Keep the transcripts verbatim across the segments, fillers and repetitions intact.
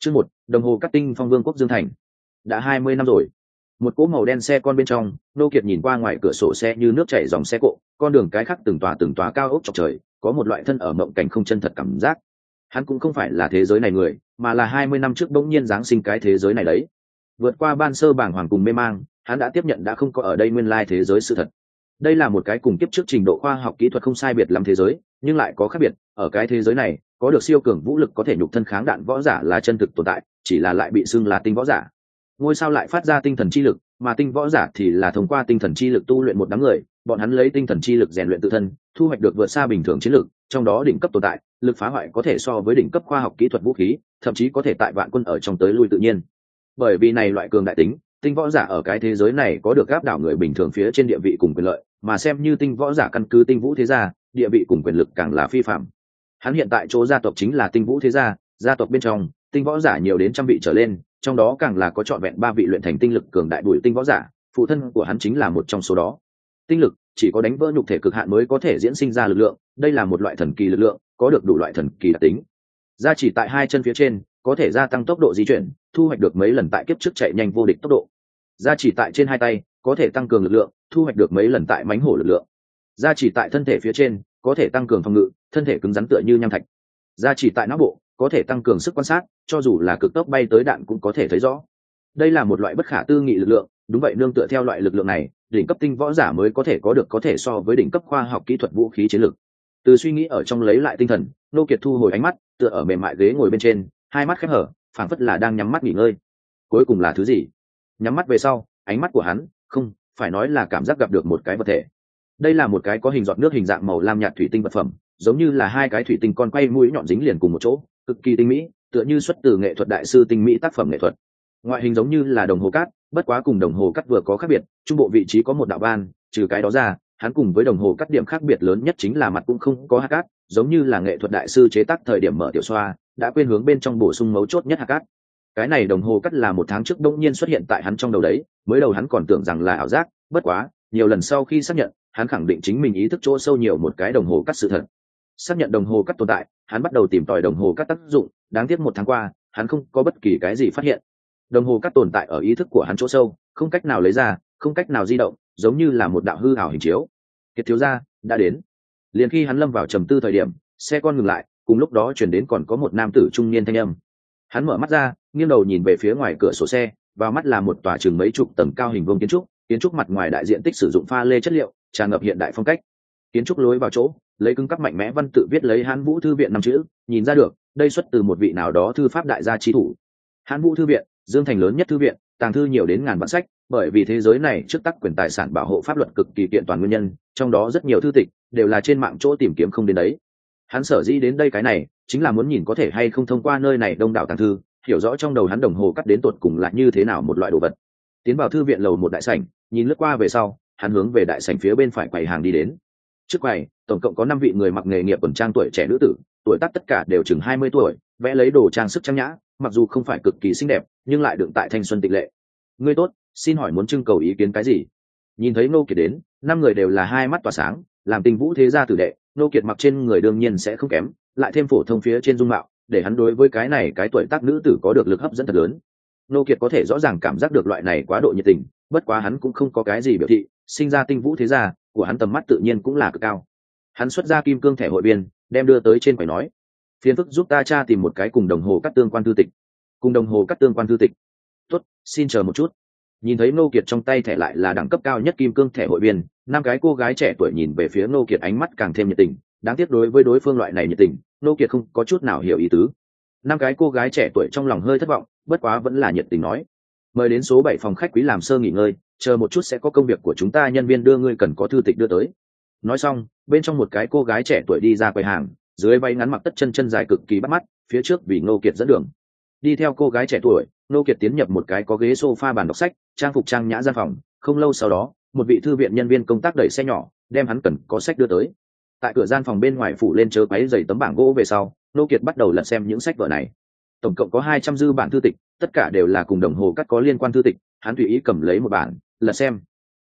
Chương một, đồng hồ cắt tinh phong vương quốc Dương Thành. Đã hai mươi năm rồi. Một cỗ màu đen xe con bên trong, Nô Kiệt nhìn qua ngoài cửa sổ xe như nước chảy dòng xe cộ, con đường cái khác từng tòa từng tòa cao ốc chọc trời, có một loại thân ở mộng cảnh không chân thật cảm giác. Hắn cũng không phải là thế giới này người, mà là hai mươi năm trước bỗng nhiên giáng sinh cái thế giới này đấy. Vượt qua ban sơ bảng hoàng cùng mê mang, hắn đã tiếp nhận đã không có ở đây nguyên lai thế giới sự thật. Đây là một cái cùng kiếp trước trình độ khoa học kỹ thuật không sai biệt lắm thế giới, nhưng lại có khác biệt, ở cái thế giới này, có được siêu cường vũ lực có thể nhục thân kháng đạn võ giả là chân thực tồn tại, chỉ là lại bị xưng là tinh võ giả. Ngôi sao lại phát ra tinh thần chi lực, mà tinh võ giả thì là thông qua tinh thần chi lực tu luyện một đám người, bọn hắn lấy tinh thần chi lực rèn luyện tự thân, thu hoạch được vượt xa bình thường chiến lực, trong đó đỉnh cấp tồn tại, lực phá hoại có thể so với đỉnh cấp khoa học kỹ thuật vũ khí, thậm chí có thể tại vạn quân ở trong tới lui tự nhiên. Bởi vì này loại cường đại tính, tinh võ giả ở cái thế giới này có được áp đảo người bình thường phía trên địa vị cùng quyền lợi, mà xem như tinh võ giả căn cứ tinh vũ thế gia, địa vị cùng quyền lực càng là phi phàm. Hắn hiện tại chỗ gia tộc chính là tinh vũ thế gia, gia tộc bên trong tinh võ giả nhiều đến trăm vị trở lên, trong đó càng là có trọn vẹn ba vị luyện thành tinh lực cường đại bùi tinh võ giả, phụ thân của hắn chính là một trong số đó. Tinh lực chỉ có đánh vỡ nhục thể cực hạn mới có thể diễn sinh ra lực lượng, đây là một loại thần kỳ lực lượng, có được đủ loại thần kỳ đặc tính. Gia chỉ tại hai chân phía trên, có thể gia tăng tốc độ di chuyển, thu hoạch được mấy lần tại kiếp trước chạy nhanh vô địch tốc độ. Gia chỉ tại trên hai tay, có thể tăng cường lực lượng, thu hoạch được mấy lần tại mãnh hổ lực lượng. Gia chỉ tại thân thể phía trên, có thể tăng cường phòng ngự, thân thể cứng rắn tựa như nham thạch. Gia chỉ tại não bộ, có thể tăng cường sức quan sát, cho dù là cực tốc bay tới đạn cũng có thể thấy rõ. Đây là một loại bất khả tư nghị lực lượng, đúng vậy, nương tựa theo loại lực lượng này, đỉnh cấp tinh võ giả mới có thể có được có thể so với đỉnh cấp khoa học kỹ thuật vũ khí chiến lược. Từ suy nghĩ ở trong lấy lại tinh thần, Nô Kiệt thu hồi ánh mắt, tựa ở mềm mại ghế ngồi bên trên, hai mắt khép hở, phảng phất là đang nhắm mắt nghỉ ngơi. Cuối cùng là thứ gì? Nhắm mắt về sau, ánh mắt của hắn, không, phải nói là cảm giác gặp được một cái vật thể. Đây là một cái có hình giọt nước hình dạng màu lam nhạt thủy tinh vật phẩm, giống như là hai cái thủy tinh con quay mũi nhọn dính liền cùng một chỗ, cực kỳ tinh mỹ, tựa như xuất từ nghệ thuật đại sư tinh mỹ tác phẩm nghệ thuật. Ngoại hình giống như là đồng hồ cát, bất quá cùng đồng hồ cát vừa có khác biệt, trung bộ vị trí có một đạo ban, trừ cái đó ra, hắn cùng với đồng hồ cát điểm khác biệt lớn nhất chính là mặt cũng không có hạt cát, giống như là nghệ thuật đại sư chế tác thời điểm mở tiểu xoa, đã quên hướng bên trong bổ sung mấu chốt nhất hạt cát. Cái này đồng hồ cát là một tháng trước đột nhiên xuất hiện tại hắn trong đầu đấy, mới đầu hắn còn tưởng rằng là ảo giác, bất quá, nhiều lần sau khi xác nhận, hắn khẳng định chính mình ý thức chỗ sâu nhiều một cái đồng hồ cát sự thật. Xác nhận đồng hồ cát tồn tại, hắn bắt đầu tìm tòi đồng hồ cát tác dụng, đáng tiếc một tháng qua, hắn không có bất kỳ cái gì phát hiện. Đồng hồ cát tồn tại ở ý thức của hắn chỗ sâu, không cách nào lấy ra, không cách nào di động, giống như là một đạo hư ảo hình chiếu. Kiệt thiếu gia đã đến. Liền khi hắn lâm vào trầm tư thời điểm, xe con ngừng lại, cùng lúc đó chuyển đến còn có một nam tử trung niên thanh âm. Hắn mở mắt ra, nghiêng đầu nhìn về phía ngoài cửa sổ xe, vào mắt là một tòa chừng mấy chục tầng cao hình vuông kiến trúc, kiến trúc mặt ngoài đại diện tích sử dụng pha lê chất liệu, tràn ngập hiện đại phong cách. Kiến trúc lối vào chỗ, lấy cứng cắp mạnh mẽ văn tự viết lấy Hán Vũ thư viện năm chữ, nhìn ra được, đây xuất từ một vị nào đó thư pháp đại gia chi thủ. Hán Vũ thư viện, Dương Thành lớn nhất thư viện, tàng thư nhiều đến ngàn vạn sách, bởi vì thế giới này trước tắc quyền tài sản bảo hộ pháp luật cực kỳ kiện toàn nguyên nhân, trong đó rất nhiều thư tịch đều là trên mạng chỗ tìm kiếm không đến đấy. Hắn sở dĩ đến đây cái này, chính là muốn nhìn có thể hay không thông qua nơi này đông đảo tàng thư, hiểu rõ trong đầu hắn đồng hồ cắt đến tột cùng là như thế nào một loại đồ vật. Tiến vào thư viện lầu một đại sảnh, nhìn lướt qua về sau, hắn hướng về đại sảnh phía bên phải quầy hàng đi đến. Trước quầy, tổng cộng có năm vị người mặc nghề nghiệp quần trang tuổi trẻ nữ tử, tuổi tác tất cả đều chừng hai mươi tuổi, vẽ lấy đồ trang sức trang nhã, mặc dù không phải cực kỳ xinh đẹp, nhưng lại đựng tại thanh xuân tịch lệ. Ngươi tốt, xin hỏi muốn trưng cầu ý kiến cái gì? Nhìn thấy Nô Kiệt đến, năm người đều là hai mắt tỏa sáng, làm Tinh Vũ thế gia tử đệ, Nô Kiệt mặc trên người đương nhiên sẽ không kém, lại thêm phổ thông phía trên dung mạo, để hắn đối với cái này cái tuổi tác nữ tử có được lực hấp dẫn thật lớn. Nô Kiệt có thể rõ ràng cảm giác được loại này quá độ nhiệt tình, bất quá hắn cũng không có cái gì biểu thị, sinh ra Tinh Vũ thế gia, của hắn tầm mắt tự nhiên cũng là cực cao. Hắn xuất ra kim cương thẻ hội viên, đem đưa tới trên quầy nói: phiền phức giúp ta tra tìm một cái cùng đồng hồ cắt tương quan thư tịch. Cùng đồng hồ cắt tương quan thư tịch? Tốt, xin chờ một chút. Nhìn thấy Nô Kiệt trong tay thẻ lại là đẳng cấp cao nhất kim cương thẻ hội viên, năm cái cô gái trẻ tuổi nhìn về phía Nô Kiệt ánh mắt càng thêm nhiệt tình. Đáng tiếc đối với đối phương loại này nhiệt tình, Nô Kiệt không có chút nào hiểu ý tứ. Năm cái cô gái trẻ tuổi trong lòng hơi thất vọng, bất quá vẫn là nhiệt tình nói: mời đến số bảy phòng khách quý làm sơ nghỉ ngơi, chờ một chút sẽ có công việc của chúng ta nhân viên đưa ngươi cần có thư tịch đưa tới. Nói xong, bên trong một cái cô gái trẻ tuổi đi ra quầy hàng, dưới váy ngắn mặc tất chân chân dài cực kỳ bắt mắt, phía trước vì Nô Kiệt dẫn đường. Đi theo cô gái trẻ tuổi, Nô Kiệt tiến nhập một cái có ghế sofa bàn đọc sách, trang phục trang nhã gian phòng. Không lâu sau đó, một vị thư viện nhân viên công tác đẩy xe nhỏ, đem hắn cần có sách đưa tới. Tại cửa gian phòng bên ngoài phủ lên chớ quấy giày tấm bảng gỗ về sau, Nô Kiệt bắt đầu lật xem những sách vở này. Tổng cộng có hai trăm dư bản thư tịch, tất cả đều là cùng đồng hồ cắt có liên quan thư tịch. Hắn tùy ý cầm lấy một bản, lật xem.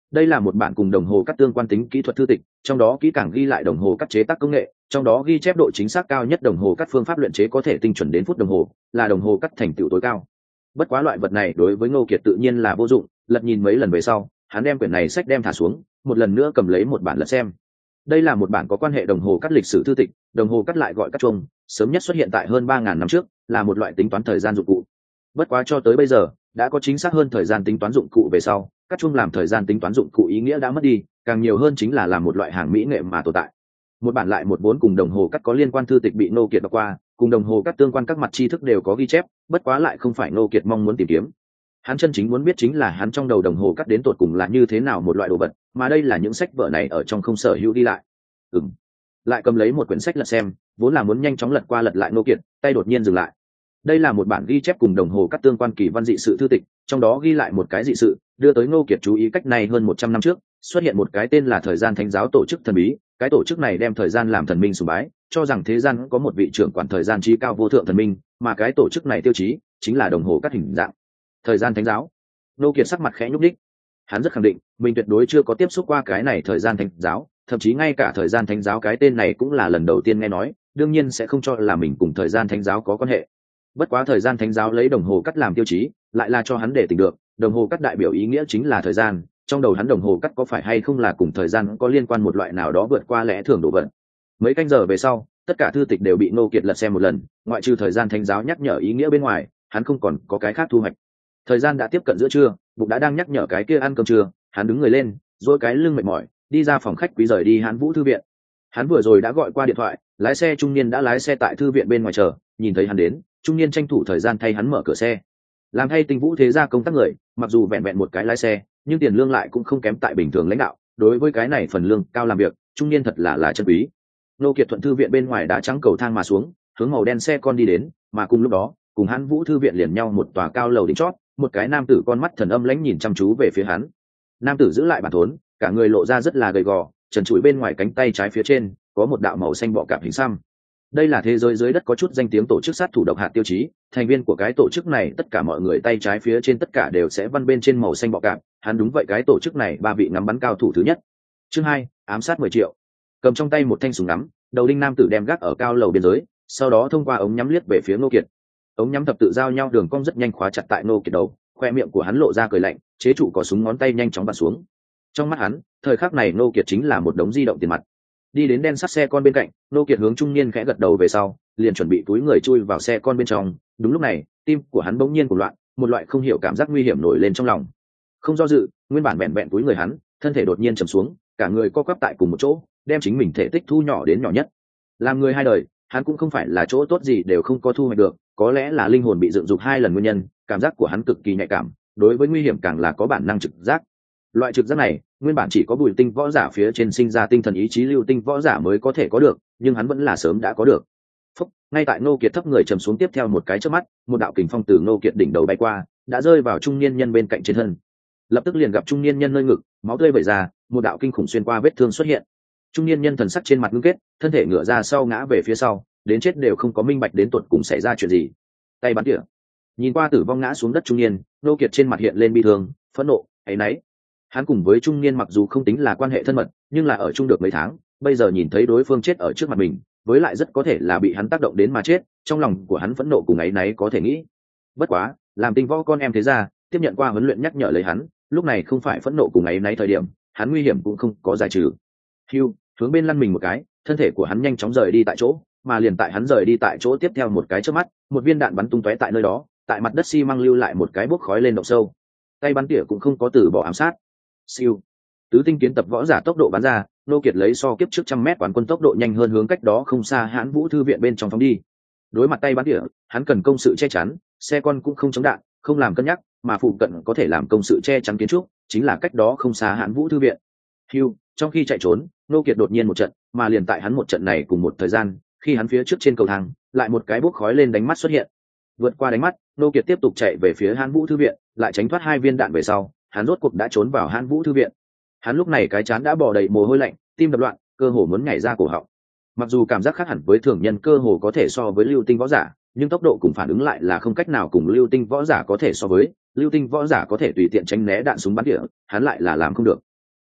Đây là một bản cùng đồng hồ cắt tương quan tính kỹ thuật thư tịch, trong đó kỹ càng ghi lại đồng hồ cắt chế tác công nghệ, trong đó ghi chép độ chính xác cao nhất đồng hồ cắt phương pháp luyện chế có thể tinh chuẩn đến phút đồng hồ, là đồng hồ cắt thành tựu tối cao. Bất quá loại vật này đối với Ngô Kiệt tự nhiên là vô dụng, lật nhìn mấy lần về sau, hắn đem quyển này sách đem thả xuống, một lần nữa cầm lấy một bản lật xem. Đây là một bản có quan hệ đồng hồ cắt lịch sử thư tịch, đồng hồ cắt lại gọi cắt chuông, sớm nhất xuất hiện tại hơn ba ngàn năm trước, là một loại tính toán thời gian dụng cụ. Bất quá cho tới bây giờ, đã có chính xác hơn thời gian tính toán dụng cụ về sau, cắt chuông làm thời gian tính toán dụng cụ ý nghĩa đã mất đi, càng nhiều hơn chính là làm một loại hàng mỹ nghệ mà tồn tại. Một bản lại một vốn cùng đồng hồ cắt có liên quan thư tịch bị Ngô Kiệt đọc qua, cùng đồng hồ cắt tương quan các mặt tri thức đều có ghi chép, bất quá lại không phải Ngô Kiệt mong muốn tìm kiếm. Hắn chân chính muốn biết chính là hắn trong đầu đồng hồ cắt đến tột cùng là như thế nào một loại đồ vật, mà đây là những sách vở này ở trong không sở hữu đi lại. Ừm. Lại cầm lấy một quyển sách lật xem, vốn là muốn nhanh chóng lật qua lật lại Ngô Kiệt, tay đột nhiên dừng lại. Đây là một bản ghi chép cùng đồng hồ cắt tương quan kỳ văn dị sự thư tịch, trong đó ghi lại một cái dị sự, đưa tới Ngô Kiệt chú ý cách này hơn một trăm năm trước, xuất hiện một cái tên là Thời gian Thánh giáo tổ chức thần bí, cái tổ chức này đem thời gian làm thần minh sùng bái, cho rằng thế gian có một vị trưởng quản thời gian trí cao vô thượng thần minh, mà cái tổ chức này tiêu chí chính là đồng hồ cắt hình dạng. Thời gian Thánh giáo. Ngô Kiệt sắc mặt khẽ nhúc nhích. Hắn rất khẳng định, mình tuyệt đối chưa có tiếp xúc qua cái này Thời gian Thánh giáo, thậm chí ngay cả Thời gian Thánh giáo cái tên này cũng là lần đầu tiên nghe nói, đương nhiên sẽ không cho là mình cùng Thời gian Thánh giáo có quan hệ. Bất quá Thời gian Thánh giáo lấy đồng hồ cắt làm tiêu chí, lại là cho hắn để tỉnh được, đồng hồ cắt đại biểu ý nghĩa chính là thời gian, trong đầu hắn đồng hồ cắt có phải hay không là cùng thời gian có liên quan một loại nào đó vượt qua lẽ thường đồ vật. Mấy canh giờ về sau, tất cả thư tịch đều bị Ngô Kiệt lật xem một lần, ngoại trừ Thời gian Thánh giáo nhắc nhở ý nghĩa bên ngoài, hắn không còn có cái khác thu hoạch. Thời gian đã tiếp cận giữa trưa, bụng đã đang nhắc nhở cái kia ăn cơm trưa, hắn đứng người lên, duỗi cái lưng mệt mỏi, đi ra phòng khách quý rời đi Hán Vũ thư viện. Hắn vừa rồi đã gọi qua điện thoại, lái xe trung niên đã lái xe tại thư viện bên ngoài chờ, nhìn thấy hắn đến, trung niên tranh thủ thời gian thay hắn mở cửa xe. Làm thay Tinh Vũ thế gia công tác người, mặc dù vẹn vẹn một cái lái xe, nhưng tiền lương lại cũng không kém tại bình thường lãnh đạo, đối với cái này phần lương cao làm việc, trung niên thật là là chân quý. Ngô Kiệt thuận thư viện bên ngoài đã trắng cầu thang mà xuống, hướng màu đen xe con đi đến, mà cùng lúc đó, cùng Hán Vũ thư viện liền nhau một tòa cao lầu đỉnh chót, một cái nam tử con mắt thần âm lãnh nhìn chăm chú về phía hắn. Nam tử giữ lại bản thốn, cả người lộ ra rất là gầy gò, trần trụi bên ngoài cánh tay trái phía trên có một đạo màu xanh bọ cạp hình xăm. Đây là thế giới dưới đất có chút danh tiếng tổ chức sát thủ độc hạt tiêu chí, thành viên của cái tổ chức này tất cả mọi người tay trái phía trên tất cả đều sẽ văn bên trên màu xanh bọ cạp, hắn đúng vậy cái tổ chức này ba vị ngắm bắn cao thủ thứ nhất. Chương hai, ám sát mười triệu. Cầm trong tay một thanh súng ngắm, đầu đinh nam tử đem gác ở cao lầu biên giới, sau đó thông qua ống nhắm liếc về phía Ngô Kiệt. Ống nhắm thập tự giao nhau đường cong rất nhanh khóa chặt tại Ngô Kiệt đầu, khoe miệng của hắn lộ ra cười lạnh, chế trụ có súng ngón tay nhanh chóng bắn xuống. Trong mắt hắn, thời khắc này Ngô Kiệt chính là một đống di động tiền mặt. Đi đến đen sắt xe con bên cạnh, Ngô Kiệt hướng trung niên khẽ gật đầu về sau, liền chuẩn bị túi người chui vào xe con bên trong. Đúng lúc này, tim của hắn bỗng nhiên cuồng loạn, một loại không hiểu cảm giác nguy hiểm nổi lên trong lòng. Không do dự, nguyên bản vẹn vẹn túi người hắn, thân thể đột nhiên trầm xuống, cả người co quắp tại cùng một chỗ, đem chính mình thể tích thu nhỏ đến nhỏ nhất. Làm người hai đời, hắn cũng không phải là chỗ tốt gì đều không có thu hoạch được, có lẽ là linh hồn bị dựng dục hai lần nguyên nhân, cảm giác của hắn cực kỳ nhạy cảm, đối với nguy hiểm càng là có bản năng trực giác. Loại trực giác này, nguyên bản chỉ có Bùi Tinh võ giả phía trên sinh ra tinh thần ý chí lưu tinh võ giả mới có thể có được, nhưng hắn vẫn là sớm đã có được. Phúc, ngay tại Ngô Kiệt thấp người trầm xuống tiếp theo một cái chớp mắt, một đạo kình phong từ Ngô Kiệt đỉnh đầu bay qua, đã rơi vào trung niên nhân bên cạnh trên thân. Lập tức liền gặp trung niên nhân nơi ngực, máu tươi vẩy ra, một đạo kinh khủng xuyên qua vết thương xuất hiện. Trung niên nhân thần sắc trên mặt ngưng kết, thân thể ngửa ra sau ngã về phía sau, đến chết đều không có minh bạch đến tuột cùng xảy ra chuyện gì. Tay bắn tỉa. Nhìn qua tử vong ngã xuống đất trung niên, Ngô Kiệt trên mặt hiện lên bi thương, phẫn nộ, áy náy. Hắn cùng với trung niên mặc dù không tính là quan hệ thân mật, nhưng là ở chung được mấy tháng, bây giờ nhìn thấy đối phương chết ở trước mặt mình, với lại rất có thể là bị hắn tác động đến mà chết, trong lòng của hắn phẫn nộ cùng áy náy có thể nghĩ. Bất quá, làm Tinh võ con em thế ra, tiếp nhận qua huấn luyện nhắc nhở lấy hắn, lúc này không phải phẫn nộ cùng áy náy thời điểm, hắn nguy hiểm cũng không có giải trừ. Hưu, hướng bên lăn mình một cái, thân thể của hắn nhanh chóng rời đi tại chỗ, mà liền tại hắn rời đi tại chỗ tiếp theo một cái chớp mắt, một viên đạn bắn tung tóe tại nơi đó, tại mặt đất xi măng lưu lại một cái bốc khói lên động sâu. Tay bắn tỉa cũng không có từ bỏ ám sát. Siêu, tứ tinh kiến tập võ giả tốc độ bắn ra, Ngô Kiệt lấy so kiếp trước trăm mét quán quân tốc độ nhanh hơn hướng cách đó không xa Hán Vũ thư viện bên trong phóng đi. Đối mặt tay bắn tỉa, hắn cần công sự che chắn, xe con cũng không chống đạn, không làm cân nhắc, mà phụ cận có thể làm công sự che chắn kiến trúc, chính là cách đó không xa Hán Vũ thư viện. Hưu, trong khi chạy trốn, Ngô Kiệt đột nhiên một trận, mà liền tại hắn một trận này cùng một thời gian, khi hắn phía trước trên cầu thang, lại một cái bốc khói lên đánh mắt xuất hiện. Vượt qua đánh mắt, Ngô Kiệt tiếp tục chạy về phía Hán Vũ thư viện, lại tránh thoát hai viên đạn về sau, hắn rốt cuộc đã trốn vào Hán Vũ thư viện. Hắn lúc này cái trán đã bò đầy mồ hôi lạnh, tim đập loạn, cơ hồ muốn nhảy ra cổ họng. Mặc dù cảm giác khác hẳn với thường nhân cơ hồ có thể so với lưu tinh võ giả, nhưng tốc độ cùng phản ứng lại là không cách nào cùng lưu tinh võ giả có thể so với. Lưu tinh võ giả có thể tùy tiện tránh né đạn súng bắn tỉa, hắn lại là làm không được.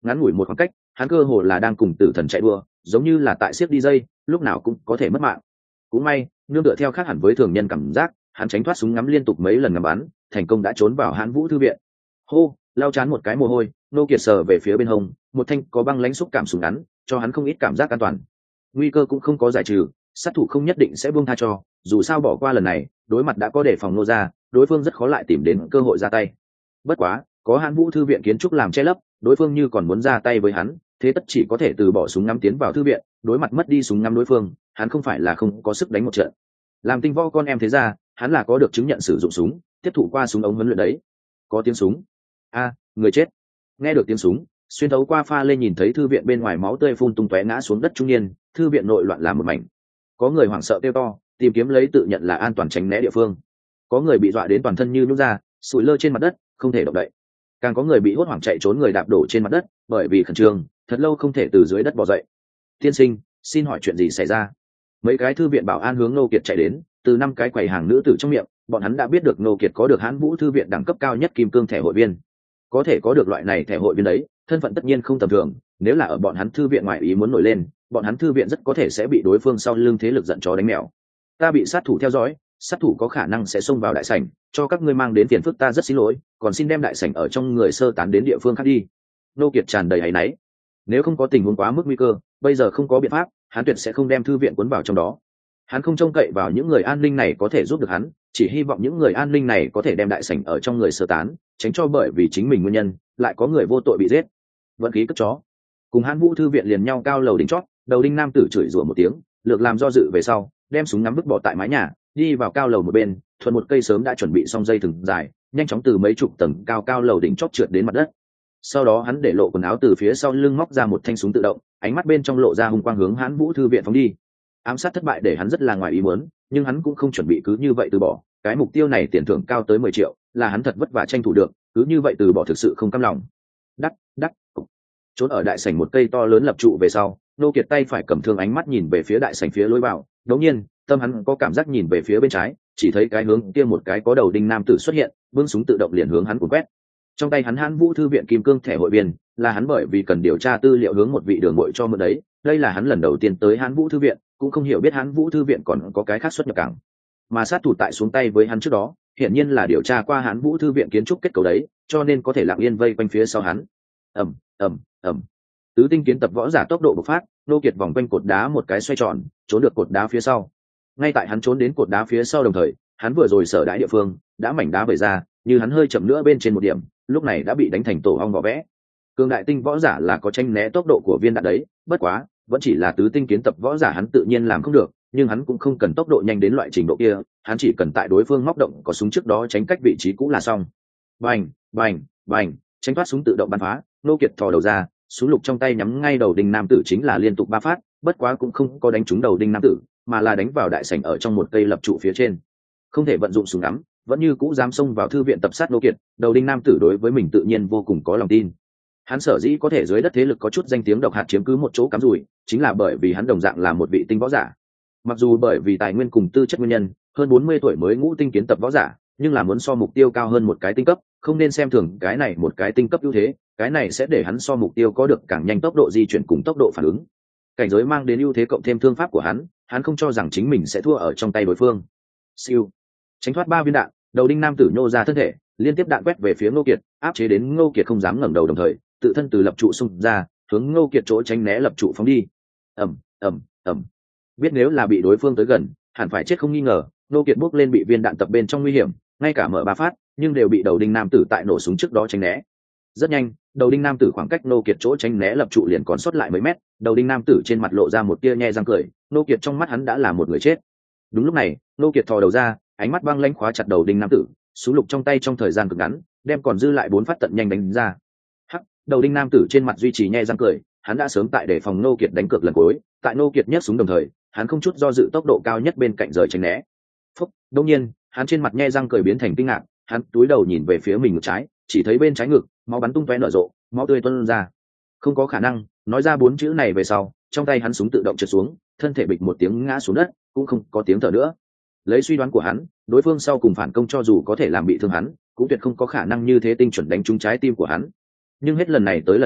ngắn ngủi một khoảng cách, hắn cơ hồ là đang cùng tử thần chạy đua, giống như là tại siếc đi dây, lúc nào cũng có thể mất mạng. Cũng may, nương tựa theo khác hẳn với thường nhân cảm giác, hắn tránh thoát súng ngắm liên tục mấy lần ngắm bắn, thành công đã trốn vào Hán Vũ thư viện. Hô, lau chán một cái mồ hôi, nô kiệt sờ về phía bên hông, một thanh có băng lãnh xúc cảm súng ngắn, cho hắn không ít cảm giác an toàn. Nguy cơ cũng không có giải trừ, sát thủ không nhất định sẽ buông tha cho, dù sao bỏ qua lần này, đối mặt đã có đề phòng nô ra, đối phương rất khó lại tìm đến cơ hội ra tay. Bất quá, có Hán Vũ thư viện kiến trúc làm che lấp, đối phương như còn muốn ra tay với hắn, thế tất chỉ có thể từ bỏ súng ngắm tiến vào thư viện, đối mặt mất đi súng ngắm đối phương, hắn không phải là không có sức đánh một trận. Làm tinh võ con em thế ra, hắn là có được chứng nhận sử dụng súng, tiếp thụ qua súng ống huấn luyện đấy. Có tiếng súng. A, người chết. Nghe được tiếng súng, xuyên thấu qua pha lê nhìn thấy thư viện bên ngoài máu tươi phun tung tóe ngã xuống đất trung niên, thư viện nội loạn làm một mảnh. Có người hoảng sợ kêu to, tìm kiếm lấy tự nhận là an toàn tránh né địa phương. Có người bị dọa đến toàn thân như nhũn ra, sụi lơ trên mặt đất, không thể động đậy. Càng có người bị hốt hoảng chạy trốn người đạp đổ trên mặt đất, bởi vì khẩn trương, thật lâu không thể từ dưới đất bò dậy. Tiên sinh, xin hỏi chuyện gì xảy ra? Mấy cái thư viện bảo an hướng Nô Kiệt chạy đến, từ năm cái quầy hàng nữ tử trong miệng, bọn hắn đã biết được Nô Kiệt có được Hán Vũ thư viện đẳng cấp cao nhất kim cương thẻ hội viên. Có thể có được loại này thẻ hội viên đấy, thân phận tất nhiên không tầm thường, nếu là ở bọn hắn thư viện ngoài ý muốn nổi lên, bọn hắn thư viện rất có thể sẽ bị đối phương sau lưng thế lực giận chó đánh mèo. Ta bị sát thủ theo dõi, sát thủ có khả năng sẽ xông vào đại sảnh, cho các ngươi mang đến phiền phức, ta rất xin lỗi, còn xin đem đại sảnh ở trong người sơ tán đến địa phương khác đi. Nô Kiệt tràn đầy áy náy. Nếu không có tình huống quá mức nguy cơ, bây giờ không có biện pháp, hắn tuyệt sẽ không đem thư viện cuốn vào trong đó. Hắn không trông cậy vào những người an ninh này có thể giúp được hắn, chỉ hy vọng những người an ninh này có thể đem đại sảnh ở trong người sơ tán, tránh cho bởi vì chính mình nguyên nhân lại có người vô tội bị giết. Vận khí cất chó. Cùng Hán Vũ thư viện liền nhau cao lầu đỉnh chót, đầu đinh nam tử chửi rủa một tiếng, lược làm do dự về sau, đem súng ngắm vứt bỏ tại mái nhà, đi vào cao lầu một bên, thuận một cây sớm đã chuẩn bị xong dây thừng dài, nhanh chóng từ mấy chục tầng cao cao lầu đỉnh chót trượt đến mặt đất. Sau đó hắn để lộ quần áo từ phía sau lưng móc ra một thanh súng tự động, ánh mắt bên trong lộ ra hung quang hướng Hán Vũ thư viện phóng đi. Ám sát thất bại để hắn rất là ngoài ý muốn, nhưng hắn cũng không chuẩn bị cứ như vậy từ bỏ, cái mục tiêu này tiền thưởng cao tới mười triệu, là hắn thật vất vả tranh thủ được, cứ như vậy từ bỏ thực sự không cam lòng. Đắc, đắc. Trốn ở đại sảnh một cây to lớn lập trụ về sau, Nô Kiệt tay phải cầm thương ánh mắt nhìn về phía đại sảnh phía lối vào, đột nhiên, tâm hắn có cảm giác nhìn về phía bên trái, chỉ thấy cái hướng kia một cái có đầu đinh nam tử xuất hiện, vung súng tự động liền hướng hắn cuốn quét. Trong tay hắn Hán Vũ thư viện kim cương thẻ hội viên, là hắn bởi vì cần điều tra tư liệu hướng một vị đường muội cho mượn đấy, đây là hắn lần đầu tiên tới Hán Vũ thư viện, cũng không hiểu biết Hán Vũ thư viện còn có cái khác xuất nhập cảng. Mà sát thủ tại xuống tay với hắn trước đó, hiển nhiên là điều tra qua Hán Vũ thư viện kiến trúc kết cấu đấy, cho nên có thể lặng yên vây quanh phía sau hắn. Ầm, ầm, ầm. Tứ tinh kiến tập võ giả tốc độ bộc phát, Nô Kiệt vòng quanh cột đá một cái xoay tròn, trốn được cột đá phía sau. Ngay tại hắn trốn đến cột đá phía sau đồng thời, hắn vừa rồi sở đại địa phương đã mảnh đá vẩy ra, như hắn hơi chậm nữa bên trên một điểm, lúc này đã bị đánh thành tổ ong vỏ vẽ. Cường đại tinh võ giả là có tranh né tốc độ của viên đạn đấy, bất quá, vẫn chỉ là tứ tinh kiến tập võ giả hắn tự nhiên làm không được, nhưng hắn cũng không cần tốc độ nhanh đến loại trình độ kia, hắn chỉ cần tại đối phương móc động có súng trước đó tránh cách vị trí cũng là xong. Bành, bành, bành, tránh thoát súng tự động bắn phá, Nô Kiệt thò đầu ra, súng lục trong tay nhắm ngay đầu đinh nam tử chính là liên tục ba phát, bất quá cũng không có đánh trúng đầu đinh nam tử, mà là đánh vào đại sảnh ở trong một cây lập trụ phía trên. Không thể vận dụng súng ngắm, vẫn như cũ dám xông vào thư viện tập sát Nô Kiệt, đầu đinh nam tử đối với mình tự nhiên vô cùng có lòng tin. Hắn sở dĩ có thể dưới đất thế lực có chút danh tiếng độc hạt chiếm cứ một chỗ cắm rủi, chính là bởi vì hắn đồng dạng là một vị tinh võ giả. Mặc dù bởi vì tài nguyên cùng tư chất nguyên nhân, hơn bốn mươi tuổi mới ngũ tinh kiến tập võ giả, nhưng là muốn so mục tiêu cao hơn một cái tinh cấp, không nên xem thường cái này một cái tinh cấp ưu thế, cái này sẽ để hắn so mục tiêu có được càng nhanh tốc độ di chuyển cùng tốc độ phản ứng. Cảnh giới mang đến ưu thế cộng thêm thương pháp của hắn, hắn không cho rằng chính mình sẽ thua ở trong tay đối phương. Siêu, tránh thoát ba viên đạn, đầu đinh nam tử nhô ra thân thể, liên tiếp đạn quét về phía Ngô Kiệt, áp chế đến Ngô Kiệt không dám ngẩng đầu, đồng thời tự thân từ lập trụ xung ra, hướng Ngô Kiệt chỗ tránh né lập trụ phóng đi. Ầm, ầm, ầm. Biết nếu là bị đối phương tới gần, hẳn phải chết không nghi ngờ, Ngô Kiệt bước lên bị viên đạn tập bên trong nguy hiểm, ngay cả mở ba phát, nhưng đều bị đầu đinh nam tử tại nổ súng trước đó tránh né. Rất nhanh, đầu đinh nam tử khoảng cách Ngô Kiệt chỗ tránh né lập trụ liền còn sót lại mấy mét, đầu đinh nam tử trên mặt lộ ra một tia nhe răng cười, Ngô Kiệt trong mắt hắn đã là một người chết. Đúng lúc này, Ngô Kiệt thò đầu ra, ánh mắt băng lãnh khóa chặt đầu đinh nam tử, súng lục trong tay trong thời gian cực ngắn, đem còn dư lại bốn phát tận nhanh đánh ra. Hắc, đầu đinh nam tử trên mặt duy trì nhe răng cười, hắn đã sớm tại để phòng Ngô Kiệt đánh cược lần cuối, tại Ngô Kiệt nhấc súng đồng thời, hắn không chút do dự tốc độ cao nhất bên cạnh rời tránh né. Phúc, đột nhiên, hắn trên mặt nhe răng cười biến thành kinh ngạc, hắn túi đầu nhìn về phía mình ngực trái, chỉ thấy bên trái ngực, máu bắn tung tóe nở rộ, máu tươi tuôn ra. Không có khả năng, nói ra bốn chữ này về sau, trong tay hắn súng tự động trượt xuống, thân thể bịch một tiếng ngã xuống đất, cũng không có tiếng thở nữa. Lấy suy đoán của hắn, đối phương sau cùng phản công cho dù có thể làm bị thương hắn, cũng tuyệt không có khả năng như thế tinh chuẩn đánh trúng trái tim của hắn. Nhưng hết lần này tới lần khác,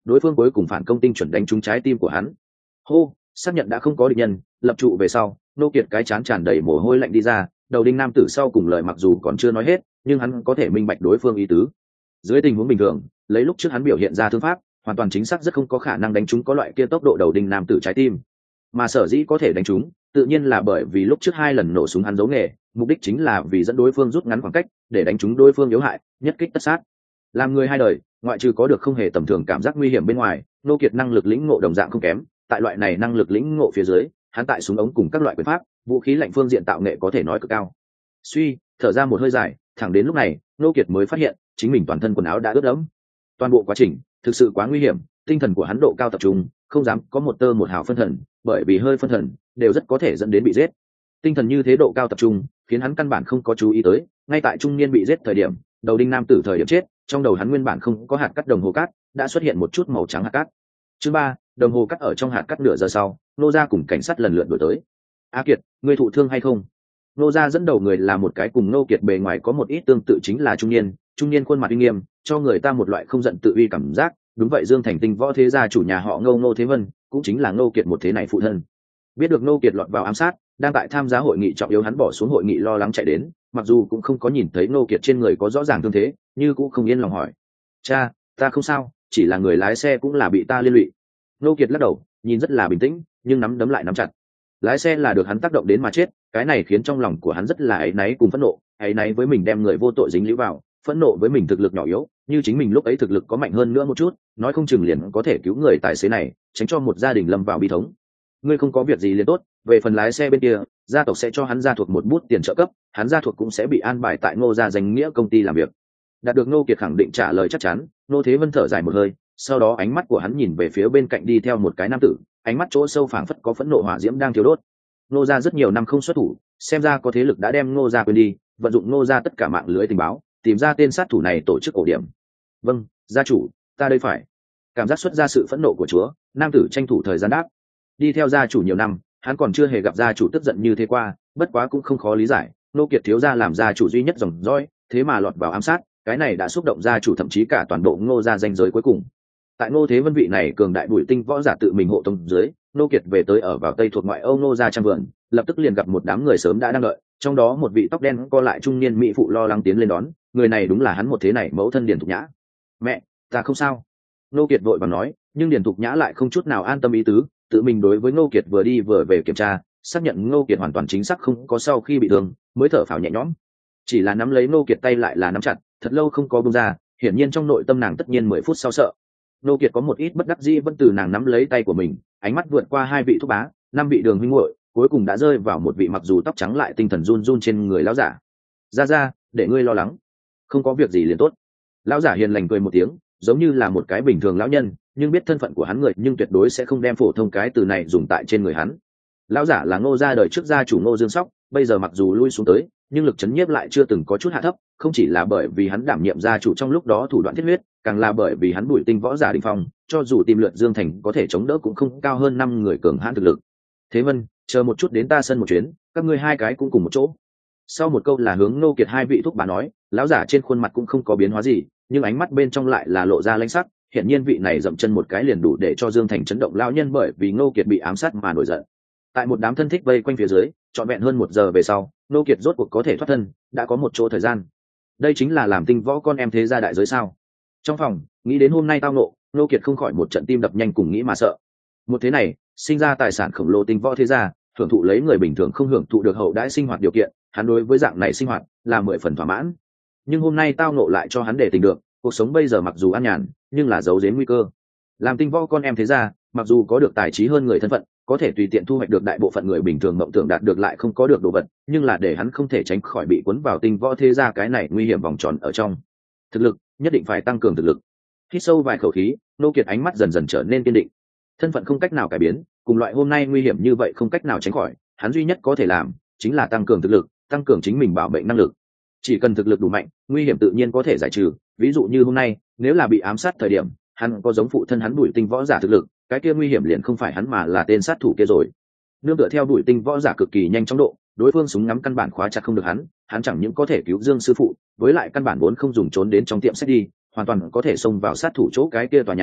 đối phương cuối cùng phản công tinh chuẩn đánh trúng trái tim của hắn. Hô, xác nhận đã không có địch nhân, lập trụ về sau, nô kiệt cái chán tràn đầy mồ hôi lạnh đi ra, đầu đinh nam tử sau cùng lời mặc dù còn chưa nói hết, nhưng hắn có thể minh bạch đối phương ý tứ. Dưới tình huống bình thường, lấy lúc trước hắn biểu hiện ra thương pháp, hoàn toàn chính xác rất không có khả năng đánh trúng có loại kia tốc độ đầu đinh nam tử trái tim. Mà sở dĩ có thể đánh trúng, tự nhiên là bởi vì lúc trước hai lần nổ súng hắn giấu nghề, mục đích chính là vì dẫn đối phương rút ngắn khoảng cách, để đánh trúng đối phương yếu hại, nhất kích tất sát. Làm người hai đời, ngoại trừ có được không hề tầm thường cảm giác nguy hiểm bên ngoài, nô kiệt năng lực lĩnh ngộ đồng dạng không kém. Tại loại này năng lực lĩnh ngộ phía dưới, hắn tại súng ống cùng các loại quyền pháp, vũ khí lạnh phương diện tạo nghệ có thể nói cực cao. Suy, thở ra một hơi dài, thẳng đến lúc này, nô kiệt mới phát hiện chính mình toàn thân quần áo đã ướt đẫm. Toàn bộ quá trình thực sự quá nguy hiểm, tinh thần của hắn độ cao tập trung, không dám có một tơ một hào phân thần, bởi vì hơi phân thần đều rất có thể dẫn đến bị giết. Tinh thần như thế độ cao tập trung, khiến hắn căn bản không có chú ý tới, ngay tại trung niên bị giết thời điểm, đầu đinh nam tử thời điểm chết, trong đầu hắn nguyên bản không có hạt cát đồng hồ cát, đã xuất hiện một chút màu trắng hạt cát. Chương ba, đồng hồ cát ở trong hạt cát nửa giờ sau, nô gia cùng cảnh sát lần lượt đuổi tới. A Kiệt, ngươi thụ thương hay không? Nô gia dẫn đầu người là một cái cùng Nô Kiệt bề ngoài có một ít tương tự, chính là trung niên, trung niên khuôn mặt uy nghiêm, cho người ta một loại không giận tự uy cảm giác. Đúng vậy, Dương Thành Tinh võ thế gia chủ nhà họ Ngô, Ngô Thế Vân, cũng chính là Nô Kiệt một thế này phụ thân. Biết được Nô Kiệt lọt vào ám sát, đang tại tham gia hội nghị trọng yếu hắn bỏ xuống hội nghị lo lắng chạy đến, mặc dù cũng không có nhìn thấy Nô Kiệt trên người có rõ ràng thương thế, nhưng cũng không yên lòng hỏi: "Cha, ta không sao, chỉ là người lái xe cũng là bị ta liên lụy." Nô Kiệt lắc đầu, nhìn rất là bình tĩnh, nhưng nắm đấm lại nắm chặt. Lái xe là được hắn tác động đến mà chết, cái này khiến trong lòng của hắn rất là áy náy cùng phẫn nộ, áy náy với mình đem người vô tội dính líu vào, phẫn nộ với mình thực lực nhỏ yếu, như chính mình lúc ấy thực lực có mạnh hơn nữa một chút, nói không chừng liền có thể cứu người tài xế này, tránh cho một gia đình lâm vào bi thống. Ngươi không có việc gì liền tốt, về phần lái xe bên kia, gia tộc sẽ cho hắn gia thuộc một bút tiền trợ cấp, hắn gia thuộc cũng sẽ bị an bài tại Ngô gia danh nghĩa công ty làm việc. Đạt được Ngô Kiệt khẳng định trả lời chắc chắn, Ngô Thế Vân thở dài một hơi, sau đó ánh mắt của hắn nhìn về phía bên cạnh đi theo một cái nam tử, ánh mắt chỗ sâu phảng phất có phẫn nộ hỏa diễm đang thiêu đốt. Ngô gia rất nhiều năm không xuất thủ, xem ra có thế lực đã đem Ngô gia quên đi, vận dụng Ngô gia tất cả mạng lưới tình báo, tìm ra tên sát thủ này tổ chức ổ điểm. Vâng, gia chủ, ta đây phải. Cảm giác xuất ra sự phẫn nộ của chúa, nam tử tranh thủ thời gian đáp. Đi theo gia chủ nhiều năm, hắn còn chưa hề gặp gia chủ tức giận như thế qua, bất quá cũng không khó lý giải, Ngô Kiệt thiếu gia làm gia chủ duy nhất dòng dõi, thế mà lọt vào ám sát, cái này đã xúc động gia chủ thậm chí cả toàn bộ Ngô gia danh giới cuối cùng. Tại Ngô Thế Vân vị này cường đại bùi tinh võ giả tự mình hộ tông dưới, Ngô Kiệt về tới ở vào tây thuộc ngoại Âu Ngô gia trang vườn, lập tức liền gặp một đám người sớm đã đang đợi, trong đó một vị tóc đen co lại trung niên mỹ phụ lo lắng tiến lên đón, người này đúng là hắn một thế này mẫu thân Điền Thục Nhã. "Mẹ, ta không sao." Ngô Kiệt vội vàng nói, nhưng Điền Thục Nhã lại không chút nào an tâm ý tứ, tự mình đối với Ngô Kiệt vừa đi vừa về kiểm tra, xác nhận Ngô Kiệt hoàn toàn chính xác không có sau khi bị thương, mới thở phào nhẹ nhõm. Chỉ là nắm lấy Ngô Kiệt tay lại là nắm chặt, thật lâu không có buông ra, hiển nhiên trong nội tâm nàng tất nhiên mười phút sau sợ. Ngô Kiệt có một ít bất đắc dĩ vẫn từ nàng nắm lấy tay của mình, ánh mắt vượt qua hai vị thúc bá, năm vị đường huynh muội, cuối cùng đã rơi vào một vị mặc dù tóc trắng lại tinh thần run run trên người lão giả. "Ra ra, để ngươi lo lắng, không có việc gì liền tốt." Lão giả hiền lành cười một tiếng, giống như là một cái bình thường lão nhân, nhưng biết thân phận của hắn người, nhưng tuyệt đối sẽ không đem phổ thông cái từ này dùng tại trên người hắn. Lão giả là Ngô gia đời trước gia chủ Ngô Dương Sóc, bây giờ mặc dù lui xuống tới, nhưng lực chấn nhiếp lại chưa từng có chút hạ thấp, không chỉ là bởi vì hắn đảm nhiệm gia chủ trong lúc đó thủ đoạn thiết huyết, càng là bởi vì hắn bùi tinh võ giả đỉnh phong, cho dù tìm lượt Dương Thành có thể chống đỡ cũng không cao hơn năm người cường hãn thực lực. "Thế Vân, chờ một chút đến ta sân một chuyến, các ngươi hai cái cũng cùng một chỗ." Sau một câu là hướng Ngô Kiệt hai vị thúc bà nói, lão giả trên khuôn mặt cũng không có biến hóa gì, nhưng ánh mắt bên trong lại là lộ ra lãnh sắc, hiển nhiên vị này dậm chân một cái liền đủ để cho Dương Thành chấn động lão nhân, bởi vì Ngô Kiệt bị ám sát mà nổi giận. Tại một đám thân thích vây quanh phía dưới, trọn vẹn hơn một giờ về sau, Ngô Kiệt rốt cuộc có thể thoát thân, đã có một chỗ thời gian. Đây chính là làm tinh võ con em thế gia đại giới sao? Trong phòng, nghĩ đến hôm nay tao nộ, Ngô Kiệt không khỏi một trận tim đập nhanh cùng nghĩ mà sợ. Một thế này, sinh ra tài sản khổng lồ tinh võ thế gia, hưởng thụ lấy người bình thường không hưởng thụ được hậu đãi sinh hoạt điều kiện, hắn đối với dạng này sinh hoạt là mười phần thỏa mãn. Nhưng hôm nay tao nộ lại cho hắn để tình được, cuộc sống bây giờ mặc dù an nhàn, nhưng là giấu giếm nguy cơ. Làm tinh võ con em thế gia, mặc dù có được tài trí hơn người thân phận, có thể tùy tiện thu hoạch được đại bộ phận người bình thường mộng tưởng đạt được lại không có được đồ vật, nhưng là để hắn không thể tránh khỏi bị cuốn vào tinh võ thế gia cái này nguy hiểm vòng tròn ở trong. Thực lực nhất định phải tăng cường thực lực. Hít sâu vài khẩu khí, Ngô Kiệt ánh mắt dần dần trở nên kiên định. Thân phận không cách nào cải biến, cùng loại hôm nay nguy hiểm như vậy không cách nào tránh khỏi, hắn duy nhất có thể làm chính là tăng cường thực lực, tăng cường chính mình bảo mệnh năng lực. Chỉ cần thực lực đủ mạnh, nguy hiểm tự nhiên có thể giải trừ. Ví dụ như hôm nay, nếu là bị ám sát thời điểm, hắn có giống phụ thân hắn Bùi Tinh võ giả thực lực, cái kia nguy hiểm liền không phải hắn mà là tên sát thủ kia rồi. Nương tựa theo Bùi Tinh võ giả cực kỳ nhanh chóng độ, đối phương súng ngắm căn bản khóa chặt không được hắn, hắn chẳng những có thể cứu Dương sư phụ, với lại căn bản vốn không dùng trốn đến trong tiệm sách đi, hoàn toàn có thể xông vào sát thủ chỗ cái kia tòa nhà,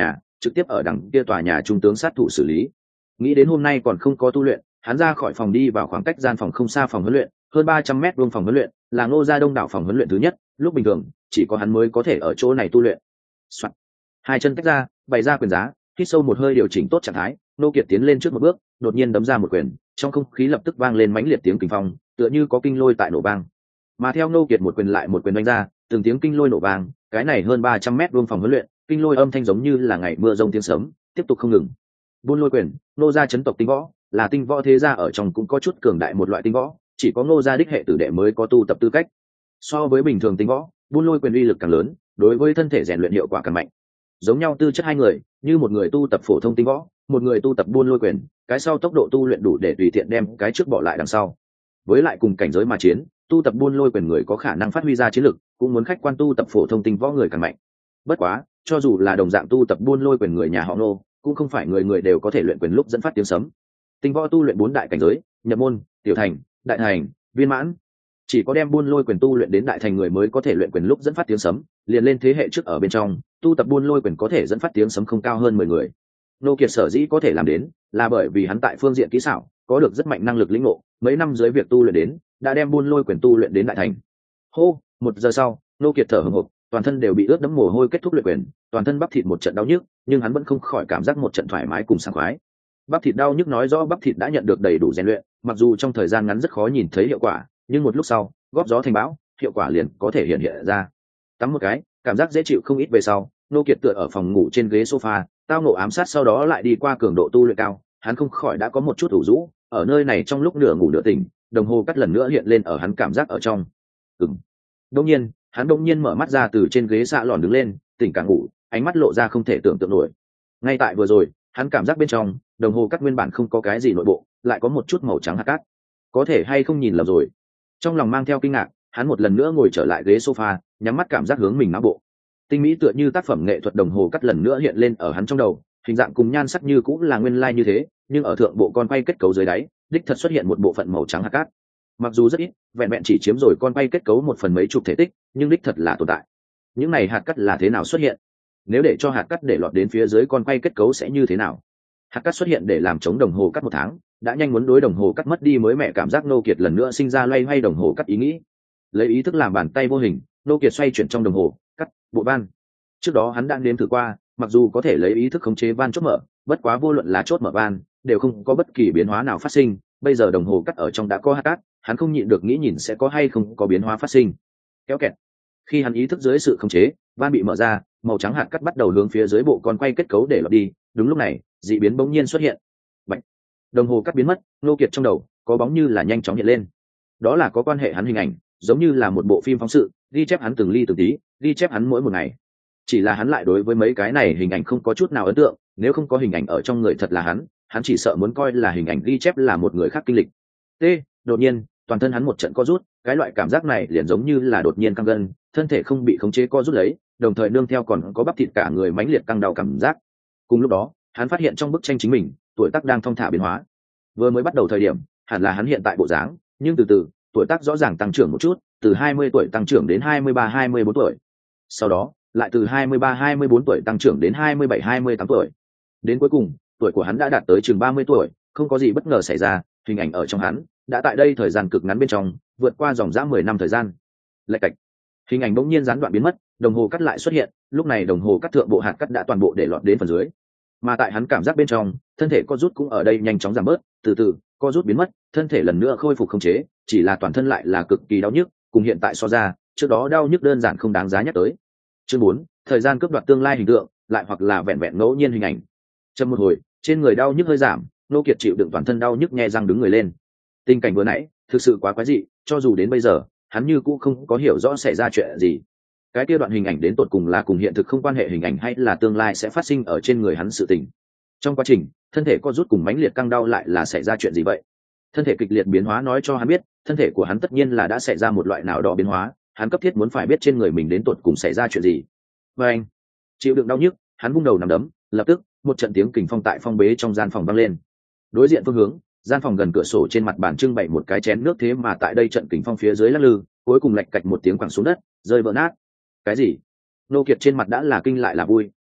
trực tiếp ở đằng kia tòa nhà trung tướng sát thủ xử lý. Nghĩ đến hôm nay còn không có tu luyện, hắn ra khỏi phòng đi vào khoảng cách gian phòng không xa phòng huấn luyện, hơn ba trăm mét vuông phòng huấn luyện, là Ngô gia đông đảo phòng huấn luyện thứ nhất, lúc bình thường chỉ có hắn mới có thể ở chỗ này tu luyện. Soạn. Hai chân tách ra, bày ra quyền giá, hít sâu một hơi điều chỉnh tốt trạng thái, Nô Kiệt tiến lên trước một bước, đột nhiên đấm ra một quyền, trong không khí lập tức vang lên mãnh liệt tiếng kình phong, tựa như có kinh lôi tại nổ vang. Mà theo Nô Kiệt một quyền lại một quyền đánh ra, từng tiếng kinh lôi nổ vang, cái này hơn ba trăm mét vuông phòng huấn luyện, kinh lôi âm thanh giống như là ngày mưa rông tiếng sấm, tiếp tục không ngừng. Buôn lôi quyền, Nô gia chấn tộc tinh võ, là tinh võ thế gia ở trong cũng có chút cường đại một loại tinh võ, chỉ có Nô gia đích hệ tử đệ mới có tu tập tư cách. So với bình thường tinh võ, buôn lôi quyền uy lực càng lớn, đối với thân thể rèn luyện hiệu quả càng mạnh. Giống nhau tư chất hai người, như một người tu tập phổ thông tinh võ, một người tu tập buôn lôi quyền, cái sau tốc độ tu luyện đủ để tùy tiện đem cái trước bỏ lại đằng sau. Với lại cùng cảnh giới mà chiến, tu tập buôn lôi quyền người có khả năng phát huy ra chiến lực, cũng muốn khách quan tu tập phổ thông tinh võ người càng mạnh. Bất quá, cho dù là đồng dạng tu tập buôn lôi quyền người nhà họ Nô, cũng không phải người người đều có thể luyện quyền lúc dẫn phát tiếng sấm. Tinh võ tu luyện bốn đại cảnh giới: nhập môn, tiểu thành, đại thành, viên mãn. Chỉ có đem buôn lôi quyền tu luyện đến đại thành người mới có thể luyện quyền lúc dẫn phát tiếng sấm, liền lên thế hệ trước ở bên trong, tu tập buôn lôi quyền có thể dẫn phát tiếng sấm không cao hơn mười người. Nô Kiệt sở dĩ có thể làm đến, là bởi vì hắn tại phương diện kỹ xảo có được rất mạnh năng lực lĩnh ngộ, mấy năm dưới việc tu luyện đến, đã đem buôn lôi quyền tu luyện đến đại thành. Hô, một giờ sau, Nô Kiệt thở hổn hộc, toàn thân đều bị ướt đẫm mồ hôi kết thúc luyện quyền, toàn thân bắp thịt một trận đau nhức, nhưng hắn vẫn không khỏi cảm giác một trận thoải mái cùng sảng khoái. Bắp thịt đau nhức nói rõ bắp thịt đã nhận được đầy đủ rèn luyện, mặc dù trong thời gian ngắn rất khó nhìn thấy hiệu quả, nhưng một lúc sau, góp gió thành bão, hiệu quả liền có thể hiện hiện ra. Tắm một cái, cảm giác dễ chịu không ít về sau, Nô Kiệt tựa ở phòng ngủ trên ghế sofa, tao ngộ ám sát sau đó lại đi qua cường độ tu luyện cao, hắn không khỏi đã có một chút ủ rũ, ở nơi này trong lúc nửa ngủ nửa tỉnh, đồng hồ cắt lần nữa hiện lên ở hắn cảm giác ở trong. Ừm. Đương nhiên, hắn đột nhiên mở mắt ra từ trên ghế xạ lòn đứng lên, tỉnh cả ngủ, ánh mắt lộ ra không thể tưởng tượng nổi. Ngay tại vừa rồi, hắn cảm giác bên trong, đồng hồ cắt nguyên bản không có cái gì nội bộ, lại có một chút màu trắng hạt cát. Có thể hay không nhìn lầm rồi. Trong lòng mang theo kinh ngạc, hắn một lần nữa ngồi trở lại ghế sofa, nhắm mắt cảm giác hướng mình não bộ. Tinh mỹ tựa như tác phẩm nghệ thuật đồng hồ cắt lần nữa hiện lên ở hắn trong đầu, hình dạng cùng nhan sắc như cũng là nguyên lai như thế, nhưng ở thượng bộ con quay kết cấu dưới đáy, đích thật xuất hiện một bộ phận màu trắng hạt cát. Mặc dù rất ít, vẹn vẹn chỉ chiếm rồi con quay kết cấu một phần mấy chục thể tích, nhưng đích thật là tồn tại. Những này hạt cát là thế nào xuất hiện? Nếu để cho hạt cát để lọt đến phía dưới con quay kết cấu sẽ như thế nào? Hạt cát xuất hiện để làm chống đồng hồ cắt một tháng, đã nhanh muốn đối đồng hồ cắt mất đi mới mẹ cảm giác Nô Kiệt lần nữa sinh ra loay hoay đồng hồ cắt ý nghĩ. Lấy ý thức làm bàn tay vô hình, Nô Kiệt xoay chuyển trong đồng hồ cắt bộ van. Trước đó hắn đã nếm thử qua, mặc dù có thể lấy ý thức khống chế van chốt mở, bất quá vô luận là chốt mở van đều không có bất kỳ biến hóa nào phát sinh. Bây giờ đồng hồ cắt ở trong đã có hạt cát, hắn không nhịn được nghĩ nhìn sẽ có hay không có biến hóa phát sinh. Kéo kẹt. Khi hắn ý thức dưới sự khống chế, van bị mở ra, màu trắng hạt cát bắt đầu hướng phía dưới bộ con quay kết cấu để lọt đi. Đúng lúc này, dị biến bỗng nhiên xuất hiện. Bạch. Đồng hồ cắt biến mất, Nô Kiệt trong đầu có bóng như là nhanh chóng hiện lên. Đó là có quan hệ hắn hình ảnh, giống như là một bộ phim phóng sự, ghi chép hắn từng ly từng tí, ghi chép hắn mỗi một ngày. Chỉ là hắn lại đối với mấy cái này hình ảnh không có chút nào ấn tượng, nếu không có hình ảnh ở trong người thật là hắn, hắn chỉ sợ muốn coi là hình ảnh ghi chép là một người khác kinh lịch. T, đột nhiên, toàn thân hắn một trận co rút, cái loại cảm giác này liền giống như là đột nhiên căng gân, thân thể không bị khống chế co rút lấy, đồng thời nương theo còn có bắp thịt cả người mãnh liệt căng đau cảm giác. Cùng lúc đó, hắn phát hiện trong bức tranh chính mình, tuổi tác đang thong thả biến hóa. Vừa mới bắt đầu thời điểm, hẳn là hắn hiện tại bộ dáng, nhưng từ từ, tuổi tác rõ ràng tăng trưởng một chút, từ hai mươi tuổi tăng trưởng đến hai mươi ba hai mươi bốn tuổi. Sau đó, lại từ hai mươi ba hai mươi bốn tuổi tăng trưởng đến hai mươi bảy hai mươi tám tuổi. Đến cuối cùng, tuổi của hắn đã đạt tới chừng ba mươi tuổi, không có gì bất ngờ xảy ra, hình ảnh ở trong hắn đã tại đây thời gian cực ngắn bên trong, vượt qua dòng dã mười năm thời gian. Lạch cạch. Hình ảnh bỗng nhiên gián đoạn biến mất, đồng hồ cắt lại xuất hiện, lúc này đồng hồ cắt thượng bộ hạt cắt đã toàn bộ để lọt đến phần dưới. Mà tại hắn cảm giác bên trong, thân thể co rút cũng ở đây nhanh chóng giảm bớt, từ từ, co rút biến mất, thân thể lần nữa khôi phục khống chế, chỉ là toàn thân lại là cực kỳ đau nhức, cùng hiện tại so ra, trước đó đau nhức đơn giản không đáng giá nhắc tới. Chương bốn, thời gian cướp đoạt tương lai hình tượng, lại hoặc là vẹn vẹn ngẫu nhiên hình ảnh. Trong một hồi, trên người đau nhức hơi giảm, Nô Kiệt chịu đựng toàn thân đau nhức nhẹ răng đứng người lên. Tình cảnh vừa nãy, thực sự quá quái dị, cho dù đến bây giờ, hắn như cũng không có hiểu rõ xảy ra chuyện gì. Cái kia đoạn hình ảnh đến tột cùng là cùng hiện thực không quan hệ hình ảnh hay là tương lai sẽ phát sinh ở trên người hắn sự tình. Trong quá trình, thân thể co rút cùng mãnh liệt căng đau lại là xảy ra chuyện gì vậy? Thân thể kịch liệt biến hóa nói cho hắn biết, thân thể của hắn tất nhiên là đã xảy ra một loại nào đó biến hóa, hắn cấp thiết muốn phải biết trên người mình đến tột cùng xảy ra chuyện gì. Và anh, chịu đựng đau nhức, hắn vung đầu nằm đấm, lập tức, một trận tiếng kình phong tại phong bế trong gian phòng vang lên. Đối diện phương hướng, gian phòng gần cửa sổ trên mặt bàn trưng bày một cái chén nước, thế mà tại đây trận kình phong phía dưới lắc lư, cuối cùng lạch cạch một tiếng quẳng xuống đất, rơi vỡ nát. Cái gì? Nô Kiệt trên mặt đã là kinh lại là vui,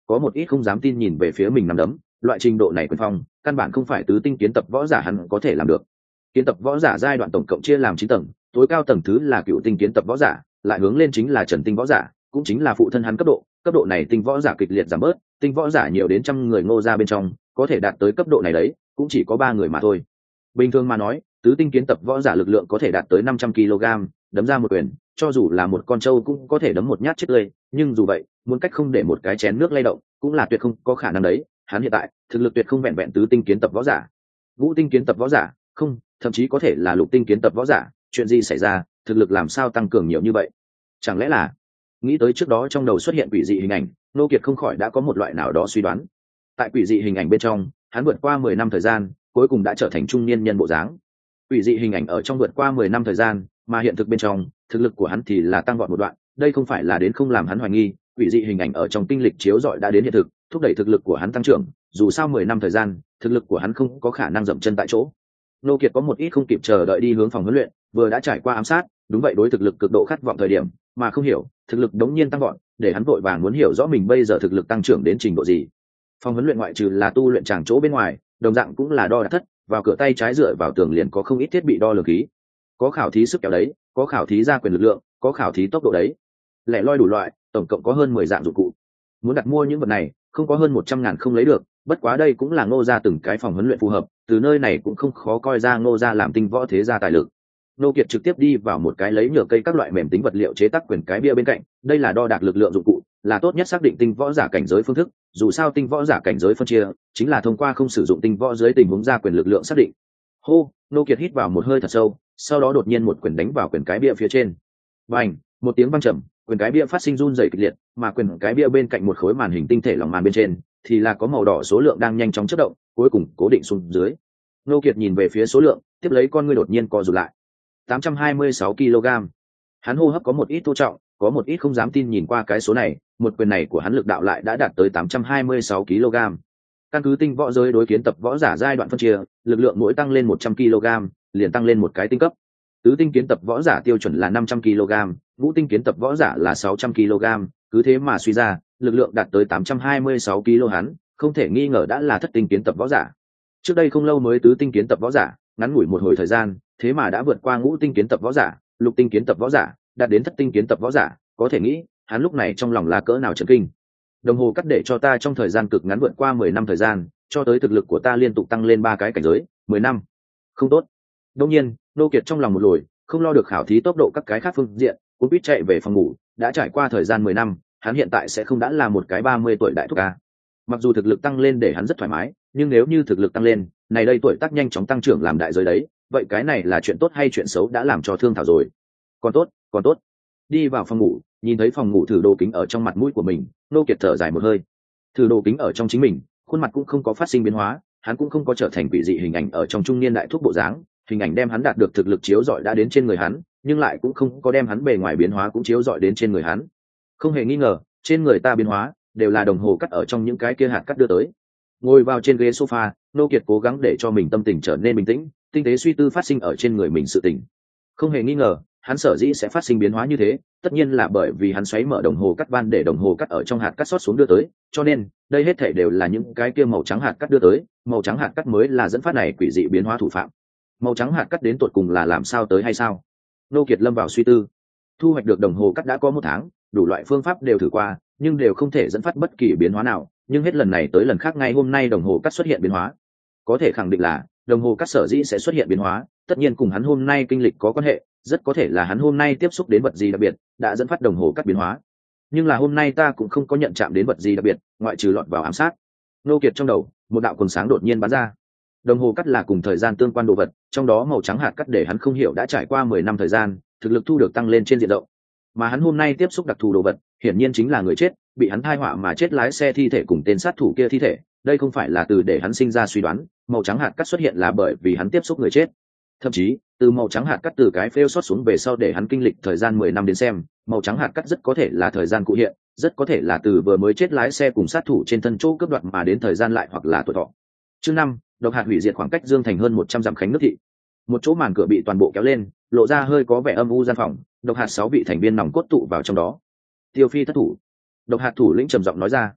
có một ít không dám tin nhìn về phía mình nắm đấm. Loại trình độ này quyền phong căn bản không phải tứ tinh kiến tập võ giả hắn có thể làm được. Kiến tập võ giả giai đoạn tổng cộng chia làm chín tầng, tối cao tầng thứ là cựu tinh kiến tập võ giả, lại hướng lên chính là trần tinh võ giả, cũng chính là phụ thân hắn cấp độ. Cấp độ này tinh võ giả kịch liệt giảm bớt, tinh võ giả nhiều đến trăm người Ngô gia bên trong, có thể đạt tới cấp độ này đấy, cũng chỉ có ba người mà thôi. Bình thường mà nói, tứ tinh kiến tập võ giả lực lượng có thể đạt tới năm trăm ki lô gam, đấm ra một quyền, cho dù là một con trâu cũng có thể đấm một nhát chết tươi, nhưng dù vậy, muốn cách không để một cái chén nước lay động, cũng là tuyệt không có khả năng đấy. Hắn hiện tại, thực lực tuyệt không vẹn vẹn tứ tinh kiến tập võ giả, ngũ tinh kiến tập võ giả, không, thậm chí có thể là lục tinh kiến tập võ giả. Chuyện gì xảy ra, thực lực làm sao tăng cường nhiều như vậy? Chẳng lẽ là nghĩ tới trước đó trong đầu xuất hiện quỷ dị hình ảnh, Nô Kiệt không khỏi đã có một loại nào đó suy đoán. Tại quỷ dị hình ảnh bên trong, hắn vượt qua mười năm thời gian, cuối cùng đã trở thành trung niên nhân bộ dáng. Quỷ dị hình ảnh ở trong vượt qua mười năm thời gian, mà hiện thực bên trong, thực lực của hắn thì là tăng vọt một đoạn, đây không phải là đến không làm hắn hoài nghi, quỷ dị hình ảnh ở trong kinh lịch chiếu rọi đã đến hiện thực, thúc đẩy thực lực của hắn tăng trưởng, dù sao mười năm thời gian, thực lực của hắn không có khả năng dậm chân tại chỗ. Nô Kiệt có một ít không kịp chờ đợi đi hướng phòng huấn luyện, vừa đã trải qua ám sát, đúng vậy đối thực lực cực độ khát vọng thời điểm, mà không hiểu, thực lực đống nhiên tăng vọt, để hắn vội vàng muốn hiểu rõ mình bây giờ thực lực tăng trưởng đến trình độ gì. Phòng huấn luyện ngoại trừ là tu luyện tràng chỗ bên ngoài, đồng dạng cũng là đo đạc thất, vào cửa tay trái dựa vào tường liền có không ít thiết bị đo lường khí. Có khảo thí sức kéo đấy, có khảo thí gia quyền lực lượng, có khảo thí tốc độ đấy. Lẻ loi đủ loại, tổng cộng có hơn mười dạng dụng cụ. Muốn đặt mua những vật này, không có hơn một trăm ngàn không lấy được, bất quá đây cũng là Ngô gia từng cái phòng huấn luyện phù hợp, từ nơi này cũng không khó coi ra Ngô gia làm tinh võ thế gia tài lực. Nô Kiệt trực tiếp đi vào một cái lấy nhựa cây các loại mềm tính vật liệu chế tác quyền cái bia bên cạnh, đây là đo đạc lực lượng dụng cụ, là tốt nhất xác định tinh võ giả cảnh giới phương thức, dù sao tinh võ giả cảnh giới phân chia, chính là thông qua không sử dụng tinh võ dưới tình huống ra quyền lực lượng xác định. Hô, Nô Kiệt hít vào một hơi thật sâu, sau đó đột nhiên một quyền đánh vào quyền cái bia phía trên. Bành, một tiếng vang trầm, quyền cái bia phát sinh run rẩy kịch liệt, mà quyền cái bia bên cạnh một khối màn hình tinh thể lỏng màn bên trên thì là có màu đỏ số lượng đang nhanh chóng chớp động, cuối cùng cố định xuống dưới. Nô Kiệt nhìn về phía số lượng, tiếp lấy con ngươi đột nhiên co rụt lại. tám trăm hai mươi sáu ki lô gam. Hắn hô hấp có một ít thô trọng, có một ít không dám tin nhìn qua cái số này, một quyền này của hắn lực đạo lại đã đạt tới tám trăm hai mươi sáu ki lô gam. Căn cứ tinh võ giới đối kiến tập võ giả giai đoạn phân chia, lực lượng mỗi tăng lên một trăm ki lô gam, liền tăng lên một cái tinh cấp. Tứ tinh kiến tập võ giả tiêu chuẩn là năm trăm ki lô gam, ngũ tinh kiến tập võ giả là sáu trăm ki lô gam, cứ thế mà suy ra, lực lượng đạt tới tám trăm hai mươi sáu ki lô hắn, không thể nghi ngờ đã là thất tinh kiến tập võ giả. Trước đây không lâu mới tứ tinh kiến tập võ giả, ngắn ngủi một hồi thời gian, thế mà đã vượt qua ngũ tinh kiến tập võ giả, lục tinh kiến tập võ giả, đạt đến thất tinh kiến tập võ giả, có thể nghĩ, hắn lúc này trong lòng là cỡ nào chấn kinh. Đồng hồ cắt để cho ta trong thời gian cực ngắn vượt qua mười năm thời gian, cho tới thực lực của ta liên tục tăng lên ba cái cảnh giới, mười năm. Không tốt. Đương nhiên, Nô Kiệt trong lòng một lồi, không lo được khảo thí tốc độ các cái khác phương diện, cũng biết chạy về phòng ngủ, đã trải qua thời gian mười năm, hắn hiện tại sẽ không đã là một cái ba mươi tuổi đại thúc ca. Mặc dù thực lực tăng lên để hắn rất thoải mái, nhưng nếu như thực lực tăng lên, này đây tuổi tác nhanh chóng tăng trưởng làm đại giới đấy, vậy cái này là chuyện tốt hay chuyện xấu đã làm cho thương thảo rồi. Còn tốt, còn tốt. Đi vào phòng ngủ, nhìn thấy phòng ngủ thử đồ kính ở trong mặt mũi của mình, Nô Kiệt thở dài một hơi. Thử đồ kính ở trong chính mình, khuôn mặt cũng không có phát sinh biến hóa, hắn cũng không có trở thành quỷ dị hình ảnh ở trong trung niên đại thúc bộ dáng, hình ảnh đem hắn đạt được thực lực chiếu rọi đã đến trên người hắn, nhưng lại cũng không có đem hắn bề ngoài biến hóa cũng chiếu rọi đến trên người hắn. Không hề nghi ngờ, trên người ta biến hóa đều là đồng hồ cắt ở trong những cái kia hạt cắt đưa tới. Ngồi vào trên ghế sofa, Nô Kiệt cố gắng để cho mình tâm tình trở nên bình tĩnh, tinh tế suy tư phát sinh ở trên người mình sự tình. Không hề nghi ngờ, hắn sở dĩ sẽ phát sinh biến hóa như thế, tất nhiên là bởi vì hắn xoáy mở đồng hồ cắt van để đồng hồ cắt ở trong hạt cắt xót xuống đưa tới, cho nên đây hết thảy đều là những cái kia màu trắng hạt cắt đưa tới, màu trắng hạt cắt mới là dẫn phát này quỷ dị biến hóa thủ phạm. Màu trắng hạt cắt đến tột cùng là làm sao tới hay sao? Nô Kiệt lâm vào suy tư. Thu hoạch được đồng hồ cắt đã có một tháng, đủ loại phương pháp đều thử qua, nhưng đều không thể dẫn phát bất kỳ biến hóa nào, nhưng hết lần này tới lần khác ngay hôm nay đồng hồ cắt xuất hiện biến hóa. Có thể khẳng định là đồng hồ cắt sở dĩ sẽ xuất hiện biến hóa, tất nhiên cùng hắn hôm nay kinh lịch có quan hệ, rất có thể là hắn hôm nay tiếp xúc đến vật gì đặc biệt, đã dẫn phát đồng hồ cắt biến hóa. Nhưng là hôm nay ta cũng không có nhận chạm đến vật gì đặc biệt, ngoại trừ lọt vào ám sát. Nô Kiệt trong đầu, một đạo quần sáng đột nhiên bắn ra. Đồng hồ cắt là cùng thời gian tương quan đồ vật, trong đó màu trắng hạt cắt để hắn không hiểu đã trải qua mười năm thời gian, thực lực thu được tăng lên trên diện rộng. Mà hắn hôm nay tiếp xúc đặc thù đồ vật, hiển nhiên chính là người chết, bị hắn thai họa mà chết lái xe thi thể cùng tên sát thủ kia thi thể, đây không phải là từ để hắn sinh ra suy đoán, màu trắng hạt cắt xuất hiện là bởi vì hắn tiếp xúc người chết. Thậm chí, từ màu trắng hạt cắt từ cái phêu sót xuống về sau để hắn kinh lịch thời gian mười năm đến xem, màu trắng hạt cắt rất có thể là thời gian cụ hiện, rất có thể là từ vừa mới chết lái xe cùng sát thủ trên thân chỗ cướp đoạt mà đến thời gian lại hoặc là tuổi thọ. Chương năm, độc hạt hủy diệt khoảng cách Dương Thành hơn một trăm dặm khánh nước thị. Một chỗ màn cửa bị toàn bộ kéo lên, lộ ra hơi có vẻ âm u gian phòng, độc hạt sáu vị thành viên nòng cốt tụ vào trong đó. Tiêu Phi thất thủ. Độc hạt thủ lĩnh trầm giọng nói ra.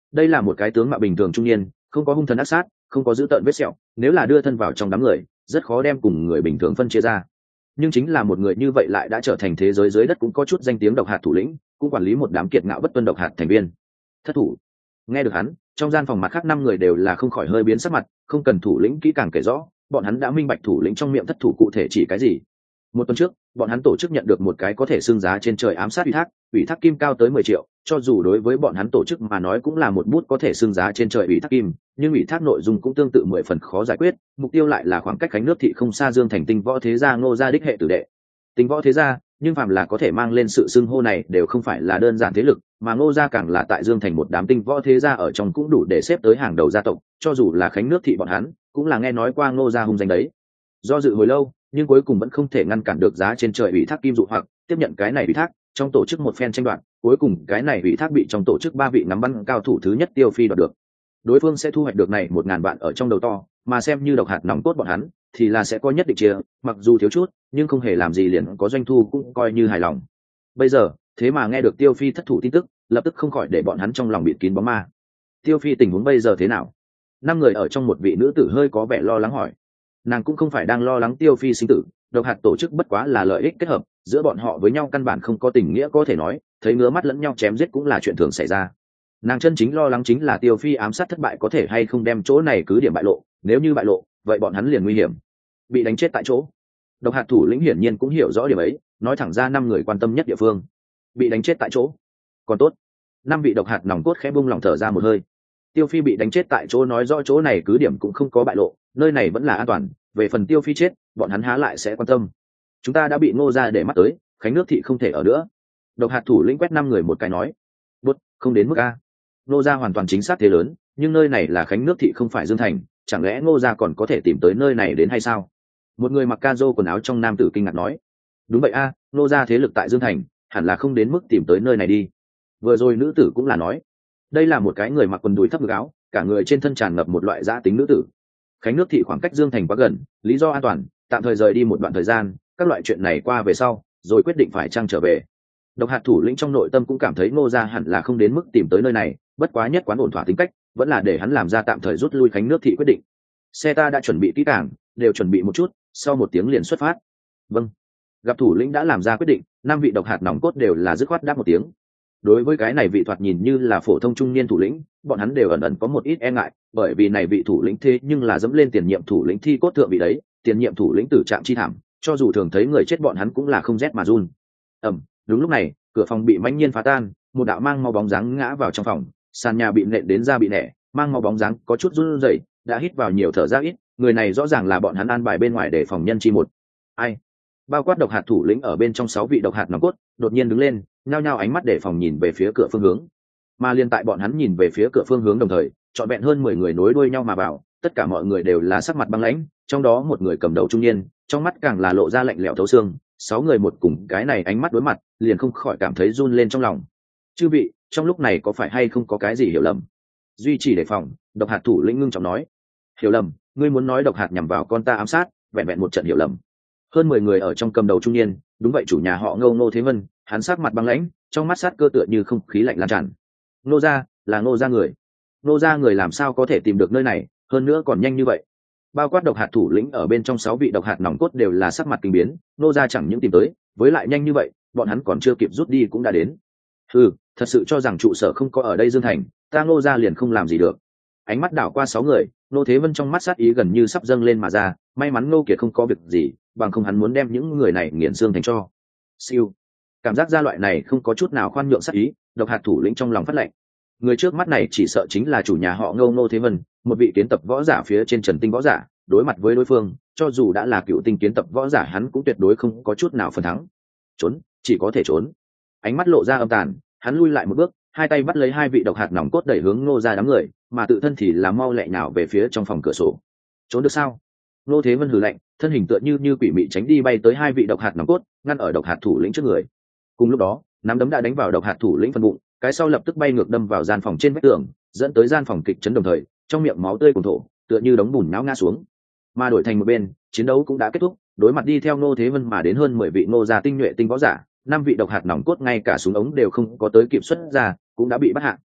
đây là một cái tướng mạo bình thường trung niên, không có hung thần ác sát, không có dữ tợn vết sẹo, nếu là đưa thân vào trong đám người rất khó đem cùng người bình thường phân chia ra. Nhưng chính là một người như vậy lại đã trở thành thế giới dưới đất cũng có chút danh tiếng độc hạt thủ lĩnh, cũng quản lý một đám kiệt ngạo bất tuân độc hạt thành viên. Thất thủ. Nghe được hắn, trong gian phòng mặt khác năm người đều là không khỏi hơi biến sắc mặt, không cần thủ lĩnh kỹ càng kể rõ, bọn hắn đã minh bạch thủ lĩnh trong miệng thất thủ cụ thể chỉ cái gì. Một tuần trước, bọn hắn tổ chức nhận được một cái có thể xưng giá trên trời ám sát ủy thác, ủy thác kim cao tới mười triệu, cho dù đối với bọn hắn tổ chức mà nói cũng là một bút có thể xưng giá trên trời ủy thác kim, nhưng ủy thác nội dung cũng tương tự mười phần khó giải quyết, mục tiêu lại là khoảng cách Khánh nước thị không xa Dương Thành Tinh Võ Thế gia Ngô gia đích hệ tử đệ. Tinh Võ Thế gia, nhưng phàm là có thể mang lên sự xưng hô này đều không phải là đơn giản thế lực, mà Ngô gia càng là tại Dương Thành một đám tinh võ thế gia ở trong cũng đủ để xếp tới hàng đầu gia tộc, cho dù là Khánh nước thị bọn hắn, cũng là nghe nói qua Ngô gia hung danh đấy. Do dự hồi lâu, nhưng cuối cùng vẫn không thể ngăn cản được giá trên trời ủy thác kim dụ hoặc tiếp nhận cái này ủy thác, trong tổ chức một phen tranh đoạt, cuối cùng cái này ủy thác bị trong tổ chức ba vị nắm bắn cao thủ thứ nhất Tiêu Phi đoạt được. Đối phương sẽ thu hoạch được này một ngàn vạn ở trong đầu to, mà xem như độc hạt nòng cốt bọn hắn thì là sẽ có nhất định chia, mặc dù thiếu chút nhưng không hề làm gì liền có doanh thu cũng coi như hài lòng. Bây giờ thế mà nghe được Tiêu Phi thất thủ tin tức, lập tức không khỏi để bọn hắn trong lòng bịt kín bóng ma. Tiêu Phi tình huống bây giờ thế nào? Năm người ở trong một vị nữ tử hơi có vẻ lo lắng hỏi. Nàng cũng không phải đang lo lắng Tiêu Phi sinh tử, độc hạt tổ chức bất quá là lợi ích kết hợp, giữa bọn họ với nhau căn bản không có tình nghĩa có thể nói, thấy ngứa mắt lẫn nhau chém giết cũng là chuyện thường xảy ra. Nàng chân chính lo lắng chính là Tiêu Phi ám sát thất bại có thể hay không đem chỗ này cứ điểm bại lộ, nếu như bại lộ vậy bọn hắn liền nguy hiểm, bị đánh chết tại chỗ. Độc hạt thủ lĩnh hiển nhiên cũng hiểu rõ điểm ấy, nói thẳng ra năm người quan tâm nhất địa phương bị đánh chết tại chỗ. Còn tốt, năm vị độc hạt nòng cốt khẽ bung lòng thở ra một hơi. Tiêu Phi bị đánh chết tại chỗ nói rõ chỗ này cứ điểm cũng không có bại lộ, nơi này vẫn là an toàn, về phần Tiêu Phi chết bọn hắn há lại sẽ quan tâm. Chúng ta đã bị Ngô gia để mắt tới, Khánh nước thị không thể ở nữa. Độc hạt thủ lĩnh quét năm người một cái nói. Bút, không đến mức a. Ngô gia hoàn toàn chính xác thế lớn, nhưng nơi này là Khánh nước thị không phải Dương Thành, chẳng lẽ Ngô gia còn có thể tìm tới nơi này đến hay sao? Một người mặc ca rô quần áo trong nam tử kinh ngạc nói. Đúng vậy a, Ngô gia thế lực tại Dương Thành, hẳn là không đến mức tìm tới nơi này đi. Vừa rồi nữ tử cũng là nói. Đây là một cái người mặc quần đùi thấp ngực áo, cả người trên thân tràn ngập một loại dã tính nữ tử. Khánh nước thị khoảng cách Dương Thành quá gần, lý do an toàn, tạm thời rời đi một đoạn thời gian, các loại chuyện này qua về sau, rồi quyết định phải trang trở về. Độc hạt thủ lĩnh trong nội tâm cũng cảm thấy Ngô gia hẳn là không đến mức tìm tới nơi này, bất quá nhất quán ổn thỏa tính cách, vẫn là để hắn làm ra tạm thời rút lui Khánh nước thị quyết định. Xe ta đã chuẩn bị kỹ càng, đều chuẩn bị một chút, sau một tiếng liền xuất phát. Vâng. Gặp thủ lĩnh đã làm ra quyết định, năm vị độc hạt nòng cốt đều là dứt khoát đáp một tiếng. Đối với cái này vị thoạt nhìn như là phổ thông trung niên thủ lĩnh, bọn hắn đều ẩn ẩn có một ít e ngại, bởi vì này vị thủ lĩnh thế nhưng là dẫm lên tiền nhiệm thủ lĩnh thi cốt thượng vị đấy, tiền nhiệm thủ lĩnh tử trạng chi thảm, cho dù thường thấy người chết bọn hắn cũng là không rét mà run. Ầm, đúng lúc này, cửa phòng bị mãnh nhiên phá tan, một đạo mang màu bóng dáng ngã vào trong phòng, sàn nhà bị nện đến ra bị nẻ, mang màu bóng dáng có chút run rẩy, đã hít vào nhiều thở ra ít, người này rõ ràng là bọn hắn an bài bên ngoài để phòng nhân chi một. Ai? Bao quát độc hạt thủ lĩnh ở bên trong sáu vị độc hạt nòng cốt, đột nhiên đứng lên, nhao nhao ánh mắt để phòng nhìn về phía cửa phương hướng. Mà liên tại bọn hắn nhìn về phía cửa phương hướng đồng thời, trọn vẹn hơn mười người nối đuôi nhau mà vào, tất cả mọi người đều là sắc mặt băng lãnh, trong đó một người cầm đầu trung niên, trong mắt càng là lộ ra lạnh lẽo thấu xương, sáu người một cùng cái này ánh mắt đối mặt, liền không khỏi cảm thấy run lên trong lòng. Chư vị, trong lúc này có phải hay không có cái gì hiểu lầm? Duy trì đề phòng, độc hạt thủ lĩnh ngưng trọng nói. Hiểu lầm? Ngươi muốn nói độc hạt nhằm vào con ta ám sát, vẹn vẹn một trận hiểu lầm. Hơn mười người ở trong cầm đầu trung niên, đúng vậy chủ nhà họ Ngô Ngô Thế Vân, hắn sắc mặt băng lãnh, trong mắt sát cơ tựa như không khí lạnh lan tràn. Ngô gia, là Ngô gia người. Ngô gia người làm sao có thể tìm được nơi này, hơn nữa còn nhanh như vậy? Bao quát độc hạt thủ lĩnh ở bên trong sáu vị độc hạt nòng cốt đều là sắc mặt kinh biến, Ngô gia chẳng những tìm tới, với lại nhanh như vậy, bọn hắn còn chưa kịp rút đi cũng đã đến. Ừ, thật sự cho rằng trụ sở không có ở đây Dương Thành, ta Ngô gia liền không làm gì được. Ánh mắt đảo qua sáu người, Ngô Thế Vân trong mắt sát ý gần như sắp dâng lên mà ra, may mắn Ngô Kiệt không có việc gì, bằng không hắn muốn đem những người này nghiền xương thành cho. Siêu. Cảm giác ra loại này không có chút nào khoan nhượng sát ý, độc hạt thủ lĩnh trong lòng phát lệnh. Người trước mắt này chỉ sợ chính là chủ nhà họ Ngô Ngô Thế Vân, một vị kiến tập võ giả phía trên Trần Tinh võ giả, đối mặt với đối phương, cho dù đã là cựu tinh kiến tập võ giả hắn cũng tuyệt đối không có chút nào phần thắng. Trốn, chỉ có thể trốn. Ánh mắt lộ ra âm tàn, hắn lui lại một bước, hai tay bắt lấy hai vị độc hạt nòng cốt đẩy hướng Ngô gia đám người, mà tự thân thì là mau lẹ nhào về phía trong phòng cửa sổ. Trốn được sao? Ngô Thế Vân hừ lạnh, thân hình tựa như như quỷ mị tránh đi bay tới hai vị độc hạt nòng cốt, ngăn ở độc hạt thủ lĩnh trước người. Cùng lúc đó, nắm đấm đã đánh vào độc hạt thủ lĩnh phần bụng, cái sau lập tức bay ngược đâm vào gian phòng trên vách tường, dẫn tới gian phòng kịch chấn đồng thời, trong miệng máu tươi cuồn thổ, tựa như đống bùn nhão ngã xuống. Mà đổi thành một bên, chiến đấu cũng đã kết thúc, đối mặt đi theo Ngô Thế Vân mà đến hơn mười vị Ngô gia tinh nhuệ tinh võ giả, năm vị độc hạt nòng cốt ngay cả súng ống đều không có tới kịp xuất ra, cũng đã bị bắt hạ.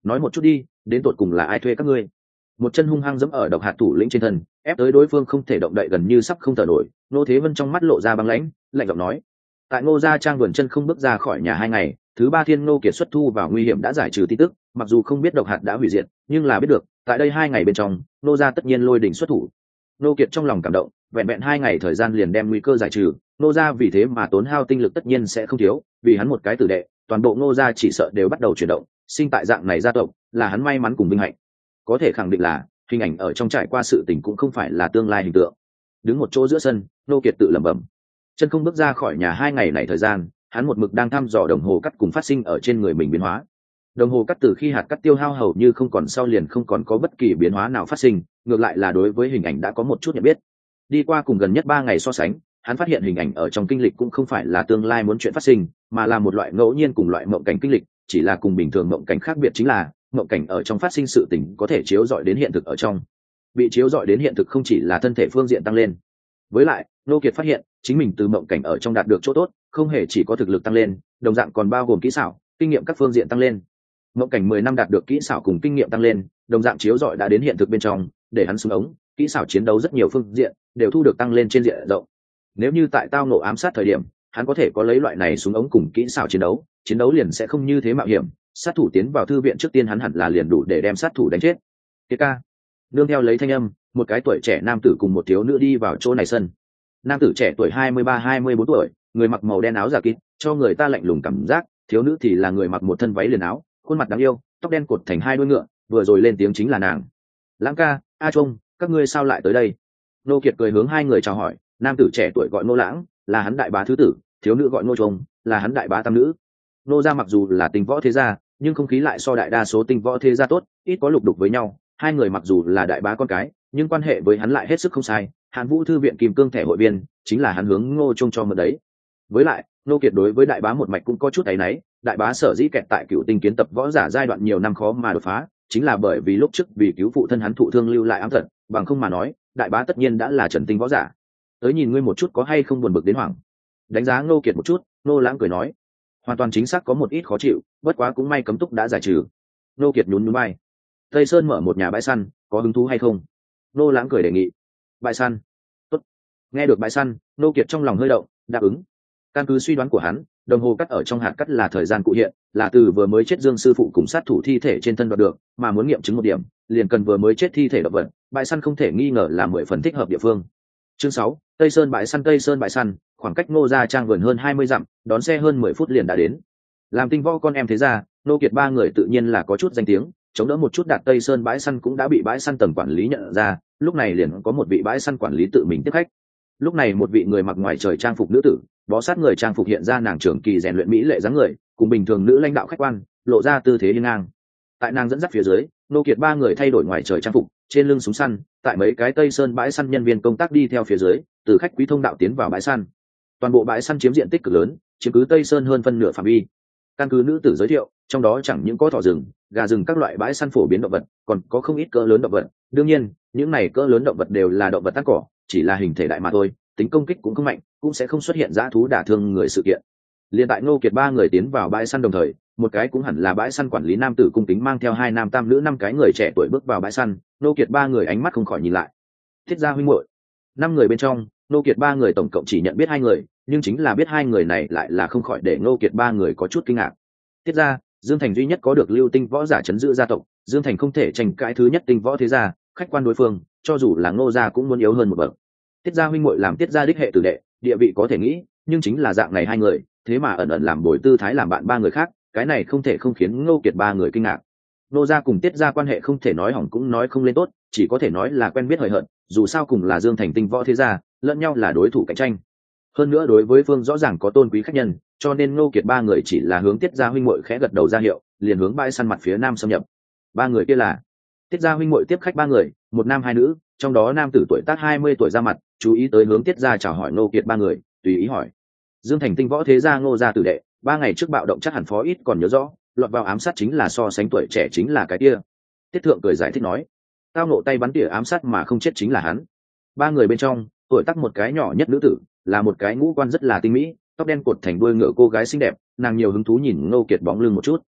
nói một chút đi, đến tột cùng là ai thuê các ngươi? Một chân hung hăng giẫm ở độc hạt thủ lĩnh trên thân, ép tới đối phương không thể động đậy, gần như sắp không thở nổi. Ngô Thế Vân trong mắt lộ ra băng lãnh, lạnh giọng nói: tại Ngô gia trang vườn chân không bước ra khỏi nhà hai ngày, thứ ba thiên Ngô Kiệt xuất thu vào nguy hiểm đã giải trừ tin tức, mặc dù không biết độc hạt đã hủy diệt, nhưng là biết được tại đây hai ngày bên trong Ngô gia tất nhiên lôi đỉnh xuất thủ. Ngô Kiệt trong lòng cảm động, vẹn vẹn hai ngày thời gian liền đem nguy cơ giải trừ, Ngô gia vì thế mà tốn hao tinh lực tất nhiên sẽ không thiếu, vì hắn một cái tử đệ, toàn bộ Ngô gia chỉ sợ đều bắt đầu chuyển động, sinh tại dạng này gia tộc là hắn may mắn cùng vinh hạnh. Có thể khẳng định là hình ảnh ở trong trải qua sự tình cũng không phải là tương lai hình tượng. Đứng một chỗ giữa sân, Ngô Kiệt tự lẩm bẩm. Chân không bước ra khỏi nhà hai ngày này thời gian, hắn một mực đang thăm dò đồng hồ cắt cùng phát sinh ở trên người mình biến hóa. Đồng hồ cắt từ khi hạt cắt tiêu hao hầu như không còn, sau liền không còn có bất kỳ biến hóa nào phát sinh, ngược lại là đối với hình ảnh đã có một chút nhận biết. Đi qua cùng gần nhất ba ngày so sánh, hắn phát hiện hình ảnh ở trong kinh lịch cũng không phải là tương lai muốn chuyện phát sinh, mà là một loại ngẫu nhiên cùng loại mộng cảnh kinh lịch, chỉ là cùng bình thường mộng cảnh khác biệt chính là, mộng cảnh ở trong phát sinh sự tình có thể chiếu rọi đến hiện thực ở trong. Bị chiếu rọi đến hiện thực không chỉ là thân thể phương diện tăng lên. Với lại, Ngô Kiệt phát hiện, chính mình từ mộng cảnh ở trong đạt được chỗ tốt, không hề chỉ có thực lực tăng lên, đồng dạng còn bao gồm kỹ xảo, kinh nghiệm các phương diện tăng lên. Mộng cảnh mười năm đạt được kỹ xảo cùng kinh nghiệm tăng lên, đồng dạng chiếu rọi đã đến hiện thực bên trong, để hắn súng ống, kỹ xảo chiến đấu rất nhiều phương diện đều thu được tăng lên trên diện rộng. Nếu như tại tao nộ ám sát thời điểm, hắn có thể có lấy loại này súng ống cùng kỹ xảo chiến đấu, chiến đấu liền sẽ không như thế mạo hiểm, sát thủ tiến vào thư viện trước tiên hắn hẳn là liền đủ để đem sát thủ đánh chết. Kiệt ca. Nương theo lấy thanh âm, một cái tuổi trẻ nam tử cùng một thiếu nữ đi vào chỗ này sân. Nam tử trẻ tuổi hai mươi ba hai mươi bốn tuổi, người mặc màu đen áo giả kín, cho người ta lạnh lùng cảm giác, thiếu nữ thì là người mặc một thân váy liền áo, khuôn mặt đáng yêu, tóc đen cột thành hai đuôi ngựa, vừa rồi lên tiếng chính là nàng. Lãng ca, A Trung, các ngươi sao lại tới đây? Nô Kiệt cười hướng hai người chào hỏi, nam tử trẻ tuổi gọi Nô Lãng, là hắn đại bá thứ tử, thiếu nữ gọi Nô Trung, là hắn đại bá tam nữ. Nô gia mặc dù là tinh võ thế gia, nhưng không khí lại so đại đa số tinh võ thế gia tốt, ít có lục đục với nhau. Hai người mặc dù là đại bá con cái, nhưng quan hệ với hắn lại hết sức không sai. Hàn Vũ thư viện kim cương thẻ hội viên chính là hắn hướng Ngô Trung cho mượn đấy. Với lại, Nô Kiệt đối với đại bá một mạch cũng có chút áy náy, đại bá sở dĩ kẹt tại Cựu Tinh kiến tập võ giả giai đoạn nhiều năm khó mà đột phá, chính là bởi vì lúc trước vì cứu phụ thân hắn thụ thương lưu lại ám tật, bằng không mà nói, đại bá tất nhiên đã là trần tinh võ giả. Tới nhìn ngươi một chút có hay không buồn bực đến hoảng. Đánh giá Ngô Kiệt một chút, Ngô Lãng cười nói, hoàn toàn chính xác có một ít khó chịu, bất quá cũng may cấm túc đã giải trừ. Ngô Kiệt nhún nhún vai. Tây Sơn mở một nhà bãi săn, có hứng thú hay không? Ngô Lãng cười đề nghị. Bãi săn? Tốt. Nghe được bãi săn, Ngô Kiệt trong lòng hơi động, đáp ứng. Căn cứ suy đoán của hắn, đồng hồ cắt ở trong hạt cắt là thời gian cụ hiện, là từ vừa mới chết Dương sư phụ cùng sát thủ thi thể trên thân đoạt được, mà muốn nghiệm chứng một điểm, liền cần vừa mới chết thi thể động vật, bãi săn không thể nghi ngờ là mười phần thích hợp địa phương. Chương sáu, Tây Sơn bãi săn. Tây Sơn bãi săn, khoảng cách Ngô gia trang vườn hơn hai mươi dặm, đón xe hơn mười phút liền đã đến. Làm tinh võ con em thế gia, Ngô Kiệt ba người tự nhiên là có chút danh tiếng, chống đỡ một chút đạt Tây Sơn bãi săn cũng đã bị bãi săn tầng quản lý nhận ra, lúc này liền có một vị bãi săn quản lý tự mình tiếp khách. Lúc này một vị người mặc ngoài trời trang phục nữ tử, bó sát người trang phục hiện ra nàng trưởng kỳ rèn luyện mỹ lệ dáng người, cùng bình thường nữ lãnh đạo khách quan, lộ ra tư thế hiên ngang. Tại nàng dẫn dắt phía dưới, Ngô Kiệt ba người thay đổi ngoài trời trang phục, trên lưng súng săn, tại mấy cái Tây Sơn bãi săn nhân viên công tác đi theo phía dưới, từ khách quý thông đạo tiến vào bãi săn. Toàn bộ bãi săn chiếm diện tích cực lớn, chiếm cứ Tây Sơn hơn phân nửa phạm vi. Căn cứ nữ tử giới thiệu, trong đó chẳng những có thỏ rừng, gà rừng các loại bãi săn phổ biến động vật, còn có không ít cỡ lớn động vật. Đương nhiên, những này cỡ lớn động vật đều là động vật ăn cỏ, chỉ là hình thể đại mà thôi, tính công kích cũng không mạnh, cũng sẽ không xuất hiện dã thú đả thương người sự kiện. Liên tại Ngô Kiệt ba người tiến vào bãi săn đồng thời, một cái cũng hẳn là bãi săn quản lý nam tử cung kính mang theo hai nam tam nữ năm cái người trẻ tuổi bước vào bãi săn. Ngô Kiệt ba người ánh mắt không khỏi nhìn lại. Thiết gia huynh muội. Năm người bên trong, Ngô Kiệt ba người tổng cộng chỉ nhận biết hai người, nhưng chính là biết hai người này lại là không khỏi để Ngô Kiệt ba người có chút kinh ngạc. Thiết gia, Dương Thành duy nhất có được lưu tinh võ giả chấn giữ gia tộc, Dương Thành không thể tranh cãi thứ nhất tinh võ thế gia, khách quan đối phương, cho dù là Ngô gia cũng muốn yếu hơn một bậc. Tiết gia huynh muội làm Tiết gia đích hệ tử đệ, địa vị có thể nghĩ, nhưng chính là dạng này hai người, thế mà ẩn ẩn làm bồi tư thái làm bạn ba người khác, cái này không thể không khiến Ngô Kiệt ba người kinh ngạc. Ngô gia cùng Tiết gia quan hệ không thể nói hỏng cũng nói không lên tốt, chỉ có thể nói là quen biết hời hợt, dù sao cùng là Dương Thành tinh võ thế gia, lẫn nhau là đối thủ cạnh tranh. Hơn nữa đối với phương rõ ràng có tôn quý khách nhân, cho nên Ngô Kiệt ba người chỉ là hướng Tiết gia huynh muội khẽ gật đầu ra hiệu, liền hướng bãi săn mặt phía nam xâm nhập. Ba người kia là Tiết gia huynh muội tiếp khách ba người, một nam hai nữ, trong đó nam tử tuổi tác hai mươi tuổi ra mặt, chú ý tới hướng Tiết gia chào hỏi Ngô Kiệt ba người, tùy ý hỏi. Dương Thành tinh võ thế gia Ngô gia tử đệ, ba ngày trước bạo động chắc hẳn phó ít còn nhớ rõ, lọt vào ám sát chính là so sánh tuổi trẻ chính là cái kia. Tiết thượng cười giải thích nói, tao nộ tay bắn tỉa ám sát mà không chết chính là hắn. Ba người bên trong, tuổi tác một cái nhỏ nhất nữ tử, là một cái ngũ quan rất là tinh mỹ, tóc đen cột thành đuôi ngựa cô gái xinh đẹp, nàng nhiều hứng thú nhìn Ngô Kiệt bóng lưng một chút.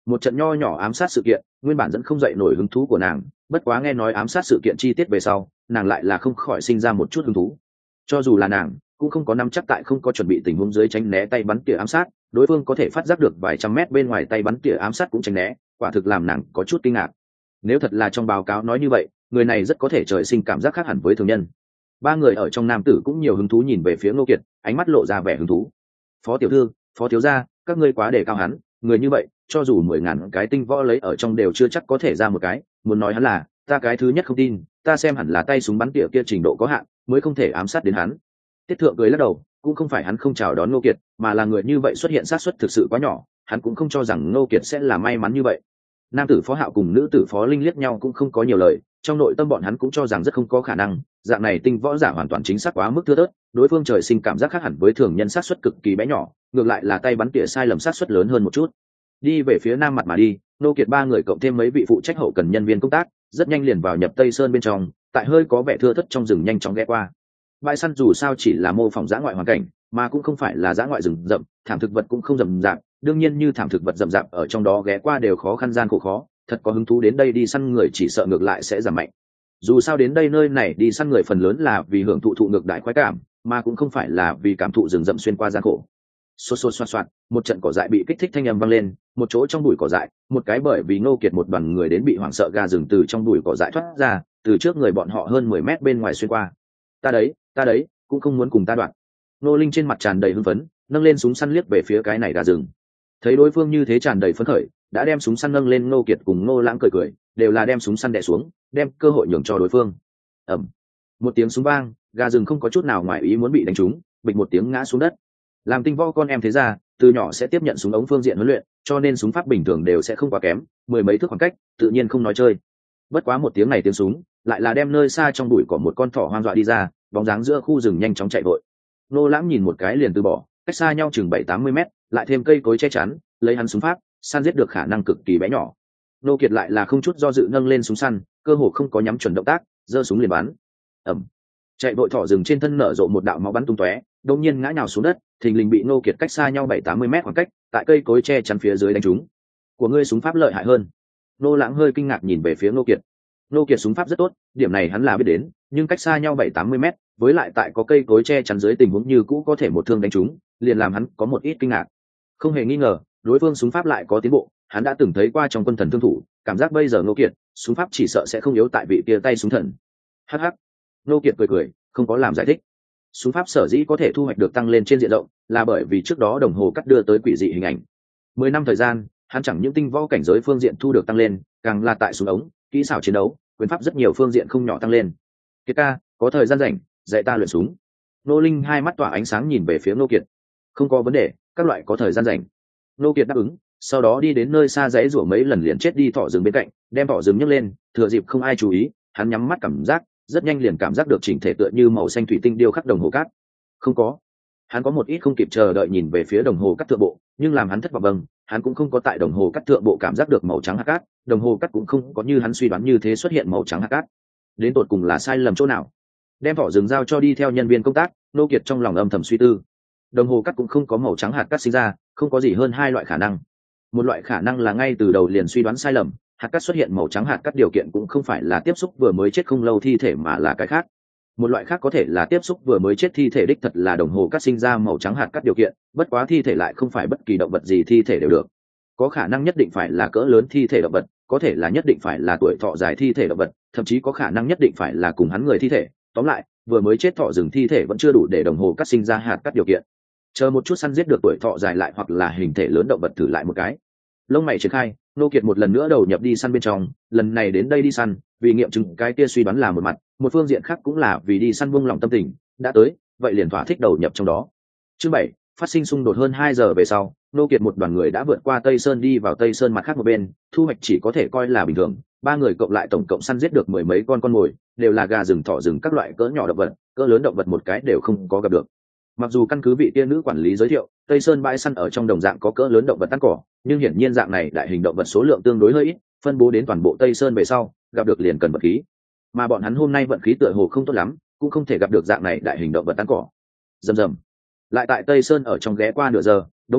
một trận nho nhỏ ám sát sự kiện nguyên bản dẫn không dậy nổi hứng thú của nàng, bất quá nghe nói ám sát sự kiện chi tiết về sau, nàng lại là không khỏi sinh ra một chút hứng thú. Cho dù là nàng cũng không có nắm chắc tại không có chuẩn bị tình huống dưới tránh né tay bắn tỉa ám sát, đối phương có thể phát giác được vài trăm mét bên ngoài tay bắn tỉa ám sát cũng tránh né, quả thực làm nàng có chút kinh ngạc. Nếu thật là trong báo cáo nói như vậy, người này rất có thể trời sinh cảm giác khác hẳn với thường nhân. Ba người ở trong nam tử cũng nhiều hứng thú nhìn về phía Ngô Kiệt, ánh mắt lộ ra vẻ hứng thú. Phó tiểu thư, phó thiếu gia, các ngươi quá đề cao hắn, người như vậy cho dù mười ngàn cái tinh võ lấy ở trong đều chưa chắc có thể ra một cái. Muốn nói hắn là, ta cái thứ nhất không tin, ta xem hẳn là tay súng bắn tỉa kia trình độ có hạn mới không thể ám sát đến hắn. Tiết Thượng cười lắc đầu, cũng không phải hắn không chào đón Ngô Kiệt, mà là người như vậy xuất hiện xác suất thực sự quá nhỏ, hắn cũng không cho rằng Ngô Kiệt sẽ là may mắn như vậy. Nam tử Phó Hạo cùng nữ tử Phó Linh liếc nhau cũng không có nhiều lời, trong nội tâm bọn hắn cũng cho rằng rất không có khả năng, dạng này tinh võ giả hoàn toàn chính xác quá mức thưa thớt, đối phương trời sinh cảm giác khác hẳn với thường nhân, xác suất cực kỳ bé nhỏ, ngược lại là tay bắn tỉa sai lầm xác suất lớn hơn một chút. Đi về phía nam mặt mà đi, Ngô Kiệt ba người cộng thêm mấy vị phụ trách hậu cần nhân viên công tác, rất nhanh liền vào nhập Tây Sơn bên trong, tại hơi có vẻ thưa thớt trong rừng nhanh chóng ghé qua. Bãi săn dù sao chỉ là mô phỏng dã ngoại hoàn cảnh, mà cũng không phải là dã ngoại rừng rậm, thảm thực vật cũng không rậm rạp, đương nhiên như thảm thực vật rậm rạp ở trong đó ghé qua đều khó khăn gian khổ khó, thật có hứng thú đến đây đi săn người chỉ sợ ngược lại sẽ giảm mạnh. Dù sao đến đây nơi này đi săn người phần lớn là vì hưởng thụ thụ ngược đại khoái cảm, mà cũng không phải là vì cảm thụ rừng rậm xuyên qua gian khổ. Xô xô xoạt xoạt, một trận cỏ dại bị kích thích thanh âm vang lên, một chỗ trong bụi cỏ dại, một cái bởi vì Ngô Kiệt một đoàn người đến bị hoảng sợ gà rừng từ trong bụi cỏ dại thoát ra, từ trước người bọn họ hơn mười mét bên ngoài xuyên qua. Ta đấy, ta đấy, cũng không muốn cùng ta đoạn. Nô Linh trên mặt tràn đầy hưng phấn, nâng lên súng săn liếc về phía cái này gà rừng. Thấy đối phương như thế tràn đầy phấn khởi, đã đem súng săn nâng lên, Ngô Kiệt cùng Ngô Lãng cười cười, đều là đem súng săn đè xuống, đem cơ hội nhường cho đối phương. Ầm, một tiếng súng vang, gà rừng không có chút nào ngoài ý muốn bị đánh trúng, bịch một tiếng ngã xuống đất. Làm tinh võ con em thế ra, từ nhỏ sẽ tiếp nhận súng ống phương diện huấn luyện, cho nên súng pháp bình thường đều sẽ không quá kém, mười mấy thước khoảng cách, tự nhiên không nói chơi. Bất quá một tiếng này tiếng súng, lại là đem nơi xa trong bụi cỏ một con thỏ hoang dọa đi ra, bóng dáng giữa khu rừng nhanh chóng chạy vội. Nô Lãng nhìn một cái liền từ bỏ, cách xa nhau chừng bảy tám mươi mét, lại thêm cây cối che chắn, lấy hắn súng pháp, săn giết được khả năng cực kỳ bé nhỏ. Nô Kiệt lại là không chút do dự nâng lên súng săn, cơ hồ không có nhắm chuẩn động tác, giơ súng liền bắn. Ầm. Chạy vội thỏ rừng trên thân nở rộ một đạo máu bắn tung tóe, đột nhiên ngã nhào xuống đất, thình lình bị Nô Kiệt cách xa nhau bảy tám mươi mét khoảng cách, tại cây cối che chắn phía dưới đánh trúng. Của ngươi súng pháp lợi hại hơn. Nô Lãng hơi kinh ngạc nhìn về phía Nô Kiệt. Nô Kiệt súng pháp rất tốt, điểm này hắn là biết đến, nhưng cách xa nhau bảy tám mươi mét, với lại tại có cây cối che chắn dưới tình huống như cũ có thể một thương đánh trúng, liền làm hắn có một ít kinh ngạc. Không hề nghi ngờ, đối phương súng pháp lại có tiến bộ, hắn đã từng thấy qua trong quân thần thương thủ, cảm giác bây giờ Nô Kiệt, súng pháp chỉ sợ sẽ không yếu tại vị kia tay súng thần. Hắc hắc. Nô Kiệt cười cười, không có làm giải thích. Súng pháp sở dĩ có thể thu hoạch được tăng lên trên diện rộng, là bởi vì trước đó đồng hồ cắt đưa tới quỷ dị hình ảnh. Mười năm thời gian, hắn chẳng những tinh võ cảnh giới phương diện thu được tăng lên, càng là tại súng ống, kỹ xảo chiến đấu, quyền pháp rất nhiều phương diện không nhỏ tăng lên. Kiệt ca, có thời gian rảnh, dạy ta luyện súng. Nô Linh hai mắt tỏa ánh sáng nhìn về phía Nô Kiệt. Không có vấn đề, các loại có thời gian rảnh. Nô Kiệt đáp ứng, sau đó đi đến nơi xa dãy rủa mấy lần liền chết đi thỏ rừng bên cạnh, đem thỏ rừng nhấc lên, thừa dịp không ai chú ý, hắn nhắm mắt cảm giác, rất nhanh liền cảm giác được chỉnh thể tựa như màu xanh thủy tinh điêu khắc đồng hồ cát. Không có. Hắn có một ít không kịp chờ đợi nhìn về phía đồng hồ cát thượng bộ, nhưng làm hắn thất vọng vâng, hắn cũng không có tại đồng hồ cát thượng bộ cảm giác được màu trắng hạt cát, đồng hồ cát cũng không có như hắn suy đoán như thế xuất hiện màu trắng hạt cát. Đến tột cùng là sai lầm chỗ nào? Đem thỏ rừng giao cho đi theo nhân viên công tác, Nô Kiệt trong lòng âm thầm suy tư. Đồng hồ cát cũng không có màu trắng hạt cát sinh ra, không có gì hơn hai loại khả năng. Một loại khả năng là ngay từ đầu liền suy đoán sai lầm, hạt cát xuất hiện màu trắng hạt cát điều kiện cũng không phải là tiếp xúc vừa mới chết không lâu thi thể mà là cái khác. Một loại khác có thể là tiếp xúc vừa mới chết thi thể đích thật là đồng hồ cát sinh ra màu trắng hạt cát điều kiện, bất quá thi thể lại không phải bất kỳ động vật gì thi thể đều được. Có khả năng nhất định phải là cỡ lớn thi thể động vật, có thể là nhất định phải là tuổi thọ dài thi thể động vật, thậm chí có khả năng nhất định phải là cùng hắn người thi thể. Tóm lại, vừa mới chết thọ rừng thi thể vẫn chưa đủ để đồng hồ cát sinh ra hạt cát điều kiện. Chờ một chút săn giết được tuổi thọ dài lại hoặc là hình thể lớn động vật thử lại một cái. Lông mày triển khai, Nô Kiệt một lần nữa đầu nhập đi săn bên trong, lần này đến đây đi săn, vì nghiệm chứng cái kia suy đoán là một mặt, một phương diện khác cũng là vì đi săn buông lòng tâm tình, đã tới, vậy liền thỏa thích đầu nhập trong đó. Chương bảy, phát sinh xung đột hơn hai giờ về sau, Nô Kiệt một đoàn người đã vượt qua Tây Sơn đi vào Tây Sơn mặt khác một bên, thu hoạch chỉ có thể coi là bình thường, ba người cộng lại tổng cộng săn giết được mười mấy con con mồi, đều là gà rừng, thỏ rừng các loại cỡ nhỏ động vật, cỡ lớn động vật một cái đều không có gặp được. Mặc dù căn cứ vị tiên nữ quản lý giới thiệu, Tây Sơn bãi săn ở trong đồng dạng có cỡ lớn động vật ăn cỏ, nhưng hiển nhiên dạng này đại hình động vật số lượng tương đối hơi ít, phân bố đến toàn bộ Tây Sơn về sau, gặp được liền cần vận khí. Mà bọn hắn hôm nay vận khí tựa hồ không tốt lắm, cũng không thể gặp được dạng này đại hình động vật ăn cỏ. Rầm rầm. Lại tại Tây Sơn ở trong ghé qua nửa giờ, đột nhiên,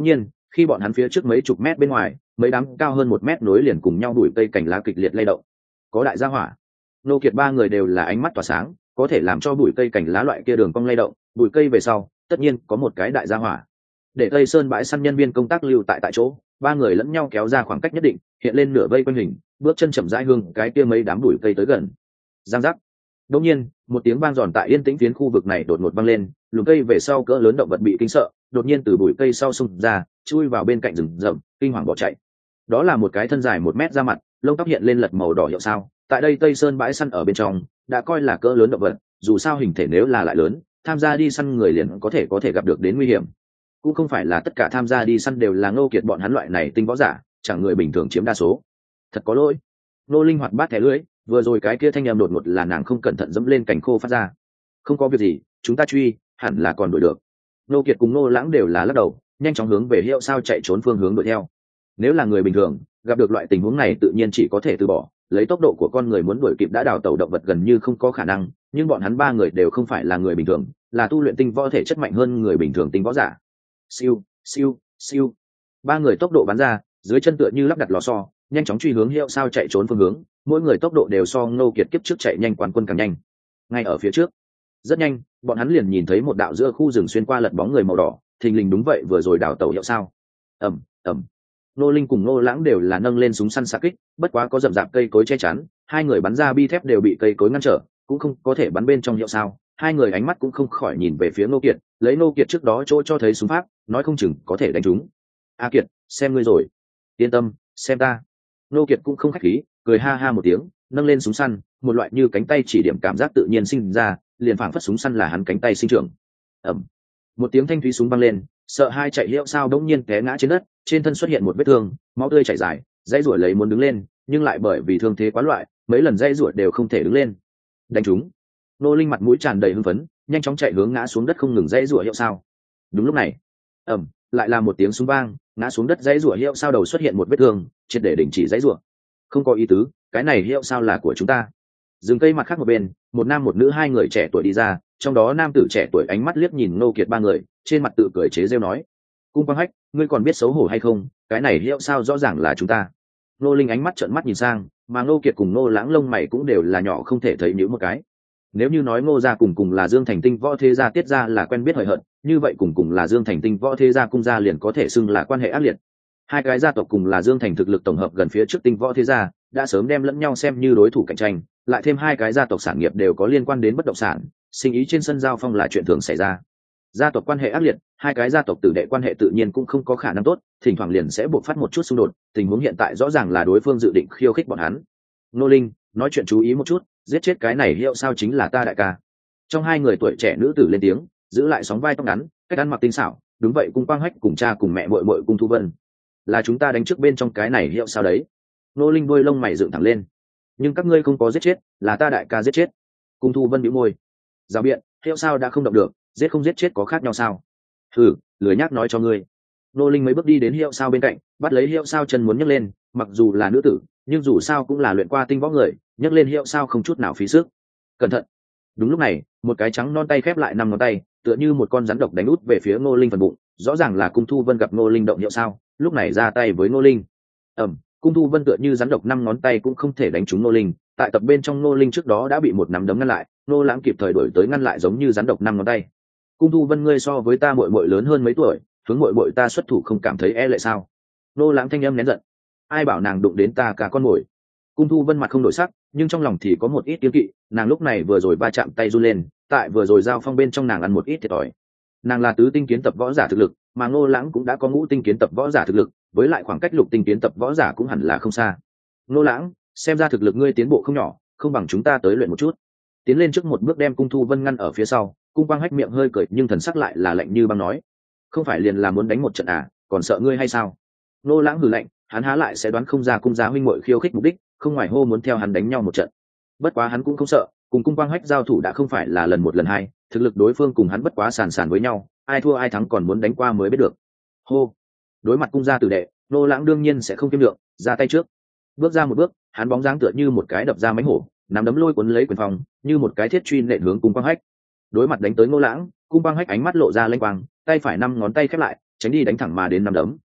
khi bọn hắn phía trước mấy chục mét bên ngoài mấy đám cao hơn một mét nối liền cùng nhau đuổi cây cành lá kịch liệt lay động. Có đại gia hỏa. Nô Kiệt ba người đều là ánh mắt tỏa sáng, có thể làm cho bụi cây cành lá loại kia đường cong lay động, bụi cây về sau tất nhiên có một cái đại gia hỏa. Để Tây Sơn bãi săn nhân viên công tác lưu tại tại chỗ, ba người lẫn nhau kéo ra khoảng cách nhất định, hiện lên nửa vây quanh hình, bước chân chậm rãi hương cái kia mấy đám bụi cây tới gần. Giang giác. Đột nhiên, một tiếng vang giòn tại yên tĩnh phiến khu vực này đột ngột vang lên, lùm cây về sau cỡ lớn động vật bị kinh sợ, đột nhiên từ bụi cây sau xung ra, chui vào bên cạnh rừng rậm, kinh hoàng bỏ chạy. Đó là một cái thân dài một mét ra mặt, lông tóc hiện lên lật màu đỏ hiệu sao. Tại đây Tây Sơn bãi săn ở bên trong, đã coi là cỡ lớn động vật, dù sao hình thể nếu là lại lớn, tham gia đi săn người liền có thể có thể gặp được đến nguy hiểm. Cũng không phải là tất cả tham gia đi săn đều là Ngô Kiệt bọn hắn loại này tinh võ giả, chẳng người bình thường chiếm đa số. Thật có lỗi. Nô Linh hoạt bát thẻ lưỡi, vừa rồi cái kia thanh em đột ngột là nàng không cẩn thận dẫm lên cành khô phát ra. Không có việc gì, chúng ta truy, hẳn là còn đuổi được. Nô Kiệt cùng Nô Lãng đều là lắc đầu, nhanh chóng hướng về hiệu sao chạy trốn phương hướng đuổi theo. Nếu là người bình thường, gặp được loại tình huống này tự nhiên chỉ có thể từ bỏ, lấy tốc độ của con người muốn đuổi kịp đã đào tẩu động vật gần như không có khả năng, nhưng bọn hắn ba người đều không phải là người bình thường, là tu luyện tinh võ thể chất mạnh hơn người bình thường tinh võ giả. Siêu, siêu, siêu. Ba người tốc độ bắn ra, dưới chân tựa như lắp đặt lò xo, nhanh chóng truy hướng hiệu sao chạy trốn phương hướng, mỗi người tốc độ đều so Ngô Kiệt kiếp trước chạy nhanh quán quân càng nhanh. Ngay ở phía trước, rất nhanh, bọn hắn liền nhìn thấy một đạo giữa khu rừng xuyên qua lật bóng người màu đỏ, thình lình đúng vậy vừa rồi đào tẩu hiệu sao. Ầm, ầm. Nô Linh cùng Nô Lãng đều là nâng lên súng săn xạ kích, bất quá có rậm rạp cây cối che chắn, hai người bắn ra bi thép đều bị cây cối ngăn trở, cũng không có thể bắn bên trong hiệu sao. Hai người ánh mắt cũng không khỏi nhìn về phía Ngô Kiệt, lấy Ngô Kiệt trước đó chỗ cho thấy súng pháp, nói không chừng có thể đánh trúng. A Kiệt, xem ngươi rồi. Yên tâm, xem ta. Ngô Kiệt cũng không khách khí, cười ha ha một tiếng, nâng lên súng săn, một loại như cánh tay chỉ điểm cảm giác tự nhiên sinh ra, liền phảng phất súng săn là hắn cánh tay sinh trưởng. Ầm. Một tiếng thanh thúy súng vang lên, sợ hai chạy hiệu sao đống nhiên té ngã trên đất, trên thân xuất hiện một vết thương, máu tươi chảy dài, dãy rủa lấy muốn đứng lên, nhưng lại bởi vì thương thế quá loại, mấy lần dãy rủa đều không thể đứng lên. Đánh trúng. Nô Linh mặt mũi tràn đầy hưng phấn, nhanh chóng chạy hướng ngã xuống đất không ngừng dãy rủa hiệu sao. Đúng lúc này, ầm, lại là một tiếng súng vang, ngã xuống đất dãy rủa hiệu sao đầu xuất hiện một vết thương, triệt để đình chỉ dãy rủa. Không có ý tứ, cái này hiệu sao là của chúng ta. Dừng cây mặt khác một bên, một nam một nữ hai người trẻ tuổi đi ra, trong đó nam tử trẻ tuổi ánh mắt liếc nhìn Ngô Kiệt ba người, trên mặt tự cười chế giễu nói: Cung Quang Hách, ngươi còn biết xấu hổ hay không? Cái này hiệu sao rõ ràng là chúng ta. Nô Linh ánh mắt trợn mắt nhìn sang, mà Ngô Kiệt cùng Ngô Lãng lông mày cũng đều là nhỏ không thể thấy nhíu một cái. Nếu như nói Ngô gia cùng cùng là Dương Thành Tinh võ thế gia tiết gia là quen biết hời hợt, như vậy cùng cùng là Dương Thành Tinh võ thế gia cung gia liền có thể xưng là quan hệ ác liệt. Hai cái gia tộc cùng là Dương Thành thực lực tổng hợp gần phía trước Tinh võ thế gia, đã sớm đem lẫn nhau xem như đối thủ cạnh tranh, lại thêm hai cái gia tộc sản nghiệp đều có liên quan đến bất động sản, sinh ý trên sân giao phong là chuyện thường xảy ra. Gia tộc quan hệ ác liệt, hai cái gia tộc tử đệ quan hệ tự nhiên cũng không có khả năng tốt, thỉnh thoảng liền sẽ buộc phát một chút xung đột, tình huống hiện tại rõ ràng là đối phương dự định khiêu khích bọn hắn. Nô Linh, nói chuyện chú ý một chút, giết chết cái này hiệu sao chính là ta đại ca. Trong hai người tuổi trẻ nữ tử lên tiếng, giữ lại sóng vai tóc ngắn, cách ăn mặc tinh xảo, đúng vậy Cung Quang Hách cùng cha cùng mẹ muội muội Cung Thu Vân. Là chúng ta đánh trước bên trong cái này hiệu sao đấy. Nô Linh đôi lông mày dựng thẳng lên. Nhưng các ngươi không có giết chết, là ta đại ca giết chết. Cung Thu Vân bĩu môi. Giáo biện, hiệu sao đã không động được, giết không giết chết có khác nhau sao? Hừ, lười nhác nói cho ngươi. Nô Linh mấy bước đi đến hiệu sao bên cạnh, bắt lấy hiệu sao chân muốn nhấc lên, mặc dù là nữ tử, nhưng dù sao cũng là luyện qua tinh võ người, nhấc lên hiệu sao không chút nào phí sức. Cẩn thận. Đúng lúc này, một cái trắng non tay khép lại năm ngón tay, tựa như một con rắn độc đánh út về phía Ngô Linh phần bụng, rõ ràng là Cung Thu Vân gặp Ngô Linh động hiệu sao, lúc này ra tay với Ngô Linh. Ầm, Cung Thu Vân tựa như rắn độc năm ngón tay cũng không thể đánh trúng Ngô Linh, tại tập bên trong Ngô Linh trước đó đã bị một nắm đấm ngăn lại, Ngô Lãng kịp thời đuổi tới ngăn lại giống như rắn độc năm ngón tay. Cung Thu Vân ngươi so với ta muội muội lớn hơn mấy tuổi, hướng muội muội ta xuất thủ không cảm thấy e lệ sao? Ngô Lãng thanh âm nén giận. Ai bảo nàng đụng đến ta cả con mồi? Cung Thu Vân mặt không đổi sắc, nhưng trong lòng thì có một ít kiêng kỵ, nàng lúc này vừa rồi va chạm tay run lên, tại vừa rồi giao phong bên trong nàng ăn một ít thiệt thòi. Nàng là tứ tinh kiến tập võ giả thực lực, mà Ngô Lãng cũng đã có ngũ tinh kiến tập võ giả thực lực, với lại khoảng cách lục tinh kiến tập võ giả cũng hẳn là không xa. Ngô Lãng, xem ra thực lực ngươi tiến bộ không nhỏ, không bằng chúng ta tới luyện một chút. Tiến lên trước một bước đem Cung Thu Vân ngăn ở phía sau, Cung Quang Hách miệng hơi cười nhưng thần sắc lại là lạnh như băng nói: không phải liền là muốn đánh một trận à, còn sợ ngươi hay sao? Ngô Lãng hừ lạnh, hắn há lại sẽ đoán không ra Cung gia huynh muội khiêu khích mục đích, không ngoài hô muốn theo hắn đánh nhau một trận. Bất quá hắn cũng không sợ, cùng Cung Quang Hách giao thủ đã không phải là lần một lần hai, thực lực đối phương cùng hắn bất quá sàn sàn với nhau, ai thua ai thắng còn muốn đánh qua mới biết được. Hô. Đối mặt Cung gia tử đệ, Ngô Lãng đương nhiên sẽ không kiêm lượng, ra tay trước. Bước ra một bước, hắn bóng dáng tựa như một cái đập ra mánh hổ, nắm đấm lôi cuốn lấy quyền phòng, như một cái thiết truy nện hướng Cung Quang Hách. Đối mặt đánh tới Ngô Lãng, Cung Quang Hách ánh mắt lộ ra lanh quang, tay phải năm ngón tay khép lại, tránh đi đánh thẳng mà đến năm đấm,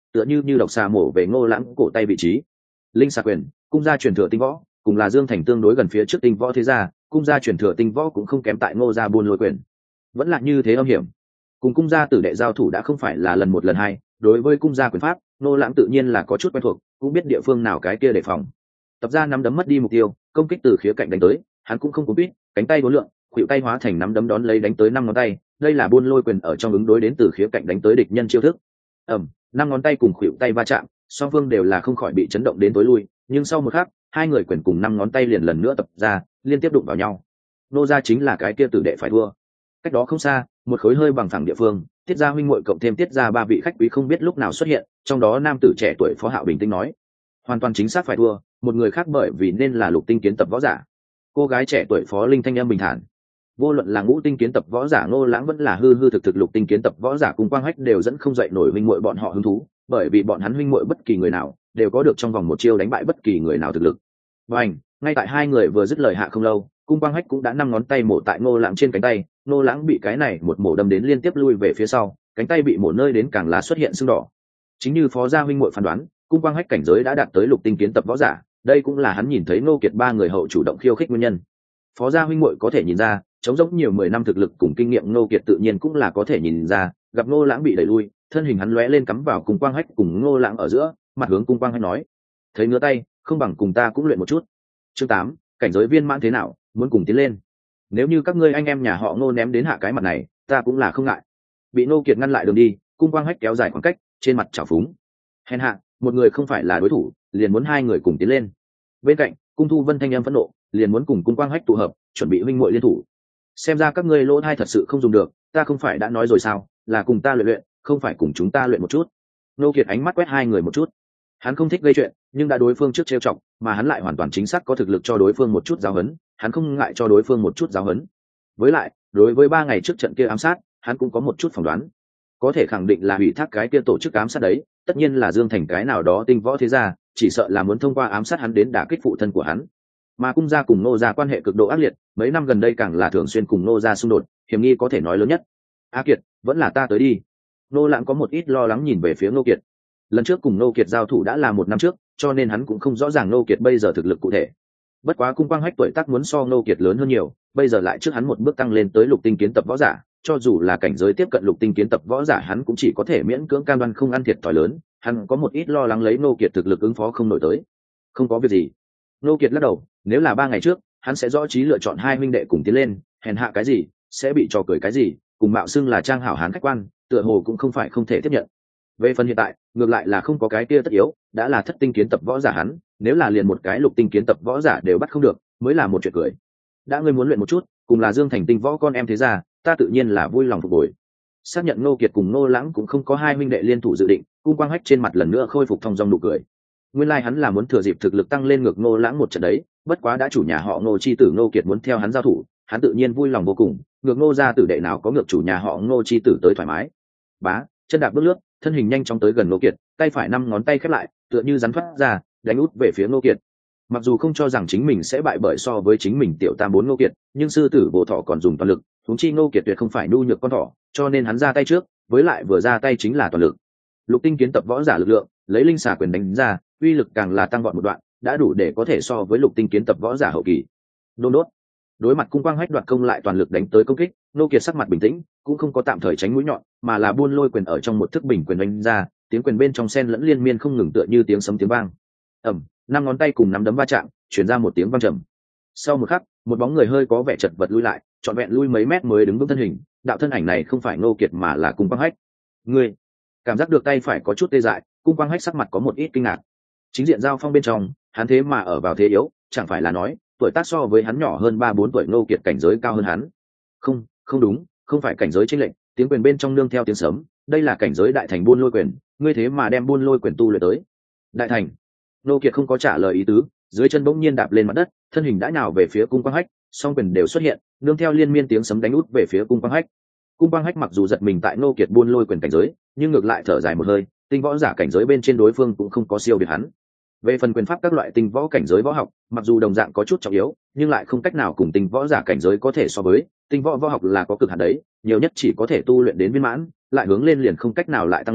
tựa như như độc xà mổ về Ngô Lãng cổ tay vị trí. Linh xà quyền, cung gia truyền thừa tinh võ, cùng là Dương Thành tương đối gần phía trước tinh võ thế gia, cung gia truyền thừa tinh võ cũng không kém tại Ngô gia buôn lôi quyền, vẫn là như thế âm hiểm. Cùng cung gia tử đệ giao thủ đã không phải là lần một lần hai, đối với cung gia quyền pháp, Ngô Lãng tự nhiên là có chút quen thuộc, cũng biết địa phương nào cái kia đề phòng. Tập ra nắm đấm mất đi mục tiêu, công kích từ khía cạnh đánh tới, hắn cũng không cố biết, cánh tay đối lượng, khuỷu tay hóa thành nắm đấm đón lấy đánh tới năm ngón tay, đây là buôn lôi quyền ở trong ứng đối đến từ khía cạnh đánh tới địch nhân chiêu thức. Ầm, năm ngón tay cùng khuỷu tay va chạm, song phương đều là không khỏi bị chấn động đến tối lui, nhưng sau một khắc, hai người quyền cùng năm ngón tay liền lần nữa tập ra, liên tiếp đụng vào nhau. Nô gia chính là cái kia tử đệ phải thua. Cách đó không xa, một khối hơi bằng phẳng địa phương, Tiết gia huynh muội cộng thêm Tiết gia ba vị khách quý không biết lúc nào xuất hiện, trong đó nam tử trẻ tuổi Phó Hạo bình tĩnh nói, hoàn toàn chính xác phải thua, một người khác bởi vì nên là lục tinh kiến tập võ giả. Cô gái trẻ tuổi Phó Linh thanh âm bình thản. Vô luận là ngũ tinh kiến tập võ giả Ngô Lãng vẫn là hư hư thực thực lục tinh kiến tập võ giả cùng Quang Hách đều dẫn không dậy nổi huynh muội bọn họ hứng thú, bởi vì bọn hắn huynh muội bất kỳ người nào đều có được trong vòng một chiêu đánh bại bất kỳ người nào thực lực. Bành, ngay tại hai người vừa dứt lời hạ không lâu, Cung Quang Hách cũng đã năm ngón tay mổ tại Ngô Lãng trên cánh tay, Ngô Lãng bị cái này một mổ đâm đến liên tiếp lui về phía sau, cánh tay bị mổ nơi đến càng là xuất hiện sưng đỏ. Chính như Phó gia huynh muội phán đoán, Cung Quang Hách cảnh giới đã đạt tới lục tinh kiến tập võ giả, đây cũng là hắn nhìn thấy Ngô Kiệt ba người hậu chủ động khiêu khích nguyên nhân. Phó gia huynh muội có thể nhìn ra, chống giống nhiều mười năm thực lực cùng kinh nghiệm Ngô Kiệt tự nhiên cũng là có thể nhìn ra, gặp Ngô Lãng bị đẩy lui, thân hình hắn lóe lên cắm vào Cung Quang Hách cùng Ngô Lãng ở giữa, mặt hướng Cung Quang Hách nói: "Thấy ngứa tay, không bằng cùng ta cũng luyện một chút." Chương tám, cảnh giới viên mãn thế nào, muốn cùng tiến lên. Nếu như các ngươi anh em nhà họ Ngô ném đến hạ cái mặt này, ta cũng là không ngại. Bị Ngô Kiệt ngăn lại đường đi, Cung Quang Hách kéo dài khoảng cách, trên mặt trào phúng: "Hèn hạ, một người không phải là đối thủ, liền muốn hai người cùng tiến lên." Bên cạnh, Cung Thu Vân thanh em phẫn nộ, liền muốn cùng Cung Quang Hách tụ hợp, chuẩn bị huynh muội liên thủ. Xem ra các ngươi lỗ thai thật sự không dùng được, ta không phải đã nói rồi sao, là cùng ta luyện luyện, không phải cùng chúng ta luyện một chút. Ngô Kiệt ánh mắt quét hai người một chút. Hắn không thích gây chuyện, nhưng đã đối phương trước trêu chọc, mà hắn lại hoàn toàn chính xác có thực lực cho đối phương một chút giáo huấn, hắn không ngại cho đối phương một chút giáo huấn. Với lại, đối với ba ngày trước trận kia ám sát, hắn cũng có một chút phỏng đoán. Có thể khẳng định là hủy thác cái kia tổ chức ám sát đấy, tất nhiên là Dương Thành cái nào đó tinh võ thế gia, chỉ sợ là muốn thông qua ám sát hắn đến đả kích phụ thân của hắn. Mà Cung gia cùng Ngô gia quan hệ cực độ ác liệt, mấy năm gần đây càng là thường xuyên cùng Ngô gia xung đột, hiểm nghi có thể nói lớn nhất. A Kiệt, vẫn là ta tới đi. Ngô Lãng có một ít lo lắng nhìn về phía Ngô Kiệt. Lần trước cùng Ngô Kiệt giao thủ đã là một năm trước, cho nên hắn cũng không rõ ràng Ngô Kiệt bây giờ thực lực cụ thể. Bất quá Cung Quang Hách tuổi tác muốn so Ngô Kiệt lớn hơn nhiều, bây giờ lại trước hắn một bước tăng lên tới lục tinh kiến tập võ giả, cho dù là cảnh giới tiếp cận lục tinh kiến tập võ giả hắn cũng chỉ có thể miễn cưỡng cam đoan không ăn thiệt thòi lớn, hắn có một ít lo lắng lấy Ngô Kiệt thực lực ứng phó không nổi tới. Không có việc gì. Ngô Kiệt lắc đầu, nếu là ba ngày trước, hắn sẽ rõ trí lựa chọn hai huynh đệ cùng tiến lên, hèn hạ cái gì, sẽ bị trò cười cái gì, cùng mạo xưng là trang hảo hán khách quan, tựa hồ cũng không phải không thể tiếp nhận. Về phần hiện tại, ngược lại là không có cái kia tất yếu, đã là thất tinh kiến tập võ giả hắn, nếu là liền một cái lục tinh kiến tập võ giả đều bắt không được, mới là một chuyện cười. Đã ngươi muốn luyện một chút, cùng là Dương Thành tinh võ con em thế gia, ta tự nhiên là vui lòng phục bồi. Xác nhận Ngô Kiệt cùng Ngô Lãng cũng không có hai huynh đệ liên thủ dự định, Cung Quang Hách trên mặt lần nữa khôi phục thông dong nụ cười. Nguyên lai like hắn là muốn thừa dịp thực lực tăng lên ngược Ngô Lãng một trận đấy, bất quá đã chủ nhà họ Ngô chi tử Ngô Kiệt muốn theo hắn giao thủ, hắn tự nhiên vui lòng vô cùng, ngược Ngô gia tử đệ nào có ngược chủ nhà họ Ngô chi tử tới thoải mái. Bá, chân đạp bước lướt, thân hình nhanh chóng tới gần Ngô Kiệt, tay phải năm ngón tay khép lại, tựa như rắn thoát ra, đánh út về phía Ngô Kiệt. Mặc dù không cho rằng chính mình sẽ bại bởi so với chính mình tiểu tam bốn Ngô Kiệt, nhưng sư tử Vô Thọ còn dùng toàn lực, huống chi Ngô Kiệt tuyệt không phải nhu nhược con thỏ, cho nên hắn ra tay trước, với lại vừa ra tay chính là toàn lực. Lục tinh kiến tập võ giả lực lượng, lấy linh xà quyền đánh ra, uy lực càng là tăng vọt một đoạn, đã đủ để có thể so với lục tinh kiến tập võ giả hậu kỳ. Đôn đốt. Đối mặt Cung Quang Hách đoạt công lại toàn lực đánh tới công kích, Ngô Kiệt sắc mặt bình tĩnh, cũng không có tạm thời tránh mũi nhọn, mà là buôn lôi quyền ở trong một thức bình quyền đánh ra, tiếng quyền bên trong xen lẫn liên miên không ngừng tựa như tiếng sấm tiếng vang. Ầm, năm ngón tay cùng nắm đấm va chạm, truyền ra một tiếng vang trầm. Sau một khắc, một bóng người hơi có vẻ chật vật lui lại, trọn vẹn lui mấy mét mới đứng vững thân hình, đạo thân ảnh này không phải Ngô Kiệt mà là Cung Quang Hách. Ngươi, cảm giác được tay phải có chút tê dại, Cung Quang Hách sắc mặt có một ít kinh ngạc. Chính diện giao phong bên trong, hắn thế mà ở vào thế yếu, chẳng phải là nói, tuổi tác so với hắn nhỏ hơn ba bốn tuổi Ngô Kiệt cảnh giới cao hơn hắn. Không, không đúng, không phải cảnh giới chênh lệch, tiếng quyền bên trong nương theo tiếng sấm, đây là cảnh giới đại thành buôn lôi quyền, ngươi thế mà đem buôn lôi quyền tu luyện tới. Đại thành. Ngô Kiệt không có trả lời ý tứ, dưới chân bỗng nhiên đạp lên mặt đất, thân hình đã nhào về phía Cung Quang Hách, song quyền đều xuất hiện, nương theo liên miên tiếng sấm đánh út về phía Cung Quang Hách. Cung Quang Hách mặc dù giật mình tại Ngô Kiệt buôn lôi quyền cảnh giới, nhưng ngược lại thở dài một hơi, tinh võ giả cảnh giới bên trên đối phương cũng không có siêu việt hắn. Về phần quyền pháp các loại tinh võ cảnh giới võ học, mặc dù đồng dạng có chút trọng yếu, nhưng lại không cách nào cùng tinh võ giả cảnh giới có thể so với, tinh võ võ học là có cực hạn đấy, nhiều nhất chỉ có thể tu luyện đến viên mãn, lại hướng lên liền không cách nào lại tăng lên,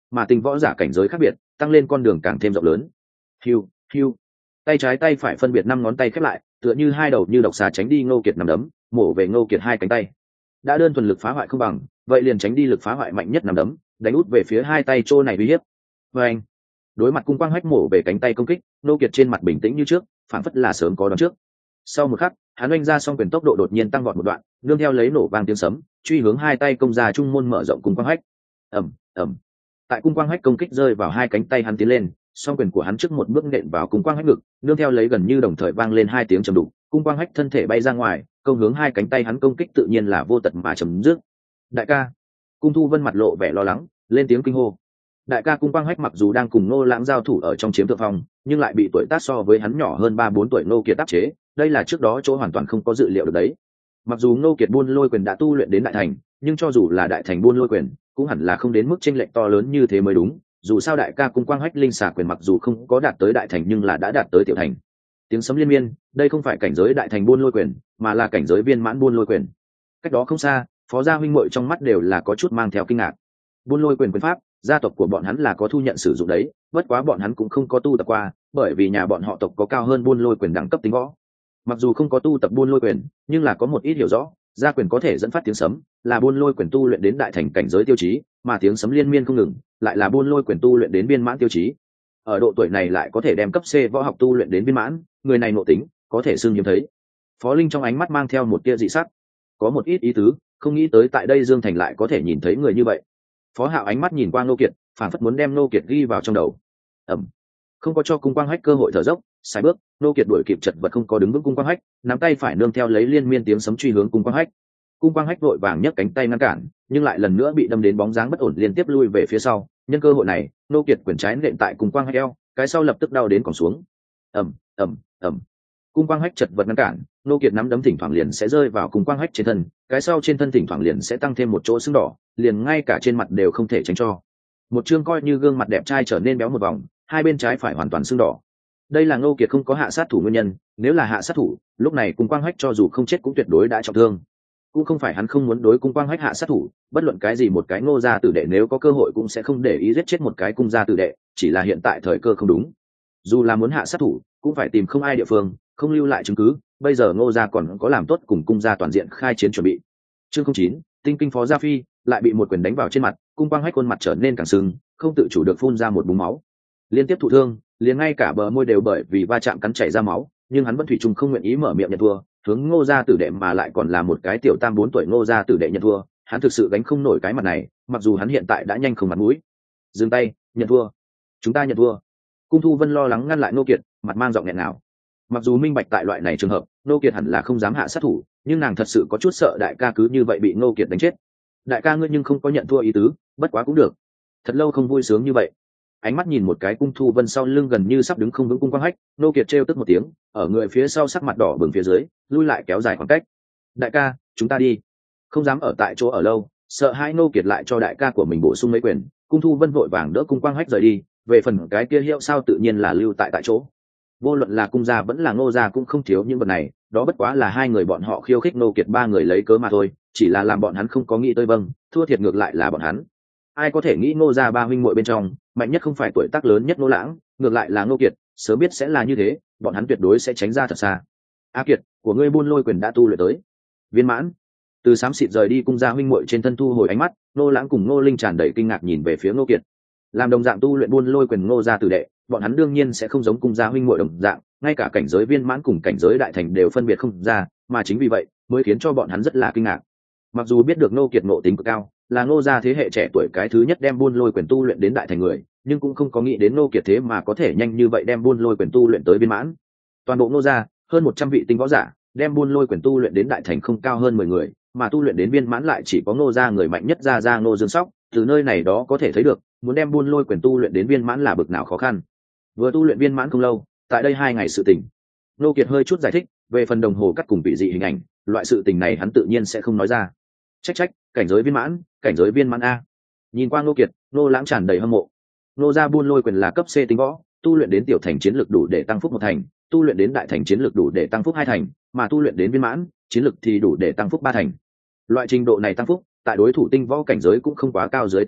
mà tinh võ giả cảnh giới khác biệt tăng lên con đường càng thêm rộng lớn. Hiu hiu, tay trái tay phải phân biệt năm ngón tay khép lại, tựa như hai đầu như độc xà tránh đi Ngô Kiệt nằm đấm, mổ về Ngô Kiệt hai cánh tay. Đã đơn thuần lực phá hoại không bằng, vậy liền tránh đi lực phá hoại mạnh nhất nằm đấm, đánh út về phía hai tay chỗ này uy hiếp. Và anh, đối mặt cung quang hách mổ về cánh tay công kích, Ngô Kiệt trên mặt bình tĩnh như trước, phản phất là sớm có đoán trước. Sau một khắc, hắn oanh ra xong quyền tốc độ đột nhiên tăng vọt một đoạn, nương theo lấy nổ vang tiếng sấm, truy hướng hai tay công ra trung môn mở rộng cung quang hách. Ầm ầm. Tại cung quang hách công kích rơi vào hai cánh tay hắn tiến lên, song quyền của hắn trước một bước nện vào cung quang hách ngực, nương theo lấy gần như đồng thời vang lên hai tiếng trầm đục, cung quang hách thân thể bay ra ngoài, công hướng hai cánh tay hắn công kích tự nhiên là vô tận mà chấm dứt. Đại ca, cung thu vân mặt lộ vẻ lo lắng, lên tiếng kinh hô. Đại ca cung quang hách mặc dù đang cùng Ngô Lãng giao thủ ở trong chiếm thượng phong, nhưng lại bị tuổi tác so với hắn nhỏ hơn ba bốn tuổi Ngô Kiệt áp chế, đây là trước đó chỗ hoàn toàn không có dự liệu được đấy. Mặc dù Ngô Kiệt buôn lôi quyền đã tu luyện đến đại thành, nhưng cho dù là đại thành buôn lôi quyền, cũng hẳn là không đến mức chênh lệch to lớn như thế mới đúng. Dù sao đại ca cung quang hách linh xà quyền mặc dù không có đạt tới đại thành nhưng là đã đạt tới tiểu thành. Tiếng sấm liên miên, đây không phải cảnh giới đại thành buôn lôi quyền, mà là cảnh giới viên mãn buôn lôi quyền. Cách đó không xa, Phó gia huynh muội trong mắt đều là có chút mang theo kinh ngạc. Buôn lôi quyền quyền pháp, gia tộc của bọn hắn là có thu nhận sử dụng đấy, bất quá bọn hắn cũng không có tu tập qua, bởi vì nhà bọn họ tộc có cao hơn buôn lôi quyền đẳng cấp tính võ. Mặc dù không có tu tập buôn lôi quyền, nhưng là có một ít hiểu rõ, gia quyền có thể dẫn phát tiếng sấm, là buôn lôi quyền tu luyện đến đại thành cảnh giới tiêu chí, mà tiếng sấm liên miên không ngừng, lại là buôn lôi quyền tu luyện đến viên mãn tiêu chí. Ở độ tuổi này lại có thể đem cấp C võ học tu luyện đến viên mãn, người này nội tính, có thể xưng hiếm thấy. Phó Linh trong ánh mắt mang theo một tia dị sắc, có một ít ý tứ, không nghĩ tới tại đây Dương Thành lại có thể nhìn thấy người như vậy. Phó Hạo ánh mắt nhìn qua Ngô Kiệt, phản phất muốn đem Ngô Kiệt ghi vào trong đầu. Ầm, không có cho cung quang hách cơ hội thở dốc, sai bước, Ngô Kiệt đuổi kịp chật vật không có đứng vững cung quang hách, nắm tay phải nương theo lấy liên miên tiếng sấm truy hướng cung quang hách. Cung quang hách vội vàng nhấc cánh tay ngăn cản, nhưng lại lần nữa bị đâm đến bóng dáng bất ổn liên tiếp lui về phía sau. Nhân cơ hội này, Ngô Kiệt quyền trái nện tại cung quang hách eo, cái sau lập tức đau đến còng xuống. Ầm, ầm, ầm. Cung quang hách chật vật ngăn cản, Ngô Kiệt nắm đấm thỉnh thoảng liền sẽ rơi vào cung quang hách trên thân, cái sau trên thân thỉnh thoảng liền sẽ tăng thêm một chỗ sưng đỏ, liền ngay cả trên mặt đều không thể tránh cho. Một chương coi như gương mặt đẹp trai trở nên béo một vòng, hai bên trái phải hoàn toàn sưng đỏ. Đây là Ngô Kiệt không có hạ sát thủ nguyên nhân, nếu là hạ sát thủ, lúc này cung quang hách cho dù không chết cũng tuyệt đối đã trọng thương. Cũng không phải hắn không muốn đối cung quang hách hạ sát thủ, bất luận cái gì một cái Ngô gia tử đệ nếu có cơ hội cũng sẽ không để ý giết chết một cái cung gia tử đệ, chỉ là hiện tại thời cơ không đúng. Dù là muốn hạ sát thủ, cũng phải tìm không ai địa phương, không lưu lại chứng cứ, bây giờ Ngô gia còn có làm tốt cùng cung gia toàn diện khai chiến chuẩn bị. Chương không chín, tinh kinh Phó gia phi, lại bị một quyền đánh vào trên mặt, cung quang hách khuôn mặt trở nên càng sưng, không tự chủ được phun ra một búng máu. Liên tiếp thụ thương, liền ngay cả bờ môi đều bởi vì va chạm cắn chảy ra máu, nhưng hắn vẫn thủy chung không nguyện ý mở miệng nhận thua, hướng Ngô gia tử đệ mà lại còn là một cái tiểu tam bốn tuổi Ngô gia tử đệ nhận thua, hắn thực sự gánh không nổi cái mặt này, mặc dù hắn hiện tại đã nhanh không mặt mũi. Dừng tay, nhận thua. Chúng ta nhận thua. Cung Thu Vân lo lắng ngăn lại Ngô Kiệt, mặt mang giọng nghẹn ngào. Mặc dù minh bạch tại loại này trường hợp, Ngô Kiệt hẳn là không dám hạ sát thủ, nhưng nàng thật sự có chút sợ đại ca cứ như vậy bị Ngô Kiệt đánh chết. Đại ca ngươi nhưng không có nhận thua ý tứ, bất quá cũng được. Thật lâu không vui sướng như vậy. Ánh mắt nhìn một cái Cung Thu Vân sau lưng gần như sắp đứng không vững cung quang hách, Ngô Kiệt trêu tức một tiếng, ở người phía sau sắc mặt đỏ bừng phía dưới, lui lại kéo dài khoảng cách. Đại ca, chúng ta đi. Không dám ở tại chỗ ở lâu, sợ hai Ngô Kiệt lại cho đại ca của mình bổ sung mấy quyền, Cung Thu Vân vội vàng đỡ cung quang hách rời đi, về phần cái kia hiệu sao tự nhiên là lưu tại tại chỗ. Vô luận là cung gia vẫn là Ngô gia cũng không thiếu những vật này, đó bất quá là hai người bọn họ khiêu khích Ngô Kiệt ba người lấy cớ mà thôi, chỉ là làm bọn hắn không có nghĩ tới vâng, thua thiệt ngược lại là bọn hắn. Ai có thể nghĩ Ngô gia ba huynh muội bên trong, mạnh nhất không phải tuổi tác lớn nhất Ngô Lãng, ngược lại là Ngô Kiệt, sớm biết sẽ là như thế, bọn hắn tuyệt đối sẽ tránh ra thật xa. A Kiệt, của ngươi buôn lôi quyền đã tu luyện tới viên mãn. Từ xám xịt rời đi cung gia huynh muội trên thân thu hồi ánh mắt, Ngô Lãng cùng Ngô Linh tràn đầy kinh ngạc nhìn về phía Ngô Kiệt. Làm đồng dạng tu luyện buôn lôi quyền Ngô gia tử đệ, bọn hắn đương nhiên sẽ không giống cung gia huynh muội đồng dạng, ngay cả cảnh giới viên mãn cùng cảnh giới đại thành đều phân biệt không ra, mà chính vì vậy mới khiến cho bọn hắn rất là kinh ngạc. Mặc dù biết được Ngô Kiệt ngộ tính cực cao, là Ngô gia thế hệ trẻ tuổi cái thứ nhất đem buôn lôi quyền tu luyện đến đại thành người, nhưng cũng không có nghĩ đến Ngô Kiệt thế mà có thể nhanh như vậy đem buôn lôi quyền tu luyện tới viên mãn. Toàn bộ Ngô gia, hơn một trăm vị tinh võ giả, đem buôn lôi quyền tu luyện đến đại thành không cao hơn mười người, mà tu luyện đến viên mãn lại chỉ có Ngô gia người mạnh nhất gia gia Ngô Dương Sóc, từ nơi này đó có thể thấy được, muốn đem buôn lôi quyền tu luyện đến viên mãn là bực nào khó khăn. Vừa tu luyện viên mãn không lâu, tại đây hai ngày sự tình, Ngô Kiệt hơi chút giải thích, về phần đồng hồ cắt cùng vị dị hình ảnh, loại sự tình này hắn tự nhiên sẽ không nói ra. Trách trách, cảnh giới viên mãn, cảnh giới viên mãn a. Nhìn qua Ngô Kiệt, Ngô Lãng tràn đầy hâm mộ. Ngô gia buôn lôi quyền là cấp C tính võ, tu luyện đến tiểu thành chiến lực đủ để tăng phúc một thành, tu luyện đến đại thành chiến lực đủ để tăng phúc hai thành, mà tu luyện đến viên mãn, chiến lực thì đủ để tăng phúc ba thành. Loại trình độ này tăng phúc, tại đối thủ tinh võ cảnh giới cũng không quá cao dưới tình huống,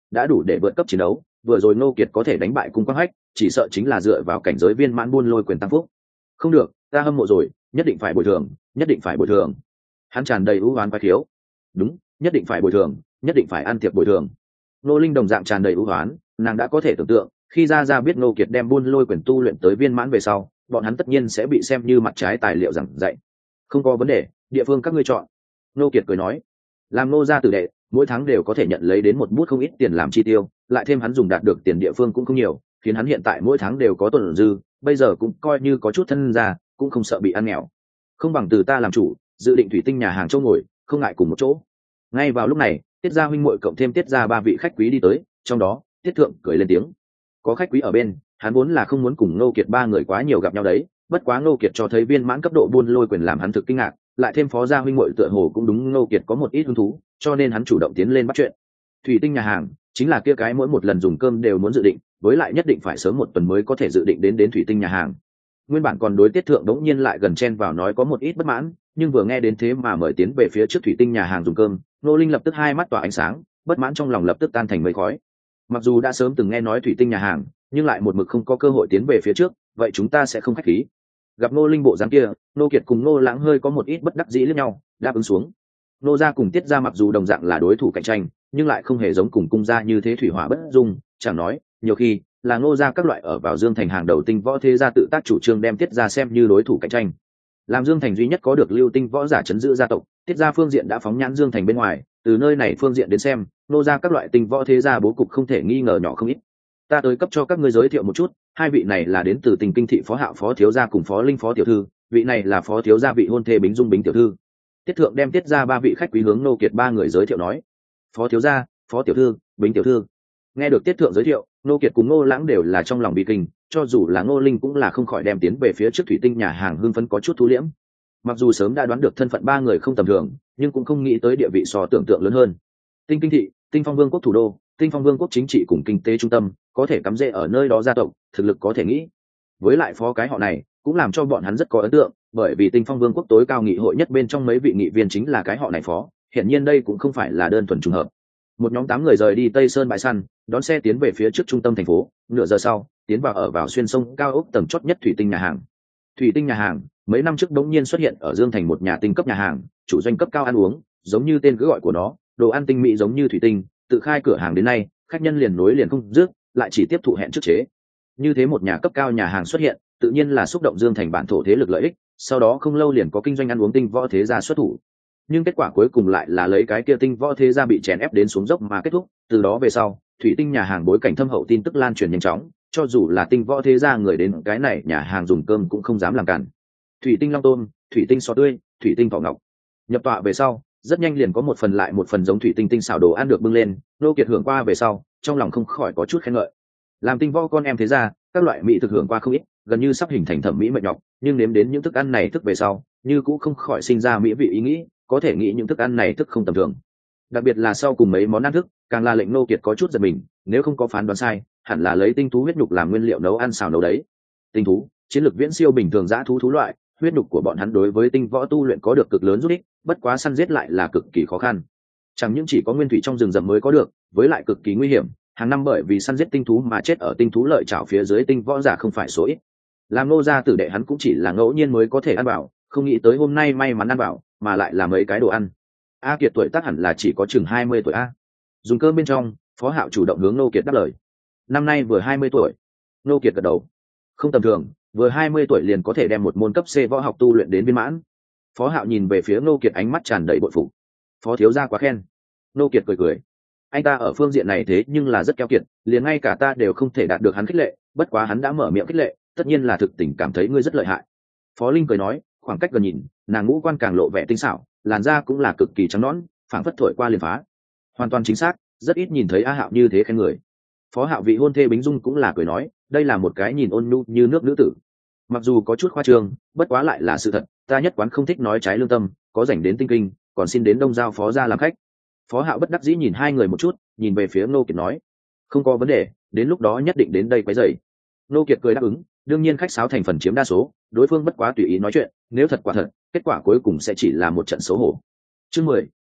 đã đủ để vượt cấp chiến đấu. Vừa rồi Ngô Kiệt có thể đánh bại Cung Quang Hách, chỉ sợ chính là dựa vào cảnh giới viên mãn buôn lôi quyền tăng phúc. Không được, ta hâm mộ rồi, nhất định phải bồi thường, nhất định phải bồi thường. Hắn tràn đầy ưu oán quái khiếu. Đúng, nhất định phải bồi thường, nhất định phải ăn tiệc bồi thường. Nô Linh đồng dạng tràn đầy ưu oán, nàng đã có thể tưởng tượng, khi ra ra biết Ngô Kiệt đem buôn lôi quyền tu luyện tới viên mãn về sau, bọn hắn tất nhiên sẽ bị xem như mặt trái tài liệu giảng dạy. Không có vấn đề, địa phương các ngươi chọn. Ngô Kiệt cười nói, làm nô gia tử đệ, mỗi tháng đều có thể nhận lấy đến một bút không ít tiền làm chi tiêu, lại thêm hắn dùng đạt được tiền địa phương cũng không nhiều, khiến hắn hiện tại mỗi tháng đều có tuần dư, bây giờ cũng coi như có chút thân ra, cũng không sợ bị ăn nghèo. Không bằng từ ta làm chủ, dự định thủy tinh nhà hàng chỗ ngồi, không ngại cùng một chỗ. Ngay vào lúc này, Tiết gia huynh muội cộng thêm Tiết gia ba vị khách quý đi tới, trong đó Tiết thượng cười lên tiếng. Có khách quý ở bên, hắn vốn là không muốn cùng Ngô Kiệt ba người quá nhiều gặp nhau đấy, bất quá Ngô Kiệt cho thấy viên mãn cấp độ buôn lôi quyền làm hắn thực kinh ngạc, lại thêm Phó gia huynh muội tựa hồ cũng đúng Ngô Kiệt có một ít hứng thú, cho nên hắn chủ động tiến lên bắt chuyện. Thủy tinh nhà hàng chính là kia cái mỗi một lần dùng cơm đều muốn dự định, với lại nhất định phải sớm một tuần mới có thể dự định đến đến thủy tinh nhà hàng. Nguyên bản còn đối Tiết thượng đống nhiên lại gần chen vào nói có một ít bất mãn, nhưng vừa nghe đến thế mà mời tiến về phía trước thủy tinh nhà hàng dùng cơm, Nô Linh lập tức hai mắt tỏa ánh sáng, bất mãn trong lòng lập tức tan thành mây khói. Mặc dù đã sớm từng nghe nói thủy tinh nhà hàng, nhưng lại một mực không có cơ hội tiến về phía trước, vậy chúng ta sẽ không khách khí. Gặp Nô Linh bộ dáng kia, Nô Kiệt cùng Nô Lãng hơi có một ít bất đắc dĩ liếc nhau, đáp ứng xuống. Nô gia cùng Tiết gia mặc dù đồng dạng là đối thủ cạnh tranh, nhưng lại không hề giống cùng Cung gia như thế thủy hỏa bất dung, chẳng nói, nhiều khi là Nô gia các loại ở vào Dương Thành hàng đầu tinh võ thế gia tự tác chủ trương đem Tiết gia xem như đối thủ cạnh tranh. Làm Dương Thành duy nhất có được lưu tinh võ giả chấn giữ gia tộc, Tiết gia phương diện đã phóng nhãn Dương Thành bên ngoài, từ nơi này phương diện đến xem, Nô gia các loại tinh võ thế gia bố cục không thể nghi ngờ nhỏ không ít. Ta tới cấp cho các ngươi giới thiệu một chút, hai vị này là đến từ Tình Kinh thị Phó Hạo Phó thiếu gia cùng Phó Linh Phó tiểu thư, vị này là Phó thiếu gia vị hôn thê Bính Dung Bính tiểu thư. Tiết thượng đem Tiết gia ba vị khách quý hướng Nô Kiệt ba người giới thiệu nói, Phó thiếu gia, Phó tiểu thư, Bính tiểu thư. Nghe được Tiết thượng giới thiệu, Nô Kiệt cùng Ngô Lãng đều là trong lòng bị kinh, cho dù là Ngô Linh cũng là không khỏi đem tiến về phía trước thủy tinh nhà hàng hưng phấn có chút thu liễm. Mặc dù sớm đã đoán được thân phận ba người không tầm thường, nhưng cũng không nghĩ tới địa vị so tưởng tượng lớn hơn. Tinh Kinh thị, Tinh Phong Vương quốc thủ đô, Tinh Phong Vương quốc chính trị cùng kinh tế trung tâm, có thể cắm rễ ở nơi đó gia tộc, thực lực có thể nghĩ. Với lại phó cái họ này, cũng làm cho bọn hắn rất có ấn tượng, bởi vì Tinh Phong Vương quốc tối cao nghị hội nhất bên trong mấy vị nghị viên chính là cái họ này phó, hiển nhiên đây cũng không phải là đơn thuần trùng hợp. Một nhóm tám người rời đi Tây Sơn bãi săn, đón xe tiến về phía trước trung tâm thành phố, nửa giờ sau, tiến vào ở vào xuyên sông cao ốc tầng chót nhất thủy tinh nhà hàng. Thủy tinh nhà hàng, mấy năm trước đống nhiên xuất hiện ở Dương Thành một nhà tinh cấp nhà hàng, chủ doanh cấp cao ăn uống, giống như tên cứ gọi của nó, đồ ăn tinh mỹ giống như thủy tinh, tự khai cửa hàng đến nay, khách nhân liền nối liền không dứt, lại chỉ tiếp thụ hẹn trước chế. Như thế một nhà cấp cao nhà hàng xuất hiện, tự nhiên là xúc động Dương Thành bản thổ thế lực lợi ích, sau đó không lâu liền có kinh doanh ăn uống tinh võ thế gia xuất thủ. Nhưng kết quả cuối cùng lại là lấy cái kia tinh võ thế gia bị chèn ép đến xuống dốc mà kết thúc, từ đó về sau, thủy tinh nhà hàng bối cảnh thâm hậu tin tức lan truyền nhanh chóng, cho dù là tinh võ thế gia người đến cái này nhà hàng dùng cơm cũng không dám làm cản. Thủy tinh long tôm, thủy tinh sò tươi, thủy tinh vỏ ngọc. Nhập tọa về sau, rất nhanh liền có một phần lại một phần giống thủy tinh tinh xào đồ ăn được bưng lên, Nô Kiệt hưởng qua về sau, trong lòng không khỏi có chút khen ngợi. Làm tinh võ con em thế gia, các loại mỹ thực hưởng qua không ít, gần như sắp hình thành thẩm mỹ mệt nhọc, nhưng nếm đến những thức ăn này thức về sau, như cũng không khỏi sinh ra mỹ vị ý nghĩ, có thể nghĩ những thức ăn này thức không tầm thường. Đặc biệt là sau cùng mấy món ăn thức, càng là lệnh Nô Kiệt có chút giật mình, nếu không có phán đoán sai, hẳn là lấy tinh thú huyết nhục làm nguyên liệu nấu ăn xào nấu đấy. Tinh thú, chiến lược viễn siêu bình thường dã thú thú loại, huyết nhục của bọn hắn đối với tinh võ tu luyện có được cực lớn giúp ích, bất quá săn giết lại là cực kỳ khó khăn. Chẳng những chỉ có nguyên thủy trong rừng rậm mới có được, với lại cực kỳ nguy hiểm, hàng năm bởi vì săn giết tinh thú mà chết ở tinh thú lợi chảo phía dưới tinh võ giả không phải số ít. Làm Nô gia tử đệ hắn cũng chỉ là ngẫu nhiên mới có thể ăn bảo, không nghĩ tới hôm nay may mắn ăn bảo, mà lại là mấy cái đồ ăn. A Kiệt tuổi tác hẳn là chỉ có chừng hai mươi tuổi a. Dùng cơm bên trong, Phó Hạo chủ động hướng Nô Kiệt đáp lời. Năm nay vừa hai mươi tuổi. Nô Kiệt gật đầu. Không tầm thường, vừa hai mươi tuổi liền có thể đem một môn cấp C võ học tu luyện đến viên mãn. Phó Hạo nhìn về phía Nô Kiệt ánh mắt tràn đầy bội phục. Phó thiếu gia quá khen. Nô Kiệt cười cười. Anh ta ở phương diện này thế nhưng là rất keo kiệt, liền ngay cả ta đều không thể đạt được hắn khích lệ, bất quá hắn đã mở miệng khích lệ, tất nhiên là thực tình cảm thấy ngươi rất lợi hại. Phó Linh cười nói, khoảng cách gần nhìn, nàng ngũ quan càng lộ vẻ tinh xảo, làn da cũng là cực kỳ trắng nõn, phảng phất thổi qua liền phá. Hoàn toàn chính xác, rất ít nhìn thấy A Hạo như thế khen người. Phó Hạo vị hôn thê Bính Dung cũng là cười nói, đây là một cái nhìn ôn nhu như nước nữ tử. Mặc dù có chút khoa trương, bất quá lại là sự thật, ta nhất quán không thích nói trái lương tâm, có rảnh đến Tinh Kinh, còn xin đến Đông Giao phó gia làm khách. Phó Hạo bất đắc dĩ nhìn hai người một chút, nhìn về phía Nô Kiệt nói, không có vấn đề, đến lúc đó nhất định đến đây quấy rầy. Nô Kiệt cười đáp ứng, đương nhiên khách sáo thành phần chiếm đa số, đối phương bất quá tùy ý nói chuyện, nếu thật quả thật, kết quả cuối cùng sẽ chỉ là một trận xấu hổ. Chương mười,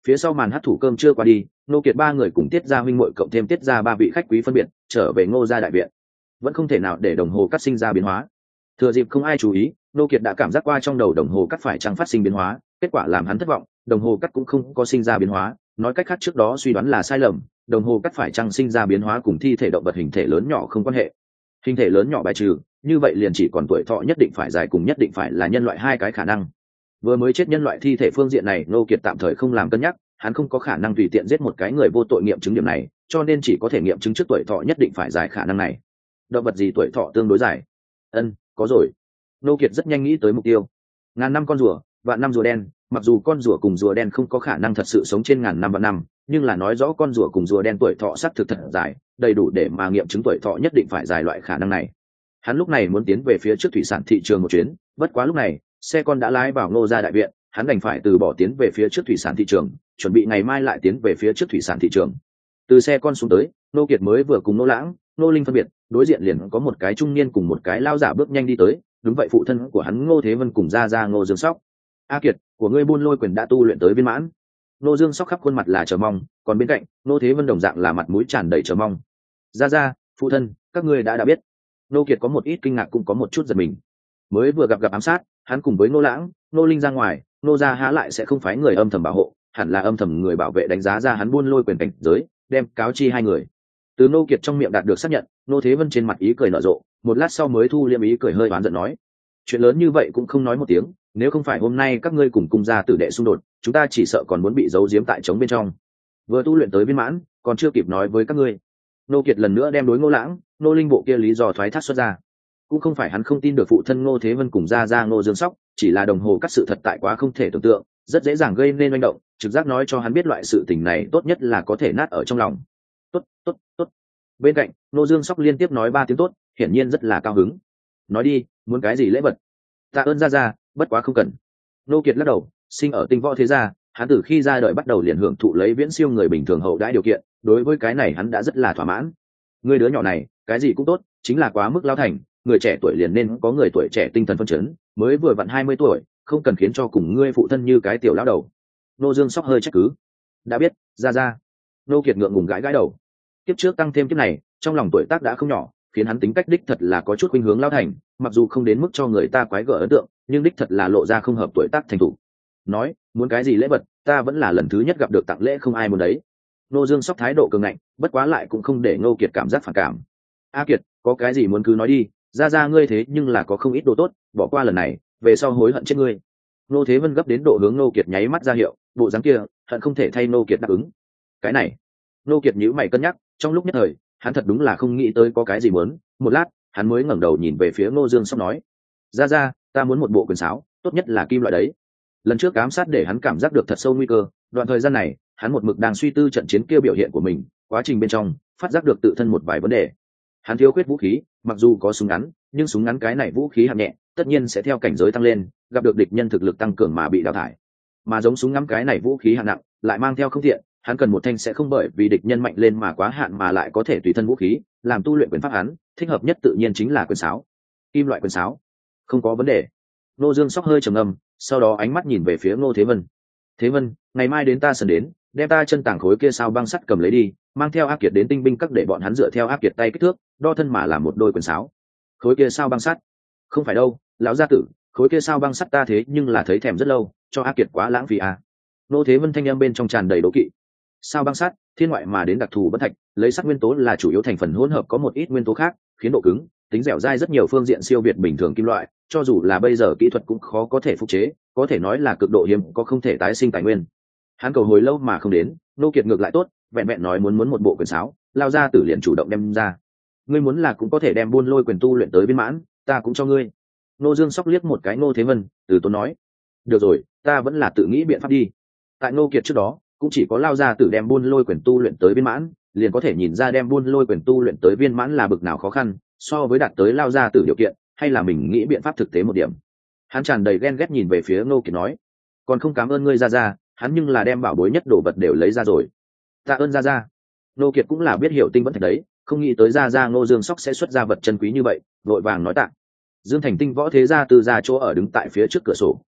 Phía sau màn hát thủ cơm chưa qua đi, Ngô Kiệt ba người cùng Tiết gia huynh muội cộng thêm Tiết gia ba vị khách quý phân biệt trở về Ngô gia đại viện. Vẫn không thể nào để đồng hồ cắt sinh ra biến hóa. Thừa dịp không ai chú ý, Ngô Kiệt đã cảm giác qua trong đầu đồng hồ cắt phải chăng phát sinh biến hóa, kết quả làm hắn thất vọng, đồng hồ cắt cũng không có sinh ra biến hóa, nói cách khác trước đó suy đoán là sai lầm, đồng hồ cắt phải chăng sinh ra biến hóa cùng thi thể động vật hình thể lớn nhỏ không quan hệ. Hình thể lớn nhỏ bài trừ, như vậy liền chỉ còn tuổi thọ nhất định phải dài cùng nhất định phải là nhân loại hai cái khả năng. Vừa mới chết nhân loại thi thể phương diện này Ngô Kiệt tạm thời không làm cân nhắc, hắn không có khả năng tùy tiện giết một cái người vô tội nghiệm chứng điểm này, cho nên chỉ có thể nghiệm chứng trước tuổi thọ nhất định phải dài khả năng này. Động vật gì tuổi thọ tương đối dài? Ân, có rồi. Ngô Kiệt rất nhanh nghĩ tới mục tiêu. Ngàn năm con rùa, vạn năm rùa đen, mặc dù con rùa cùng rùa đen không có khả năng thật sự sống trên ngàn năm vạn năm, nhưng là nói rõ con rùa cùng rùa đen tuổi thọ xác thực thật dài, đầy đủ để mà nghiệm chứng tuổi thọ nhất định phải dài loại khả năng này. Hắn lúc này muốn tiến về phía trước thủy sản thị trường một chuyến, bất quá lúc này, xe con đã lái vào Ngô gia đại viện, hắn đành phải từ bỏ tiến về phía trước thủy sản thị trường, chuẩn bị ngày mai lại tiến về phía trước thủy sản thị trường. Từ xe con xuống tới, Ngô Kiệt mới vừa cùng Ngô Lãng, Ngô Linh phân biệt, đối diện liền có một cái trung niên cùng một cái lao giả bước nhanh đi tới, đúng vậy phụ thân của hắn Ngô Thế Vân cùng gia gia Ngô Dương Sóc. A Kiệt, của ngươi buôn lôi quyền đã tu luyện tới viên mãn. Ngô Dương Sóc khắp khuôn mặt là chờ mong, còn bên cạnh, Ngô Thế Vân đồng dạng là mặt mũi tràn đầy chờ mong. Gia gia, phụ thân, các ngươi đã đã biết. Ngô Kiệt có một ít kinh ngạc cũng có một chút giật mình. Mới vừa gặp gặp ám sát, hắn cùng với Ngô Lãng, Ngô Linh ra ngoài, Ngô gia há lại sẽ không phái người âm thầm bảo hộ, hẳn là âm thầm người bảo vệ đánh giá ra hắn buôn lôi quyền cảnh giới, đem cáo chi hai người. Từ Ngô Kiệt trong miệng đạt được xác nhận, Ngô Thế Vân trên mặt ý cười nở rộ, một lát sau mới thu liễm ý cười hơi oán giận nói: chuyện lớn như vậy cũng không nói một tiếng, nếu không phải hôm nay các ngươi cùng cung gia tử đệ xung đột, chúng ta chỉ sợ còn muốn bị giấu giếm tại trống bên trong. Vừa tu luyện tới viên mãn, còn chưa kịp nói với các ngươi. Ngô Kiệt lần nữa đem đối Ngô Lãng, Ngô Linh bộ kia lý do thoái thác xuất ra. Cũng không phải hắn không tin được phụ thân Ngô Thế Vân cùng gia gia Ngô Dương Sóc, chỉ là đồng hồ cắt sự thật tại quá không thể tưởng tượng, rất dễ dàng gây nên manh động, trực giác nói cho hắn biết loại sự tình này tốt nhất là có thể nát ở trong lòng. Tốt, tốt, tốt. Bên cạnh, Ngô Dương Sóc liên tiếp nói ba tiếng tốt, hiển nhiên rất là cao hứng. Nói đi, muốn cái gì lễ vật? Tạ ơn gia gia, bất quá không cần. Ngô Kiệt lắc đầu, sinh ở tinh võ thế gia, hắn từ khi ra đời bắt đầu liền hưởng thụ lấy viễn siêu người bình thường hậu đãi điều kiện, đối với cái này hắn đã rất là thỏa mãn. Người đứa nhỏ này, cái gì cũng tốt, chính là quá mức lao thành, người trẻ tuổi liền nên có người tuổi trẻ tinh thần phấn chấn, mới vừa vặn hai mươi tuổi, không cần khiến cho cùng ngươi phụ thân như cái tiểu lão đầu. Ngô Dương Sóc hơi trách cứ. Đã biết, gia gia. Ngô Kiệt ngượng ngùng gãi gãi đầu. Kiếp trước tăng thêm kiếp này, trong lòng tuổi tác đã không nhỏ, khiến hắn tính cách đích thật là có chút khuynh hướng lao thành, mặc dù không đến mức cho người ta quái gở ấn tượng, nhưng đích thật là lộ ra không hợp tuổi tác thành thủ. Nói, muốn cái gì lễ vật, ta vẫn là lần thứ nhất gặp được tặng lễ không ai muốn đấy. Ngô Dương Sóc thái độ cường ngạnh, bất quá lại cũng không để Ngô Kiệt cảm giác phản cảm. A Kiệt, có cái gì muốn cứ nói đi, ra ra ngươi thế nhưng là có không ít đồ tốt, bỏ qua lần này, về sau hối hận chết ngươi. Ngô Thế Vân gấp đến độ hướng Ngô Kiệt nháy mắt ra hiệu, bộ dáng kia, hận không thể thay Ngô Kiệt đáp ứng. Cái này, Ngô Kiệt nhíu mày cân nhắc, trong lúc nhất thời, hắn thật đúng là không nghĩ tới có cái gì muốn, một lát, hắn mới ngẩng đầu nhìn về phía Ngô Dương Sóc nói: "Ra ra, ta muốn một bộ quyền sáo, tốt nhất là kim loại đấy." Lần trước ám sát để hắn cảm giác được thật sâu nguy cơ, đoạn thời gian này, hắn một mực đang suy tư trận chiến kia biểu hiện của mình, quá trình bên trong, phát giác được tự thân một vài vấn đề. Hắn thiếu khuyết vũ khí, mặc dù có súng ngắn, nhưng súng ngắn cái này vũ khí hạng nhẹ, tất nhiên sẽ theo cảnh giới tăng lên, gặp được địch nhân thực lực tăng cường mà bị đào thải. Mà giống súng ngắn cái này vũ khí hạng nặng, lại mang theo không thiện, hắn cần một thanh sẽ không bởi vì địch nhân mạnh lên mà quá hạn mà lại có thể tùy thân vũ khí, làm tu luyện quyền pháp hắn, thích hợp nhất tự nhiên chính là quyền sáo. Kim loại quyền sáo, không có vấn đề. Ngô Dương Sóc hơi trầm ngâm, sau đó ánh mắt nhìn về phía Ngô Thế Vân. Thế Vân, ngày mai đến ta sân đến, đem ta chân tảng khối kia sao băng sắt cầm lấy đi, mang theo Áp Kiệt đến tinh binh các để bọn hắn dựa theo Áp Kiệt tay kích thước, đo thân mà làm một đôi quyền sáo. Khối kia sao băng sắt? Không phải đâu, lão gia tử, khối kia sao băng sắt ta thế nhưng là thấy thèm rất lâu, cho Áp Kiệt quá lãng phí à. Ngô Thế Vân thanh em bên trong tràn đầy đố kỵ. Sao băng sắt, thiên ngoại mà đến đặc thù bất thạch, lấy sắt nguyên tố là chủ yếu thành phần hỗn hợp, có một ít nguyên tố khác, khiến độ cứng, tính dẻo dai rất nhiều phương diện siêu việt bình thường kim loại, cho dù là bây giờ kỹ thuật cũng khó có thể phục chế, có thể nói là cực độ hiếm có không thể tái sinh tài nguyên. Hắn cầu hồi lâu mà không đến, Ngô Kiệt ngược lại tốt, vẹn vẹn nói muốn muốn một bộ quyền sáo, lao ra tử liền chủ động đem ra. Ngươi muốn là cũng có thể đem buôn lôi quyền tu luyện tới viên mãn, ta cũng cho ngươi. Ngô Dương Sóc liếc một cái Ngô Thế Vân, từ tốn nói: được rồi, ta vẫn là tự nghĩ biện pháp đi. Tại Ngô Kiệt trước đó, cũng chỉ có lao ra tử đem buôn lôi quyền tu luyện tới viên mãn, liền có thể nhìn ra đem buôn lôi quyền tu luyện tới viên mãn là bực nào khó khăn, so với đạt tới lao ra tử điều kiện, hay là mình nghĩ biện pháp thực tế một điểm. Hắn tràn đầy ghen ghét nhìn về phía Ngô Kiệt nói: còn không cảm ơn ngươi ra ra, hắn nhưng là đem bảo bối nhất đồ vật đều lấy ra rồi. Tạ ơn ra ra. Ngô Kiệt cũng là biết hiểu tinh vẫn thạch đấy, không nghĩ tới ra ra Ngô Dương Sóc sẽ xuất ra vật chân quý như vậy, vội vàng nói tạ. Dương Thành Tinh võ thế gia từ ra chỗ ở đứng tại phía trước cửa sổ,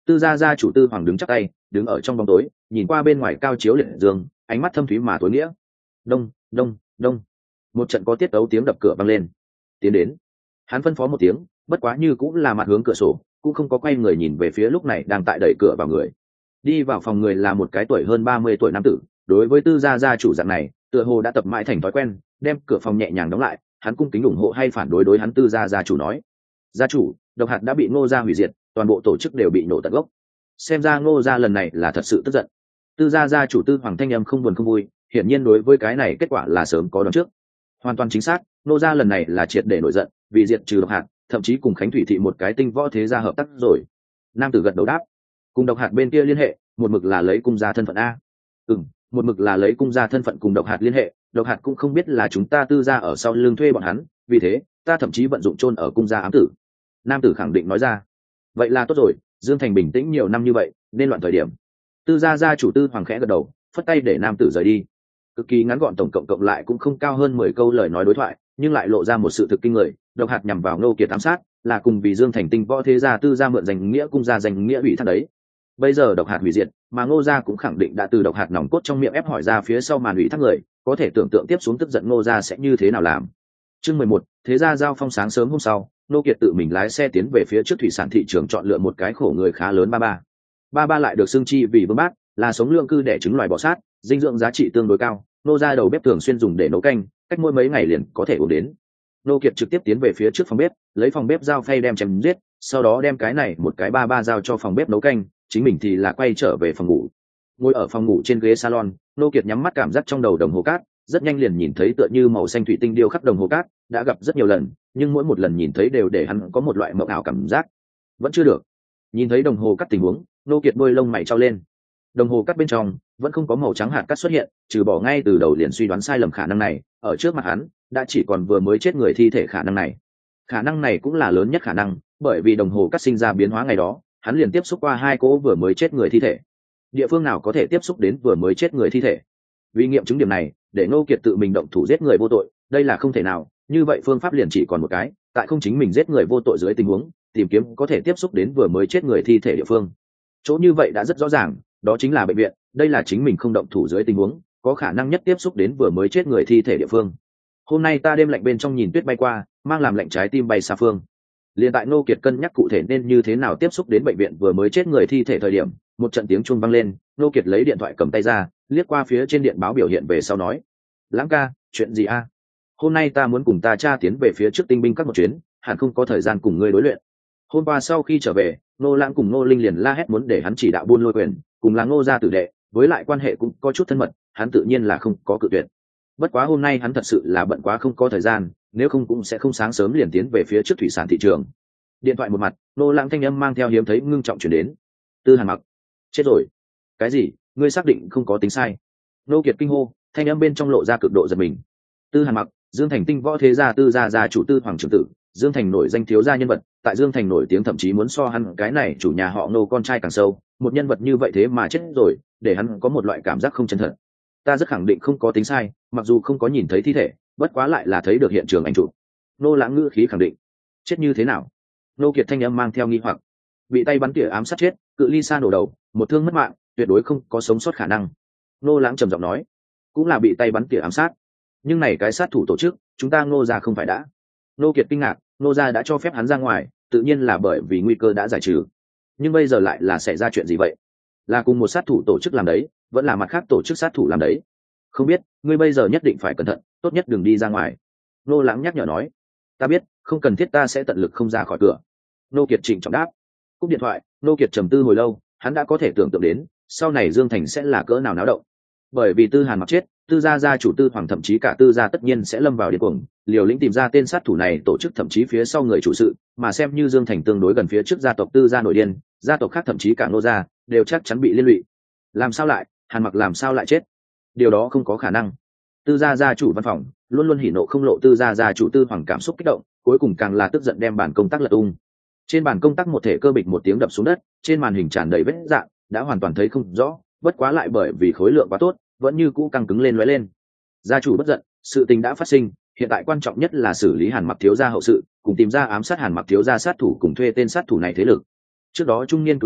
Tư gia gia chủ Tư Hoàng đứng chắp tay, đứng ở trong bóng tối, nhìn qua bên ngoài cao chiếu liệt dương, ánh mắt thâm thúy mà tối nghĩa. Đông, đông, đông. Một trận có tiết tấu tiếng đập cửa vang lên. Tiến đến. Hắn phân phó một tiếng, bất quá như cũng là mặt hướng cửa sổ, cũng không có quay người nhìn về phía lúc này đang tại đẩy cửa vào người. Đi vào phòng người là một cái tuổi hơn ba mươi tuổi nam tử, đối với Tư gia gia chủ dạng này, tựa hồ đã tập mãi thành thói quen, đem cửa phòng nhẹ nhàng đóng lại, hắn cung kính ủng hộ hay phản đối đối hắn Tư gia gia chủ nói: "Gia chủ, độc hạt đã bị Ngô gia hủy diệt, toàn bộ tổ chức đều bị nổ tận gốc. Xem ra Ngô gia lần này là thật sự tức giận." Tư gia gia chủ Tư Hoàng thanh âm không buồn không vui, hiển nhiên đối với cái này kết quả là sớm có đoán trước. Hoàn toàn chính xác, Ngô gia lần này là triệt để nổi giận, vì diệt trừ độc hạt, thậm chí cùng Khánh Thủy thị một cái tinh võ thế gia hợp tác rồi. Nam tử gật đầu đáp: "Cùng độc hạt bên kia liên hệ, một mực là lấy cung gia thân phận a." "Ừm, một mực là lấy cung gia thân phận cùng độc hạt liên hệ, độc hạt cũng không biết là chúng ta Tư gia ở sau lưng thuê bọn hắn, vì thế ta thậm chí vận dụng chôn ở cung gia ám tử." Nam tử khẳng định nói ra. "Vậy là tốt rồi, Dương Thành bình tĩnh nhiều năm như vậy, nên loạn thời điểm." Tư gia gia chủ Tư Hoàng khẽ gật đầu, phất tay để nam tử rời đi. Cực kỳ ngắn gọn, tổng cộng cộng lại cũng không cao hơn mười câu lời nói đối thoại, nhưng lại lộ ra một sự thực kinh người. Độc hạt nhằm vào Ngô Kiệt ám sát, là cùng vì Dương Thành tinh võ thế gia Tư gia mượn danh nghĩa cung gia danh nghĩa ủy thác đấy. Bây giờ độc hạt hủy diệt, mà Ngô gia cũng khẳng định đã từ độc hạt nòng cốt trong miệng ép hỏi ra phía sau màn ủy thác người, có thể tưởng tượng tiếp xuống tức giận Ngô gia sẽ như thế nào làm. Chương mười một, thế gia giao phong. Sáng sớm hôm sau, Ngô Kiệt tự mình lái xe tiến về phía trước thủy sản thị trường, chọn lựa một cái khổ người khá lớn ba ba. Ba ba lại được xưng chi vì vương bát, là sống lượng cư đẻ trứng loài bò sát, dinh dưỡng giá trị tương đối cao. Nô gia đầu bếp thường xuyên dùng để nấu canh, cách mỗi mấy ngày liền có thể uống đến. Nô Kiệt trực tiếp tiến về phía trước phòng bếp, lấy phòng bếp dao phay đem chém giết, sau đó đem cái này một cái ba ba giao cho phòng bếp nấu canh, chính mình thì là quay trở về phòng ngủ. Ngồi ở phòng ngủ trên ghế salon, Nô Kiệt nhắm mắt cảm giác trong đầu đồng hồ cát, rất nhanh liền nhìn thấy tựa như màu xanh thủy tinh điêu khắc đồng hồ cát, đã gặp rất nhiều lần, nhưng mỗi một lần nhìn thấy đều để hắn có một loại mộng ảo cảm giác. Vẫn chưa được. Nhìn thấy đồng hồ cát tình huống, Nô Kiệt đôi lông mày trao lên. Đồng hồ cát bên trong vẫn không có màu trắng hạt cát xuất hiện, trừ bỏ ngay từ đầu liền suy đoán sai lầm khả năng này, ở trước mặt hắn đã chỉ còn vừa mới chết người thi thể khả năng này. Khả năng này cũng là lớn nhất khả năng, bởi vì đồng hồ cát sinh ra biến hóa ngày đó, hắn liền tiếp xúc qua hai cỗ vừa mới chết người thi thể. Địa phương nào có thể tiếp xúc đến vừa mới chết người thi thể? Vì nghiệm chứng điểm này, để Ngô Kiệt tự mình động thủ giết người vô tội, đây là không thể nào, như vậy phương pháp liền chỉ còn một cái, tại không chính mình giết người vô tội dưới tình huống, tìm kiếm có thể tiếp xúc đến vừa mới chết người thi thể địa phương. Chỗ như vậy đã rất rõ ràng, đó chính là bệnh viện, đây là chính mình không động thủ dưới tình huống, có khả năng nhất tiếp xúc đến vừa mới chết người thi thể địa phương. Hôm nay ta đêm lạnh bên trong nhìn tuyết bay qua, mang làm lạnh trái tim bay xa phương. Liên tại Ngô Kiệt cân nhắc cụ thể nên như thế nào tiếp xúc đến bệnh viện vừa mới chết người thi thể thời điểm, một trận tiếng chuông vang lên, Ngô Kiệt lấy điện thoại cầm tay ra, liếc qua phía trên điện báo biểu hiện về sau nói: "Lãng ca, chuyện gì a? Hôm nay ta muốn cùng ta cha tiến về phía trước tinh binh các một chuyến, hẳn không có thời gian cùng ngươi đối luyện." Hôm qua sau khi trở về, Ngô Lãng cùng Ngô Linh liền la hét muốn để hắn chỉ đạo buôn lôi quyền, cùng là Ngô gia tử đệ, với lại quan hệ cũng có chút thân mật, hắn tự nhiên là không có cự tuyệt. Bất quá hôm nay hắn thật sự là bận quá không có thời gian, nếu không cũng sẽ không sáng sớm liền tiến về phía trước thủy sản thị trường. Điện thoại một mặt, Ngô Lãng thanh âm mang theo hiếm thấy ngưng trọng truyền đến: "Tư Hàn Mặc, chết rồi." "Cái gì? Ngươi xác định không có tính sai?" Ngô Kiệt kinh hô, thanh âm bên trong lộ ra cực độ giật mình. Tư Hàn Mặc, Dương Thành tinh võ thế gia Tư gia gia chủ Tư Hoàng trưởng tử, Dương Thành nổi danh thiếu gia nhân vật, tại Dương Thành nổi tiếng thậm chí muốn so hắn cái này chủ nhà họ Ngô con trai càng sâu, một nhân vật như vậy thế mà chết rồi, để hắn có một loại cảm giác không chân thật. Ta rất khẳng định không có tính sai, mặc dù không có nhìn thấy thi thể, bất quá lại là thấy được hiện trường ảnh chụp. Nô Lãng ngữ khí khẳng định. Chết như thế nào? Nô Kiệt thanh âm mang theo nghi hoặc. Bị tay bắn tỉa ám sát chết, cự ly xa nổ đầu, một thương mất mạng, tuyệt đối không có sống sót khả năng. Nô Lãng trầm giọng nói. Cũng là bị tay bắn tỉa ám sát, nhưng này cái sát thủ tổ chức, chúng ta Ngô gia không phải đã? Nô Kiệt kinh ngạc, Ngô gia đã cho phép hắn ra ngoài, tự nhiên là bởi vì nguy cơ đã giải trừ. Nhưng bây giờ lại là xảy ra chuyện gì vậy? Là cùng một sát thủ tổ chức làm đấy, vẫn là mặt khác tổ chức sát thủ làm đấy? Không biết, ngươi bây giờ nhất định phải cẩn thận, tốt nhất đừng đi ra ngoài. Nô Lãng nhắc nhở nói. Ta biết, không cần thiết, ta sẽ tận lực không ra khỏi cửa. Nô Kiệt trịnh trọng đáp. Cúp điện thoại, Nô Kiệt trầm tư hồi lâu, hắn đã có thể tưởng tượng đến, sau này Dương Thành sẽ là cỡ nào náo động. Bởi vì Tư Hàn Mặc chết, Tư gia gia chủ Tư Hoàng thậm chí cả Tư gia tất nhiên sẽ lâm vào điên cuồng, liều lĩnh tìm ra tên sát thủ này, tổ chức thậm chí phía sau người chủ sự, mà xem như Dương Thành tương đối gần phía trước gia tộc Tư gia nổi điên, gia tộc khác thậm chí cả Ngô gia đều chắc chắn bị liên lụy. Làm sao lại, Hàn Mặc làm sao lại chết? Điều đó không có khả năng. Tư gia gia chủ văn phòng luôn luôn hỉ nộ không lộ, Tư gia gia chủ Tư Hoàng cảm xúc kích động, cuối cùng càng là tức giận đem bàn công tác lật tung. Trên bàn công tác một thể cơ bịch một tiếng đập xuống đất, trên màn hình tràn đầy vết rạn, đã hoàn toàn thấy không rõ, bất quá lại bởi vì khối lượng quá tốt, vẫn như cũ căng cứng lên lóe lên. Gia chủ bất giận, sự tình đã phát sinh, hiện tại quan trọng nhất là xử lý Hàn Mặc thiếu gia hậu sự, cùng tìm ra ám sát Hàn Mặc thiếu gia sát thủ cùng thuê tên sát thủ này thế lực. Trước đó trung niên cúi đầu,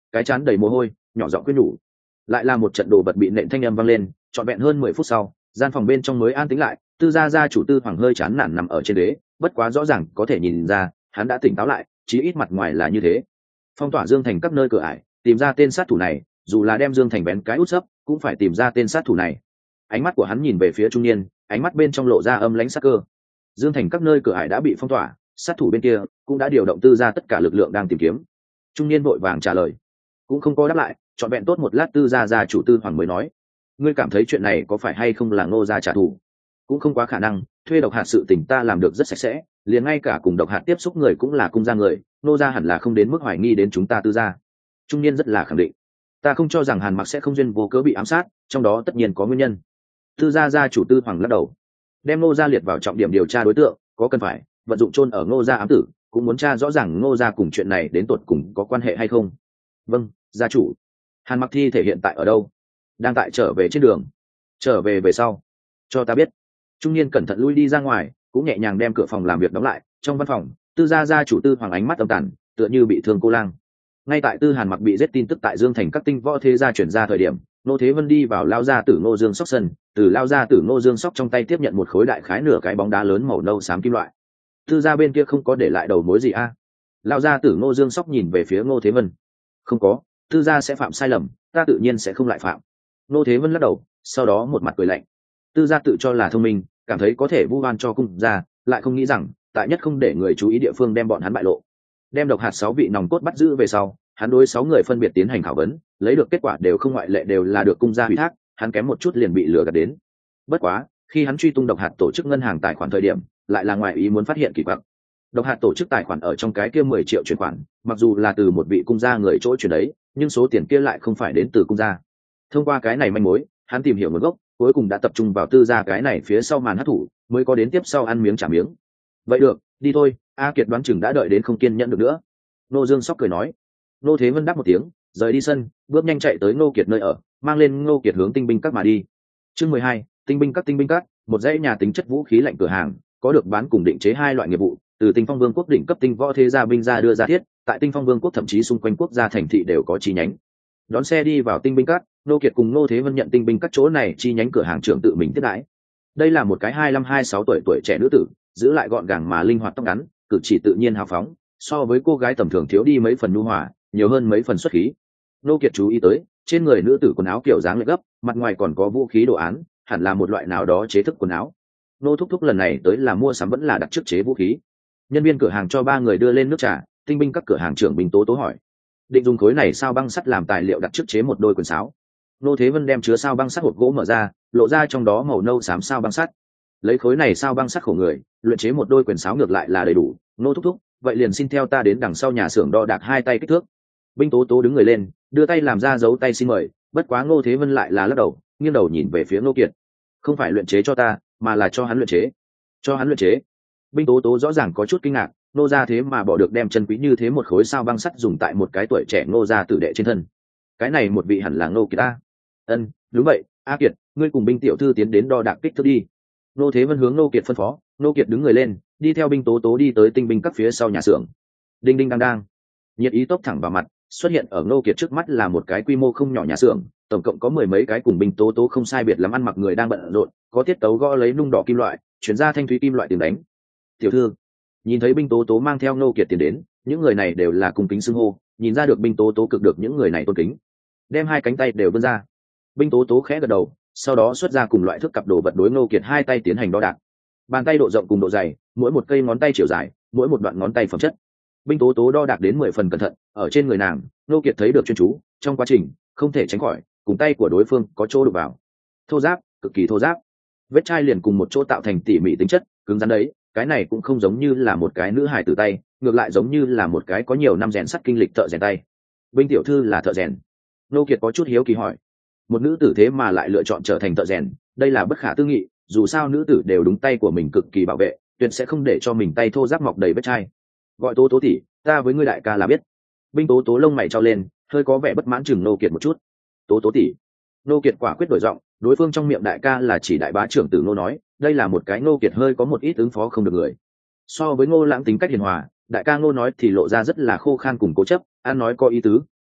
cái chán đầy mồ hôi, nhỏ giọng khuyên nhủ. Lại là một trận đồ vật bị nện thanh âm vang lên, trọn vẹn hơn mười phút sau, gian phòng bên trong mới an tĩnh lại. Tư gia gia chủ Tư Hoàng hơi chán nản nằm ở trên ghế, bất quá rõ ràng có thể nhìn ra hắn đã tỉnh táo lại, chí ít mặt ngoài là như thế. Phong tỏa Dương Thành các nơi cửa ải, tìm ra tên sát thủ này, dù là đem Dương Thành bén cái út sấp cũng phải tìm ra tên sát thủ này. Ánh mắt của hắn nhìn về phía trung niên, ánh mắt bên trong lộ ra âm lãnh sắc cơ. Dương Thành các nơi cửa ải đã bị phong tỏa, sát thủ bên kia cũng đã điều động Tư gia tất cả lực lượng đang tìm kiếm. Trung niên vội vàng trả lời, cũng không có đáp lại. Chọn vẹn tốt một lát, Tư gia gia chủ Tư Hoàng mới nói, ngươi cảm thấy chuyện này có phải hay không là Ngô gia trả thù? Cũng không quá khả năng, thuê độc hạt sự tình ta làm được rất sạch sẽ, liền ngay cả cùng độc hạt tiếp xúc người cũng là cung gia người, Ngô gia hẳn là không đến mức hoài nghi đến chúng ta Tư gia. Trung niên rất là khẳng định, ta không cho rằng Hàn Mặc sẽ không duyên vô cớ bị ám sát, trong đó tất nhiên có nguyên nhân. Tư gia gia chủ Tư Hoàng lắc đầu, đem Ngô gia liệt vào trọng điểm điều tra đối tượng, có cần phải vận dụng chôn ở Ngô gia ám tử, cũng muốn tra rõ ràng Ngô gia cùng chuyện này đến tột cùng có quan hệ hay không. Vâng, gia chủ. Hàn Mặc thi thể hiện tại ở đâu? Đang tại trở về trên đường. Trở về về sau cho ta biết. Trung niên cẩn thận lui đi ra ngoài, cũng nhẹ nhàng đem cửa phòng làm việc đóng lại. Trong văn phòng, Tư gia gia chủ Tư Hoàng ánh mắt âm tàn, tựa như bị thương cô lang. Ngay tại Tư Hàn Mặc bị giết tin tức tại Dương Thành các tinh võ thế gia chuyển ra thời điểm, Nô Thế Vân đi vào lao gia tử Ngô Dương Sóc sân, từ lao gia tử Ngô Dương Sóc trong tay tiếp nhận một khối đại khái nửa cái bóng đá lớn màu nâu xám kim loại. Tư gia bên kia không có để lại đầu mối gì a? À? Lao gia tử Ngô Dương Sóc nhìn về phía Ngô Thế Vân. Không có, Tư gia sẽ phạm sai lầm, ta tự nhiên sẽ không lại phạm. Ngô Thế Vân lắc đầu, sau đó một mặt cười lạnh. Tư gia tự cho là thông minh, cảm thấy có thể vu oan cho cung gia, lại không nghĩ rằng tại nhất không để người chú ý địa phương đem bọn hắn bại lộ. Đem độc hạt sáu vị nòng cốt bắt giữ về sau, hắn đối sáu người phân biệt tiến hành khảo vấn, lấy được kết quả đều không ngoại lệ đều là được cung gia ủy thác, hắn kém một chút liền bị lừa gạt đến. Bất quá, khi hắn truy tung độc hạt tổ chức ngân hàng tài khoản thời điểm, lại là ngoài ý muốn phát hiện kỳ quặc. Độc hạt tổ chức tài khoản ở trong cái kia mười triệu chuyển khoản, mặc dù là từ một vị cung gia người chỗ chuyển đấy, nhưng số tiền kia lại không phải đến từ cung gia. Thông qua cái này manh mối, hắn tìm hiểu nguồn gốc, cuối cùng đã tập trung vào Tư gia cái này phía sau màn hắc thủ, mới có đến tiếp sau ăn miếng trả miếng. Vậy được, đi thôi, A Kiệt đoán chừng đã đợi đến không kiên nhẫn được nữa. Nô Dương Sóc cười nói. Nô Thế Vân đáp một tiếng, rời đi sân, bước nhanh chạy tới Ngô Kiệt nơi ở, mang lên Ngô Kiệt hướng tinh binh các mà đi. Chương mười hai, tinh binh các tinh binh các, một dãy nhà tính chất vũ khí lạnh cửa hàng, có được bán cùng định chế hai loại nghiệp vụ, từ Tinh Phong Vương quốc đỉnh cấp tinh võ thế gia binh gia đưa ra thiết, tại Tinh Phong Vương quốc thậm chí xung quanh quốc gia thành thị đều có chi nhánh. Đón xe đi vào tinh binh các, Ngô Kiệt cùng Ngô Thế Vân nhận tinh binh các chỗ này chi nhánh cửa hàng trưởng tự mình tiếp đãi. Đây là một cái hai mươi lăm hai mươi sáu tuổi tuổi trẻ nữ tử, giữ lại gọn gàng mà linh hoạt tóc ngắn, cử chỉ tự nhiên hào phóng, so với cô gái tầm thường thiếu đi mấy phần nhu hòa, nhiều hơn mấy phần xuất khí. Ngô Kiệt chú ý tới, trên người nữ tử quần áo kiểu dáng lệch gấp, mặt ngoài còn có vũ khí đồ án, hẳn là một loại nào đó chế thức quần áo. Nô thúc thúc lần này tới là mua sắm vẫn là đặt trước chế vũ khí. Nhân viên cửa hàng cho ba người đưa lên nước trà, tinh binh các cửa hàng trưởng Bình Tố Tố hỏi, định dùng khối này sao băng sắt làm tài liệu đặt trước chế một đôi quần sáo. Nô Thế Vân đem chứa sao băng sắt hộp gỗ mở ra, lộ ra trong đó màu nâu xám sao băng sắt. Lấy khối này sao băng sắt khổ người, luyện chế một đôi quần sáo ngược lại là đầy đủ. Nô thúc thúc, vậy liền xin theo ta đến đằng sau nhà xưởng đo đạc hai tay kích thước. Binh Tố Tố đứng người lên, đưa tay làm ra dấu tay xin mời, bất quá Ngô Thế Vân lại là lắc đầu, nghiêng đầu nhìn về phía Ngô Kiệt. Không phải luyện chế cho ta, mà là cho hắn luyện chế. Cho hắn luyện chế. Binh Tố Tố rõ ràng có chút kinh ngạc, Ngô gia thế mà bỏ được đem chân quý như thế một khối sao băng sắt dùng tại một cái tuổi trẻ Ngô gia tử đệ trên thân. Cái này một vị hẳn là Ngô Kiệt ta. Ân, đúng vậy, A Kiệt, ngươi cùng Binh tiểu thư tiến đến đo đạc kích thước đi. Ngô Thế Vân hướng Ngô Kiệt phân phó, Ngô Kiệt đứng người lên, đi theo Binh Tố Tố đi tới tinh binh các phía sau nhà xưởng. Đinh đinh đang đang, nhiệt ý tốc thẳng vào mặt, xuất hiện ở Ngô Kiệt trước mắt là một cái quy mô không nhỏ nhà xưởng, tổng cộng có mười mấy cái cùng Binh Tố Tố không sai biệt lắm ăn mặc người đang bận rộn, có tiết tấu gõ lấy nung đỏ kim loại, chuyển ra thanh thúy kim loại tiếng đánh. Tiểu thư, nhìn thấy Binh Tố Tố mang theo Ngô Kiệt tiến đến, những người này đều là cung kính xưng hô, nhìn ra được Binh Tố Tố cực được những người này tôn kính, đem hai cánh tay đều vươn ra. Binh Tố Tố khẽ gật đầu, sau đó xuất ra cùng loại thước cặp đồ vật đối Ngô Kiệt hai tay tiến hành đo đạc. Bàn tay độ rộng cùng độ dày, mỗi một cây ngón tay chiều dài, mỗi một đoạn ngón tay phẩm chất. Binh Tố Tố đo đạc đến mười phần cẩn thận, ở trên người nàng, Ngô Kiệt thấy được chuyên chú, trong quá trình không thể tránh khỏi cùng tay của đối phương có chỗ đụng vào. Thô ráp, cực kỳ thô ráp. Vết chai liền cùng một chỗ tạo thành tỉ mỉ tính chất, cứng rắn đấy, cái này cũng không giống như là một cái nữ hài tử tay, ngược lại giống như là một cái có nhiều năm rèn sắt kinh lịch thợ rèn tay. Binh tiểu thư là thợ rèn? Ngô Kiệt có chút hiếu kỳ hỏi. Một nữ tử thế mà lại lựa chọn trở thành thợ rèn, đây là bất khả tư nghị, dù sao nữ tử đều đúng tay của mình cực kỳ bảo vệ, tuyệt sẽ không để cho mình tay thô ráp mọc đầy vết chai. Gọi Tố Tố tỷ, ta với ngươi đại ca là biết. Binh Tố Tố lông mày trao lên, hơi có vẻ bất mãn chừng Ngô Kiệt một chút. Tố Tố tỷ. Ngô Kiệt quả quyết đổi giọng, đối phương trong miệng đại ca là chỉ đại bá trưởng tử Ngô nói, đây là một cái Ngô Kiệt hơi có một ít ứng phó không được người. So với Ngô Lãng tính cách hiền hòa, đại ca Ngô nói thì lộ ra rất là khô khan cùng cố chấp, an nói có ý tứ,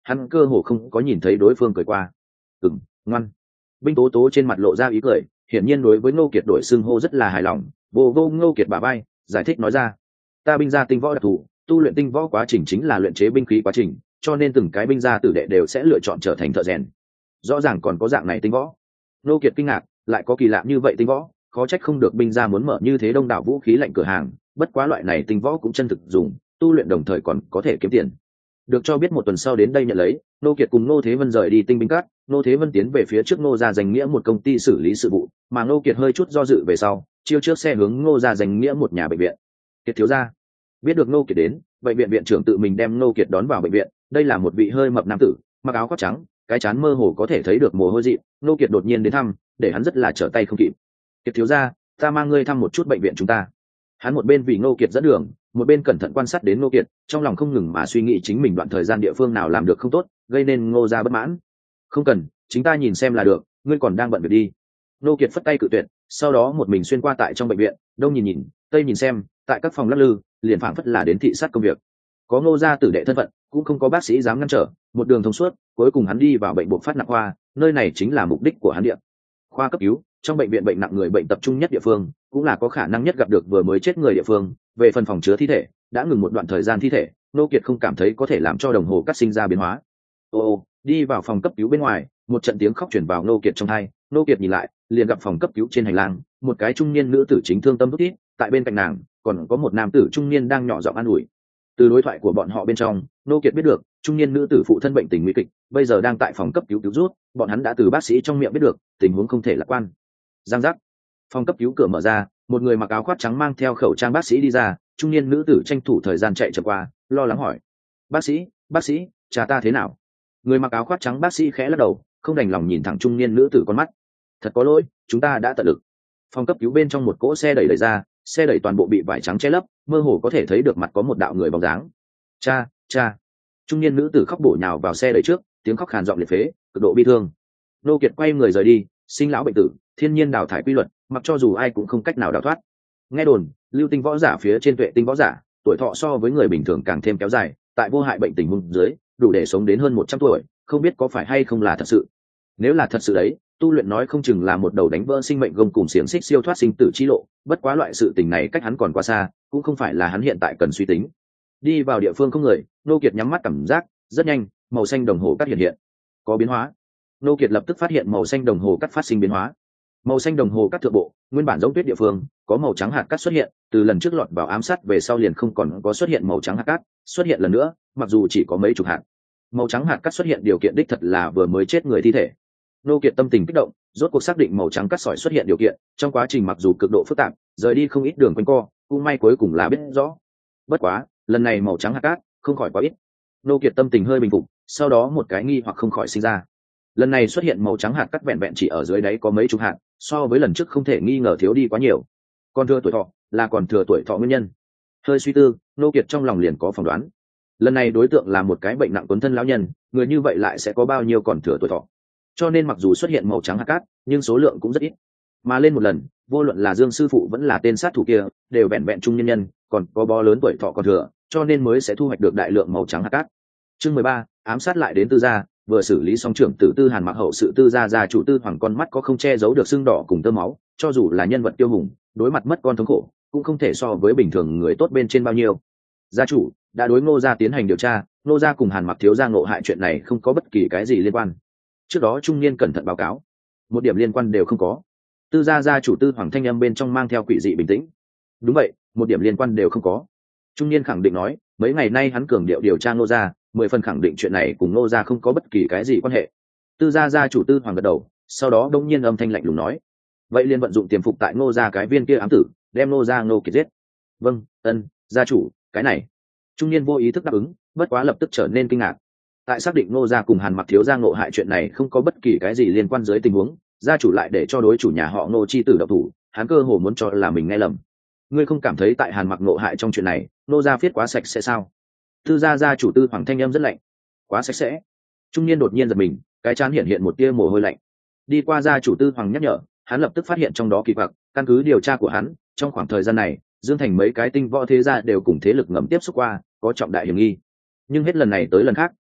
hắn cơ hồ không có nhìn thấy đối phương cười qua. Ừm, ngoan. Binh Tố Tố trên mặt lộ ra ý cười, hiển nhiên đối với Ngô Kiệt đổi xưng hô rất là hài lòng, vô vô Ngô Kiệt bả vai, giải thích nói ra: ta binh gia tinh võ đặc thù, tu luyện tinh võ quá trình chính là luyện chế binh khí quá trình, cho nên từng cái binh gia tử đệ đều sẽ lựa chọn trở thành thợ rèn. Rõ ràng còn có dạng này tinh võ. Ngô Kiệt kinh ngạc, lại có kỳ lạ như vậy tinh võ, khó trách không được binh gia muốn mở như thế đông đảo vũ khí lạnh cửa hàng, bất quá loại này tinh võ cũng chân thực dùng, tu luyện đồng thời còn có thể kiếm tiền. Được cho biết một tuần sau đến đây nhận lấy, Ngô Kiệt cùng Ngô Thế Vân rời đi tinh binh cát, Ngô Thế Vân tiến về phía trước Ngô gia danh nghĩa một công ty xử lý sự vụ, mà Ngô Kiệt hơi chút do dự về sau, chiêu trước xe hướng Ngô gia danh nghĩa một nhà bệnh viện. Kiệt thiếu gia. Biết được Ngô Kiệt đến, bệnh viện viện trưởng tự mình đem Ngô Kiệt đón vào bệnh viện, đây là một vị hơi mập nam tử, mặc áo khoác trắng, cái trán mơ hồ có thể thấy được mồ hôi dị. Ngô Kiệt đột nhiên đến thăm, để hắn rất là trở tay không kịp. Kiệt thiếu gia, ta mang ngươi thăm một chút bệnh viện chúng ta. Hắn một bên vì Ngô Kiệt dẫn đường, một bên cẩn thận quan sát đến Ngô Kiệt, trong lòng không ngừng mà suy nghĩ chính mình đoạn thời gian địa phương nào làm được không tốt, gây nên Ngô gia bất mãn. Không cần, chính ta nhìn xem là được, ngươi còn đang bận việc đi. Ngô Kiệt phất tay cự tuyệt, sau đó một mình xuyên qua tại trong bệnh viện, đông nhìn nhìn, tây nhìn xem, tại các phòng lắc lư, liền phảng phất là đến thị sát công việc. Có Ngô gia tử đệ thân phận, cũng không có bác sĩ dám ngăn trở, một đường thông suốt, cuối cùng hắn đi vào bệnh bộ phát nặng khoa, nơi này chính là mục đích của hắn địa. Khoa cấp cứu, trong bệnh viện bệnh nặng người bệnh tập trung nhất địa phương, cũng là có khả năng nhất gặp được vừa mới chết người địa phương. Về phần phòng chứa thi thể, đã ngừng một đoạn thời gian thi thể, Ngô Kiệt không cảm thấy có thể làm cho đồng hồ cắt sinh ra biến hóa. Ô, đi vào phòng cấp cứu bên ngoài, một trận tiếng khóc truyền vào Ngô Kiệt trong tai. Ngô Kiệt nhìn lại, liền gặp phòng cấp cứu trên hành lang, một cái trung niên nữ tử chính thương tâm thút thít, tại bên cạnh nàng còn có một nam tử trung niên đang nhỏ giọng an ủi. Từ đối thoại của bọn họ bên trong, Ngô Kiệt biết được, trung niên nữ tử phụ thân bệnh tình nguy kịch, bây giờ đang tại phòng cấp cứu cứu rút, bọn hắn đã từ bác sĩ trong miệng biết được, tình huống không thể lạc quan. Giang giác, phòng cấp cứu cửa mở ra, một người mặc áo khoác trắng mang theo khẩu trang bác sĩ đi ra, trung niên nữ tử tranh thủ thời gian chạy chậm qua, lo lắng hỏi: bác sĩ, bác sĩ, cha ta thế nào? Người mặc áo khoác trắng bác sĩ khẽ lắc đầu, không đành lòng nhìn thẳng trung niên nữ tử con mắt. Thật có lỗi, chúng ta đã tận lực. Phòng cấp cứu bên trong một cỗ xe đẩy đẩy ra, xe đẩy toàn bộ bị vải trắng che lấp, mơ hồ có thể thấy được mặt có một đạo người bóng dáng. Cha, cha. Trung niên nữ tử khóc bổ nhào vào xe đẩy trước, tiếng khóc khàn giọng liệt phế, cực độ bi thương. Ngô Kiệt quay người rời đi, sinh lão bệnh tử, thiên nhiên đào thải quy luật, mặc cho dù ai cũng không cách nào đào thoát. Nghe đồn, lưu tinh võ giả phía trên tuệ tinh võ giả, tuổi thọ so với người bình thường càng thêm kéo dài, tại vô hại bệnh tình huống dưới, đủ để sống đến hơn một trăm tuổi, không biết có phải hay không là thật sự. Nếu là thật sự đấy, tu luyện nói không chừng là một đầu đánh vỡ sinh mệnh gông cùng xiềng xích siêu thoát sinh tử chi lộ, bất quá loại sự tình này cách hắn còn quá xa, cũng không phải là hắn hiện tại cần suy tính. Đi vào địa phương không người, Ngô Kiệt nhắm mắt cảm giác, rất nhanh, màu xanh đồng hồ cắt hiện hiện. Có biến hóa. Ngô Kiệt lập tức phát hiện màu xanh đồng hồ cắt phát sinh biến hóa. Màu xanh đồng hồ cắt thượng bộ, nguyên bản giống tuyết địa phương, có màu trắng hạt cát xuất hiện, từ lần trước lọt vào ám sát về sau liền không còn có xuất hiện màu trắng hạt cát, xuất hiện lần nữa, mặc dù chỉ có mấy chục hạt. Màu trắng hạt cát xuất hiện điều kiện đích thật là vừa mới chết người thi thể. Ngô Kiệt tâm tình kích động, rốt cuộc xác định màu trắng cát sỏi xuất hiện điều kiện, trong quá trình mặc dù cực độ phức tạp, rời đi không ít đường quanh co, cũng may cuối cùng là biết rõ. Bất quá, lần này màu trắng hạt cát không khỏi quá ít. Ngô Kiệt tâm tình hơi bình phục, sau đó một cái nghi hoặc không khỏi sinh ra. Lần này xuất hiện màu trắng hạt cát vẹn vẹn chỉ ở dưới đáy có mấy chục hạt, so với lần trước không thể nghi ngờ thiếu đi quá nhiều. Còn thừa tuổi thọ, là còn thừa tuổi thọ nguyên nhân. Hơi suy tư, Ngô Kiệt trong lòng liền có phỏng đoán. Lần này đối tượng là một cái bệnh nặng tuấn thân lão nhân, người như vậy lại sẽ có bao nhiêu còn thừa tuổi thọ. Cho nên mặc dù xuất hiện màu trắng hạt cát, nhưng số lượng cũng rất ít. Mà lên một lần, vô luận là Dương sư phụ vẫn là tên sát thủ kia, đều vẹn vẹn trung nhân nhân, còn có bó lớn tuổi thọ còn thừa, cho nên mới sẽ thu hoạch được đại lượng màu trắng hạt cát. Chương mười ba, ám sát lại đến Tư gia, vừa xử lý xong trưởng tử Tư Hàn mặc hậu sự Tư gia gia chủ Tư Hoàng con mắt có không che giấu được sưng đỏ cùng tơ máu, cho dù là nhân vật tiêu hùng, đối mặt mất con thống khổ, cũng không thể so với bình thường người tốt bên trên bao nhiêu. Gia chủ đã đối Ngô gia tiến hành điều tra, Ngô gia cùng Hàn Mặc thiếu gia ngộ hại chuyện này không có bất kỳ cái gì liên quan. Trước đó trung niên cẩn thận báo cáo, một điểm liên quan đều không có. Tư gia gia chủ Tư Hoàng thanh âm bên trong mang theo quỷ dị bình tĩnh. Đúng vậy, một điểm liên quan đều không có. Trung niên khẳng định nói, mấy ngày nay hắn cường điệu điều tra Ngô gia, mười phần khẳng định chuyện này cùng Ngô gia không có bất kỳ cái gì quan hệ. Tư gia gia chủ Tư Hoàng gật đầu, sau đó đông nhiên âm thanh lạnh lùng nói, vậy liền vận dụng tiềm phục tại Ngô gia cái viên kia ám tử, đem Ngô gia Ngô Kiệt giết. Vâng, ân, gia chủ, cái này. Trung niên vô ý thức đáp ứng, bất quá lập tức trở nên kinh ngạc. Tại xác định Ngô gia cùng Hàn Mặc thiếu gia ngộ hại chuyện này không có bất kỳ cái gì liên quan dưới tình huống, gia chủ lại để cho đối chủ nhà họ Ngô chi tử độc thủ, hắn cơ hồ muốn cho là mình nghe lầm. Ngươi không cảm thấy tại Hàn Mặc ngộ hại trong chuyện này, Ngô gia viết quá sạch sẽ sao? Tư gia gia chủ Tư Hoàng thanh âm rất lạnh. Quá sạch sẽ. Trung niên đột nhiên giật mình, cái trán hiện hiện một tia mồ hôi lạnh. Đi qua gia chủ Tư Hoàng nhắc nhở, hắn lập tức phát hiện trong đó kỳ quặc, căn cứ điều tra của hắn, trong khoảng thời gian này, Dương Thành mấy cái tinh võ thế gia đều cùng thế lực ngầm tiếp xúc qua, có trọng đại hiểm nghi. Nhưng hết lần này tới lần khác,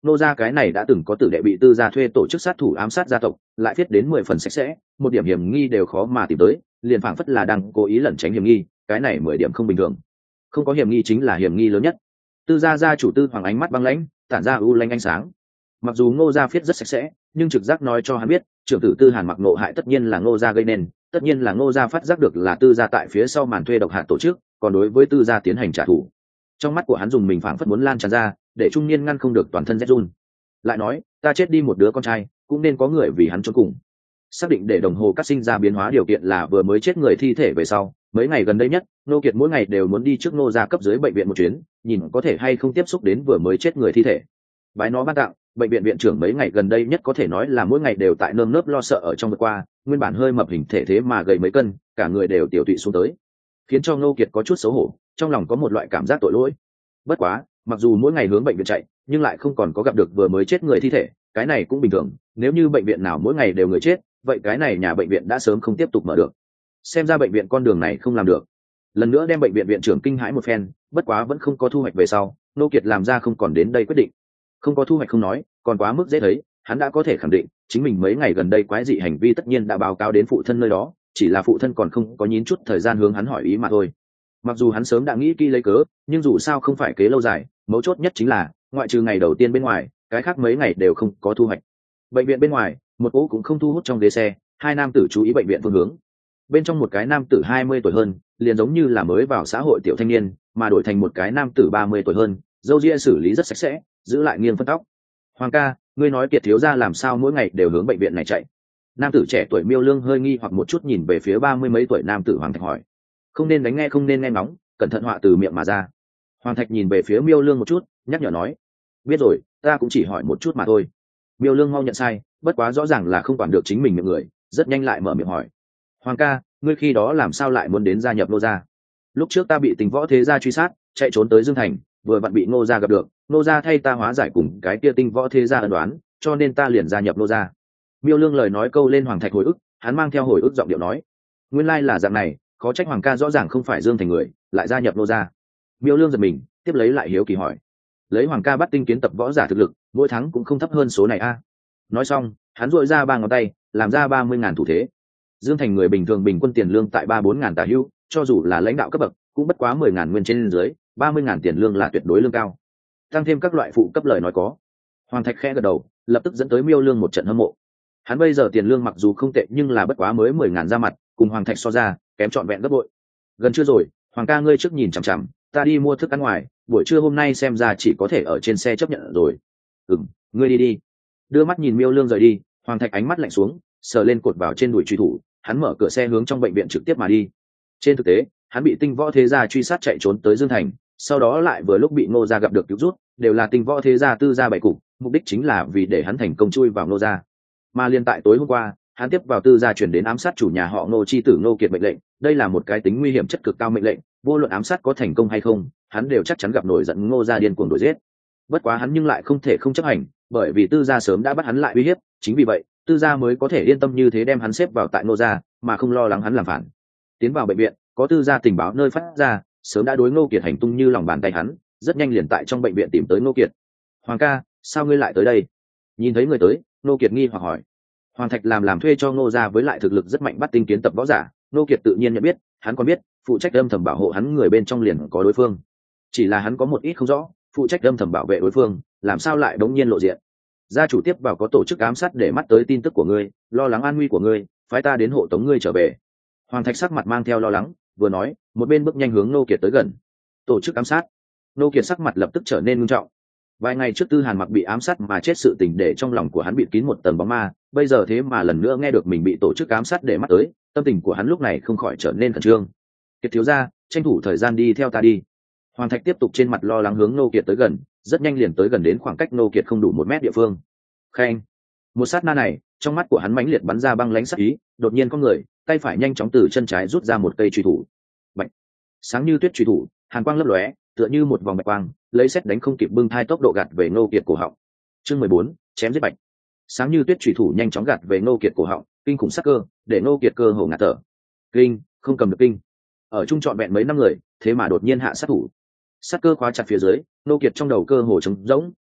nô gia cái này đã từng có tử đệ bị tư gia thuê tổ chức sát thủ ám sát gia tộc, lại viết đến mười phần sạch sẽ, một điểm hiểm nghi đều khó mà tìm tới, liền phảng phất là đang cố ý lẩn tránh hiểm nghi, cái này mười điểm không bình thường. Không có hiểm nghi chính là hiểm nghi lớn nhất. Tư gia gia chủ Tư Hoàng ánh mắt băng lãnh, tản ra u lanh ánh sáng. Mặc dù Ngô gia viết rất sạch sẽ, nhưng trực giác nói cho hắn biết, trưởng tử Tư Hàn mặc nộ hại tất nhiên là Ngô gia gây nên, tất nhiên là Ngô gia phát giác được là Tư gia tại phía sau màn thuê độc hạt tổ chức, còn đối với Tư gia tiến hành trả thù. Trong mắt của hắn dùng mình phảng phất muốn lan tràn ra, để trung niên ngăn không được toàn thân rét run. Lại nói, ta chết đi một đứa con trai, cũng nên có người vì hắn chôn cùng. Xác định để đồng hồ cắt sinh ra biến hóa điều kiện là vừa mới chết người thi thể về sau, mấy ngày gần đây nhất, Nô Kiệt mỗi ngày đều muốn đi trước Ngô gia cấp dưới bệnh viện một chuyến, nhìn có thể hay không tiếp xúc đến vừa mới chết người thi thể. Bái nó ban tặng, bệnh viện viện trưởng mấy ngày gần đây nhất có thể nói là mỗi ngày đều tại nơm nớp lo sợ ở trong vượt qua, nguyên bản hơi mập hình thể thế mà gầy mấy cân, cả người đều tiểu tụy xuống tới, khiến cho Ngô Kiệt có chút xấu hổ, trong lòng có một loại cảm giác tội lỗi. Bất quá, mặc dù mỗi ngày hướng bệnh viện chạy, nhưng lại không còn có gặp được vừa mới chết người thi thể, cái này cũng bình thường, nếu như bệnh viện nào mỗi ngày đều người chết, vậy cái này nhà bệnh viện đã sớm không tiếp tục mở được. Xem ra bệnh viện con đường này không làm được. Lần nữa đem bệnh viện viện trưởng kinh hãi một phen, bất quá vẫn không có thu hoạch về sau, Ngô Kiệt làm ra không còn đến đây quyết định. Không có thu hoạch không nói, còn quá mức dễ thấy, hắn đã có thể khẳng định, chính mình mấy ngày gần đây quái dị hành vi tất nhiên đã báo cáo đến phụ thân nơi đó, chỉ là phụ thân còn không có nhín chút thời gian hướng hắn hỏi ý mà thôi. Mặc dù hắn sớm đã nghĩ kỹ lấy cớ, nhưng dù sao không phải kế lâu dài, mấu chốt nhất chính là, ngoại trừ ngày đầu tiên bên ngoài, cái khác mấy ngày đều không có thu hoạch. Bệnh viện bên ngoài, một cỗ cũng không thu hút trong ghế xe, hai nam tử chú ý bệnh viện phương hướng. Bên trong một cái nam tử hai mươi tuổi hơn, liền giống như là mới vào xã hội tiểu thanh niên, mà đổi thành một cái nam tử ba mươi tuổi hơn, râu ria xử lý rất sạch sẽ, giữ lại nghiêng phân tóc. Hoàng ca, ngươi nói Kiệt thiếu gia làm sao mỗi ngày đều hướng bệnh viện này chạy? Nam tử trẻ tuổi Miêu Lương hơi nghi hoặc một chút nhìn về phía ba mươi mấy tuổi nam tử Hoàng Thạch hỏi. Không nên đánh nghe không nên nghe ngóng, cẩn thận họa từ miệng mà ra. Hoàng Thạch nhìn về phía Miêu Lương một chút, nhắc nhở nói. Biết rồi, ta cũng chỉ hỏi một chút mà thôi. Miêu Lương mau nhận sai, bất quá rõ ràng là không quản được chính mình miệng người, rất nhanh lại mở miệng hỏi. Hoàng ca, ngươi khi đó làm sao lại muốn đến gia nhập Ngô gia? Lúc trước ta bị Tình Võ thế gia truy sát, chạy trốn tới Dương Thành, vừa vặn bị Ngô gia gặp được, Ngô gia thay ta hóa giải cùng cái kia Tinh Võ thế gia ân đoán, cho nên ta liền gia nhập Ngô gia. Miêu Lương lời nói câu lên Hoàng Thạch hồi ức, hắn mang theo hồi ức giọng điệu nói. Nguyên lai là dạng này, khó trách Hoàng ca rõ ràng không phải Dương Thành người, lại gia nhập Ngô gia. Miêu Lương giật mình, tiếp lấy lại hiếu kỳ hỏi. Lấy Hoàng ca bắt tinh kiến tập võ giả thực lực, mỗi tháng cũng không thấp hơn số này a. Nói xong, hắn duỗi ra ba ngón tay, làm ra ba mươi ngàn thủ thế. Dương Thành người bình thường bình quân tiền lương tại ba bốn ngàn tả hữu, cho dù là lãnh đạo cấp bậc, cũng bất quá mười ngàn nguyên trên dưới, ba mươi ngàn tiền lương là tuyệt đối lương cao. Tăng thêm các loại phụ cấp lời nói có. Hoàng Thạch khẽ gật đầu, lập tức dẫn tới Miêu Lương một trận hâm mộ. Hắn bây giờ tiền lương mặc dù không tệ nhưng là bất quá mới mười ngàn ra mặt, cùng Hoàng Thạch so ra, kém trọn vẹn gấp bội. Gần trưa rồi, Hoàng ca ngươi trước nhìn chằm chằm, ta đi mua thức ăn ngoài, buổi trưa hôm nay xem ra chỉ có thể ở trên xe chấp nhận rồi. Ừm, ngươi đi đi. Đưa mắt nhìn Miêu Lương rời đi, Hoàng Thạch ánh mắt lạnh xuống, sờ lên cột vào trên đùi truy thủ, hắn mở cửa xe hướng trong bệnh viện trực tiếp mà đi. Trên thực tế, hắn bị Tinh Võ thế gia truy sát chạy trốn tới Dương Thành, sau đó lại vừa lúc bị Ngô gia gặp được cứu rút, đều là Tinh Võ thế gia tư gia bảy cục, mục đích chính là vì để hắn thành công chui vào Ngô gia. Mà liên tại tối hôm qua, hắn tiếp vào tư gia chuyển đến ám sát chủ nhà họ Ngô chi tử Ngô Kiệt mệnh lệnh, đây là một cái tính nguy hiểm chất cực cao mệnh lệnh, vô luận ám sát có thành công hay không, hắn đều chắc chắn gặp nổi giận Ngô gia điên cuồng đuổi giết. Bất quá hắn nhưng lại không thể không chấp hành, bởi vì tư gia sớm đã bắt hắn lại uy hiếp, chính vì vậy, tư gia mới có thể yên tâm như thế đem hắn xếp vào tại Ngô gia, mà không lo lắng hắn làm phản. Tiến vào bệnh viện, có tư gia tình báo nơi phát ra, sớm đã đối Ngô Kiệt hành tung như lòng bàn tay hắn, rất nhanh liền tại trong bệnh viện tìm tới Ngô Kiệt. Hoàng ca, sao ngươi lại tới đây? Nhìn thấy người tới, Ngô Kiệt nghi hoặc hỏi. Hoàng Thạch làm làm thuê cho Ngô gia với lại thực lực rất mạnh bắt tinh kiến tập võ giả, Ngô Kiệt tự nhiên nhận biết, hắn còn biết, phụ trách âm thầm bảo hộ hắn người bên trong liền có đối phương. Chỉ là hắn có một ít không rõ, phụ trách âm thầm bảo vệ đối phương, làm sao lại đống nhiên lộ diện? Gia chủ tiếp vào có tổ chức ám sát để mắt tới tin tức của ngươi, lo lắng an nguy của ngươi, phái ta đến hộ tống ngươi trở về. Hoàng Thạch sắc mặt mang theo lo lắng, vừa nói, một bên bước nhanh hướng Ngô Kiệt tới gần. Tổ chức ám sát? Ngô Kiệt sắc mặt lập tức trở nên nghiêm trọng. Vài ngày trước Tư Hàn Mặc bị ám sát mà chết sự tình để trong lòng của hắn bị kín một tầng bóng ma, bây giờ thế mà lần nữa nghe được mình bị tổ chức ám sát để mắt tới, tâm tình của hắn lúc này không khỏi trở nên khẩn trương. Kiệt thiếu gia, tranh thủ thời gian đi theo ta đi. Hoàng Thạch tiếp tục trên mặt lo lắng hướng Ngô Kiệt tới gần, rất nhanh liền tới gần đến khoảng cách Ngô Kiệt không đủ một mét địa phương. Khen. Một sát na này, trong mắt của hắn mãnh liệt bắn ra băng lãnh sắc ý, đột nhiên có người, tay phải nhanh chóng từ chân trái rút ra một cây truy thủ. Bạch. Sáng như tuyết truy thủ, hàn quang lấp lóe, tựa như một vòng bạch quang, lấy xét đánh không kịp bưng thai tốc độ gạt về Ngô Kiệt cổ họng. Chương mười bốn, chém giết Bạch. Sáng như tuyết truy thủ nhanh chóng gạt về Ngô Kiệt cổ họng, kinh khủng sắc cơ, để Ngô Kiệt cơ hồ ngạt thở. Kinh, không cầm được kinh. Ở trung trọn vẹn mấy năm người, thế mà đột nhiên hạ sát thủ. Sát cơ khóa chặt phía dưới, Ngô Kiệt trong đầu cơ hồ trống rỗng,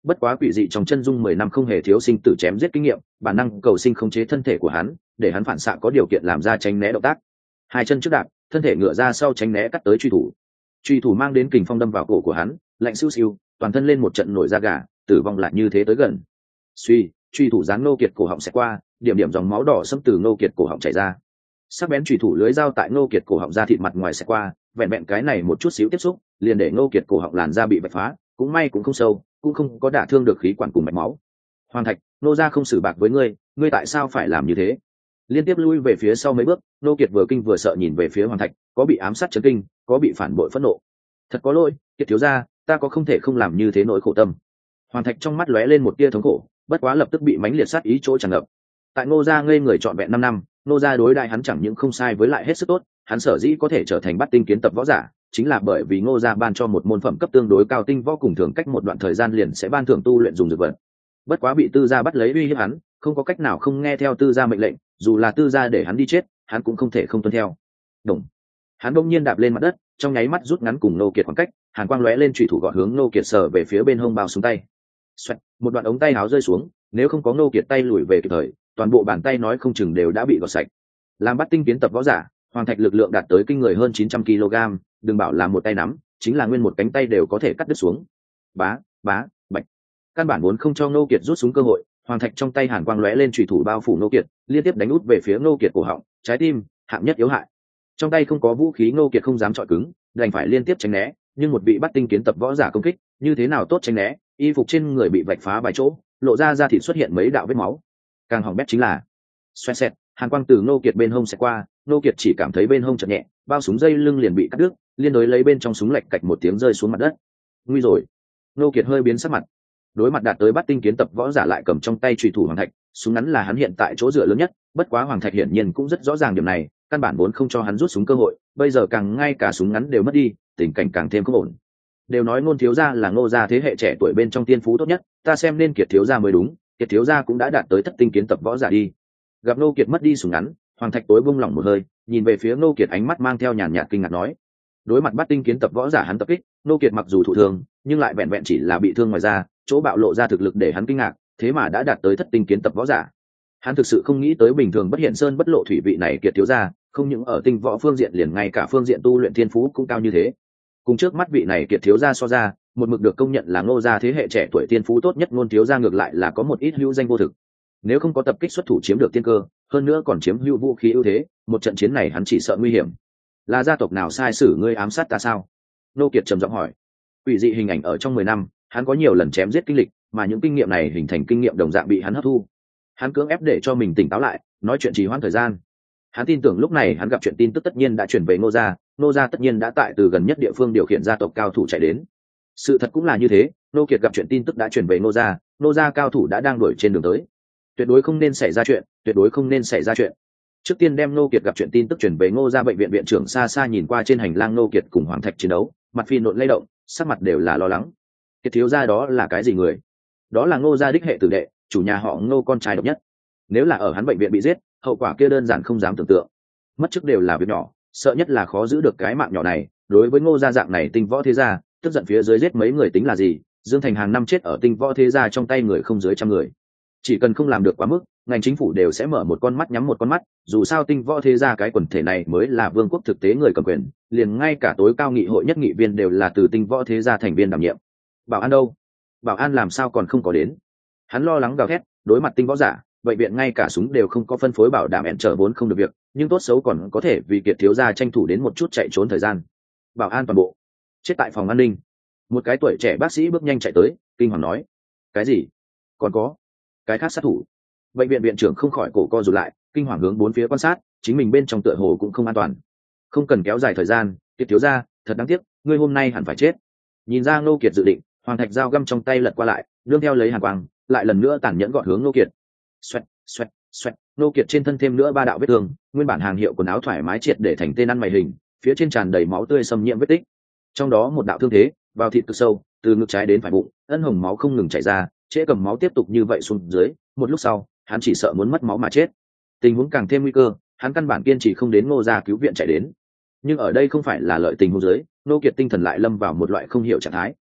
bất quá quỷ dị trong chân dung mười năm không hề thiếu sinh tử chém giết kinh nghiệm, bản năng cầu sinh khống chế thân thể của hắn, để hắn phản xạ có điều kiện làm ra tránh né động tác. Hai chân trước đạp, thân thể ngựa ra sau tránh né cắt tới truy thủ. Truy thủ mang đến kình phong đâm vào cổ của hắn, lạnh siêu siêu, toàn thân lên một trận nổi da gà, tử vong lại như thế tới gần. Suy, truy thủ giáng Ngô Kiệt cổ họng sẽ qua, điểm điểm dòng máu đỏ xâm từ Ngô Kiệt cổ họng chảy ra. Sắc bén truy thủ lưới dao tại Ngô Kiệt cổ họng ra thịt mặt ngoài sẽ qua, vẹn vẹn cái này một chút xíu tiếp xúc, liền để Ngô Kiệt cổ họng làn da bị vạch phá, cũng may cũng không sâu, cũng không có đả thương được khí quản cùng mạch máu. Hoàng Thạch, nô gia không xử bạc với ngươi, ngươi tại sao phải làm như thế? Liên tiếp lui về phía sau mấy bước, Ngô Kiệt vừa kinh vừa sợ nhìn về phía Hoàng Thạch, có bị ám sát chấn kinh, có bị phản bội phẫn nộ. Thật có lỗi, Kiệt thiếu gia, ta có không thể không làm như thế nỗi khổ tâm. Hoàng Thạch trong mắt lóe lên một tia thống khổ, bất quá lập tức bị mãnh liệt sát ý chỗ tràn ngập. Tại Ngô gia ngây người trọn vẹn năm năm, Ngô gia đối đại hắn chẳng những không sai với lại hết sức tốt, hắn sở dĩ có thể trở thành bát tinh kiến tập võ giả, chính là bởi vì Ngô gia ban cho một môn phẩm cấp tương đối cao tinh võ cùng thường cách một đoạn thời gian liền sẽ ban thưởng tu luyện dùng dược vật. Bất quá bị Tư gia bắt lấy uy hiếp hắn, không có cách nào không nghe theo Tư gia mệnh lệnh, dù là Tư gia để hắn đi chết, hắn cũng không thể không tuân theo. Đồng. Hắn bỗng nhiên đạp lên mặt đất, trong nháy mắt rút ngắn cùng Ngô Kiệt khoảng cách, hàn quang lóe lên chủy thủ gọt hướng Ngô Kiệt sờ về phía bên hông bao xuống tay. Xoẹt, một đoạn ống tay áo rơi xuống, nếu không có Ngô Kiệt tay lùi về kịp thời, toàn bộ bàn tay nói không chừng đều đã bị gọt sạch. Làm bắt tinh kiến tập võ giả, Hoàng Thạch lực lượng đạt tới kinh người hơn chín trăm ki lô gam, đừng bảo là một tay nắm, chính là nguyên một cánh tay đều có thể cắt đứt xuống. Bá, bá, bạch. Căn bản muốn không cho Ngô Kiệt rút súng cơ hội, Hoàng Thạch trong tay hàn quang lóe lên chủy thủ bao phủ Ngô Kiệt, liên tiếp đánh út về phía Ngô Kiệt cổ họng, trái tim, hạng nhất yếu hại. Trong tay không có vũ khí Ngô Kiệt không dám chọi cứng, đành phải liên tiếp tránh né, nhưng một vị bắt tinh kiến tập võ giả công kích, như thế nào tốt tránh né, y phục trên người bị vạch phá vài chỗ, lộ ra da thịt xuất hiện mấy đạo vết máu. Càng hỏng bét chính là, xoẹt xẹt, hàn quang từ Ngô Kiệt bên hông sẽ qua, Ngô Kiệt chỉ cảm thấy bên hông chợt nhẹ, bao súng dây lưng liền bị cắt đứt, liên đối lấy bên trong súng lệch cạch một tiếng rơi xuống mặt đất. Nguy rồi. Ngô Kiệt hơi biến sắc mặt. Đối mặt đạt tới bắt tinh kiến tập võ giả lại cầm trong tay chùy thủ Hoàng Thạch, súng ngắn là hắn hiện tại chỗ dựa lớn nhất, bất quá Hoàng Thạch hiển nhiên cũng rất rõ ràng điểm này, căn bản vốn không cho hắn rút súng cơ hội, bây giờ càng ngay cả súng ngắn đều mất đi, tình cảnh càng thêm không ổn. Đều nói Ngôn thiếu gia là Ngô gia thế hệ trẻ tuổi bên trong tiên phú tốt nhất, ta xem nên Kiệt thiếu gia mới đúng, Kiệt thiếu gia cũng đã đạt tới thất tinh kiến tập võ giả đi. Gặp Ngô Kiệt mất đi súng ngắn, Hoàng Thạch tối buông lỏng một hơi, nhìn về phía Ngô Kiệt ánh mắt mang theo nhàn nhạt kinh ngạc nói: đối mặt bắt tinh kiến tập võ giả hắn tập kích, Ngô Kiệt mặc dù thụ thương, nhưng lại vẹn vẹn chỉ là bị thương ngoài da, chỗ bạo lộ ra thực lực để hắn kinh ngạc, thế mà đã đạt tới thất tinh kiến tập võ giả. Hắn thực sự không nghĩ tới bình thường bất hiện sơn bất lộ thủy vị này Kiệt thiếu gia, không những ở tinh võ phương diện liền ngay cả phương diện tu luyện thiên phú cũng cao như thế. Cùng trước mắt vị này Kiệt thiếu gia so ra, một mực được công nhận là Ngô gia thế hệ trẻ tuổi tiên phú tốt nhất Ngôn thiếu gia ngược lại là có một ít hữu danh vô thực. Nếu không có tập kích xuất thủ chiếm được tiên cơ, hơn nữa còn chiếm hữu vũ khí ưu thế, một trận chiến này hắn chỉ sợ nguy hiểm. Là gia tộc nào sai sử ngươi ám sát ta sao? Ngô Kiệt trầm giọng hỏi. Quỷ dị hình ảnh ở trong mười năm, hắn có nhiều lần chém giết kinh lịch, mà những kinh nghiệm này hình thành kinh nghiệm đồng dạng bị hắn hấp thu. Hắn cưỡng ép để cho mình tỉnh táo lại, nói chuyện trì hoãn thời gian. Hắn tin tưởng lúc này hắn gặp chuyện tin tức tất nhiên đã chuyển về Ngô gia, Ngô gia tất nhiên đã tại từ gần nhất địa phương điều khiển gia tộc cao thủ chạy đến. Sự thật cũng là như thế, Ngô Kiệt gặp chuyện tin tức đã chuyển về Ngô gia, Ngô gia cao thủ đã đang đuổi trên đường tới. Tuyệt đối không nên xảy ra chuyện, tuyệt đối không nên xảy ra chuyện. Trước tiên đem Ngô Kiệt gặp chuyện tin tức chuyển về Ngô gia bệnh viện viện trưởng xa xa nhìn qua trên hành lang Ngô Kiệt cùng Hoàng Thạch chiến đấu, mặt phi nộn lay động, sắc mặt đều là lo lắng. Kiệt thiếu gia đó là cái gì người? Đó là Ngô gia đích hệ tử đệ, chủ nhà họ Ngô con trai độc nhất. Nếu là ở hắn bệnh viện bị giết, hậu quả kia đơn giản không dám tưởng tượng. Mất chức đều là việc nhỏ, sợ nhất là khó giữ được cái mạng nhỏ này. Đối với Ngô gia dạng này tinh võ thế gia, tức giận phía dưới giết mấy người tính là gì? Dương Thành hàng năm chết ở tinh võ thế gia trong tay người không dưới trăm người. Chỉ cần không làm được quá mức, ngành chính phủ đều sẽ mở một con mắt nhắm một con mắt, dù sao tinh võ thế gia cái quần thể này mới là vương quốc thực tế người cầm quyền, liền ngay cả tối cao nghị hội nhất nghị viên đều là từ tinh võ thế gia thành viên đảm nhiệm. Bảo an đâu? Bảo an làm sao còn không có đến? Hắn lo lắng gào thét, đối mặt tinh võ giả, bệnh viện ngay cả súng đều không có phân phối bảo đảm ẹn trở vốn không được việc, nhưng tốt xấu còn có thể vì Kiệt thiếu gia tranh thủ đến một chút chạy trốn thời gian. Bảo an toàn bộ chết tại phòng an ninh. Một cái tuổi trẻ bác sĩ bước nhanh chạy tới, kinh hoàng nói: cái gì? Còn có cái khác sát thủ? Bệnh viện viện trưởng không khỏi cổ co rụt lại, kinh hoàng hướng bốn phía quan sát, chính mình bên trong tựa hồ cũng không an toàn. Không cần kéo dài thời gian, Kiệt thiếu gia, thật đáng tiếc, ngươi hôm nay hẳn phải chết. Nhìn ra Ngô Kiệt dự định, Hoàng Thạch dao găm trong tay lật qua lại, đương theo lấy hàn quang, lại lần nữa tàn nhẫn gọn hướng Ngô Kiệt. Xoẹt, xoẹt, xoẹt, Ngô Kiệt trên thân thêm nữa ba đạo vết thương, nguyên bản hàng hiệu quần áo thoải mái triệt để thành tên ăn mày hình, phía trên tràn đầy máu tươi xâm nhiễm vết tích. Trong đó một đạo thương thế, vào thịt cực sâu, từ ngực trái đến phải bụng, ân hồng máu không ngừng chảy ra, trễ cầm máu tiếp tục như vậy xuống dưới, một lúc sau, hắn chỉ sợ muốn mất máu mà chết. Tình huống càng thêm nguy cơ, hắn căn bản kiên trì không đến Ngô gia cứu viện chạy đến. Nhưng ở đây không phải là lợi tình huống dưới, Ngô Kiệt tinh thần lại lâm vào một loại không hiểu trạng thái.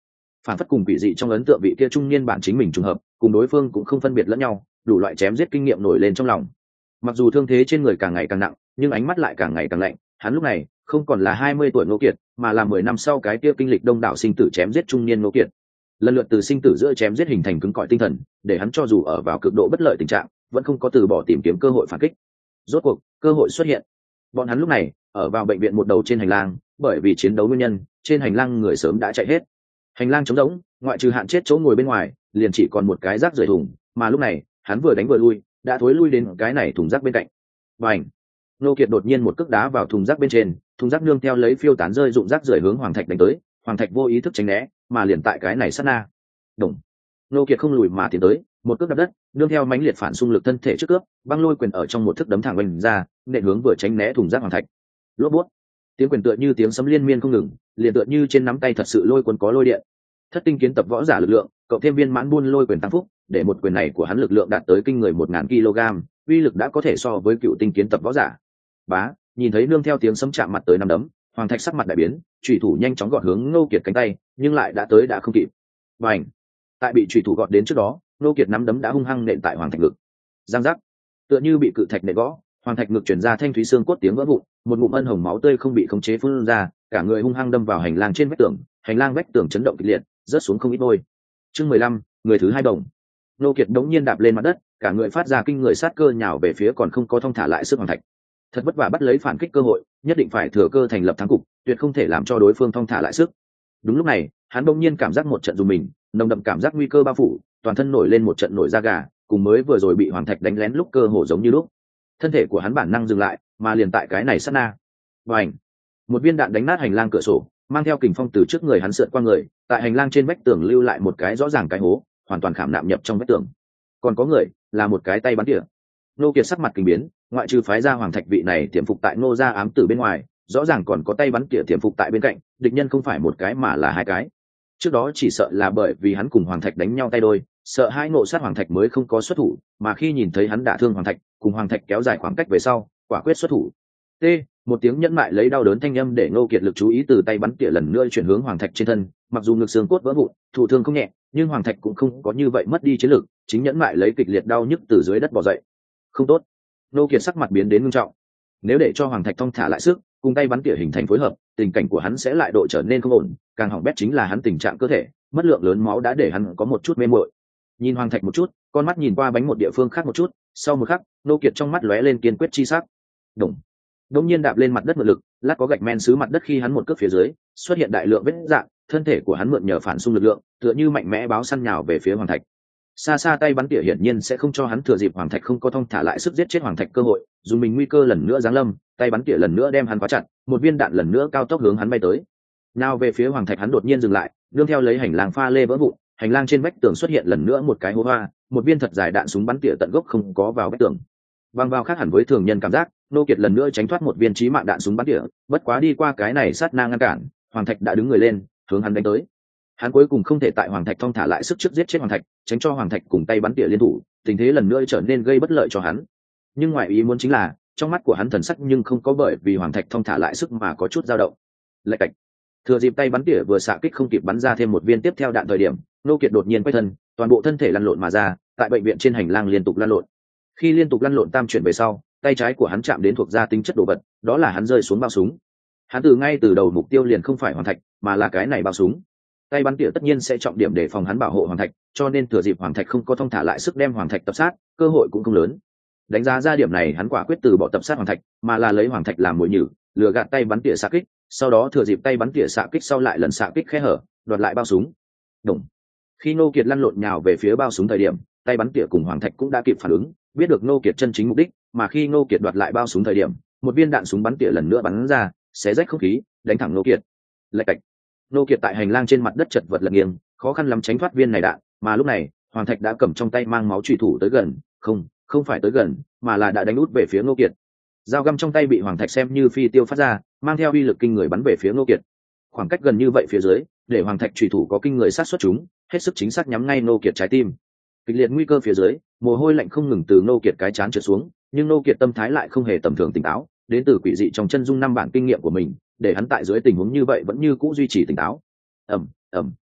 phản phất cùng quỷ dị trong ấn tượng vị kia trung niên bản chính mình trùng hợp, cùng đối phương cũng không phân biệt lẫn nhau, đủ loại chém giết kinh nghiệm nổi lên trong lòng. Mặc dù thương thế trên người càng ngày càng nặng, nhưng ánh mắt lại càng ngày càng lạnh. Hắn lúc này không còn là hai mươi tuổi Ngô Kiệt, mà là mười năm sau cái kia kinh lịch đông đảo sinh tử chém giết trung niên Ngô Kiệt. Lần lượt từ sinh tử giữa chém giết hình thành cứng cỏi tinh thần, để hắn cho dù ở vào cực độ bất lợi tình trạng, vẫn không có từ bỏ tìm kiếm cơ hội phản kích. Rốt cuộc, cơ hội xuất hiện. Bọn hắn lúc này ở vào bệnh viện một đầu trên hành lang, bởi vì chiến đấu nguyên nhân, trên hành lang người sớm đã chạy hết. Hành lang trống rỗng, ngoại trừ Hạn Chết chỗ ngồi bên ngoài, liền chỉ còn một cái rác rưởi thùng, mà lúc này, hắn vừa đánh vừa lui, đã thối lui đến cái này thùng rác bên cạnh. Bành! Ngô Kiệt đột nhiên một cước đá vào thùng rác bên trên, thùng rác nương theo lấy phiêu tán rơi rụng rác rưởi hướng Hoàng Thạch đánh tới, Hoàng Thạch vô ý thức tránh né, mà liền tại cái này sát na. Đùng! Ngô Kiệt không lùi mà tiến tới, một cước đạp đất, nương theo mãnh liệt phản xung lực thân thể trước cướp, băng lôi quyền ở trong một thức đấm thẳng oanh ra, nện hướng vừa tránh né thùng rác Hoàng Thạch. Lốp bút! Tiếng quyền tựa như tiếng sấm liên miên không ngừng, liền tựa như trên nắm tay thật sự lôi cuốn có lôi điện. Thất tinh kiến tập võ giả lực lượng, cộng thêm viên mãn buôn lôi quyền tăng phúc, để một quyền này của hắn lực lượng đạt tới kinh người một ngàn ki lô gam, uy lực đã có thể so với cựu tinh kiến tập võ giả. Bá, nhìn thấy nương theo tiếng sấm chạm mặt tới năm đấm, Hoàng Thạch sắc mặt đại biến, chủy thủ nhanh chóng gọt hướng Ngô Kiệt cánh tay, nhưng lại đã tới đã không kịp. Bành! Tại bị chủy thủ gọt đến trước đó, Ngô Kiệt nắm đấm đã hung hăng nện tại Hoàng Thạch ngực. Giang giác! Tựa như bị cự thạch nện gõ, Hoàng Thạch ngực truyền ra thanh thúy xương cốt tiếng vỡ vụn, một ngụm ân hồng máu tươi không bị khống chế phun ra, cả người hung hăng đâm vào hành lang trên vách tường, hành lang vách tường chấn động kịch liệt, rớt xuống không ít đôi. Chương mười lăm, người thứ hai đồng. Ngô Kiệt đống nhiên đạp lên mặt đất, cả người phát ra kinh người sát cơ nhào về phía còn không có thông thả lại sức Hoàng Thạch. Thật vất vả bắt lấy phản kích cơ hội, nhất định phải thừa cơ thành lập thắng cục, tuyệt không thể làm cho đối phương thông thả lại sức. Đúng lúc này, hắn đống nhiên cảm giác một trận rùng mình, nồng đậm cảm giác nguy cơ bao phủ, toàn thân nổi lên một trận nổi da gà, cùng mới vừa rồi bị Hoàng Thạch đánh lén lúc cơ hồ giống như lúc. Thân thể của hắn bản năng dừng lại, mà liền tại cái này sát na. Bành! Một viên đạn đánh nát hành lang cửa sổ, mang theo kình phong từ trước người hắn sượt qua người, tại hành lang trên vách tường lưu lại một cái rõ ràng cái hố, hoàn toàn khảm nạm nhập trong vách tường. Còn có người, là một cái tay bắn tỉa. Ngô Kiệt sắc mặt kinh biến, ngoại trừ phái ra Hoàng Thạch vị này tiềm phục tại Ngô gia ám tử bên ngoài, rõ ràng còn có tay bắn tỉa tiềm phục tại bên cạnh, địch nhân không phải một cái mà là hai cái. Trước đó chỉ sợ là bởi vì hắn cùng Hoàng Thạch đánh nhau tay đôi, sợ hai ngộ sát Hoàng Thạch mới không có xuất thủ, mà khi nhìn thấy hắn đả thương Hoàng Thạch, cùng Hoàng Thạch kéo dài khoảng cách về sau, quả quyết xuất thủ. T, một tiếng nhẫn mại lấy đau đớn thanh âm để Ngô Kiệt lực chú ý từ tay bắn tỉa lần nữa chuyển hướng Hoàng Thạch trên thân, mặc dù ngực xương cốt vỡ vụn, thụ thương không nhẹ, nhưng Hoàng Thạch cũng không có như vậy mất đi chiến lực, chính nhẫn mại lấy kịch liệt đau nhức từ dưới đất bò dậy. Không tốt. Ngô Kiệt sắc mặt biến đến nghiêm trọng. Nếu để cho Hoàng Thạch thong thả lại sức, cùng tay bắn tỉa hình thành phối hợp, tình cảnh của hắn sẽ lại độ trở nên không ổn, càng hỏng bét chính là hắn tình trạng cơ thể, mất lượng lớn máu đã để hắn có một chút mê muội. Nhìn Hoàng Thạch một chút, con mắt nhìn qua bánh một địa phương khác một chút, sau một khắc, Ngô Kiệt trong mắt lóe lên kiên quyết chi sắc. Đùng. Đống nhiên đạp lên mặt đất mượn lực, lát có gạch men xứ mặt đất khi hắn một cước phía dưới, xuất hiện đại lượng vết rạn, thân thể của hắn mượn nhờ phản xung lực lượng, tựa như mạnh mẽ báo săn nhào về phía Hoàng Thạch. Xa xa tay bắn tỉa hiển nhiên sẽ không cho hắn thừa dịp Hoàng Thạch không có thông thả lại sức giết chết Hoàng Thạch cơ hội, dù mình nguy cơ lần nữa giáng lâm, tay bắn tỉa lần nữa đem hắn khóa chặt, một viên đạn lần nữa cao tốc hướng hắn bay tới. Nào về phía Hoàng Thạch hắn đột nhiên dừng lại, nương theo lấy hành lang pha lê vỡ vụn, hành lang trên vách tường xuất hiện lần nữa một cái hố hoa, một viên thật dài đạn súng bắn tỉa tận gốc không có vào vách tường. Vang vào khác hẳn với thường nhân cảm giác, Ngô Kiệt lần nữa tránh thoát một viên chí mạng đạn súng bắn tỉa, bất quá đi qua cái này sát na ngăn cản, Hoàng Thạch đã đứng người lên, hướng hắn đánh tới. Hắn cuối cùng không thể tại Hoàng Thạch thong thả lại sức trước giết chết Hoàng Thạch, tránh cho Hoàng Thạch cùng tay bắn tỉa liên thủ, tình thế lần nữa trở nên gây bất lợi cho hắn. Nhưng ngoại ý muốn chính là, trong mắt của hắn thần sắc nhưng không có bởi vì Hoàng Thạch thong thả lại sức mà có chút dao động. Lệch cạch. Thừa dịp tay bắn tỉa vừa xạ kích không kịp bắn ra thêm một viên tiếp theo đạn thời điểm, Ngô Kiệt đột nhiên quay thân, toàn bộ thân thể lăn lộn mà ra, tại bệnh viện trên hành lang liên tục lăn lộn. Khi liên tục lăn lộn tam chuyển về sau, tay trái của hắn chạm đến thuộc gia tính chất đồ vật, đó là hắn rơi xuống bao súng. Hắn từ ngay từ đầu mục tiêu liền không phải Hoàng Thạch, mà là cái này bao súng. Tay bắn tỉa tất nhiên sẽ trọng điểm để phòng hắn bảo hộ Hoàng Thạch, cho nên thừa dịp Hoàng Thạch không có thông thả lại sức đem Hoàng Thạch tập sát, cơ hội cũng không lớn. Đánh giá ra điểm này, hắn quả quyết từ bỏ tập sát Hoàng Thạch, mà là lấy Hoàng Thạch làm mồi nhử, lừa gạt tay bắn tỉa xạ kích, sau đó thừa dịp tay bắn tỉa xạ kích sau lại lần xạ kích khe hở, đoạt lại bao súng. Đùng. Khi Ngô Kiệt lăn lộn nhào về phía bao súng thời điểm, tay bắn tỉa cùng Hoàng Thạch cũng đã kịp phản ứng, biết được Ngô Kiệt chân chính mục đích, mà khi Ngô Kiệt đoạt lại bao súng thời điểm, một viên đạn súng bắn tỉa lần nữa bắn ra, xé rách không khí, đánh thẳng Ngô Kiệt. Lệch cạch. Ngô Kiệt tại hành lang trên mặt đất chật vật lật nghiêng, khó khăn lắm tránh thoát viên này đạn, mà lúc này, Hoàng Thạch đã cầm trong tay mang máu chủy thủ tới gần, không, không phải tới gần, mà là đã đánh út về phía Ngô Kiệt. Dao găm trong tay bị Hoàng Thạch xem như phi tiêu phát ra, mang theo uy lực kinh người bắn về phía Ngô Kiệt. Khoảng cách gần như vậy phía dưới, để Hoàng Thạch chủy thủ có kinh người sát xuất chúng, hết sức chính xác nhắm ngay Ngô Kiệt trái tim. Kịch liệt nguy cơ phía dưới, mồ hôi lạnh không ngừng từ Ngô Kiệt cái trán trượt xuống, nhưng Ngô Kiệt tâm thái lại không hề tầm thường tỉnh táo, đến từ quỷ dị trong chân dung năm bản kinh nghiệm của mình, để hắn tại dưới tình huống như vậy vẫn như cũ duy trì tỉnh táo. Ầm, ầm.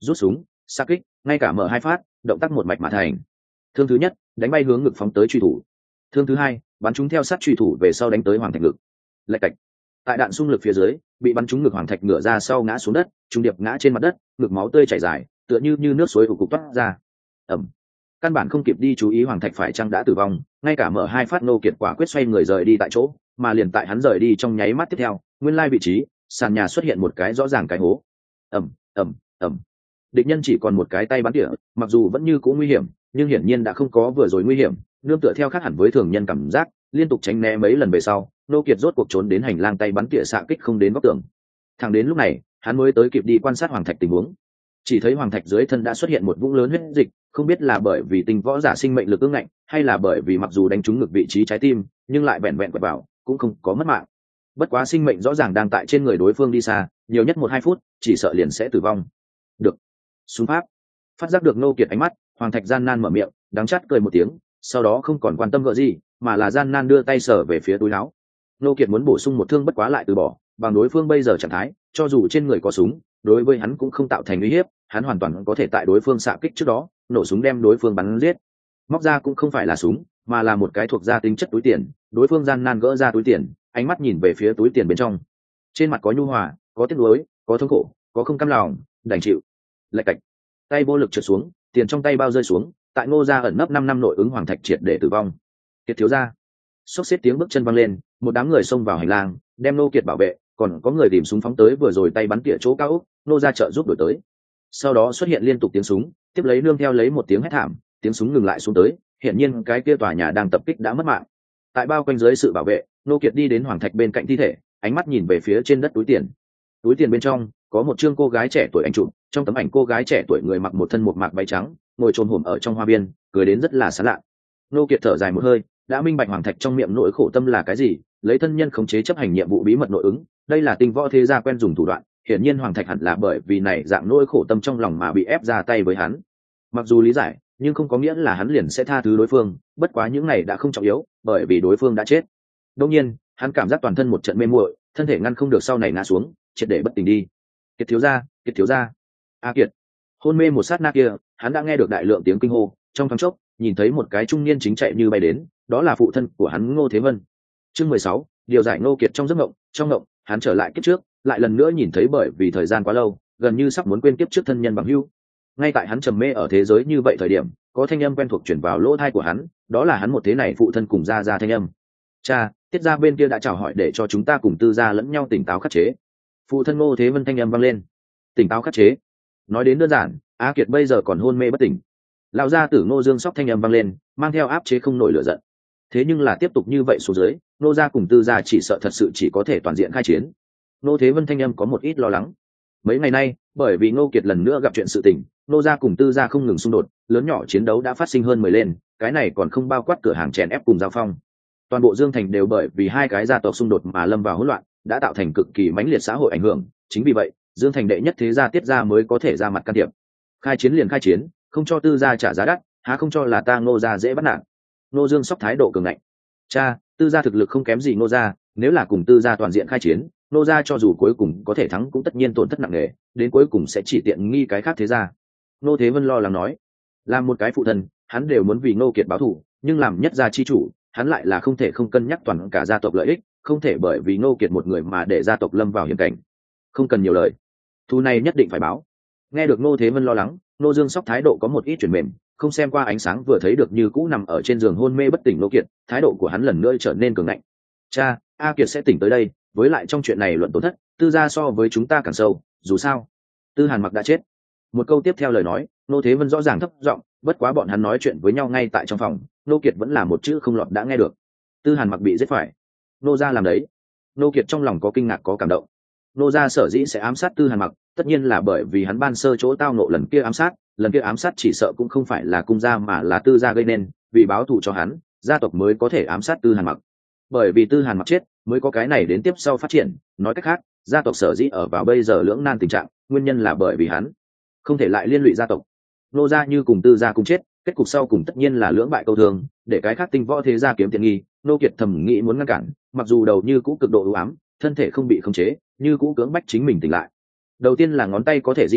rút súng xa kích, ngay cả mở hai phát, động tác một mạch mà thành. Thương thứ nhất đánh bay hướng ngực phóng tới truy thủ, thương thứ hai bắn chúng theo sát truy thủ về sau đánh tới hoàng thạch ngực. Lạch cạch, tại đạn xung lực phía dưới bị bắn trúng ngực hoàng thạch ngửa ra sau ngã xuống đất, trung điệp ngã trên mặt đất, ngực máu tươi chảy dài tựa như như nước suối ù cục toát ra. Ẩm, căn bản không kịp đi chú ý hoàng thạch phải chăng đã tử vong, ngay cả mở hai phát Ngô Kiệt quả quyết xoay người rời đi tại chỗ, mà liền tại hắn rời đi trong nháy mắt tiếp theo, nguyên lai vị trí sàn nhà xuất hiện một cái rõ ràng cái hố. Ẩm, ẩm, ẩm, địch nhân chỉ còn một cái tay bắn tỉa, mặc dù vẫn như cũ nguy hiểm nhưng hiển nhiên đã không có vừa rồi nguy hiểm, nương tựa theo khác hẳn với thường nhân cảm giác, liên tục tránh né mấy lần về sau, Ngô Kiệt rốt cuộc trốn đến hành lang tay bắn tỉa xạ kích không đến góc tường. Thẳng đến lúc này hắn mới tới kịp đi quan sát hoàng thạch tình huống, chỉ thấy hoàng thạch dưới thân đã xuất hiện một vũng lớn huyết dịch, không biết là bởi vì tinh võ giả sinh mệnh lực ương ngạnh, hay là bởi vì mặc dù đánh trúng ngực vị trí trái tim nhưng lại vẹn vẹn quẹt vào cũng không có mất mạng. Bất quá sinh mệnh rõ ràng đang tại trên người đối phương đi xa, nhiều nhất một hai phút chỉ sợ liền sẽ tử vong. Được, súng pháp. Phát giác được Ngô Kiệt ánh mắt, hoàng thạch gian nan mở miệng đắng chát cười một tiếng, sau đó không còn quan tâm gợ gì mà là gian nan đưa tay sờ về phía túi áo. Ngô Kiệt muốn bổ sung một thương, bất quá lại từ bỏ, bằng đối phương bây giờ trạng thái, cho dù trên người có súng đối với hắn cũng không tạo thành uy hiếp, hắn hoàn toàn có thể tại đối phương xạ kích trước đó nổ súng đem đối phương bắn giết. Móc ra cũng không phải là súng mà là một cái thuộc da tính chất túi tiền, đối phương gian nan gỡ ra túi tiền, ánh mắt nhìn về phía túi tiền bên trong, trên mặt có nhu hòa, có tiếc nuối, có thống khổ, có không cam lòng, đành chịu. Lạch cạch, tay vô lực trượt xuống, tiền trong tay bao rơi xuống, tại Ngô gia ẩn nấp năm năm nội ứng hoàng thạch triệt để tử vong. Kiệt thiếu gia, xốc xếp tiếng bước chân văng lên, một đám người xông vào hành lang đem Ngô Kiệt bảo vệ, còn có người tìm súng phóng tới vừa rồi tay bắn tỉa chỗ cao ốc, Ngô gia trợ giúp đổi tới. Sau đó xuất hiện liên tục tiếng súng, tiếp lấy nương theo lấy một tiếng hét thảm, tiếng súng ngừng lại xuống tới, hiển nhiên cái kia tòa nhà đang tập kích đã mất mạng. Tại bao quanh dưới sự bảo vệ, Ngô Kiệt đi đến hoàng thạch bên cạnh thi thể, ánh mắt nhìn về phía trên đất túi tiền. Túi tiền bên trong có một trương cô gái trẻ tuổi ảnh chụp, trong tấm ảnh cô gái trẻ tuổi người mặc một thân một mạc váy trắng, ngồi chôn hổm ở trong hoa viên, cười đến rất là sán lạ. Ngô Kiệt thở dài một hơi, đã minh bạch hoàng thạch trong miệng nỗi khổ tâm là cái gì, lấy thân nhân khống chế chấp hành nhiệm vụ bí mật nội ứng, đây là tinh võ thế gia quen dùng thủ đoạn, hiển nhiên hoàng thạch hẳn là bởi vì này dạng nỗi khổ tâm trong lòng mà bị ép ra tay với hắn. Mặc dù lý giải, nhưng không có nghĩa là hắn liền sẽ tha thứ đối phương, bất quá những này đã không trọng yếu, bởi vì đối phương đã chết. Đương nhiên, hắn cảm giác toàn thân một trận mê muội, thân thể ngăn không được sau này ngã xuống, triệt để bất tỉnh đi. Kiệt thiếu gia, Kiệt thiếu gia. A Kiệt. Hôn mê một sát na kia, hắn đã nghe được đại lượng tiếng kinh hô, trong thoáng chốc, nhìn thấy một cái trung niên chính chạy như bay đến, đó là phụ thân của hắn Ngô Thế Vân. Chương mười sáu, điều giải Ngô Kiệt trong giấc mộng, trong mộng, hắn trở lại kiếp trước, lại lần nữa nhìn thấy bởi vì thời gian quá lâu, gần như sắp muốn quên kiếp trước thân nhân bằng hữu. Ngay tại hắn trầm mê ở thế giới như vậy thời điểm, có thanh âm quen thuộc truyền vào lỗ tai của hắn, đó là hắn một thế này phụ thân cùng gia gia thanh âm. Cha, Tiết gia bên kia đã chào hỏi để cho chúng ta cùng Tư gia lẫn nhau tỉnh táo khắc chế. Phụ thân Ngô Thế Vân thanh âm vang lên. Tỉnh táo khắc chế. Nói đến đơn giản, A Kiệt bây giờ còn hôn mê bất tỉnh. Lão gia tử Ngô Dương Sóc thanh âm vang lên, mang theo áp chế không nổi lửa giận. Thế nhưng là tiếp tục như vậy xuống dưới, Ngô gia cùng Tư gia chỉ sợ thật sự chỉ có thể toàn diện khai chiến. Ngô Thế Vân thanh âm có một ít lo lắng. Mấy ngày nay, bởi vì Ngô Kiệt lần nữa gặp chuyện sự tình, Ngô gia cùng Tư gia không ngừng xung đột, lớn nhỏ chiến đấu đã phát sinh hơn mười lên, cái này còn không bao quát cửa hàng chèn ép cùng giao phong. Toàn bộ Dương Thành đều bởi vì hai cái gia tộc xung đột mà lâm vào hỗn loạn, đã tạo thành cực kỳ mãnh liệt xã hội ảnh hưởng, chính vì vậy, Dương Thành đệ nhất thế gia Tiết gia mới có thể ra mặt can thiệp. Khai chiến liền khai chiến, không cho Tư gia trả giá đắt, há không cho là ta Ngô gia dễ bắt nạt. Ngô Dương Sóc thái độ cường ngạnh. Cha, Tư gia thực lực không kém gì Ngô gia, nếu là cùng Tư gia toàn diện khai chiến, Ngô gia cho dù cuối cùng có thể thắng cũng tất nhiên tổn thất nặng nề, đến cuối cùng sẽ chỉ tiện nghi cái khác thế gia. Ngô Thế Vân lo lắng nói, làm một cái phụ thân, hắn đều muốn vì Ngô Kiệt báo thù, nhưng làm nhất gia chi chủ, hắn lại là không thể không cân nhắc toàn cả gia tộc lợi ích, không thể bởi vì Ngô Kiệt một người mà để gia tộc lâm vào hiểm cảnh. Không cần nhiều lời, thù này nhất định phải báo. Nghe được Ngô Thế Vân lo lắng, Ngô Dương Sóc thái độ có một ít chuyển mềm, không xem qua ánh sáng vừa thấy được như cũ nằm ở trên giường hôn mê bất tỉnh Ngô Kiệt, thái độ của hắn lần nữa trở nên cường ngạnh. Cha, A Kiệt sẽ tỉnh tới đây, với lại trong chuyện này luận tổn thất, Tư gia so với chúng ta càng sâu, dù sao, Tư Hàn Mặc đã chết. Một câu tiếp theo lời nói, Ngô Thế Vân rõ ràng thấp giọng, bất quá bọn hắn nói chuyện với nhau ngay tại trong phòng, Ngô Kiệt vẫn là một chữ không lọt đã nghe được. Tư Hàn Mặc bị giết phải, Ngô gia làm đấy. Ngô Kiệt trong lòng có kinh ngạc có cảm động. Ngô gia sở dĩ sẽ ám sát Tư Hàn Mặc, tất nhiên là bởi vì hắn ban sơ chỗ tao ngộ lần kia ám sát, lần kia ám sát chỉ sợ cũng không phải là cung gia mà là Tư gia gây nên, vì báo thù cho hắn, gia tộc mới có thể ám sát Tư Hàn Mặc. Bởi vì Tư Hàn Mặc chết, mới có cái này đến tiếp sau phát triển, nói cách khác, gia tộc sở dĩ ở vào bây giờ lưỡng nan tình trạng, nguyên nhân là bởi vì hắn không thể lại liên lụy gia tộc. Ngô gia như cùng Tư gia cùng chết, kết cục sau cùng tất nhiên là lưỡng bại câu thương, để cái khác tinh võ thế gia kiếm tiện nghi. Ngô Kiệt thầm nghĩ muốn ngăn cản, mặc dù đầu như cũ cực độ u ám, thân thể không bị khống chế, như cũ cưỡng bách chính mình tỉnh lại. Đầu tiên là ngón tay có thể di động,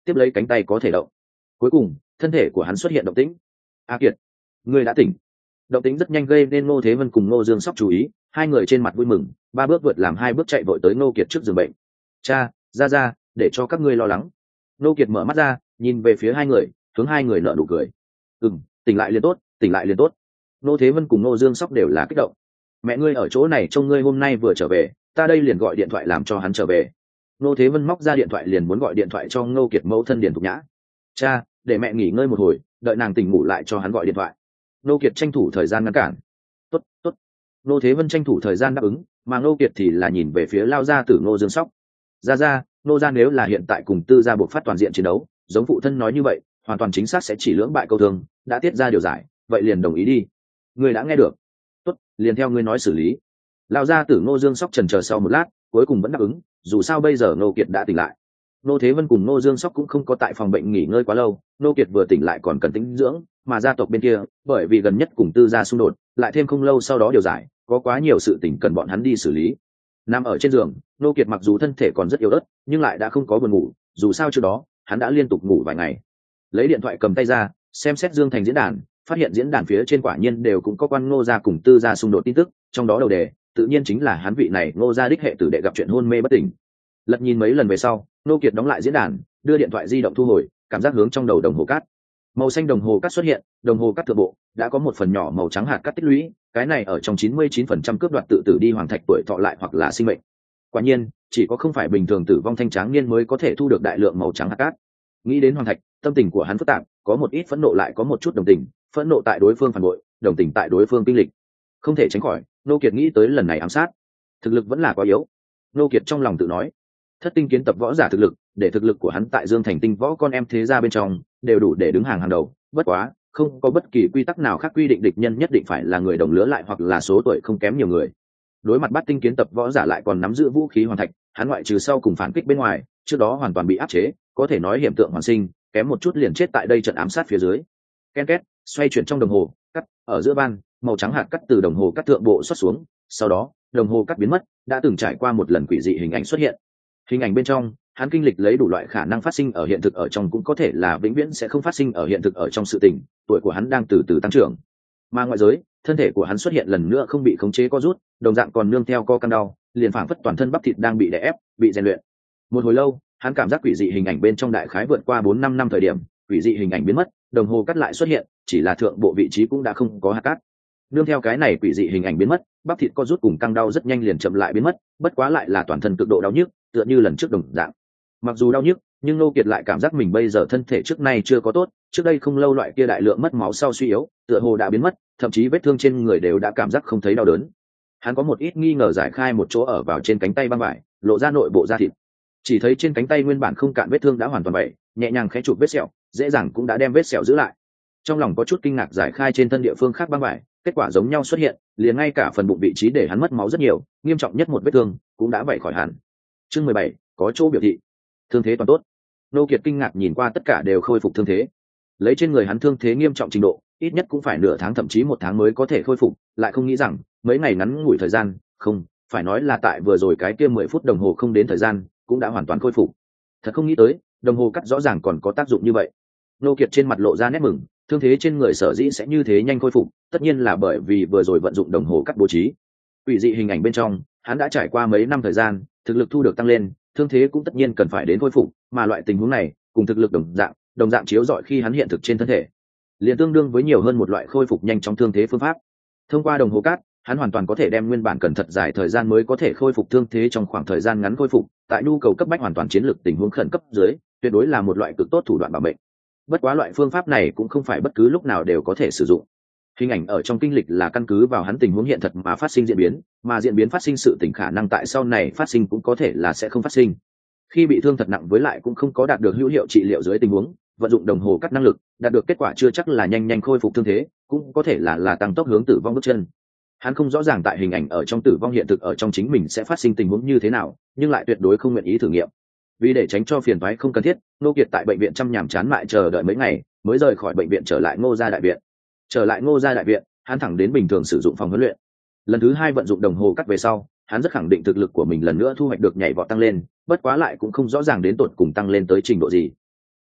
tiếp lấy cánh tay có thể động. Cuối cùng thân thể của hắn xuất hiện động tĩnh. A Kiệt, ngươi đã tỉnh. Động tĩnh rất nhanh gây nên Ngô Thế Vân cùng Ngô Dương Sóc chú ý, hai người trên mặt vui mừng, ba bước vượt làm hai bước chạy vội tới Ngô Kiệt trước giường bệnh. Cha, ra ra, để cho các ngươi lo lắng. Ngô Kiệt mở mắt ra, nhìn về phía hai người, hướng hai người nở nụ cười. Ừm, tỉnh lại liền tốt, tỉnh lại liền tốt. Ngô Thế Vân cùng Ngô Dương Sóc đều là kích động. Mẹ ngươi ở chỗ này trông ngươi hôm nay vừa trở về, ta đây liền gọi điện thoại làm cho hắn trở về. Ngô Thế Vân móc ra điện thoại liền muốn gọi điện thoại cho Ngô Kiệt mẫu thân Điền Thục Nhã. Cha, để mẹ nghỉ ngơi một hồi, đợi nàng tỉnh ngủ lại cho hắn gọi điện thoại. Ngô Kiệt tranh thủ thời gian ngăn cản. Tốt, tốt. Ngô Thế Vân tranh thủ thời gian đáp ứng, mà Ngô Kiệt thì là nhìn về phía lao gia tử Ngô Dương Sóc. Ra ra, Ngô gia nếu là hiện tại cùng Tư gia buộc phát toàn diện chiến đấu, giống phụ thân nói như vậy, hoàn toàn chính xác sẽ chỉ lưỡng bại câu thương, đã tiết ra điều giải, vậy liền đồng ý đi. Ngươi đã nghe được. Tốt, liền theo ngươi nói xử lý. Lao gia tử Ngô Dương Sóc chần chờ sau một lát, cuối cùng vẫn đáp ứng, dù sao bây giờ Ngô Kiệt đã tỉnh lại. Ngô Thế Vân cùng Ngô Dương Sóc cũng không có tại phòng bệnh nghỉ ngơi quá lâu, Ngô Kiệt vừa tỉnh lại còn cần tĩnh dưỡng, mà gia tộc bên kia, bởi vì gần nhất cùng Tư gia xung đột, lại thêm không lâu sau đó điều giải, có quá nhiều sự tình cần bọn hắn đi xử lý. Nằm ở trên giường, Ngô Kiệt mặc dù thân thể còn rất yếu ớt, nhưng lại đã không có buồn ngủ, dù sao trước đó, hắn đã liên tục ngủ vài ngày. Lấy điện thoại cầm tay ra, xem xét Dương Thành diễn đàn, phát hiện diễn đàn phía trên quả nhiên đều cũng có quan Ngô gia cùng Tư gia xung đột tin tức, trong đó đầu đề, tự nhiên chính là hắn vị này Ngô gia đích hệ tử đệ gặp chuyện hôn mê bất tỉnh. Lật nhìn mấy lần về sau, Ngô Kiệt đóng lại diễn đàn, đưa điện thoại di động thu hồi, cảm giác hướng trong đầu đồng hồ cát. Màu xanh đồng hồ cát xuất hiện, đồng hồ cát thượng bộ đã có một phần nhỏ màu trắng hạt cát tích lũy, cái này ở trong chín mươi chín phần trăm cướp đoạt tự tử đi hoàng thạch tuổi thọ lại hoặc là sinh mệnh. Quả nhiên, chỉ có không phải bình thường tử vong thanh tráng niên mới có thể thu được đại lượng màu trắng hạt cát. Nghĩ đến hoàng thạch, tâm tình của hắn phức tạp, có một ít phẫn nộ lại có một chút đồng tình, phẫn nộ tại đối phương phản bội, đồng tình tại đối phương kinh lịch. Không thể tránh khỏi, Ngô Kiệt nghĩ tới lần này ám sát, thực lực vẫn là quá yếu. Ngô Kiệt trong lòng tự nói, thất tinh kiến tập võ giả thực lực, để thực lực của hắn tại Dương Thành tinh võ con em thế gia bên trong đều đủ để đứng hàng hàng đầu, bất quá không có bất kỳ quy tắc nào khác quy định địch nhân nhất định phải là người đồng lứa lại hoặc là số tuổi không kém nhiều người. Đối mặt bát tinh kiến tập võ giả lại còn nắm giữ vũ khí hoàn thạch, hắn ngoại trừ sau cùng phản kích bên ngoài, trước đó hoàn toàn bị áp chế, có thể nói hiểm tượng hoàn sinh, kém một chút liền chết tại đây trận ám sát phía dưới. Ken két, xoay chuyển trong đồng hồ, cắt ở giữa ban, màu trắng hạt cắt từ đồng hồ cắt thượng bộ xuất xuống, sau đó đồng hồ cắt biến mất, đã từng trải qua một lần quỷ dị hình ảnh xuất hiện. Hình ảnh bên trong, hắn kinh lịch lấy đủ loại khả năng phát sinh ở hiện thực ở trong cũng có thể là vĩnh viễn sẽ không phát sinh ở hiện thực ở trong sự tình, tuổi của hắn đang từ từ tăng trưởng. Mà ngoại giới, thân thể của hắn xuất hiện lần nữa không bị khống chế co rút, đồng dạng còn nương theo co căng đau, liền phảng phất toàn thân bắp thịt đang bị đè ép, bị rèn luyện. Một hồi lâu, hắn cảm giác quỷ dị hình ảnh bên trong đại khái vượt qua bốn năm năm thời điểm, quỷ dị hình ảnh biến mất, đồng hồ cắt lại xuất hiện, chỉ là thượng bộ vị trí cũng đã không có hạt cát. Nương theo cái này quỷ dị hình ảnh biến mất, bắp thịt co rút cùng căng đau rất nhanh liền chậm lại biến mất, bất quá lại là toàn thân cực độ đau nhức, tựa như lần trước đồng dạng. Mặc dù đau nhức, nhưng Ngô Kiệt lại cảm giác mình bây giờ thân thể trước nay chưa có tốt, trước đây không lâu loại kia đại lượng mất máu sau suy yếu, tựa hồ đã biến mất, thậm chí vết thương trên người đều đã cảm giác không thấy đau đớn. Hắn có một ít nghi ngờ giải khai một chỗ ở vào trên cánh tay băng vải, lộ ra nội bộ da thịt. Chỉ thấy trên cánh tay nguyên bản không cạn vết thương đã hoàn toàn vậy, nhẹ nhàng khẽ chụp vết sẹo, dễ dàng cũng đã đem vết sẹo giữ lại. Trong lòng có chút kinh ngạc giải khai trên thân địa phương khác băng vải, kết quả giống nhau xuất hiện, liền ngay cả phần bụng vị trí để hắn mất máu rất nhiều, nghiêm trọng nhất một vết thương cũng đã vậy khỏi hẳn. Chương mười bảy, có chỗ biểu thị. Thương thế toàn tốt. Ngô Kiệt kinh ngạc nhìn qua tất cả đều khôi phục thương thế. Lấy trên người hắn thương thế nghiêm trọng trình độ, ít nhất cũng phải nửa tháng thậm chí một tháng mới có thể khôi phục, lại không nghĩ rằng mấy ngày ngắn ngủi thời gian, không, phải nói là tại vừa rồi cái kia mười phút đồng hồ không đến thời gian, cũng đã hoàn toàn khôi phục. Thật không nghĩ tới, đồng hồ cắt rõ ràng còn có tác dụng như vậy. Ngô Kiệt trên mặt lộ ra nét mừng, thương thế trên người sở dĩ sẽ như thế nhanh khôi phục, tất nhiên là bởi vì vừa rồi vận dụng đồng hồ cắt bố trí. Quỷ dị hình ảnh bên trong, hắn đã trải qua mấy năm thời gian, thực lực thu được tăng lên, thương thế cũng tất nhiên cần phải đến khôi phục, mà loại tình huống này, cùng thực lực đồng dạng, đồng dạng chiếu rọi khi hắn hiện thực trên thân thể, liền tương đương với nhiều hơn một loại khôi phục nhanh chóng thương thế phương pháp. Thông qua đồng hồ cát, hắn hoàn toàn có thể đem nguyên bản cần thật dài thời gian mới có thể khôi phục thương thế trong khoảng thời gian ngắn khôi phục, tại nhu cầu cấp bách hoàn toàn chiến lược tình huống khẩn cấp dưới, tuyệt đối là một loại cực tốt thủ đoạn bảo mệnh. Bất quá loại phương pháp này cũng không phải bất cứ lúc nào đều có thể sử dụng. Hình ảnh ở trong kinh lịch là căn cứ vào hắn tình huống hiện thật mà phát sinh diễn biến, mà diễn biến phát sinh sự tình khả năng tại sau này phát sinh cũng có thể là sẽ không phát sinh. Khi bị thương thật nặng với lại cũng không có đạt được hữu hiệu trị liệu dưới tình huống, vận dụng đồng hồ cắt năng lực, đạt được kết quả chưa chắc là nhanh nhanh khôi phục thương thế, cũng có thể là là tăng tốc hướng tử vong bước chân. Hắn không rõ ràng tại hình ảnh ở trong tử vong hiện thực ở trong chính mình sẽ phát sinh tình huống như thế nào, nhưng lại tuyệt đối không nguyện ý thử nghiệm. Vì để tránh cho phiền toái không cần thiết, Ngô Kiệt tại bệnh viện chăm nhàm chán mại chờ đợi mấy ngày, mới rời khỏi bệnh viện trở lại Ngô gia đại viện. Trở lại Ngô gia đại viện, hắn thẳng đến bình thường sử dụng phòng huấn luyện. Lần thứ hai vận dụng đồng hồ cắt về sau, hắn rất khẳng định thực lực của mình lần nữa thu hoạch được nhảy vọt tăng lên, bất quá lại cũng không rõ ràng đến tột cùng tăng lên tới trình độ gì.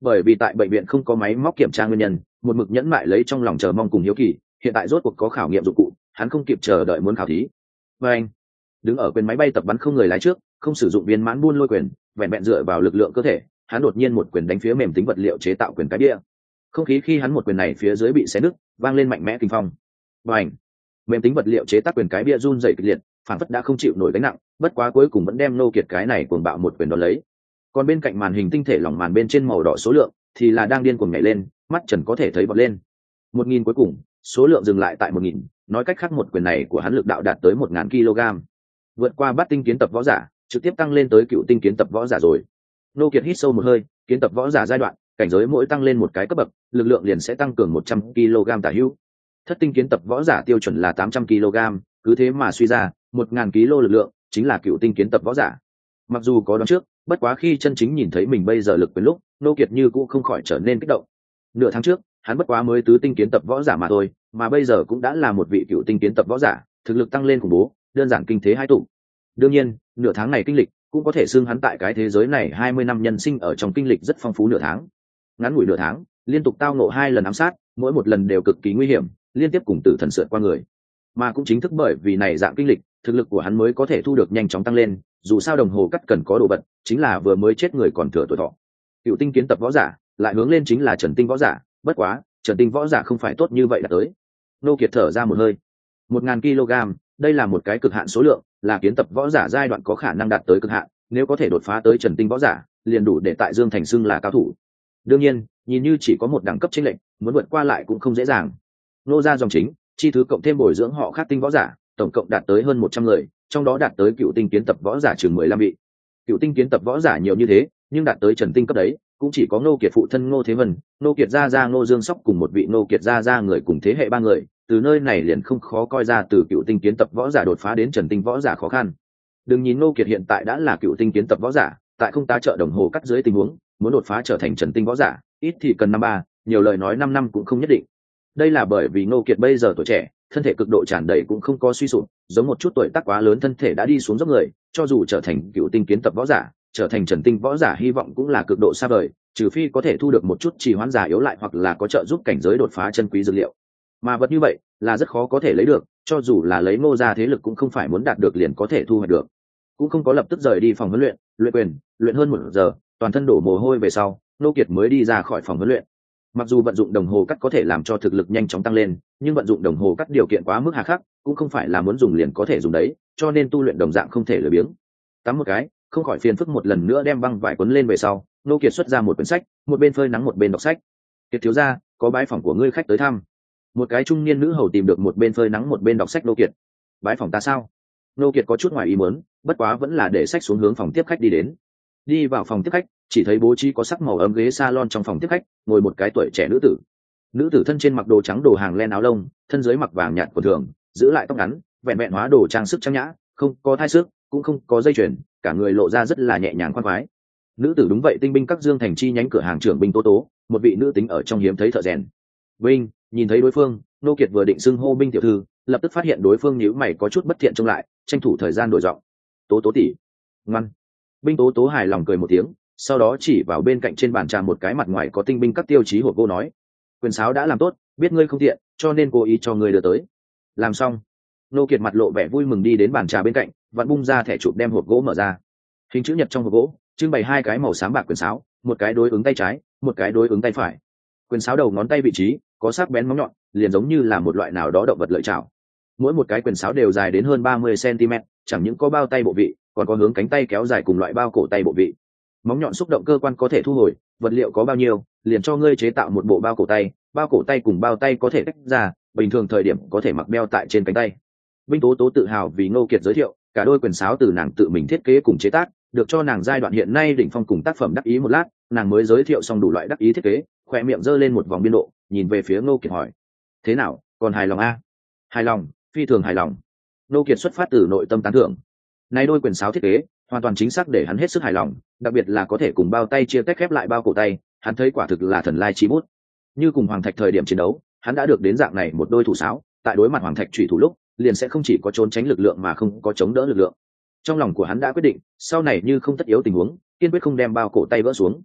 Bởi vì tại bệnh viện không có máy móc kiểm tra nguyên nhân, một mực nhẫn mại lấy trong lòng chờ mong cùng hiếu kỳ, hiện tại rốt cuộc có khảo nghiệm dụng cụ, hắn không kịp chờ đợi muốn khảo thí. Và anh đứng ở quyền máy bay tập bắn không người lái trước, không sử dụng viên mãn buôn lôi quyền, vẹn vẹn dựa vào lực lượng cơ thể, hắn đột nhiên một quyền đánh phía mềm tính vật liệu chế tạo quyền cái bia. Không khí khi hắn một quyền này phía dưới bị xé nứt, vang lên mạnh mẽ kinh phong. Và anh mềm tính vật liệu chế tác quyền cái bia run rẩy kịch liệt, phản phất đã không chịu nổi gánh nặng, bất quá cuối cùng vẫn đem Nô Kiệt cái này cuồng bạo một quyền đón lấy. Còn bên cạnh màn hình tinh thể lỏng màn bên trên màu đỏ số lượng thì là đang điên cuồng nhảy lên, mắt trần có thể thấy bật lên. Một nghìn cuối cùng, số lượng dừng lại tại một nghìn, nói cách khác một quyền này của hắn lực đạo đạt tới một nghìn kg, vượt qua bắt tinh kiến tập võ giả, trực tiếp tăng lên tới cựu tinh kiến tập võ giả rồi. Nô Kiệt hít sâu một hơi, kiến tập võ giả giai đoạn, cảnh giới mỗi tăng lên một cái cấp bậc, lực lượng liền sẽ tăng cường một trăm kg tả hữu. Thất tinh kiến tập võ giả tiêu chuẩn là tám trăm kg, cứ thế mà suy ra, một nghìn kg lực lượng chính là cựu tinh kiến tập võ giả. Mặc dù có đoán trước, bất quá khi chân chính nhìn thấy mình bây giờ lực quyền lúc, Nô Kiệt như cũng không khỏi trở nên kích động. Nửa tháng trước, hắn bất quá mới tứ tinh kiến tập võ giả mà thôi, mà bây giờ cũng đã là một vị cựu tinh kiến tập võ giả, thực lực tăng lên khủng bố, đơn giản kinh thế hai tụ. Đương nhiên, nửa tháng này kinh lịch cũng có thể xưng hắn tại cái thế giới này hai mươi năm nhân sinh ở trong kinh lịch rất phong phú nửa tháng. Ngắn ngủi nửa tháng, liên tục tao ngộ hai lần ám sát, mỗi một lần đều cực kỳ nguy hiểm, liên tiếp cùng tử thần sượt qua người. Mà cũng chính thức bởi vì này dạng kinh lịch, thực lực của hắn mới có thể thu được nhanh chóng tăng lên, dù sao đồng hồ cắt cần có đồ vật, chính là vừa mới chết người còn thừa tuổi thọ. Cựu tinh kiến tập võ giả, lại hướng lên chính là trần tinh võ giả, bất quá, trần tinh võ giả không phải tốt như vậy đã tới. Nô Kiệt thở ra một hơi. một nghìn kg, đây là một cái cực hạn số lượng, là kiến tập võ giả giai đoạn có khả năng đạt tới cực hạn, nếu có thể đột phá tới trần tinh võ giả, liền đủ để tại Dương Thành xưng là cao thủ. Đương nhiên, nhìn như chỉ có một đẳng cấp chênh lệch, muốn vượt qua lại cũng không dễ dàng. Nô gia dòng chính, chi thứ cộng thêm bồi dưỡng họ khác tinh võ giả, tổng cộng đạt tới hơn một trăm người, trong đó đạt tới cựu tinh kiến tập võ giả chừng mười lăm vị. Cựu tinh kiến tập võ giả nhiều như thế, nhưng đạt tới trần tinh cấp đấy, cũng chỉ có Ngô Kiệt phụ thân Ngô Thế Vân, Ngô Kiệt gia gia Ngô Dương Sóc cùng một vị Ngô Kiệt gia gia người cùng thế hệ ba người, từ nơi này liền không khó coi ra từ cựu tinh kiến tập võ giả đột phá đến trần tinh võ giả khó khăn. Đừng nhìn Ngô Kiệt hiện tại đã là cựu tinh kiến tập võ giả, tại không tá trợ đồng hồ cắt dưới tình huống, muốn đột phá trở thành trần tinh võ giả, ít thì cần năm ba, nhiều lời nói năm năm cũng không nhất định. Đây là bởi vì Ngô Kiệt bây giờ tuổi trẻ, thân thể cực độ tràn đầy cũng không có suy sụp, giống một chút tuổi tác quá lớn thân thể đã đi xuống dốc người, cho dù trở thành cựu tinh kiến tập võ giả, trở thành trần tinh võ giả hy vọng cũng là cực độ xa vời, trừ phi có thể thu được một chút trì hoãn giả yếu lại hoặc là có trợ giúp cảnh giới đột phá chân quý dược liệu. Mà vật như vậy là rất khó có thể lấy được, cho dù là lấy Ngô gia thế lực cũng không phải muốn đạt được liền có thể thu hoạch được. Cũng không có lập tức rời đi phòng huấn luyện, luyện quyền, luyện hơn một giờ, toàn thân đổ mồ hôi về sau, Ngô Kiệt mới đi ra khỏi phòng huấn luyện. Mặc dù vận dụng đồng hồ cắt có thể làm cho thực lực nhanh chóng tăng lên, nhưng vận dụng đồng hồ cắt điều kiện quá mức hà khắc, cũng không phải là muốn dùng liền có thể dùng đấy, cho nên tu luyện đồng dạng không thể lười biếng. Tắm một cái, không khỏi phiền phức một lần nữa đem băng vải quấn lên về sau, Ngô Kiệt xuất ra một quyển sách, một bên phơi nắng một bên đọc sách. Kiệt thiếu gia, có bái phỏng của ngươi khách tới thăm. Một cái trung niên nữ hầu tìm được một bên phơi nắng một bên đọc sách Ngô Kiệt. Bái phỏng ta sao? Ngô Kiệt có chút ngoài ý muốn, bất quá vẫn là để sách xuống hướng phòng tiếp khách đi đến. Đi vào phòng tiếp khách, chỉ thấy bố trí có sắc màu ấm ghế salon trong phòng tiếp khách, ngồi một cái tuổi trẻ nữ tử. Nữ tử thân trên mặc đồ trắng đồ hàng len áo lông, thân dưới mặc vàng nhạt quần thường, giữ lại tóc ngắn, vẹn vẹn hóa đồ trang sức trang nhã, không có thai sức, cũng không có dây chuyền, cả người lộ ra rất là nhẹ nhàng khoan khoái. Nữ tử đúng vậy tinh binh các Dương Thành chi nhánh cửa hàng trưởng binh Tố Tố, một vị nữ tính ở trong hiếm thấy thợ rèn. Binh, nhìn thấy đối phương, Nô Kiệt vừa định xưng hô binh tiểu thư, lập tức phát hiện đối phương nhíu mày có chút bất thiện trông lại, tranh thủ thời gian đổi giọng. Tố Tố tỷ, ngoan. Binh Tố Tố hài lòng cười một tiếng, sau đó chỉ vào bên cạnh trên bàn trà một cái mặt ngoài có tinh binh các tiêu chí hộp gỗ nói: quyền sáo đã làm tốt, biết ngươi không tiện, cho nên cố ý cho ngươi đưa tới. Làm xong, Nô Kiệt mặt lộ vẻ vui mừng đi đến bàn trà bên cạnh, vặn bung ra thẻ chụp đem hộp gỗ mở ra. Hình chữ nhật trong hộp gỗ trưng bày hai cái màu xám bạc quyền sáo, một cái đối ứng tay trái, một cái đối ứng tay phải. Quyền sáo đầu ngón tay vị trí có sắc bén móng nhọn, liền giống như là một loại nào đó động vật lợi chảo. Mỗi một cái quyền sáo đều dài đến hơn ba mươi xăng-ti-mét, chẳng những có bao tay bộ vị, còn có hướng cánh tay kéo dài cùng loại bao cổ tay bộ vị. Móng nhọn xúc động cơ quan có thể thu hồi, vật liệu có bao nhiêu, liền cho ngươi chế tạo một bộ bao cổ tay, bao cổ tay cùng bao tay có thể tách ra, bình thường thời điểm có thể mặc đeo tại trên cánh tay. Binh Tố Tố tự hào vì Ngô Kiệt giới thiệu, cả đôi quyền sáo từ nàng tự mình thiết kế cùng chế tác, được cho nàng giai đoạn hiện nay đỉnh phong cùng tác phẩm đắc ý một lát, nàng mới giới thiệu xong đủ loại đắc ý thiết kế, khỏe miệng giơ lên một vòng biên độ, nhìn về phía Ngô Kiệt hỏi: thế nào, còn hài lòng a? Hài lòng, phi thường hài lòng. Ngô Kiệt xuất phát từ nội tâm tán thưởng. Này đôi quyền sáo thiết kế hoàn toàn chính xác để hắn hết sức hài lòng, đặc biệt là có thể cùng bao tay chia tách khép lại bao cổ tay, hắn thấy quả thực là thần lai chi bút. Như cùng Hoàng Thạch thời điểm chiến đấu, hắn đã được đến dạng này một đôi thủ sáo, tại đối mặt Hoàng Thạch chủy thủ lúc, liền sẽ không chỉ có trốn tránh lực lượng mà không có chống đỡ lực lượng. Trong lòng của hắn đã quyết định, sau này như không tất yếu tình huống, kiên quyết không đem bao cổ tay vỡ xuống.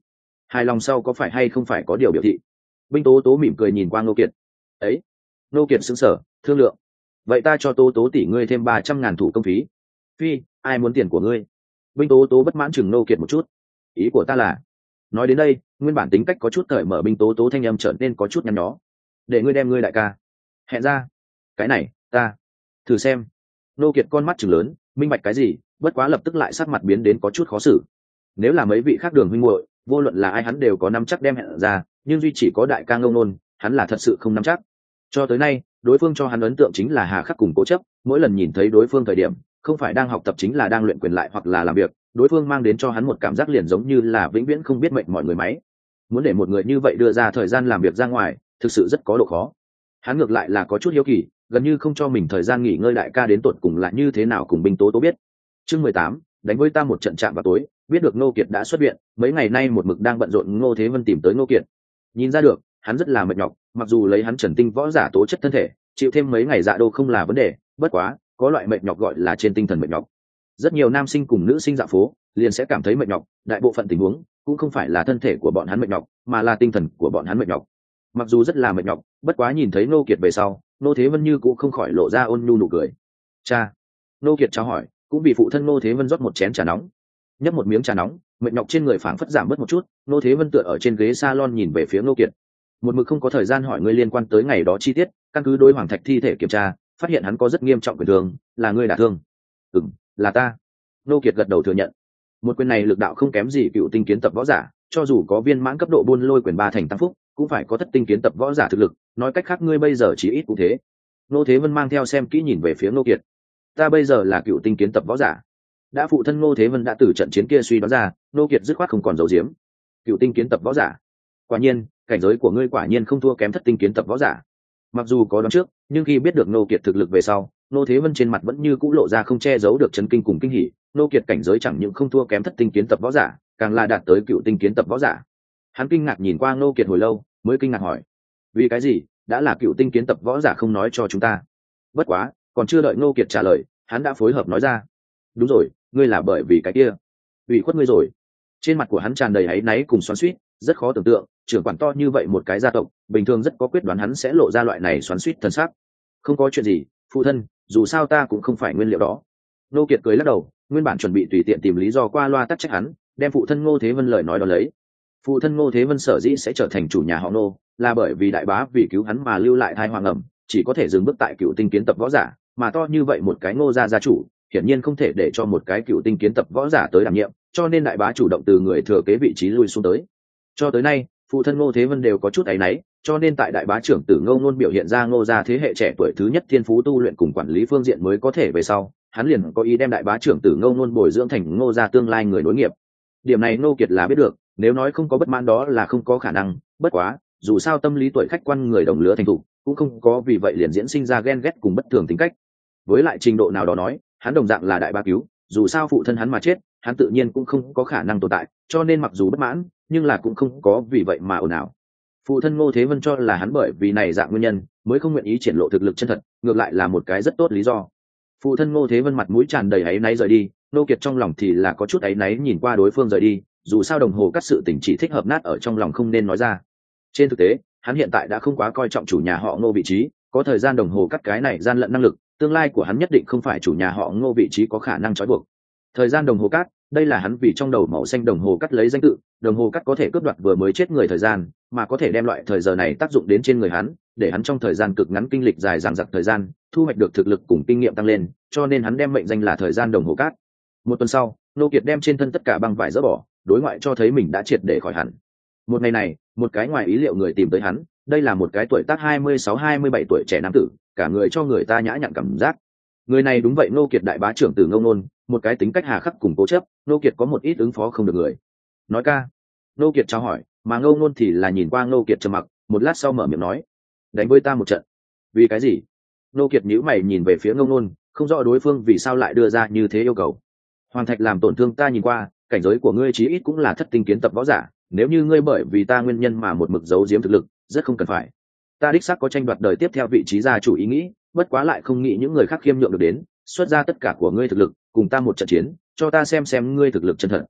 hài lòng sau có phải hay không phải có điều biểu thị? Binh Tố Tố mỉm cười nhìn qua Ngô Kiệt. Ấy, Ngô Kiệt sững sờ, thương lượng. Vậy ta cho Tố Tố tỷ ngươi thêm ba trăm ngàn thủ công phí. Phi, ai muốn tiền của ngươi? Binh Tố Tố bất mãn chừng Ngô Kiệt một chút. Ý của ta là, nói đến đây, nguyên bản tính cách có chút cởi mở Binh Tố Tố thanh âm trở nên có chút nhăn nhó. Để ngươi đem ngươi đại ca hẹn ra. Cái này, ta thử xem. Ngô Kiệt con mắt chừng lớn, minh bạch cái gì, bất quá lập tức lại sắc mặt biến đến có chút khó xử. Nếu là mấy vị khác Đường huynh muội, vô luận là ai hắn đều có nắm chắc đem hẹn ra, nhưng duy chỉ có đại ca Ngô Nôn, hắn là thật sự không nắm chắc. Cho tới nay, đối phương cho hắn ấn tượng chính là hà khắc cùng cố chấp, mỗi lần nhìn thấy đối phương thời điểm, không phải đang học tập chính là đang luyện quyền lại hoặc là làm việc, đối phương mang đến cho hắn một cảm giác liền giống như là vĩnh viễn không biết mệnh mọi người máy. Muốn để một người như vậy đưa ra thời gian làm việc ra ngoài, thực sự rất có độ khó. Hắn ngược lại là có chút hiếu kỳ, gần như không cho mình thời gian nghỉ ngơi đại ca đến tột cùng là như thế nào cùng Binh Tố Tố biết. Chương mười tám, đánh với ta một trận chạm vào tối, biết được Ngô Kiệt đã xuất viện, mấy ngày nay một mực đang bận rộn Ngô Thế Vân tìm tới Ngô Kiệt. Nhìn ra được, hắn rất là mệt nhọc, mặc dù lấy hắn Trần Tinh võ giả tố chất thân thể, chịu thêm mấy ngày dạ đô không là vấn đề, bất quá, có loại mệt nhọc gọi là trên tinh thần mệt nhọc. Rất nhiều nam sinh cùng nữ sinh dạ phố, liền sẽ cảm thấy mệt nhọc, đại bộ phận tình huống cũng không phải là thân thể của bọn hắn mệt nhọc, mà là tinh thần của bọn hắn mệt nhọc. Mặc dù rất là mệt nhọc, bất quá nhìn thấy Ngô Kiệt về sau, Ngô Thế Vân như cũng không khỏi lộ ra ôn nhu nụ cười. Cha. Ngô Kiệt chào hỏi, cũng vì phụ thân Ngô Thế Vân rót một chén trà nóng. Nhấp một miếng trà nóng, mệt nhọc trên người phảng phất giảm bớt một chút. Ngô Thế Vân tựa ở trên ghế salon nhìn về phía Ngô Kiệt. Một mực không có thời gian hỏi ngươi liên quan tới ngày đó chi tiết, căn cứ đối Hoàng Thạch thi thể kiểm tra, phát hiện hắn có rất nghiêm trọng quyền thương, là ngươi đả thương. Ừm, là ta. Ngô Kiệt gật đầu thừa nhận. Một quyền này lực đạo không kém gì cựu tinh kiến tập võ giả, cho dù có viên mãn cấp độ buôn lôi quyền ba thành tăng phúc, cũng phải có thất tinh kiến tập võ giả thực lực, nói cách khác ngươi bây giờ chỉ ít cũng thế. Ngô Thế Vân mang theo xem kỹ nhìn về phía Ngô Kiệt. Ta bây giờ là cựu tinh kiến tập võ giả. Đã phụ thân Ngô Thế Vân đã từ trận chiến kia suy đoán ra, Ngô Kiệt dứt khoát không còn giấu giếm. Cựu tinh kiến tập võ giả. Quả nhiên, cảnh giới của ngươi quả nhiên không thua kém thất tinh kiến tập võ giả. Mặc dù có đoán trước, nhưng khi biết được Ngô Kiệt thực lực về sau, Ngô Thế Vân trên mặt vẫn như cũ lộ ra không che giấu được chấn kinh cùng kinh hỉ. Ngô Kiệt cảnh giới chẳng những không thua kém thất tinh kiến tập võ giả, càng là đạt tới cựu tinh kiến tập võ giả. Hắn kinh ngạc nhìn qua Ngô Kiệt hồi lâu, mới kinh ngạc hỏi: vì cái gì đã là cựu tinh kiến tập võ giả không nói cho chúng ta? Bất quá, còn chưa đợi Ngô Kiệt trả lời, hắn đã phối hợp nói ra: đúng rồi, ngươi là bởi vì cái kia ủy khuất ngươi rồi. Trên mặt của hắn tràn đầy áy náy cùng xoắn xuýt, rất khó tưởng tượng, trưởng quản to như vậy một cái gia tộc, bình thường rất có quyết đoán hắn sẽ lộ ra loại này xoắn xuýt thần sắc. Không có chuyện gì, phụ thân, dù sao ta cũng không phải nguyên liệu đó. Ngô Kiệt cười lắc đầu, nguyên bản chuẩn bị tùy tiện tìm lý do qua loa tắc trách hắn, đem phụ thân Ngô Thế Vân lời nói đó lấy. Phụ thân Ngô Thế Vân sở dĩ sẽ trở thành chủ nhà họ Ngô, là bởi vì đại bá vì cứu hắn mà lưu lại thai hoàng ẩm, chỉ có thể dừng bước tại cựu tinh kiến tập võ giả, mà to như vậy một cái Ngô gia gia chủ, hiển nhiên không thể để cho một cái cựu tinh kiến tập võ giả tới đảm nhiệm, cho nên đại bá chủ động từ người thừa kế vị trí lui xuống tới. Cho tới nay, phụ thân Ngô Thế Vân đều có chút áy náy, cho nên tại đại bá trưởng tử Ngô Nôn biểu hiện ra Ngô gia thế hệ trẻ tuổi thứ nhất thiên phú tu luyện cùng quản lý phương diện mới có thể về sau, hắn liền có ý đem đại bá trưởng tử Ngô Nôn bồi dưỡng thành Ngô gia tương lai người nối nghiệp. Điểm này Ngô Kiệt là biết được, nếu nói không có bất mãn đó là không có khả năng, bất quá, dù sao tâm lý tuổi khách quan người đồng lứa thành thục, cũng không có vì vậy liền diễn sinh ra ghen ghét cùng bất thường tính cách. Với lại trình độ nào đó nói, hắn đồng dạng là đại bá cứu, dù sao phụ thân hắn mà chết, hắn tự nhiên cũng không có khả năng tồn tại, cho nên mặc dù bất mãn, nhưng là cũng không có vì vậy mà ồn ào. Phụ thân Ngô Thế Vân cho là hắn bởi vì này dạng nguyên nhân, mới không nguyện ý triển lộ thực lực chân thật, ngược lại là một cái rất tốt lý do. Phụ thân Ngô Thế Vân mặt mũi tràn đầy áy náy rời đi, Ngô Kiệt trong lòng thì là có chút áy náy nhìn qua đối phương rời đi, dù sao đồng hồ cắt sự tình chỉ thích hợp nát ở trong lòng không nên nói ra. Trên thực tế, hắn hiện tại đã không quá coi trọng chủ nhà họ Ngô vị trí, có thời gian đồng hồ cắt cái này gian lận năng lực, tương lai của hắn nhất định không phải chủ nhà họ Ngô vị trí có khả năng trói buộc. Thời gian đồng hồ cắt, đây là hắn vì trong đầu màu xanh đồng hồ cắt lấy danh tự, đồng hồ cắt có thể cướp đoạt vừa mới chết người thời gian, mà có thể đem loại thời giờ này tác dụng đến trên người hắn, để hắn trong thời gian cực ngắn kinh lịch dài dằng dặc thời gian, thu hoạch được thực lực cùng kinh nghiệm tăng lên, cho nên hắn đem mệnh danh là thời gian đồng hồ cắt. Một tuần sau, Ngô Kiệt đem trên thân tất cả băng vải dỡ bỏ, đối ngoại cho thấy mình đã triệt để khỏi hẳn. Một ngày này, một cái ngoài ý liệu người tìm tới hắn, đây là một cái tuổi tác hai mươi sáu hai mươi bảy tuổi trẻ nam tử, cả người cho người ta nhã nhặn cảm giác. Người này đúng vậy Ngô Kiệt đại bá trưởng tử Ngô Nôn, một cái tính cách hà khắc cùng cố chấp, Ngô Kiệt có một ít ứng phó không được người. Nói ca. Ngô Kiệt chào hỏi, mà Ngô Nôn thì là nhìn qua Ngô Kiệt trầm mặc, một lát sau mở miệng nói: đánh với ta một trận. Vì cái gì? Ngô Kiệt nhíu mày nhìn về phía Ngô Nôn, không rõ đối phương vì sao lại đưa ra như thế yêu cầu. Hoàng Thạch làm tổn thương ta nhìn qua, cảnh giới của ngươi chí ít cũng là thất tinh kiến tập võ giả, nếu như ngươi bởi vì ta nguyên nhân mà một mực giấu giếm thực lực, rất không cần phải. Ta đích xác có tranh đoạt đời tiếp theo vị trí gia chủ ý nghĩ, bất quá lại không nghĩ những người khác khiêm nhượng được đến, xuất ra tất cả của ngươi thực lực, cùng ta một trận chiến, cho ta xem xem ngươi thực lực chân thật.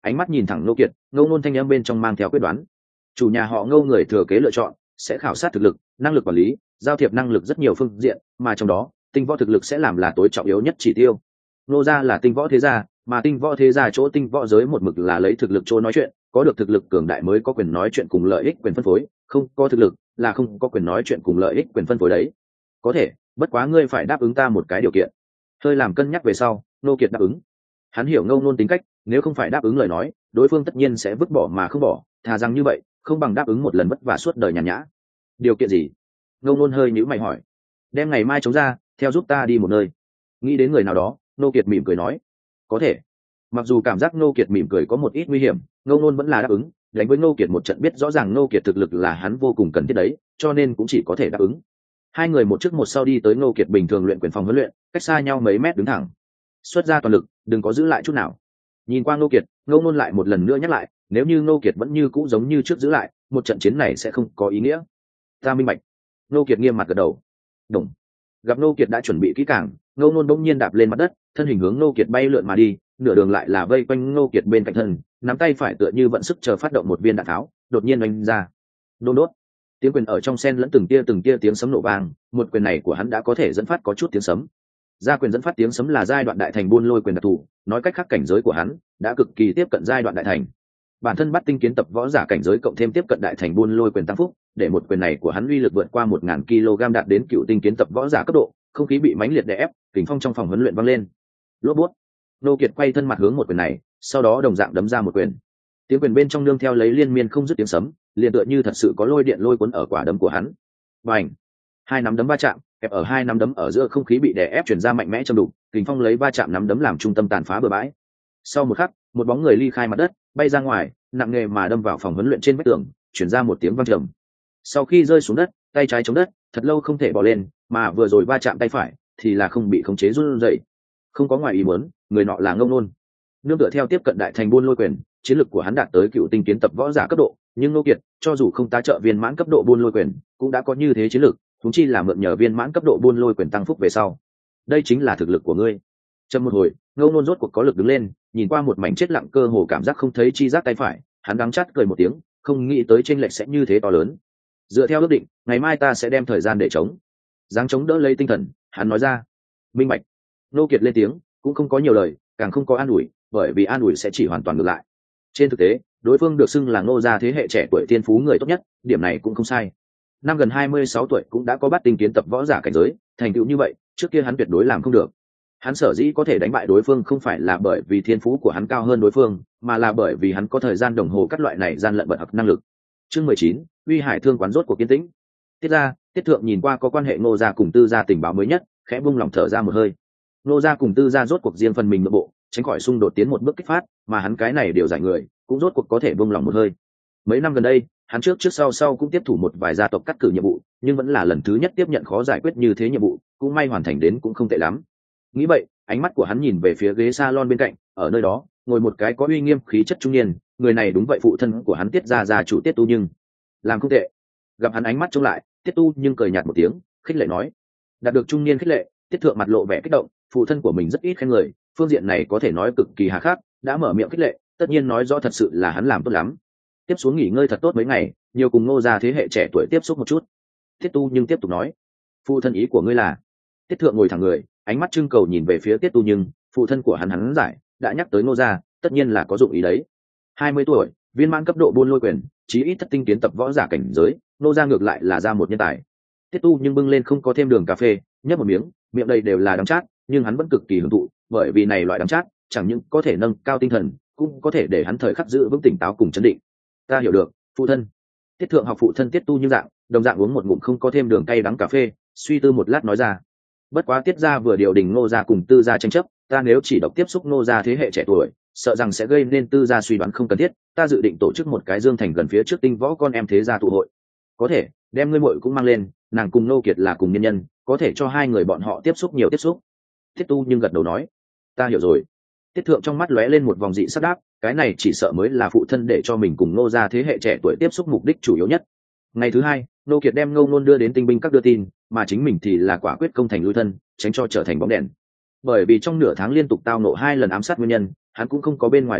ánh mắt nhìn thẳng Ngô Kiệt, Ngô Nôn thanh âm bên trong mang theo quyết đoán. Chủ nhà họ Ngô người thừa kế lựa chọn sẽ khảo sát thực lực, năng lực quản lý, giao thiệp năng lực rất nhiều phương diện, mà trong đó tinh võ thực lực sẽ làm là tối trọng yếu nhất chỉ tiêu. Ngô gia là tinh võ thế gia, mà tinh võ thế gia chỗ tinh võ giới một mực là lấy thực lực chỗ nói chuyện, có được thực lực cường đại mới có quyền nói chuyện cùng lợi ích quyền phân phối, không có thực lực là không có quyền nói chuyện cùng lợi ích quyền phân phối đấy. Có thể, bất quá ngươi phải đáp ứng ta một cái điều kiện. Hơi làm cân nhắc về sau, Ngô Kiệt đáp ứng. Hắn hiểu Ngô Nôn tính cách, nếu không phải đáp ứng lời nói, đối phương tất nhiên sẽ vứt bỏ mà không bỏ, thà rằng như vậy, không bằng đáp ứng một lần vất vả suốt đời nhàn nhã. Điều kiện gì? Ngô Nôn hơi nhíu mày hỏi. Đem ngày mai chống ra, theo giúp ta đi một nơi. Nghĩ đến người nào đó, Ngô Kiệt mỉm cười nói, có thể. Mặc dù cảm giác Ngô Kiệt mỉm cười có một ít nguy hiểm, Ngô Nôn vẫn là đáp ứng, đánh với Ngô Kiệt một trận biết rõ ràng Ngô Kiệt thực lực là hắn vô cùng cần thiết đấy, cho nên cũng chỉ có thể đáp ứng. Hai người một trước một sau đi tới Ngô Kiệt bình thường luyện quyền phòng huấn luyện, cách xa nhau mấy mét đứng thẳng. Xuất ra toàn lực, đừng có giữ lại chút nào. Nhìn qua Ngô Kiệt, Ngô Nôn lại một lần nữa nhắc lại, nếu như Ngô Kiệt vẫn như cũ giống như trước giữ lại, một trận chiến này sẽ không có ý nghĩa. Ta minh bạch. Ngô Kiệt nghiêm mặt gật đầu. Đồng. Gặp Ngô Kiệt đã chuẩn bị kỹ càng, Ngô Nôn bỗng nhiên đạp lên mặt đất, thân hình hướng Ngô Kiệt bay lượn mà đi, nửa đường lại là vây quanh Ngô Kiệt bên cạnh thân, nắm tay phải tựa như vận sức chờ phát động một viên đạn tháo, đột nhiên đánh ra. Đôn đốt. Tiếng quyền ở trong sen lẫn từng tia từng tia tiếng sấm nổ vang, một quyền này của hắn đã có thể dẫn phát có chút tiếng sấm. Gia quyền dẫn phát tiếng sấm là giai đoạn đại thành buôn lôi quyền đặc thù, nói cách khác cảnh giới của hắn đã cực kỳ tiếp cận giai đoạn đại thành. Bản thân bắt tinh kiến tập võ giả cảnh giới cộng thêm tiếp cận đại thành buôn lôi quyền tăng phúc, để một quyền này của hắn uy lực vượt qua một ngàn ki lô gam đạt đến cựu tinh kiến tập võ giả cấp độ, không khí bị mãnh liệt đè ép, kình phong trong phòng huấn luyện vang lên. Lốp bút. Ngô Kiệt quay thân mặt hướng một quyền này, sau đó đồng dạng đấm ra một quyền. Tiếng quyền bên trong nương theo lấy liên miên không dứt tiếng sấm, liền tựa như thật sự có lôi điện lôi cuốn ở quả đấm của hắn. Bành! Hai nắm đấm va chạm, kẹp ở hai nắm đấm ở giữa không khí bị đè ép truyền ra mạnh mẽ trong đục, kình phong lấy va chạm nắm đấm làm trung tâm tàn phá bừa bãi. Sau một khắc, một bóng người ly khai mặt đất, bay ra ngoài, nặng nề mà đâm vào phòng huấn luyện trên vách tường, truyền ra một tiếng vang trầm. Sau khi rơi xuống đất, tay trái chống đất, thật lâu không thể bò lên, mà vừa rồi va chạm tay phải, thì là không bị khống chế run rẩy. Không có ngoài ý muốn, người nọ là Ngô Nôn. Nương tựa theo tiếp cận đại thành buôn lôi quyền, chiến lực của hắn đạt tới cựu tinh kiến tập võ giả cấp độ, nhưng Ngô Kiệt, cho dù không tá trợ viên mãn cấp độ buôn lôi quyền, cũng đã có như thế chiến lực, huống chi là mượn nhờ viên mãn cấp độ buôn lôi quyền tăng phúc về sau. Đây chính là thực lực của ngươi. Trong một hồi, Ngô Nôn rốt cuộc có lực đứng lên, nhìn qua một mảnh chết lặng cơ hồ cảm giác không thấy chi giác tay phải, hắn đắng chát cười một tiếng, không nghĩ tới chênh lệch sẽ như thế to lớn. Dựa theo ước định, ngày mai ta sẽ đem thời gian để chống. Giáng chống đỡ lấy tinh thần, hắn nói ra. Minh bạch. Ngô Kiệt lên tiếng, cũng không có nhiều lời, càng không có an ủi, bởi vì an ủi sẽ chỉ hoàn toàn ngược lại. Trên thực tế, đối phương được xưng là Ngô gia thế hệ trẻ tuổi tiên phú người tốt nhất, điểm này cũng không sai. Năm gần hai mươi sáu tuổi cũng đã có bắt tinh kiến tập võ giả cảnh giới, thành tựu như vậy, trước kia hắn tuyệt đối làm không được. Hắn sở dĩ có thể đánh bại đối phương không phải là bởi vì thiên phú của hắn cao hơn đối phương, mà là bởi vì hắn có thời gian đồng hồ các loại này gian lận bật học năng lực. Chương mười chín, Uy Hải thương quán rốt của kiên tĩnh. Tiết ra, Tiết thượng nhìn qua có quan hệ Ngô gia cùng Tư gia tình báo mới nhất, khẽ buông lòng thở ra một hơi. Ngô gia cùng Tư gia rốt cuộc riêng phần mình nội bộ, tránh khỏi xung đột tiến một bước kích phát, mà hắn cái này điều giải người, cũng rốt cuộc có thể buông lòng một hơi. Mấy năm gần đây, hắn trước trước sau sau cũng tiếp thủ một vài gia tộc cắt cử nhiệm vụ, nhưng vẫn là lần thứ nhất tiếp nhận khó giải quyết như thế nhiệm vụ, cũng may hoàn thành đến cũng không tệ lắm. Nghĩ vậy, ánh mắt của hắn nhìn về phía ghế salon bên cạnh, ở nơi đó ngồi một cái có uy nghiêm khí chất trung niên, người này đúng vậy phụ thân của hắn Tiết gia gia chủ Tiết Tu Nhưng. Làm không tệ. Gặp hắn ánh mắt trông lại, Tiết Tu Nhưng cười nhạt một tiếng, khích lệ nói. Đạt được trung niên khích lệ, Tiết thượng mặt lộ vẻ kích động, phụ thân của mình rất ít khen người, phương diện này có thể nói cực kỳ hà khắc, đã mở miệng khích lệ, tất nhiên nói rõ thật sự là hắn làm tốt lắm. Tiếp xuống nghỉ ngơi thật tốt mấy ngày, nhiều cùng Ngô gia thế hệ trẻ tuổi tiếp xúc một chút. Tiết Tu Nhưng tiếp tục nói. Phụ thân ý của ngươi là? Tiết thượng ngồi thẳng người, ánh mắt trưng cầu nhìn về phía Tiết Tu Nhưng, phụ thân của hắn hắn giải, đã nhắc tới Ngô gia, tất nhiên là có dụng ý đấy. Hai mươi tuổi, viên mãn cấp độ buôn lôi quyền, chí ít thất tinh kiến tập võ giả cảnh giới, Ngô gia ngược lại là ra một nhân tài. Tiết Tu Nhưng bưng lên không có thêm đường cà phê, nhấp một miếng, miệng đầy đều là đắng chát, nhưng hắn vẫn cực kỳ hưởng thụ, bởi vì này loại đắng chát, chẳng những có thể nâng cao tinh thần, cũng có thể để hắn thời khắc giữ vững tỉnh táo cùng chấn định. Ta hiểu được, phụ thân. Tiết thượng học phụ thân Tiết Tu Như dạng, đồng dạng uống một ngụm không có thêm đường cay đắng cà phê, suy tư một lát nói ra. Bất quá Tiết gia vừa điều đình Ngô gia cùng Tư gia tranh chấp, ta nếu chỉ độc tiếp xúc Ngô gia thế hệ trẻ tuổi, sợ rằng sẽ gây nên Tư gia suy đoán không cần thiết, ta dự định tổ chức một cái Dương Thành gần phía trước tinh võ con em thế gia tụ hội. Có thể, đem ngươi muội cũng mang lên, nàng cùng Ngô Kiệt là cùng nhân nhân, có thể cho hai người bọn họ tiếp xúc nhiều tiếp xúc. Tiết Tu Nhưng gật đầu nói, ta hiểu rồi. Tiết thượng trong mắt lóe lên một vòng dị sắc đáp, cái này chỉ sợ mới là phụ thân để cho mình cùng Ngô gia thế hệ trẻ tuổi tiếp xúc mục đích chủ yếu nhất. Ngày thứ hai, Ngô Kiệt đem Ngô Nôn đưa đến tinh binh các đưa tin, mà chính mình thì là quả quyết công thành lui thân, tránh cho trở thành bóng đèn. Bởi vì trong nửa tháng liên tục tao nộ hai lần ám sát nguyên nhân, hắn cũng không có bên ngoài lưu lại,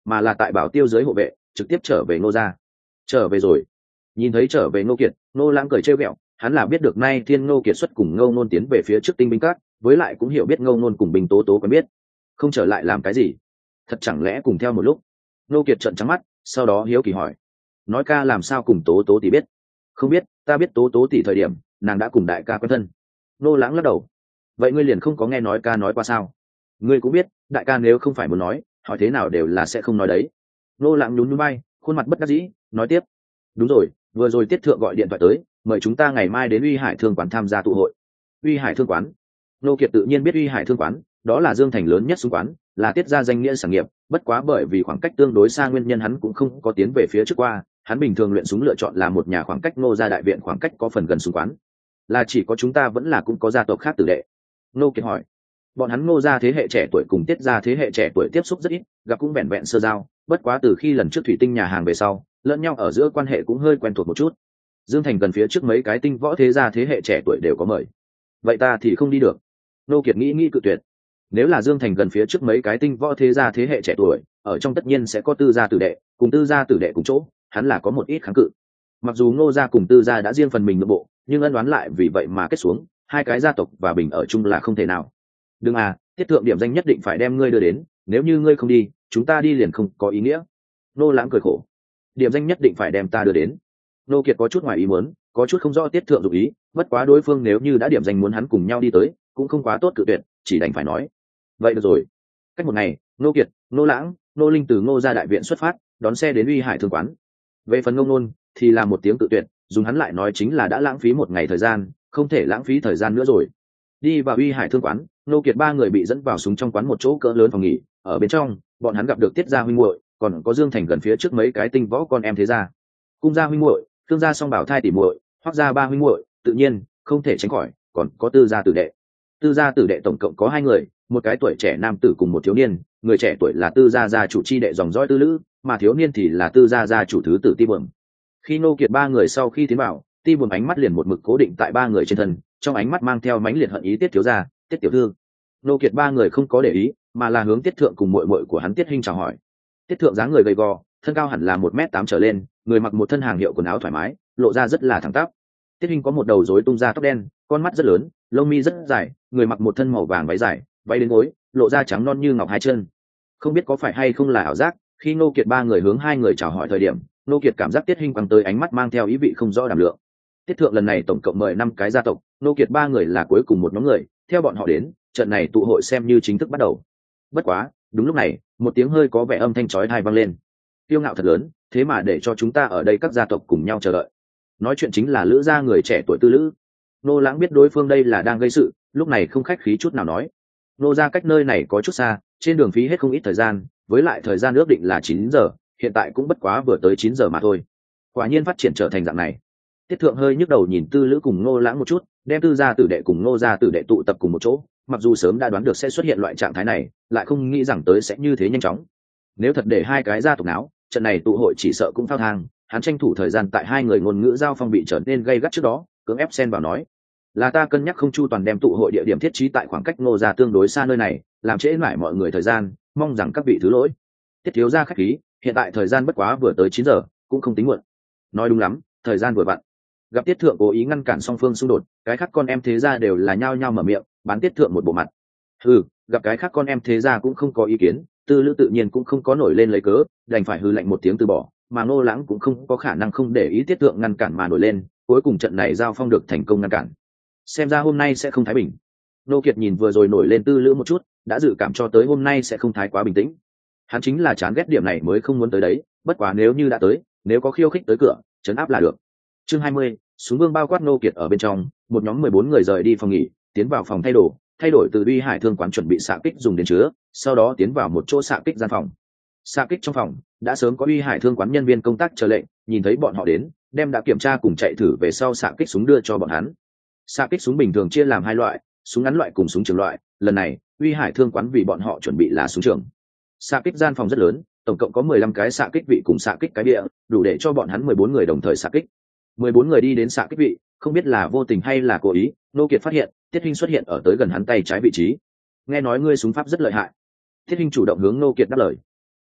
mà là tại bảo tiêu dưới hộ vệ trực tiếp trở về ngô gia. Trở về rồi. Nhìn thấy trở về Ngô Kiệt, Ngô Lãng cười trêu ghẹo, hắn là biết được nay Thiên Ngô Kiệt xuất cùng Ngô Nôn tiến về phía trước Tinh binh các, với lại cũng hiểu biết Ngô Nôn cùng Binh Tố Tố quen biết. Không trở lại làm cái gì? Thật chẳng lẽ cùng theo một lúc? Ngô Kiệt trợn trắng mắt, sau đó hiếu kỳ hỏi, nói ca làm sao cùng Tố Tố tỷ biết? Không biết, ta biết Tố Tố tỷ thời điểm, nàng đã cùng đại ca quen thân. Ngô Lãng lắc đầu. Vậy ngươi liền không có nghe nói ca nói qua sao? Ngươi cũng biết, đại ca nếu không phải muốn nói, hỏi thế nào đều là sẽ không nói đấy. Ngô Lãng nhún nhún vai, khuôn mặt bất đắc dĩ, nói tiếp. Đúng rồi, vừa rồi tiết thượng gọi điện thoại tới, mời chúng ta ngày mai đến Uy Hải Thương quán tham gia tụ hội. Uy Hải Thương quán? Nô Kiệt tự nhiên biết Uy Hải Thương quán, đó là Dương Thành lớn nhất súng quán, là tiết gia danh nghĩa sản nghiệp, bất quá bởi vì khoảng cách tương đối xa nguyên nhân hắn cũng không có tiến về phía trước qua, hắn bình thường luyện súng lựa chọn là một nhà khoảng cách Ngô gia đại viện khoảng cách có phần gần súng quán. Là chỉ có chúng ta vẫn là cũng có gia tộc khác tử đệ. Nô Kiệt hỏi. Bọn hắn Ngô gia thế hệ trẻ tuổi cùng tiết gia thế hệ trẻ tuổi tiếp xúc rất ít, gặp cũng vẹn vẹn sơ giao, bất quá từ khi lần trước thủy tinh nhà hàng về sau, lẫn nhau ở giữa quan hệ cũng hơi quen thuộc một chút. Dương Thành gần phía trước mấy cái tinh võ thế gia thế hệ trẻ tuổi đều có mời. Vậy ta thì không đi được. Nô Kiệt nghĩ nghĩ cự tuyệt. Nếu là Dương Thành gần phía trước mấy cái tinh võ thế gia thế hệ trẻ tuổi, ở trong tất nhiên sẽ có tư gia tử đệ, cùng tư gia tử đệ cùng chỗ, hắn là có một ít kháng cự. Mặc dù Ngô gia cùng tư gia đã riêng phần mình nội bộ, nhưng ân đoán lại vì vậy mà kết xuống, hai cái gia tộc và bình ở chung là không thể nào. Đừng à, tiết thượng điểm danh nhất định phải đem ngươi đưa đến, nếu như ngươi không đi, chúng ta đi liền không có ý nghĩa. Nô Lãng cười khổ. Điểm danh nhất định phải đem ta đưa đến. Nô Kiệt có chút ngoài ý muốn, có chút không rõ tiết thượng dụng ý, bất quá đối phương nếu như đã điểm danh muốn hắn cùng nhau đi tới, cũng không quá tốt cự tuyệt, chỉ đành phải nói. Vậy được rồi. Cách một ngày, Nô Kiệt, Nô Lãng, Nô Linh từ Ngô gia đại viện xuất phát, đón xe đến Uy Hải Thương quán. Về phần Ngô Nôn, thì là một tiếng cự tuyệt, dùng hắn lại nói chính là đã lãng phí một ngày thời gian, không thể lãng phí thời gian nữa rồi. Đi vào Uy Hải Thương quán, Nô Kiệt ba người bị dẫn vào súng trong quán một chỗ cỡ lớn phòng nghỉ, ở bên trong, bọn hắn gặp được Tiết gia huynh muội, còn có Dương Thành gần phía trước mấy cái tinh võ con em thế gia. Cung gia huynh muội, Thương gia song bảo thai tỷ muội, Hoắc gia ba huynh muội, tự nhiên không thể tránh khỏi, còn có Tư gia tử đệ. Tư gia tử đệ tổng cộng có hai người, một cái tuổi trẻ nam tử cùng một thiếu niên, người trẻ tuổi là Tư gia gia chủ chi đệ dòng dõi Tư Lữ, mà thiếu niên thì là Tư gia gia chủ thứ tử Ti Bẩm. Khi Nô Kiệt ba người sau khi tiến vào, Ti Bẩm ánh mắt liền một mực cố định tại ba người trên thân, trong ánh mắt mang theo mãnh liệt hận ý Tiết thiếu gia, Tiết tiểu thư. Nô Kiệt ba người không có để ý, mà là hướng Tiết thượng cùng muội muội của hắn Tiết Hinh chào hỏi. Tiết thượng dáng người gầy gò, thân cao hẳn là một mét tám trở lên, người mặc một thân hàng hiệu quần áo thoải mái, lộ ra rất là thẳng tắp. Tiết Hinh có một đầu rối tung ra tóc đen, con mắt rất lớn, lông mi rất dài, người mặc một thân màu vàng váy dài, váy đến gối, lộ ra trắng non như ngọc hai chân. Không biết có phải hay không là ảo giác, khi Nô Kiệt ba người hướng hai người chào hỏi thời điểm, Nô Kiệt cảm giác Tiết Hinh quăng tới ánh mắt mang theo ý vị không rõ đảm lượng. Tiết thượng lần này tổng cộng mời năm cái gia tộc, Nô Kiệt ba người là cuối cùng một nhóm người, theo bọn họ đến, trận này tụ hội xem như chính thức bắt đầu. Bất quá, đúng lúc này, một tiếng hơi có vẻ âm thanh chói tai vang lên. Tiêu ngạo thật lớn, thế mà để cho chúng ta ở đây các gia tộc cùng nhau chờ đợi. Nói chuyện chính là Lữ gia người trẻ tuổi Tư Lữ. Nô Lãng biết đối phương đây là đang gây sự, lúc này không khách khí chút nào nói. Nô gia cách nơi này có chút xa, trên đường phí hết không ít thời gian, với lại thời gian ước định là chín giờ, hiện tại cũng bất quá vừa tới chín giờ mà thôi. Quả nhiên phát triển trở thành dạng này. Tiết thượng hơi nhức đầu nhìn Tư Lữ cùng Nô Lãng một chút, đem Tư gia tử đệ cùng Nô gia tử đệ tụ tập cùng một chỗ, mặc dù sớm đã đoán được sẽ xuất hiện loại trạng thái này, lại không nghĩ rằng tới sẽ như thế nhanh chóng. Nếu thật để hai cái gia tộc náo, trận này tụ hội chỉ sợ cũng thao thang. Hắn tranh thủ thời gian tại hai người ngôn ngữ giao phong bị trở nên gay gắt trước đó, cưỡng ép xen vào nói, là ta cân nhắc không chu toàn đem tụ hội địa điểm thiết trí tại khoảng cách Ngô gia tương đối xa nơi này, làm trễ mãi mọi người thời gian, mong rằng các vị thứ lỗi. Tiết thiếu gia khách khí, hiện tại thời gian bất quá vừa tới chín giờ, cũng không tính muộn. Nói đúng lắm, thời gian vừa vặn. Gặp Tiết thượng cố ý ngăn cản song phương xung đột, cái khác con em thế gia đều là nhao nhao mở miệng, bán Tiết thượng một bộ mặt. Hừ, gặp cái khác con em thế gia cũng không có ý kiến, Tư Lữ tự nhiên cũng không có nổi lên lấy cớ, đành phải hừ lạnh một tiếng từ bỏ, mà Ngô Lãng cũng không có khả năng không để ý Tiết thượng ngăn cản mà nổi lên, cuối cùng trận này giao phong được thành công ngăn cản. Xem ra hôm nay sẽ không thái bình. Nô Kiệt nhìn vừa rồi nổi lên Tư Lữ một chút, đã dự cảm cho tới hôm nay sẽ không thái quá bình tĩnh. Hắn chính là chán ghét điểm này mới không muốn tới đấy, bất quá nếu như đã tới, nếu có khiêu khích tới cửa, trấn áp là được. Chương hai mươi, súng vương bao quát Nô Kiệt ở bên trong, một nhóm mười bốn người rời đi phòng nghỉ, tiến vào phòng thay đồ, thay đổi từ Uy Hải Thương quán chuẩn bị xạ kích dùng đến chứa, sau đó tiến vào một chỗ xạ kích gian phòng. Xạ kích trong phòng đã sớm có Uy Hải Thương quán nhân viên công tác chờ lệnh, nhìn thấy bọn họ đến, đem đã kiểm tra cùng chạy thử về sau xạ kích súng đưa cho bọn hắn. Xạ kích súng bình thường chia làm hai loại, súng ngắn loại cùng súng trường loại, lần này Uy Hải Thương quán vì bọn họ chuẩn bị là súng trường. Xạ kích gian phòng rất lớn, tổng cộng có mười lăm cái xạ kích vị cùng xạ kích cái địa, đủ để cho bọn hắn mười bốn người đồng thời xạ kích. mười bốn người đi đến xạ kích vị, không biết là vô tình hay là cố ý, Nô Kiệt phát hiện Tiết Hinh xuất hiện ở tới gần hắn tay trái vị trí. Nghe nói ngươi súng pháp rất lợi hại. Tiết Hinh chủ động hướng Nô Kiệt đáp lời.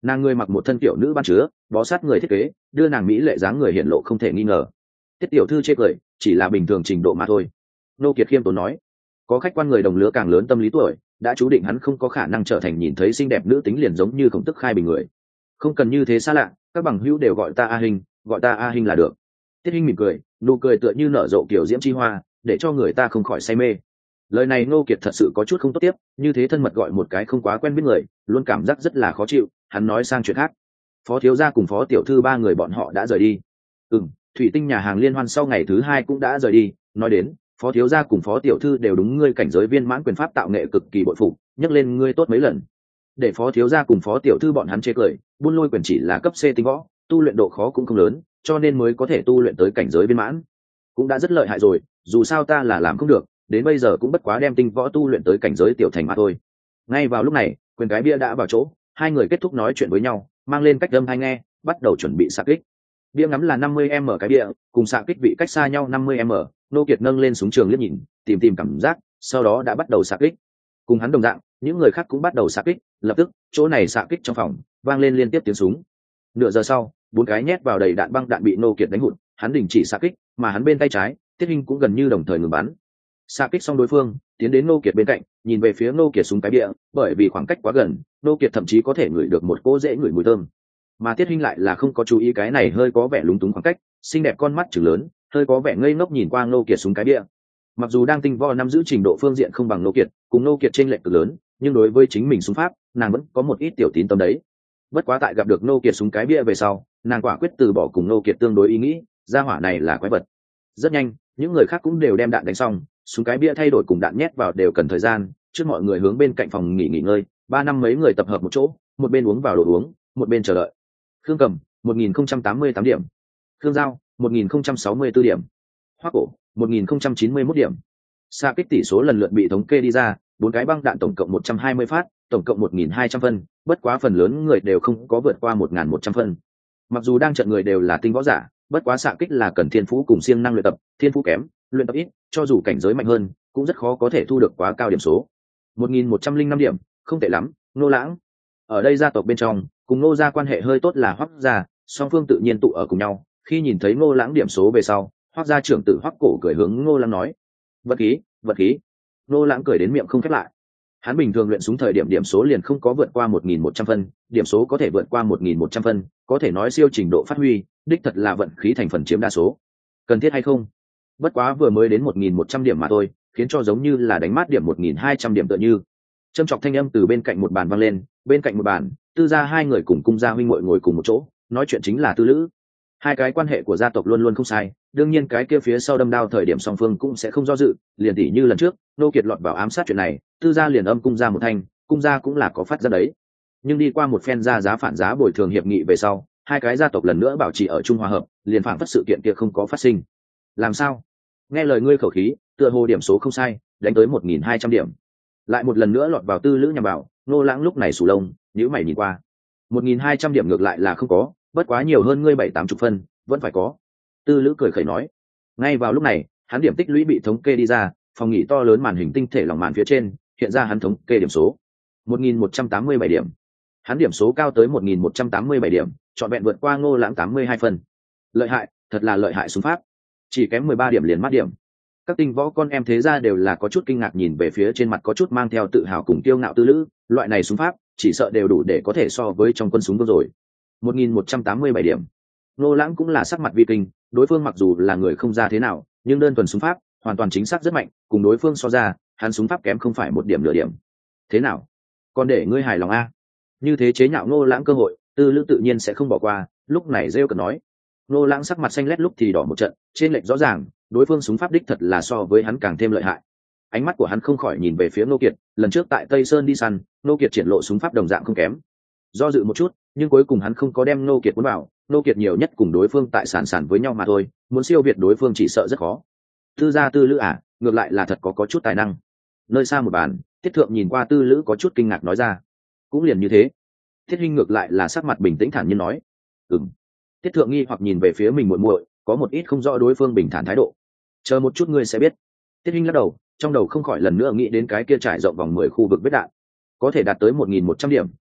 Nàng người mặc một thân kiểu nữ ban chứa bó sát người thiết kế, đưa nàng mỹ lệ dáng người hiện lộ không thể nghi ngờ. Tiết tiểu thư chê cười, chỉ là bình thường trình độ mà thôi. Nô Kiệt khiêm tốn nói. Có khách quan người đồng lứa càng lớn tâm lý tuổi, đã chú định hắn không có khả năng trở thành nhìn thấy xinh đẹp nữ tính liền giống như Khổng Tức Khai Bình người. Không cần như thế xa lạ, các bằng hữu đều gọi ta A Hình, gọi ta A Hình là được. Tiết Hinh mỉm cười, nụ cười tựa như nở rộ kiểu diễm chi hoa, để cho người ta không khỏi say mê. Lời này Ngô Kiệt thật sự có chút không tốt tiếp, như thế thân mật gọi một cái không quá quen biết người, luôn cảm giác rất là khó chịu. Hắn nói sang chuyện khác. Phó thiếu gia cùng phó tiểu thư ba người bọn họ đã rời đi. Ừm, thủy tinh nhà hàng liên hoan sau ngày thứ hai cũng đã rời đi. Nói đến, phó thiếu gia cùng phó tiểu thư đều đúng ngươi cảnh giới viên mãn quyền pháp tạo nghệ cực kỳ bội phục, nhắc lên ngươi tốt mấy lần. Để phó thiếu gia cùng phó tiểu thư bọn hắn chế cười, buôn lôi quyền chỉ là cấp C tinh võ, tu luyện độ khó cũng không lớn, cho nên mới có thể tu luyện tới cảnh giới viên mãn, cũng đã rất lợi hại rồi. Dù sao ta là làm không được, đến bây giờ cũng bất quá đem tinh võ tu luyện tới cảnh giới tiểu thành mà thôi. Ngay vào lúc này, quyền cái bia đã vào chỗ, hai người kết thúc nói chuyện với nhau, mang lên cách âm hay nghe, bắt đầu chuẩn bị xạ kích. Bia ngắm là năm mươi mét cái bia, cùng xạ kích vị cách xa nhau năm mươi mét. Nô Kiệt nâng lên súng trường liếc nhìn, tìm tìm cảm giác, sau đó đã bắt đầu xạ kích. Cùng hắn đồng dạng, những người khác cũng bắt đầu xạ kích, lập tức chỗ này xạ kích trong phòng vang lên liên tiếp tiếng súng. Nửa giờ sau, bốn cái nhét vào đầy đạn băng đạn bị Nô Kiệt đánh hụt, hắn đình chỉ xạ kích, mà hắn bên tay trái, Tiết Hinh cũng gần như đồng thời ngừng bắn. Xạ kích xong đối phương, tiến đến Nô Kiệt bên cạnh, nhìn về phía Nô Kiệt súng cái bia, bởi vì khoảng cách quá gần, Nô Kiệt thậm chí có thể ngửi được một cỗ dễ ngửi mùi thơm. Mà Tiết Hinh lại là không có chú ý cái này hơi có vẻ lúng túng khoảng cách, xinh đẹp con mắt trừng lớn, hơi có vẻ ngây ngốc nhìn qua Nô Kiệt súng cái bia. Mặc dù đang tinh võ nắm giữ trình độ phương diện không bằng Nô Kiệt, cùng Nô Kiệt trên lệch cực lớn, nhưng đối với chính mình súng pháp, nàng vẫn có một ít tiểu tín tâm đấy. Bất quá tại gặp được Nô Kiệt súng cái bia về sau, nàng quả quyết từ bỏ cùng Nô Kiệt tương đối ý nghĩ, gia hỏa này là quái vật. Rất nhanh, những người khác cũng đều đem đạn đánh xong, súng cái bia thay đổi cùng đạn nhét vào đều cần thời gian. Trước mọi người hướng bên cạnh phòng nghỉ nghỉ ngơi, ba năm mấy người tập hợp một chỗ, một bên uống vào đồ uống, một bên chờ đợi. Khương Cầm, một nghìn không trăm tám mươi tám điểm. Khương Giao, một nghìn không trăm sáu mươi tư điểm. Hoắc Cổ, một nghìn không trăm chín mươi mốt điểm. Xạ kích tỷ số lần lượt bị thống kê đi ra, bốn cái băng đạn tổng cộng một trăm hai mươi phát, tổng cộng một nghìn hai trăm phân, bất quá phần lớn người đều không có vượt qua một nghìn một trăm phân. Mặc dù đang trận người đều là tinh võ giả, bất quá xạ kích là cần thiên phú cùng siêng năng luyện tập, thiên phú kém, luyện tập ít, cho dù cảnh giới mạnh hơn, cũng rất khó có thể thu được quá cao điểm số. một nghìn một trăm linh năm điểm, không tệ lắm. Nô Lãng. Ở đây gia tộc bên trong, cùng Nô gia quan hệ hơi tốt là Hoắc gia, song phương tự nhiên tụ ở cùng nhau. Khi nhìn thấy Nô Lãng điểm số về sau, Hoắc gia trưởng tử Hoắc Cổ cười hướng Nô Lãng nói: "Vật khí, vật khí." Nô Lãng cười đến miệng không khép lại. Hắn bình thường luyện súng thời điểm điểm số liền không có vượt qua một nghìn một trăm phân, điểm số có thể vượt qua một nghìn một trăm phân, có thể nói siêu trình độ phát huy, đích thật là vận khí thành phần chiếm đa số. Cần thiết hay không? Bất quá vừa mới đến một nghìn một trăm điểm mà thôi, khiến cho giống như là đánh mát điểm một nghìn hai trăm điểm tựa như. Châm chọc thanh âm từ bên cạnh một bàn vang lên, bên cạnh một bàn, Tư gia hai người cùng Cung gia huynh muội ngồi cùng một chỗ, nói chuyện chính là Tư Lữ. Hai cái quan hệ của gia tộc luôn luôn không sai, đương nhiên cái kia phía sau đâm đao thời điểm song phương cũng sẽ không do dự, liền tỉ như lần trước, Nô Kiệt lọt vào ám sát chuyện này, Tư gia liền âm Cung gia một thanh, Cung gia cũng là có phát ra đấy. Nhưng đi qua một phen ra giá phản giá bồi thường hiệp nghị về sau, hai cái gia tộc lần nữa bảo trì ở chung hòa hợp, liền phản phất sự kiện kia không có phát sinh. Làm sao? Nghe lời ngươi khẩu khí, tựa hồ điểm số không sai, đánh tới một nghìn hai trăm điểm. Lại một lần nữa lọt vào Tư Lữ nhằm vào, Nô Lãng lúc này sù lông, nhíu mày nhìn qua. một nghìn hai trăm điểm ngược lại là không có, bất quá nhiều hơn ngươi bảy tám chục phân, vẫn phải có. Tư Lữ cười khẩy nói. Ngay vào lúc này, hắn điểm tích lũy bị thống kê đi ra, phòng nghỉ to lớn màn hình tinh thể lòng màn phía trên, hiện ra hắn thống kê điểm số. một nghìn một trăm tám mươi bảy điểm. Hắn điểm số cao tới một nghìn một trăm tám mươi bảy điểm, trọn vẹn vượt qua Ngô Lãng tám mươi hai phân. Lợi hại, thật là lợi hại súng pháp. Chỉ kém mười ba điểm liền mát điểm. Các tinh võ con em thế gia đều là có chút kinh ngạc nhìn về phía trên mặt có chút mang theo tự hào cùng kiêu ngạo Tư Lữ, loại này súng pháp, chỉ sợ đều đủ để có thể so với trong quân súng vương rồi. một nghìn một trăm tám mươi bảy điểm. Ngô Lãng cũng là sắc mặt vi kinh, đối phương mặc dù là người không ra thế nào, nhưng đơn thuần súng pháp, hoàn toàn chính xác rất mạnh, cùng đối phương so ra, hắn súng pháp kém không phải một điểm nửa điểm. Thế nào? Còn để ngươi hài lòng a? Như thế chế nhạo Ngô Lãng cơ hội, Tư Lữ tự nhiên sẽ không bỏ qua, lúc này rêu cợt nói. Ngô Lãng sắc mặt xanh lét lúc thì đỏ một trận, trên lệch rõ ràng, đối phương súng pháp đích thật là so với hắn càng thêm lợi hại. Ánh mắt của hắn không khỏi nhìn về phía Ngô Kiệt, lần trước tại Tây Sơn đi săn, Ngô Kiệt triển lộ súng pháp đồng dạng không kém. Do dự một chút, nhưng cuối cùng hắn không có đem Ngô Kiệt cuốn vào, Ngô Kiệt nhiều nhất cùng đối phương tại sàn sàn với nhau mà thôi, muốn siêu việt đối phương chỉ sợ rất khó. Tư gia Tư Lữ à, ngược lại là thật có có chút tài năng. Nơi xa một bàn, Tiết Thượng nhìn qua Tư Lữ có chút kinh ngạc nói ra. Cũng liền như thế. Tiết Hinh ngược lại là sắc mặt bình tĩnh thản nhiên nói. Ừm. Tiết Thượng nghi hoặc nhìn về phía mình muội muội, có một ít không rõ đối phương bình thản thái độ. Chờ một chút ngươi sẽ biết. Tiết Hinh lắc đầu, trong đầu không khỏi lần nữa nghĩ đến cái kia trải rộng vòng mười khu vực vết đạn, có thể đạt tới một nghìn một trăm điểm,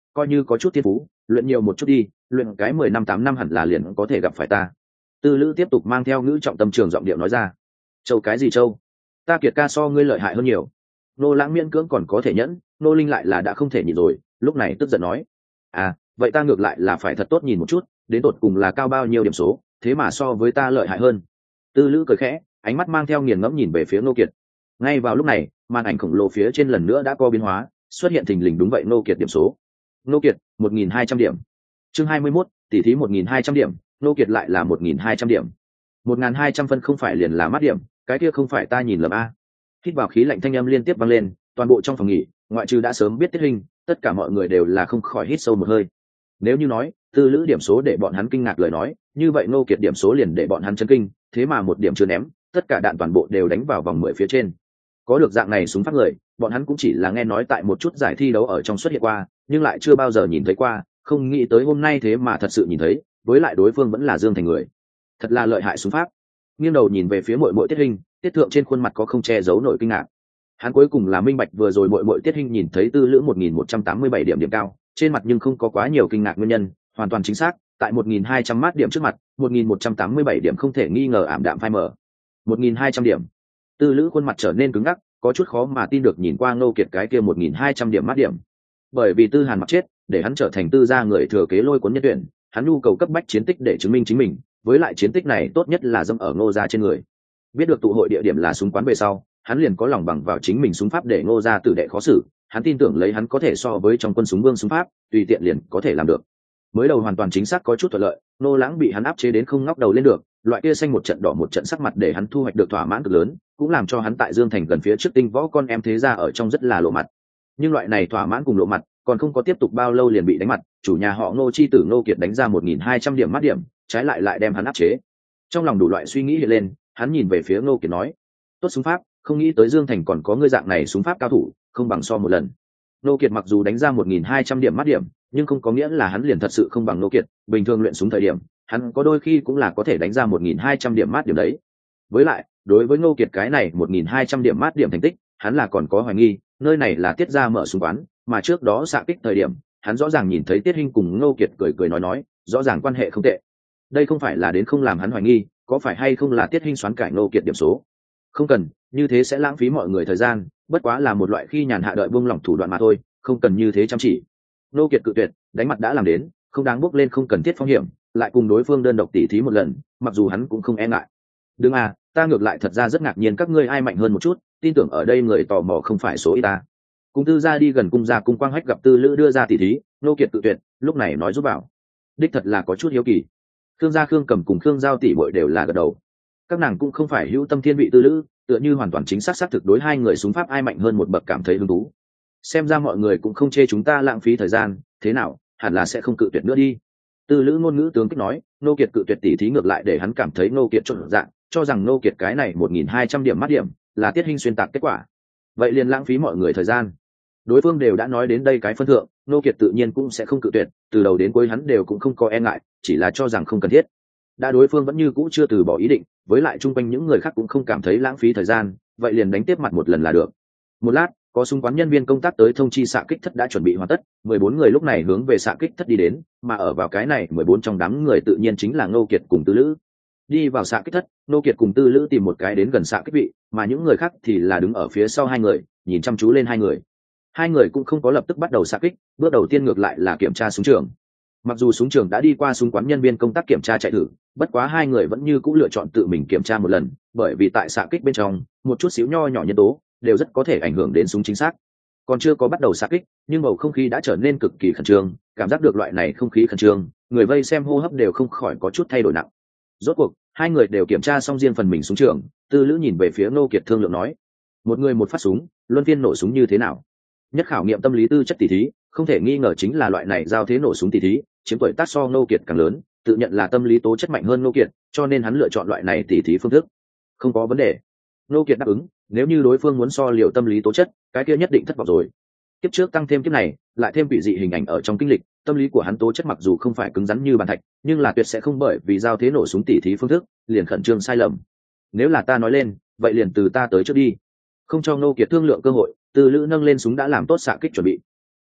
coi như có chút thiên phú luyện nhiều một chút đi, luyện cái mười năm tám năm hẳn là liền có thể gặp phải ta. Tư lữ tiếp tục mang theo ngữ trọng tâm trường giọng điệu nói ra. Châu cái gì châu? Ta Kiệt ca so ngươi lợi hại hơn nhiều. Nô Lãng miễn cưỡng còn có thể nhẫn, Nô Linh lại là đã không thể nhịn rồi, lúc này tức giận nói. À, vậy ta ngược lại là phải thật tốt nhìn một chút, đến tột cùng là cao bao nhiêu điểm số, thế mà so với ta lợi hại hơn. Tư lữ cười khẽ, ánh mắt mang theo nghiền ngẫm nhìn về phía Ngô Kiệt. Ngay vào lúc này, màn ảnh khổng lồ phía trên lần nữa đã có biến hóa, xuất hiện thình lình đúng vậy Ngô Kiệt điểm số. Ngô Kiệt, một nghìn hai trăm điểm. Chương hai mươi mốt, tỷ thí một nghìn hai trăm điểm, Ngô Kiệt lại là một nghìn hai trăm điểm. một nghìn hai trăm phân không phải liền là mát điểm, cái kia không phải ta nhìn lầm a. Hít vào khí lạnh thanh âm liên tiếp vang lên, toàn bộ trong phòng nghỉ, ngoại trừ đã sớm biết Tiết Hình, tất cả mọi người đều là không khỏi hít sâu một hơi. Nếu như nói, Tư lữ điểm số để bọn hắn kinh ngạc lời nói, như vậy Ngô Kiệt điểm số liền để bọn hắn chấn kinh, thế mà một điểm chưa ném, tất cả đạn toàn bộ đều đánh vào vòng mười phía trên. Có được dạng này súng pháp người, bọn hắn cũng chỉ là nghe nói tại một chút giải thi đấu ở trong xuất hiện qua, nhưng lại chưa bao giờ nhìn thấy qua, không nghĩ tới hôm nay thế mà thật sự nhìn thấy, với lại đối phương vẫn là Dương Thành người. Thật là lợi hại súng pháp. Nghiêng đầu nhìn về phía muội muội Tiết Hinh, Tiết Thượng trên khuôn mặt có không che giấu nổi kinh ngạc. Hắn cuối cùng là minh bạch vừa rồi muội muội Tiết Hinh nhìn thấy Tư lữ một nghìn một trăm tám mươi bảy điểm điểm cao, trên mặt nhưng không có quá nhiều kinh ngạc nguyên nhân, hoàn toàn chính xác, tại một nghìn hai trăm mát điểm trước mặt, một nghìn một trăm tám mươi bảy điểm không thể nghi ngờ ảm đạm phai mờ. một nghìn hai trăm điểm. Tư lữ khuôn mặt trở nên cứng ngắc, có chút khó mà tin được nhìn qua Ngô Kiệt cái kia một nghìn hai trăm điểm mát điểm. Bởi vì Tư Hàn mặc chết, để hắn trở thành Tư gia người thừa kế lôi cuốn nhân tuyển, hắn nhu cầu cấp bách chiến tích để chứng minh chính mình, với lại chiến tích này tốt nhất là dâm ở Ngô gia trên người. Biết được tụ hội địa điểm là súng quán về sau, hắn liền có lòng bằng vào chính mình súng pháp để Ngô gia tử đệ khó xử, hắn tin tưởng lấy hắn có thể so với trong quân súng vương súng pháp, tùy tiện liền có thể làm được. Mới đầu hoàn toàn chính xác có chút thuận lợi, Nô Lãng bị hắn áp chế đến không ngóc đầu lên được, loại kia xanh một trận đỏ một trận sắc mặt để hắn thu hoạch được thỏa mãn cực lớn, cũng làm cho hắn tại Dương Thành gần phía trước tinh võ con em thế gia ở trong rất là lộ mặt. Nhưng loại này thỏa mãn cùng lộ mặt, còn không có tiếp tục bao lâu liền bị đánh mặt, chủ nhà họ Ngô chi tử Ngô Kiệt đánh ra một nghìn hai trăm điểm mát điểm, trái lại lại đem hắn áp chế. Trong lòng đủ loại suy nghĩ hiện lên, hắn nhìn về phía Ngô Kiệt nói: "Tốt súng pháp, không nghĩ tới Dương Thành còn có ngươi dạng này súng pháp cao thủ, không bằng so một lần." Ngô Kiệt mặc dù đánh ra một nghìn hai trăm điểm mát điểm, nhưng không có nghĩa là hắn liền thật sự không bằng Ngô Kiệt, bình thường luyện súng thời điểm, hắn có đôi khi cũng là có thể đánh ra một nghìn hai trăm điểm mát điểm đấy. Với lại, đối với Ngô Kiệt cái này một nghìn hai trăm điểm mát điểm thành tích, hắn là còn có hoài nghi, nơi này là Tiết gia mở súng quán, mà trước đó xạ kích thời điểm, hắn rõ ràng nhìn thấy Tiết Hinh cùng Ngô Kiệt cười cười nói nói, rõ ràng quan hệ không tệ. Đây không phải là đến không làm hắn hoài nghi, có phải hay không là Tiết Hinh xoán cải Ngô Kiệt điểm số. Không cần, như thế sẽ lãng phí mọi người thời gian, bất quá là một loại khi nhàn hạ đợi buông lỏng thủ đoạn mà thôi, không cần như thế chăm chỉ. Ngô Kiệt cự tuyệt, đánh mặt đã làm đến, không đáng bước lên không cần thiết phong hiểm, lại cùng đối phương đơn độc tỉ thí một lần, mặc dù hắn cũng không e ngại. Đừng à, ta ngược lại thật ra rất ngạc nhiên các ngươi ai mạnh hơn một chút, tin tưởng ở đây người tò mò không phải số ít ta. Cung Tư gia đi gần cung gia cung Quang Hách gặp Tư lữ đưa ra tỉ thí, Ngô Kiệt cự tuyệt, lúc này nói giúp bảo. Đích thật là có chút hiếu kỳ. Khương gia Khương Cầm cùng Khương Giao tỷ muội đều là gật đầu. Các nàng cũng không phải hữu tâm thiên vị Tư lữ, tựa như hoàn toàn chính xác xác thực đối hai người súng pháp ai mạnh hơn một bậc cảm thấy hứng thú. Xem ra mọi người cũng không chê chúng ta lãng phí thời gian, thế nào, hẳn là sẽ không cự tuyệt nữa đi. Tư lữ ngôn ngữ tướng kích nói, Ngô Kiệt cự tuyệt tỉ thí ngược lại để hắn cảm thấy Ngô Kiệt trộn dạng, cho rằng Ngô Kiệt cái này một nghìn hai trăm điểm mát điểm là Tiết Hinh xuyên tạc kết quả. Vậy liền lãng phí mọi người thời gian. Đối phương đều đã nói đến đây cái phân thượng, Ngô Kiệt tự nhiên cũng sẽ không cự tuyệt, từ đầu đến cuối hắn đều cũng không có e ngại, chỉ là cho rằng không cần thiết. Đã đối phương vẫn như cũ chưa từ bỏ ý định, với lại chung quanh những người khác cũng không cảm thấy lãng phí thời gian, vậy liền đánh tiếp mặt một lần là được. Một lát, có súng quán nhân viên công tác tới thông chi xạ kích thất đã chuẩn bị hoàn tất, mười bốn người lúc này hướng về xạ kích thất đi đến, mà ở vào cái này mười bốn trong đám người tự nhiên chính là Ngô Kiệt cùng Tư lữ. Đi vào xạ kích thất, Ngô Kiệt cùng Tư lữ tìm một cái đến gần xạ kích vị, mà những người khác thì là đứng ở phía sau hai người, nhìn chăm chú lên hai người. Hai người cũng không có lập tức bắt đầu xạ kích, bước đầu tiên ngược lại là kiểm tra súng trường. Mặc dù súng trường đã đi qua súng quán nhân viên công tác kiểm tra chạy thử, bất quá hai người vẫn như cũ lựa chọn tự mình kiểm tra một lần, bởi vì tại xạ kích bên trong, một chút xíu nho nhỏ nhân tố đều rất có thể ảnh hưởng đến súng chính xác. Còn chưa có bắt đầu xạ kích, nhưng bầu không khí đã trở nên cực kỳ khẩn trương, cảm giác được loại này không khí khẩn trương, người vây xem hô hấp đều không khỏi có chút thay đổi nặng. Rốt cuộc, hai người đều kiểm tra xong riêng phần mình súng trường, Tư lữ nhìn về phía Ngô Kiệt thương lượng nói: một người một phát súng, luân phiên nổ súng như thế nào? Nhất khảo nghiệm tâm lý tư chất tỷ thí, không thể nghi ngờ chính là loại này giao thế nổ súng tỷ thí, chiếm tuổi tác so Ngô Kiệt càng lớn, tự nhận là tâm lý tố chất mạnh hơn Ngô Kiệt, cho nên hắn lựa chọn loại này tỷ thí phương thức. Không có vấn đề. Ngô Kiệt đáp ứng, nếu như đối phương muốn so liệu tâm lý tố chất, cái kia nhất định thất vọng rồi. Kiếp trước tăng thêm kiếp này, lại thêm vị dị hình ảnh ở trong kinh lịch, tâm lý của hắn tố chất mặc dù không phải cứng rắn như bàn thạch, nhưng là tuyệt sẽ không bởi vì giao thế nổ súng tỷ thí phương thức, liền khẩn trương sai lầm. Nếu là ta nói lên, vậy liền từ ta tới trước đi. Không cho Ngô Kiệt thương lượng cơ hội, Tư lữ nâng lên súng đã làm tốt xạ kích chuẩn bị. Hèn hạ,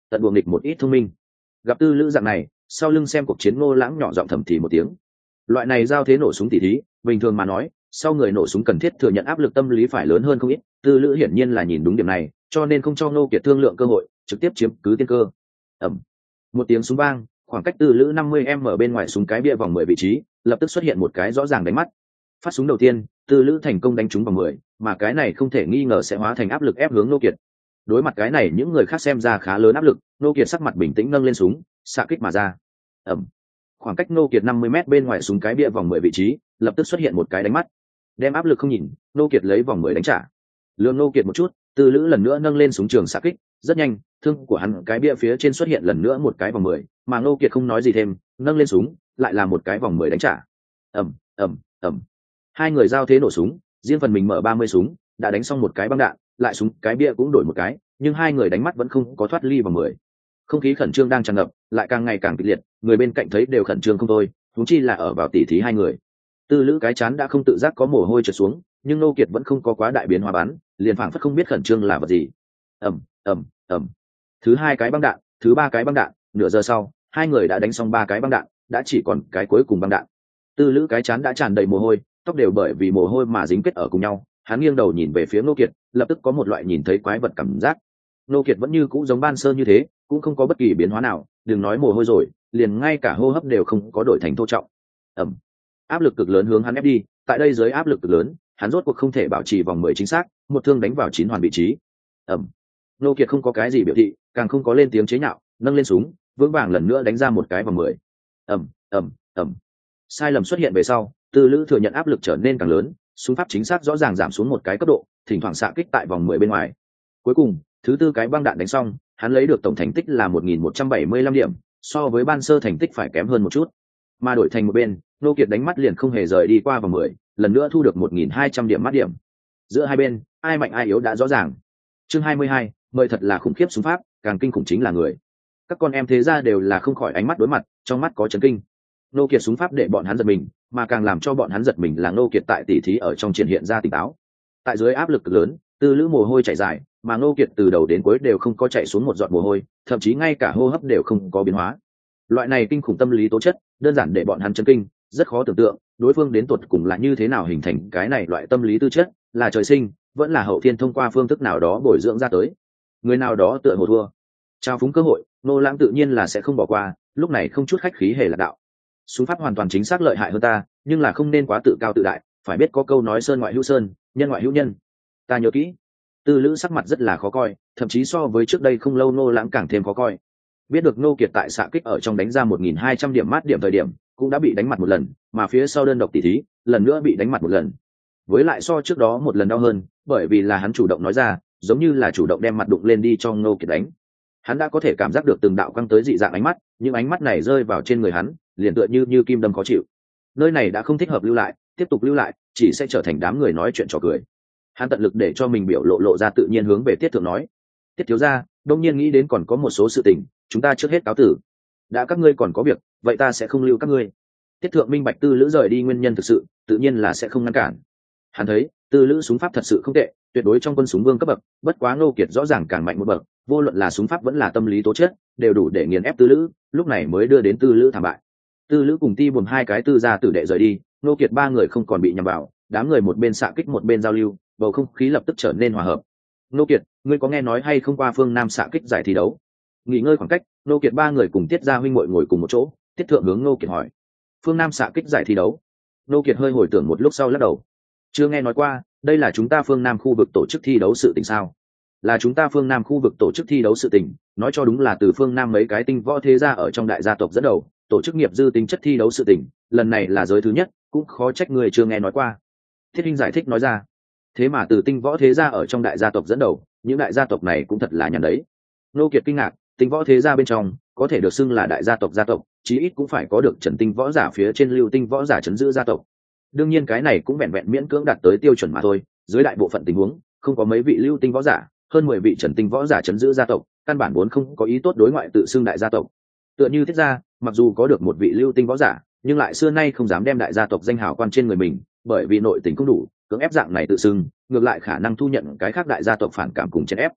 tận buồng địch một ít thông minh. Gặp tư lữ dạng này, sau lưng xem cuộc chiến Ngô Lãng nhỏ giọng thầm thì một tiếng. Loại này giao thế nổ súng tỉ thí, bình thường mà nói, sau người nổ súng cần thiết thừa nhận áp lực tâm lý phải lớn hơn không ít. Tư lữ hiển nhiên là nhìn đúng điểm này, cho nên không cho Ngô Kiệt thương lượng cơ hội, trực tiếp chiếm cứ tiên cơ. Ầm, một tiếng súng vang, khoảng cách tư lữ năm mươi m bên ngoài súng cái bia vòng mười vị trí, lập tức xuất hiện một cái rõ ràng đánh mắt. Phát súng đầu tiên, tư lữ thành công đánh trúng vòng mười, mà cái này không thể nghi ngờ sẽ hóa thành áp lực ép hướng Ngô Kiệt. Đối mặt cái này những người khác xem ra khá lớn áp lực, Ngô Kiệt sắc mặt bình tĩnh nâng lên súng, xạ kích mà ra. Ầm, khoảng cách Ngô Kiệt năm mươi mét bên ngoài súng cái bia vòng mười vị trí, lập tức xuất hiện một cái đánh mắt. Đem áp lực không nhìn, Ngô Kiệt lấy vòng mười đánh trả. Lườm Ngô Kiệt một chút, tư lữ lần nữa nâng lên súng trường xạ kích, rất nhanh, thương của hắn cái bia phía trên xuất hiện lần nữa một cái vòng mười, mà Ngô Kiệt không nói gì thêm, nâng lên súng, lại là một cái vòng mười đánh trả. Ầm, ầm, ầm. Hai người giao thế nổ súng, riêng phần mình mở ba mươi súng, đã đánh xong một cái băng đạn, lại súng cái bia cũng đổi một cái, nhưng hai người đánh mắt vẫn không có thoát ly vòng mười. Không khí khẩn trương đang tràn ngập, lại càng ngày càng kịch liệt, người bên cạnh thấy đều khẩn trương không thôi, huống chi là ở vào tỉ thí hai người. Tư lữ cái chán đã không tự giác có mồ hôi trượt xuống, nhưng Ngô Kiệt vẫn không có quá đại biến hóa bắn, liền phảng phất không biết khẩn trương là vật gì. Ầm, ầm, ầm. Thứ hai cái băng đạn, thứ ba cái băng đạn, nửa giờ sau, hai người đã đánh xong ba cái băng đạn, đã chỉ còn cái cuối cùng băng đạn. Tư lữ cái chán đã tràn đầy mồ hôi, tóc đều bởi vì mồ hôi mà dính kết ở cùng nhau, hắn nghiêng đầu nhìn về phía Ngô Kiệt, lập tức có một loại nhìn thấy quái vật cảm giác. Ngô Kiệt vẫn như cũ giống ban sơ như thế, cũng không có bất kỳ biến hóa nào, đừng nói mồ hôi rồi, liền ngay cả hô hấp đều không có đổi thành thô trọng. Ầm, áp lực cực lớn hướng hắn ép đi, tại đây dưới áp lực cực lớn, hắn rốt cuộc không thể bảo trì vòng mười chính xác, một thương đánh vào chín hoàn vị trí. Ầm, Ngô Kiệt không có cái gì biểu thị, càng không có lên tiếng chế nhạo, nâng lên súng, vững vàng lần nữa đánh ra một cái vòng mười. Ầm, ầm, ầm. Sai lầm xuất hiện về sau, tư lữ thừa nhận áp lực trở nên càng lớn, súng pháp chính xác rõ ràng giảm xuống một cái cấp độ, thỉnh thoảng xạ kích tại vòng mười bên ngoài. Cuối cùng, thứ tư cái băng đạn đánh xong, hắn lấy được tổng thành tích là một nghìn một trăm bảy mươi lăm điểm, so với ban sơ thành tích phải kém hơn một chút. Mà đổi thành một bên, Ngô Kiệt đánh mắt liền không hề rời đi qua vòng mười, lần nữa thu được một nghìn hai trăm điểm mắt điểm. Giữa hai bên, ai mạnh ai yếu đã rõ ràng. Chương hai mươi hai, mời thật là khủng khiếp súng pháp, càng kinh khủng chính là người. Các con em thế gia đều là không khỏi ánh mắt đối mặt, trong mắt có chấn kinh. Ngô Kiệt súng pháp để bọn hắn giật mình, mà càng làm cho bọn hắn giật mình là Ngô Kiệt tại tỷ thí ở trong triển hiện ra tỉnh táo. Tại dưới áp lực cực lớn, tư lữ mồ hôi chảy dài, mà Ngô Kiệt từ đầu đến cuối đều không có chảy xuống một giọt mồ hôi, thậm chí ngay cả hô hấp đều không có biến hóa. Loại này kinh khủng tâm lý tố chất, đơn giản để bọn hắn chấn kinh, rất khó tưởng tượng, đối phương đến tột cùng là như thế nào hình thành cái này loại tâm lý tư chất, là trời sinh, vẫn là hậu thiên thông qua phương thức nào đó bồi dưỡng ra tới. Người nào đó tựa hồ thua, trao phúng cơ hội, Ngô Lãng tự nhiên là sẽ không bỏ qua, lúc này không chút khách khí hề là đạo. Súng pháp hoàn toàn chính xác lợi hại hơn ta, nhưng là không nên quá tự cao tự đại, phải biết có câu nói sơn ngoại hữu sơn, nhân ngoại hữu nhân. Ta nhớ kỹ. Tư lữ sắc mặt rất là khó coi, thậm chí so với trước đây không lâu Ngô Lãng càng thêm khó coi. Biết được Ngô Kiệt tại xạ kích ở trong đánh ra một nghìn hai trăm điểm mát điểm thời điểm, cũng đã bị đánh mặt một lần, mà phía sau đơn độc tỷ thí, lần nữa bị đánh mặt một lần. Với lại so trước đó một lần đau hơn, bởi vì là hắn chủ động nói ra, giống như là chủ động đem mặt đụng lên đi cho Ngô Kiệt đánh. Hắn đã có thể cảm giác được từng đạo quăng tới dị dạng ánh mắt, những ánh mắt này rơi vào trên người hắn, liền tựa như như kim đâm khó chịu. Nơi này đã không thích hợp lưu lại, tiếp tục lưu lại, chỉ sẽ trở thành đám người nói chuyện trò cười. Hắn tận lực để cho mình biểu lộ lộ ra tự nhiên hướng về Tiết Thượng nói. Tiết thiếu gia, đông nhiên nghĩ đến còn có một số sự tình, chúng ta trước hết cáo tử. Đã các ngươi còn có việc, vậy ta sẽ không lưu các ngươi. Tiết Thượng minh bạch tư lữ rời đi nguyên nhân thực sự, tự nhiên là sẽ không ngăn cản. Hắn thấy tư lữ súng pháp thật sự không tệ, tuyệt đối trong quân súng vương cấp bậc, bất quá Ngô Kiệt rõ ràng càng mạnh một bậc, vô luận là súng pháp vẫn là tâm lý tố chất, đều đủ để nghiền ép tư lữ, lúc này mới đưa đến tư lữ thảm bại. Tư lữ cùng Ti buồn hai cái tư gia tử đệ rời đi, Ngô Kiệt ba người không còn bị nhầm vào, đám người một bên xạ kích một bên giao lưu, bầu không khí lập tức trở nên hòa hợp. Ngô Kiệt, ngươi có nghe nói hay không qua phương Nam xạ kích giải thi đấu? Nghỉ ngơi khoảng cách, Ngô Kiệt ba người cùng Tiết gia huynh muội ngồi cùng một chỗ, Tiết Thượng hướng Ngô Kiệt hỏi. Phương Nam xạ kích giải thi đấu? Ngô Kiệt hơi hồi tưởng một lúc sau lắc đầu. Chưa nghe nói qua, đây là chúng ta phương Nam khu vực tổ chức thi đấu sự tình sao? Là chúng ta phương Nam khu vực tổ chức thi đấu sự tình, nói cho đúng là từ phương Nam mấy cái tinh võ thế gia ở trong đại gia tộc dẫn đầu, tổ chức nghiệp dư tính chất thi đấu sự tình, lần này là giới thứ nhất, cũng khó trách người chưa nghe nói qua. Thiết Hinh giải thích nói ra. Thế mà từ tinh võ thế gia ở trong đại gia tộc dẫn đầu, những đại gia tộc này cũng thật là nhàn đấy. Ngô Kiệt kinh ngạc, tinh võ thế gia bên trong có thể được xưng là đại gia tộc gia tộc, chí ít cũng phải có được trần tinh võ giả phía trên lưu tinh võ giả trấn giữ gia tộc. Đương nhiên cái này cũng vẹn vẹn miễn cưỡng đạt tới tiêu chuẩn mà thôi, dưới đại bộ phận tình huống không có mấy vị lưu tinh võ giả, hơn mười vị trần tinh võ giả trấn giữ gia tộc, căn bản vốn không có ý tốt đối ngoại tự xưng đại gia tộc. Tựa như Thiết gia, mặc dù có được một vị lưu tinh võ giả, nhưng lại xưa nay không dám đem đại gia tộc danh hào quan trên người mình, bởi vì nội tình không đủ, cưỡng ép dạng này tự xưng, ngược lại khả năng thu nhận cái khác đại gia tộc phản cảm cùng chèn ép.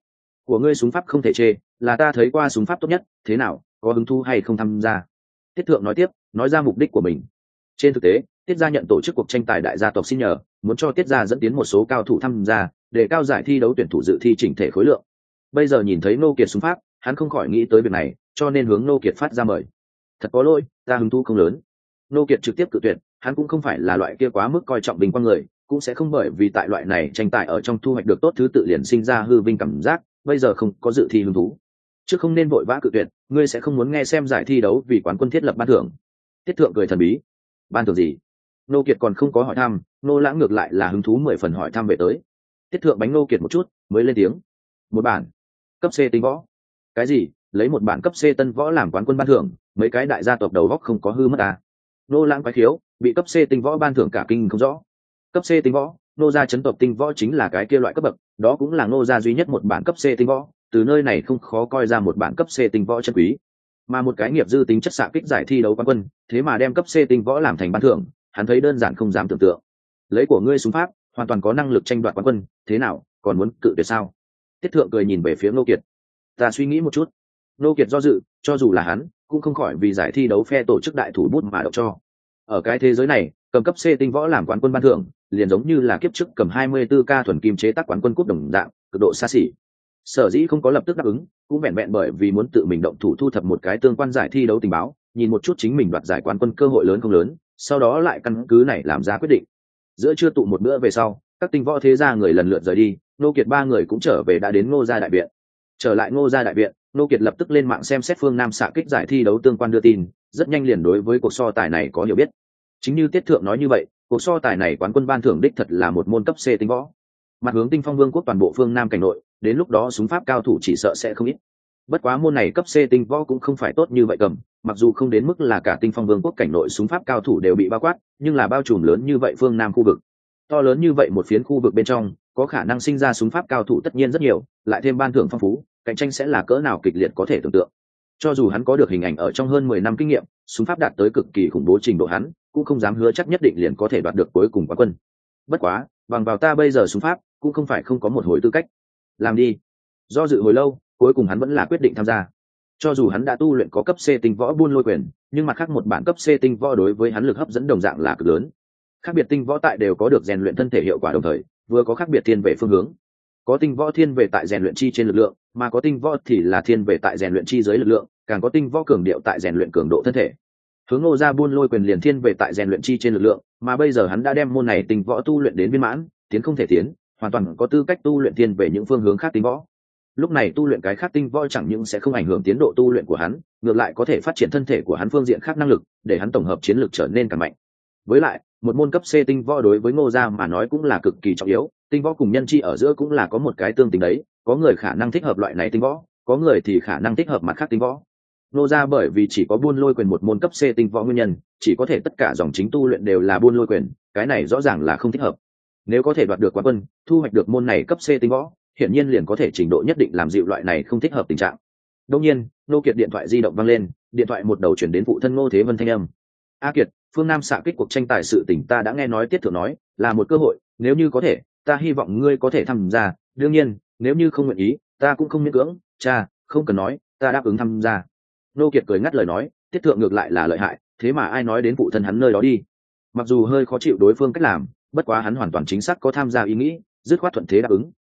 của ngươi súng pháp không thể chê, là ta thấy qua súng pháp tốt nhất, thế nào, có hứng thú hay không tham gia? Tiết Thượng nói tiếp, nói ra mục đích của mình. Trên thực tế, Tiết gia nhận tổ chức cuộc tranh tài đại gia tộc xin nhờ, muốn cho Tiết gia dẫn tiến một số cao thủ tham gia, để cao giải thi đấu tuyển thủ dự thi chỉnh thể khối lượng. Bây giờ nhìn thấy Ngô Kiệt súng pháp, hắn không khỏi nghĩ tới việc này, cho nên hướng Ngô Kiệt phát ra mời. Thật có lỗi, ta hứng thú không lớn. Ngô Kiệt trực tiếp cự tuyệt, hắn cũng không phải là loại kia quá mức coi trọng bình quang người, cũng sẽ không bởi vì tại loại này tranh tài ở trong thu hoạch được tốt thứ tự liền sinh ra hư vinh cảm giác, bây giờ không có dự thi hứng thú. Chứ không nên vội vã cự tuyệt, ngươi sẽ không muốn nghe xem giải thi đấu vì quán quân thiết lập ban thưởng. Tiết Thượng cười thần bí. Ban thưởng gì? Ngô Kiệt còn không có hỏi thăm, Ngô Lãng ngược lại là hứng thú mười phần hỏi thăm về tới. Tiết Thượng bánh Ngô Kiệt một chút, mới lên tiếng. Một bản cấp C tinh võ. Cái gì? Lấy một bản cấp C tân võ làm quán quân ban thưởng, mấy cái đại gia tộc đầu góc không có hư mất à? Ngô Lãng quái khiếu, bị cấp C tinh võ ban thưởng cả kinh không rõ. Cấp C tinh võ, Ngô gia chấn tộc tinh võ chính là cái kia loại cấp bậc, đó cũng là Ngô gia duy nhất một bản cấp C tinh võ, từ nơi này không khó coi ra một bản cấp C tinh võ chân quý. Mà một cái nghiệp dư tính chất xạ kích giải thi đấu quán quân, thế mà đem cấp C tinh võ làm thành ban thưởng, hắn thấy đơn giản không dám tưởng tượng. Lấy của ngươi súng pháp, hoàn toàn có năng lực tranh đoạt quán quân, thế nào, còn muốn cự tuyệt sao? Tiết Thượng cười nhìn về phía Ngô Kiệt. Ta suy nghĩ một chút. Ngô Kiệt do dự, cho dù là hắn, cũng không khỏi vì giải thi đấu phe tổ chức đại thủ bút mà động cho. Ở cái thế giới này, cầm cấp C tinh võ làm quán quân ban thưởng, liền giống như là kiếp trước cầm hai mươi tư K thuần kim chế tác quán quân cúp đồng dạng, cực độ xa xỉ. Sở dĩ không có lập tức đáp ứng, cũng vẹn vẹn bởi vì muốn tự mình động thủ thu thập một cái tương quan giải thi đấu tình báo, nhìn một chút chính mình đoạt giải quán quân cơ hội lớn không lớn, sau đó lại căn cứ này làm ra quyết định. Giữa trưa tụ một bữa về sau, các tinh võ thế gia người lần lượt rời đi, Ngô Kiệt ba người cũng trở về đã đến Ngô gia đại viện. Trở lại Ngô gia đại viện, Ngô Kiệt lập tức lên mạng xem xét phương Nam xạ kích giải thi đấu tương quan đưa tin, rất nhanh liền đối với cuộc so tài này có hiểu biết. Chính như Tiết Thượng nói như vậy, cuộc so tài này quán quân ban thưởng đích thật là một môn cấp C tinh võ. Mặt hướng Tinh Phong Vương quốc toàn bộ phương Nam cảnh nội, đến lúc đó súng pháp cao thủ chỉ sợ sẽ không ít. Bất quá môn này cấp C tinh võ cũng không phải tốt như vậy cầm, mặc dù không đến mức là cả Tinh Phong Vương quốc cảnh nội súng pháp cao thủ đều bị bao quát, nhưng là bao trùm lớn như vậy phương Nam khu vực. To lớn như vậy một phiến khu vực bên trong, có khả năng sinh ra súng pháp cao thủ tất nhiên rất nhiều, lại thêm ban thưởng phong phú, cạnh tranh sẽ là cỡ nào kịch liệt có thể tưởng tượng. Cho dù hắn có được hình ảnh ở trong hơn mười năm kinh nghiệm, súng pháp đạt tới cực kỳ khủng bố trình độ hắn, cũng không dám hứa chắc nhất định liền có thể đoạt được cuối cùng quán quân. Bất quá, bằng vào ta bây giờ súng pháp, cũng không phải không có một hồi tư cách. Làm đi. Do dự hồi lâu, cuối cùng hắn vẫn là quyết định tham gia. Cho dù hắn đã tu luyện có cấp C tinh võ buôn lôi quyền, nhưng mặt khác một bản cấp C tinh võ đối với hắn lực hấp dẫn đồng dạng là cực lớn. Khác biệt tinh võ tại đều có được rèn luyện thân thể hiệu quả đồng thời, vừa có khác biệt thiên về phương hướng. Có tinh võ thiên về tại rèn luyện chi trên lực lượng, mà có tinh võ thì là thiên về tại rèn luyện chi dưới lực lượng, càng có tinh võ cường điệu tại rèn luyện cường độ thân thể. Hướng Ngô gia buôn lôi quyền liền thiên về tại rèn luyện chi trên lực lượng, mà bây giờ hắn đã đem môn này tinh võ tu luyện đến viên mãn, tiến không thể tiến, hoàn toàn có tư cách tu luyện thiên về những phương hướng khác tinh võ. Lúc này tu luyện cái khác tinh võ chẳng những sẽ không ảnh hưởng tiến độ tu luyện của hắn, ngược lại có thể phát triển thân thể của hắn phương diện khác năng lực, để hắn tổng hợp chiến lược trở nên càng mạnh. Với lại, một môn cấp C tinh võ đối với Ngô gia mà nói cũng là cực kỳ trọng yếu, tinh võ cùng nhân chi ở giữa cũng là có một cái tương tính đấy, có người khả năng thích hợp loại này tinh võ, có người thì khả năng thích hợp mặt khác tinh võ. Ngô gia bởi vì chỉ có buôn lôi quyền một môn cấp C tinh võ nguyên nhân, chỉ có thể tất cả dòng chính tu luyện đều là buôn lôi quyền, cái này rõ ràng là không thích hợp. Nếu có thể đoạt được quán quân, thu hoạch được môn này cấp C tinh võ, hiển nhiên liền có thể trình độ nhất định làm dịu loại này không thích hợp tình trạng. Đương nhiên, Ngô Kiệt điện thoại di động vang lên, điện thoại một đầu chuyển đến phụ thân Ngô Thế Vân thanh âm. A Kiệt, phương Nam xạ kích cuộc tranh tài sự tình ta đã nghe nói Tiết Thượng nói, là một cơ hội, nếu như có thể, ta hy vọng ngươi có thể tham gia, đương nhiên, nếu như không nguyện ý, ta cũng không miễn cưỡng, cha, không cần nói, ta đáp ứng tham gia. Ngô Kiệt cười ngắt lời nói, Tiết Thượng ngược lại là lợi hại, thế mà ai nói đến phụ thân hắn nơi đó đi. Mặc dù hơi khó chịu đối phương cách làm, bất quá hắn hoàn toàn chính xác có tham gia ý nghĩ, dứt khoát thuận thế đáp ứng.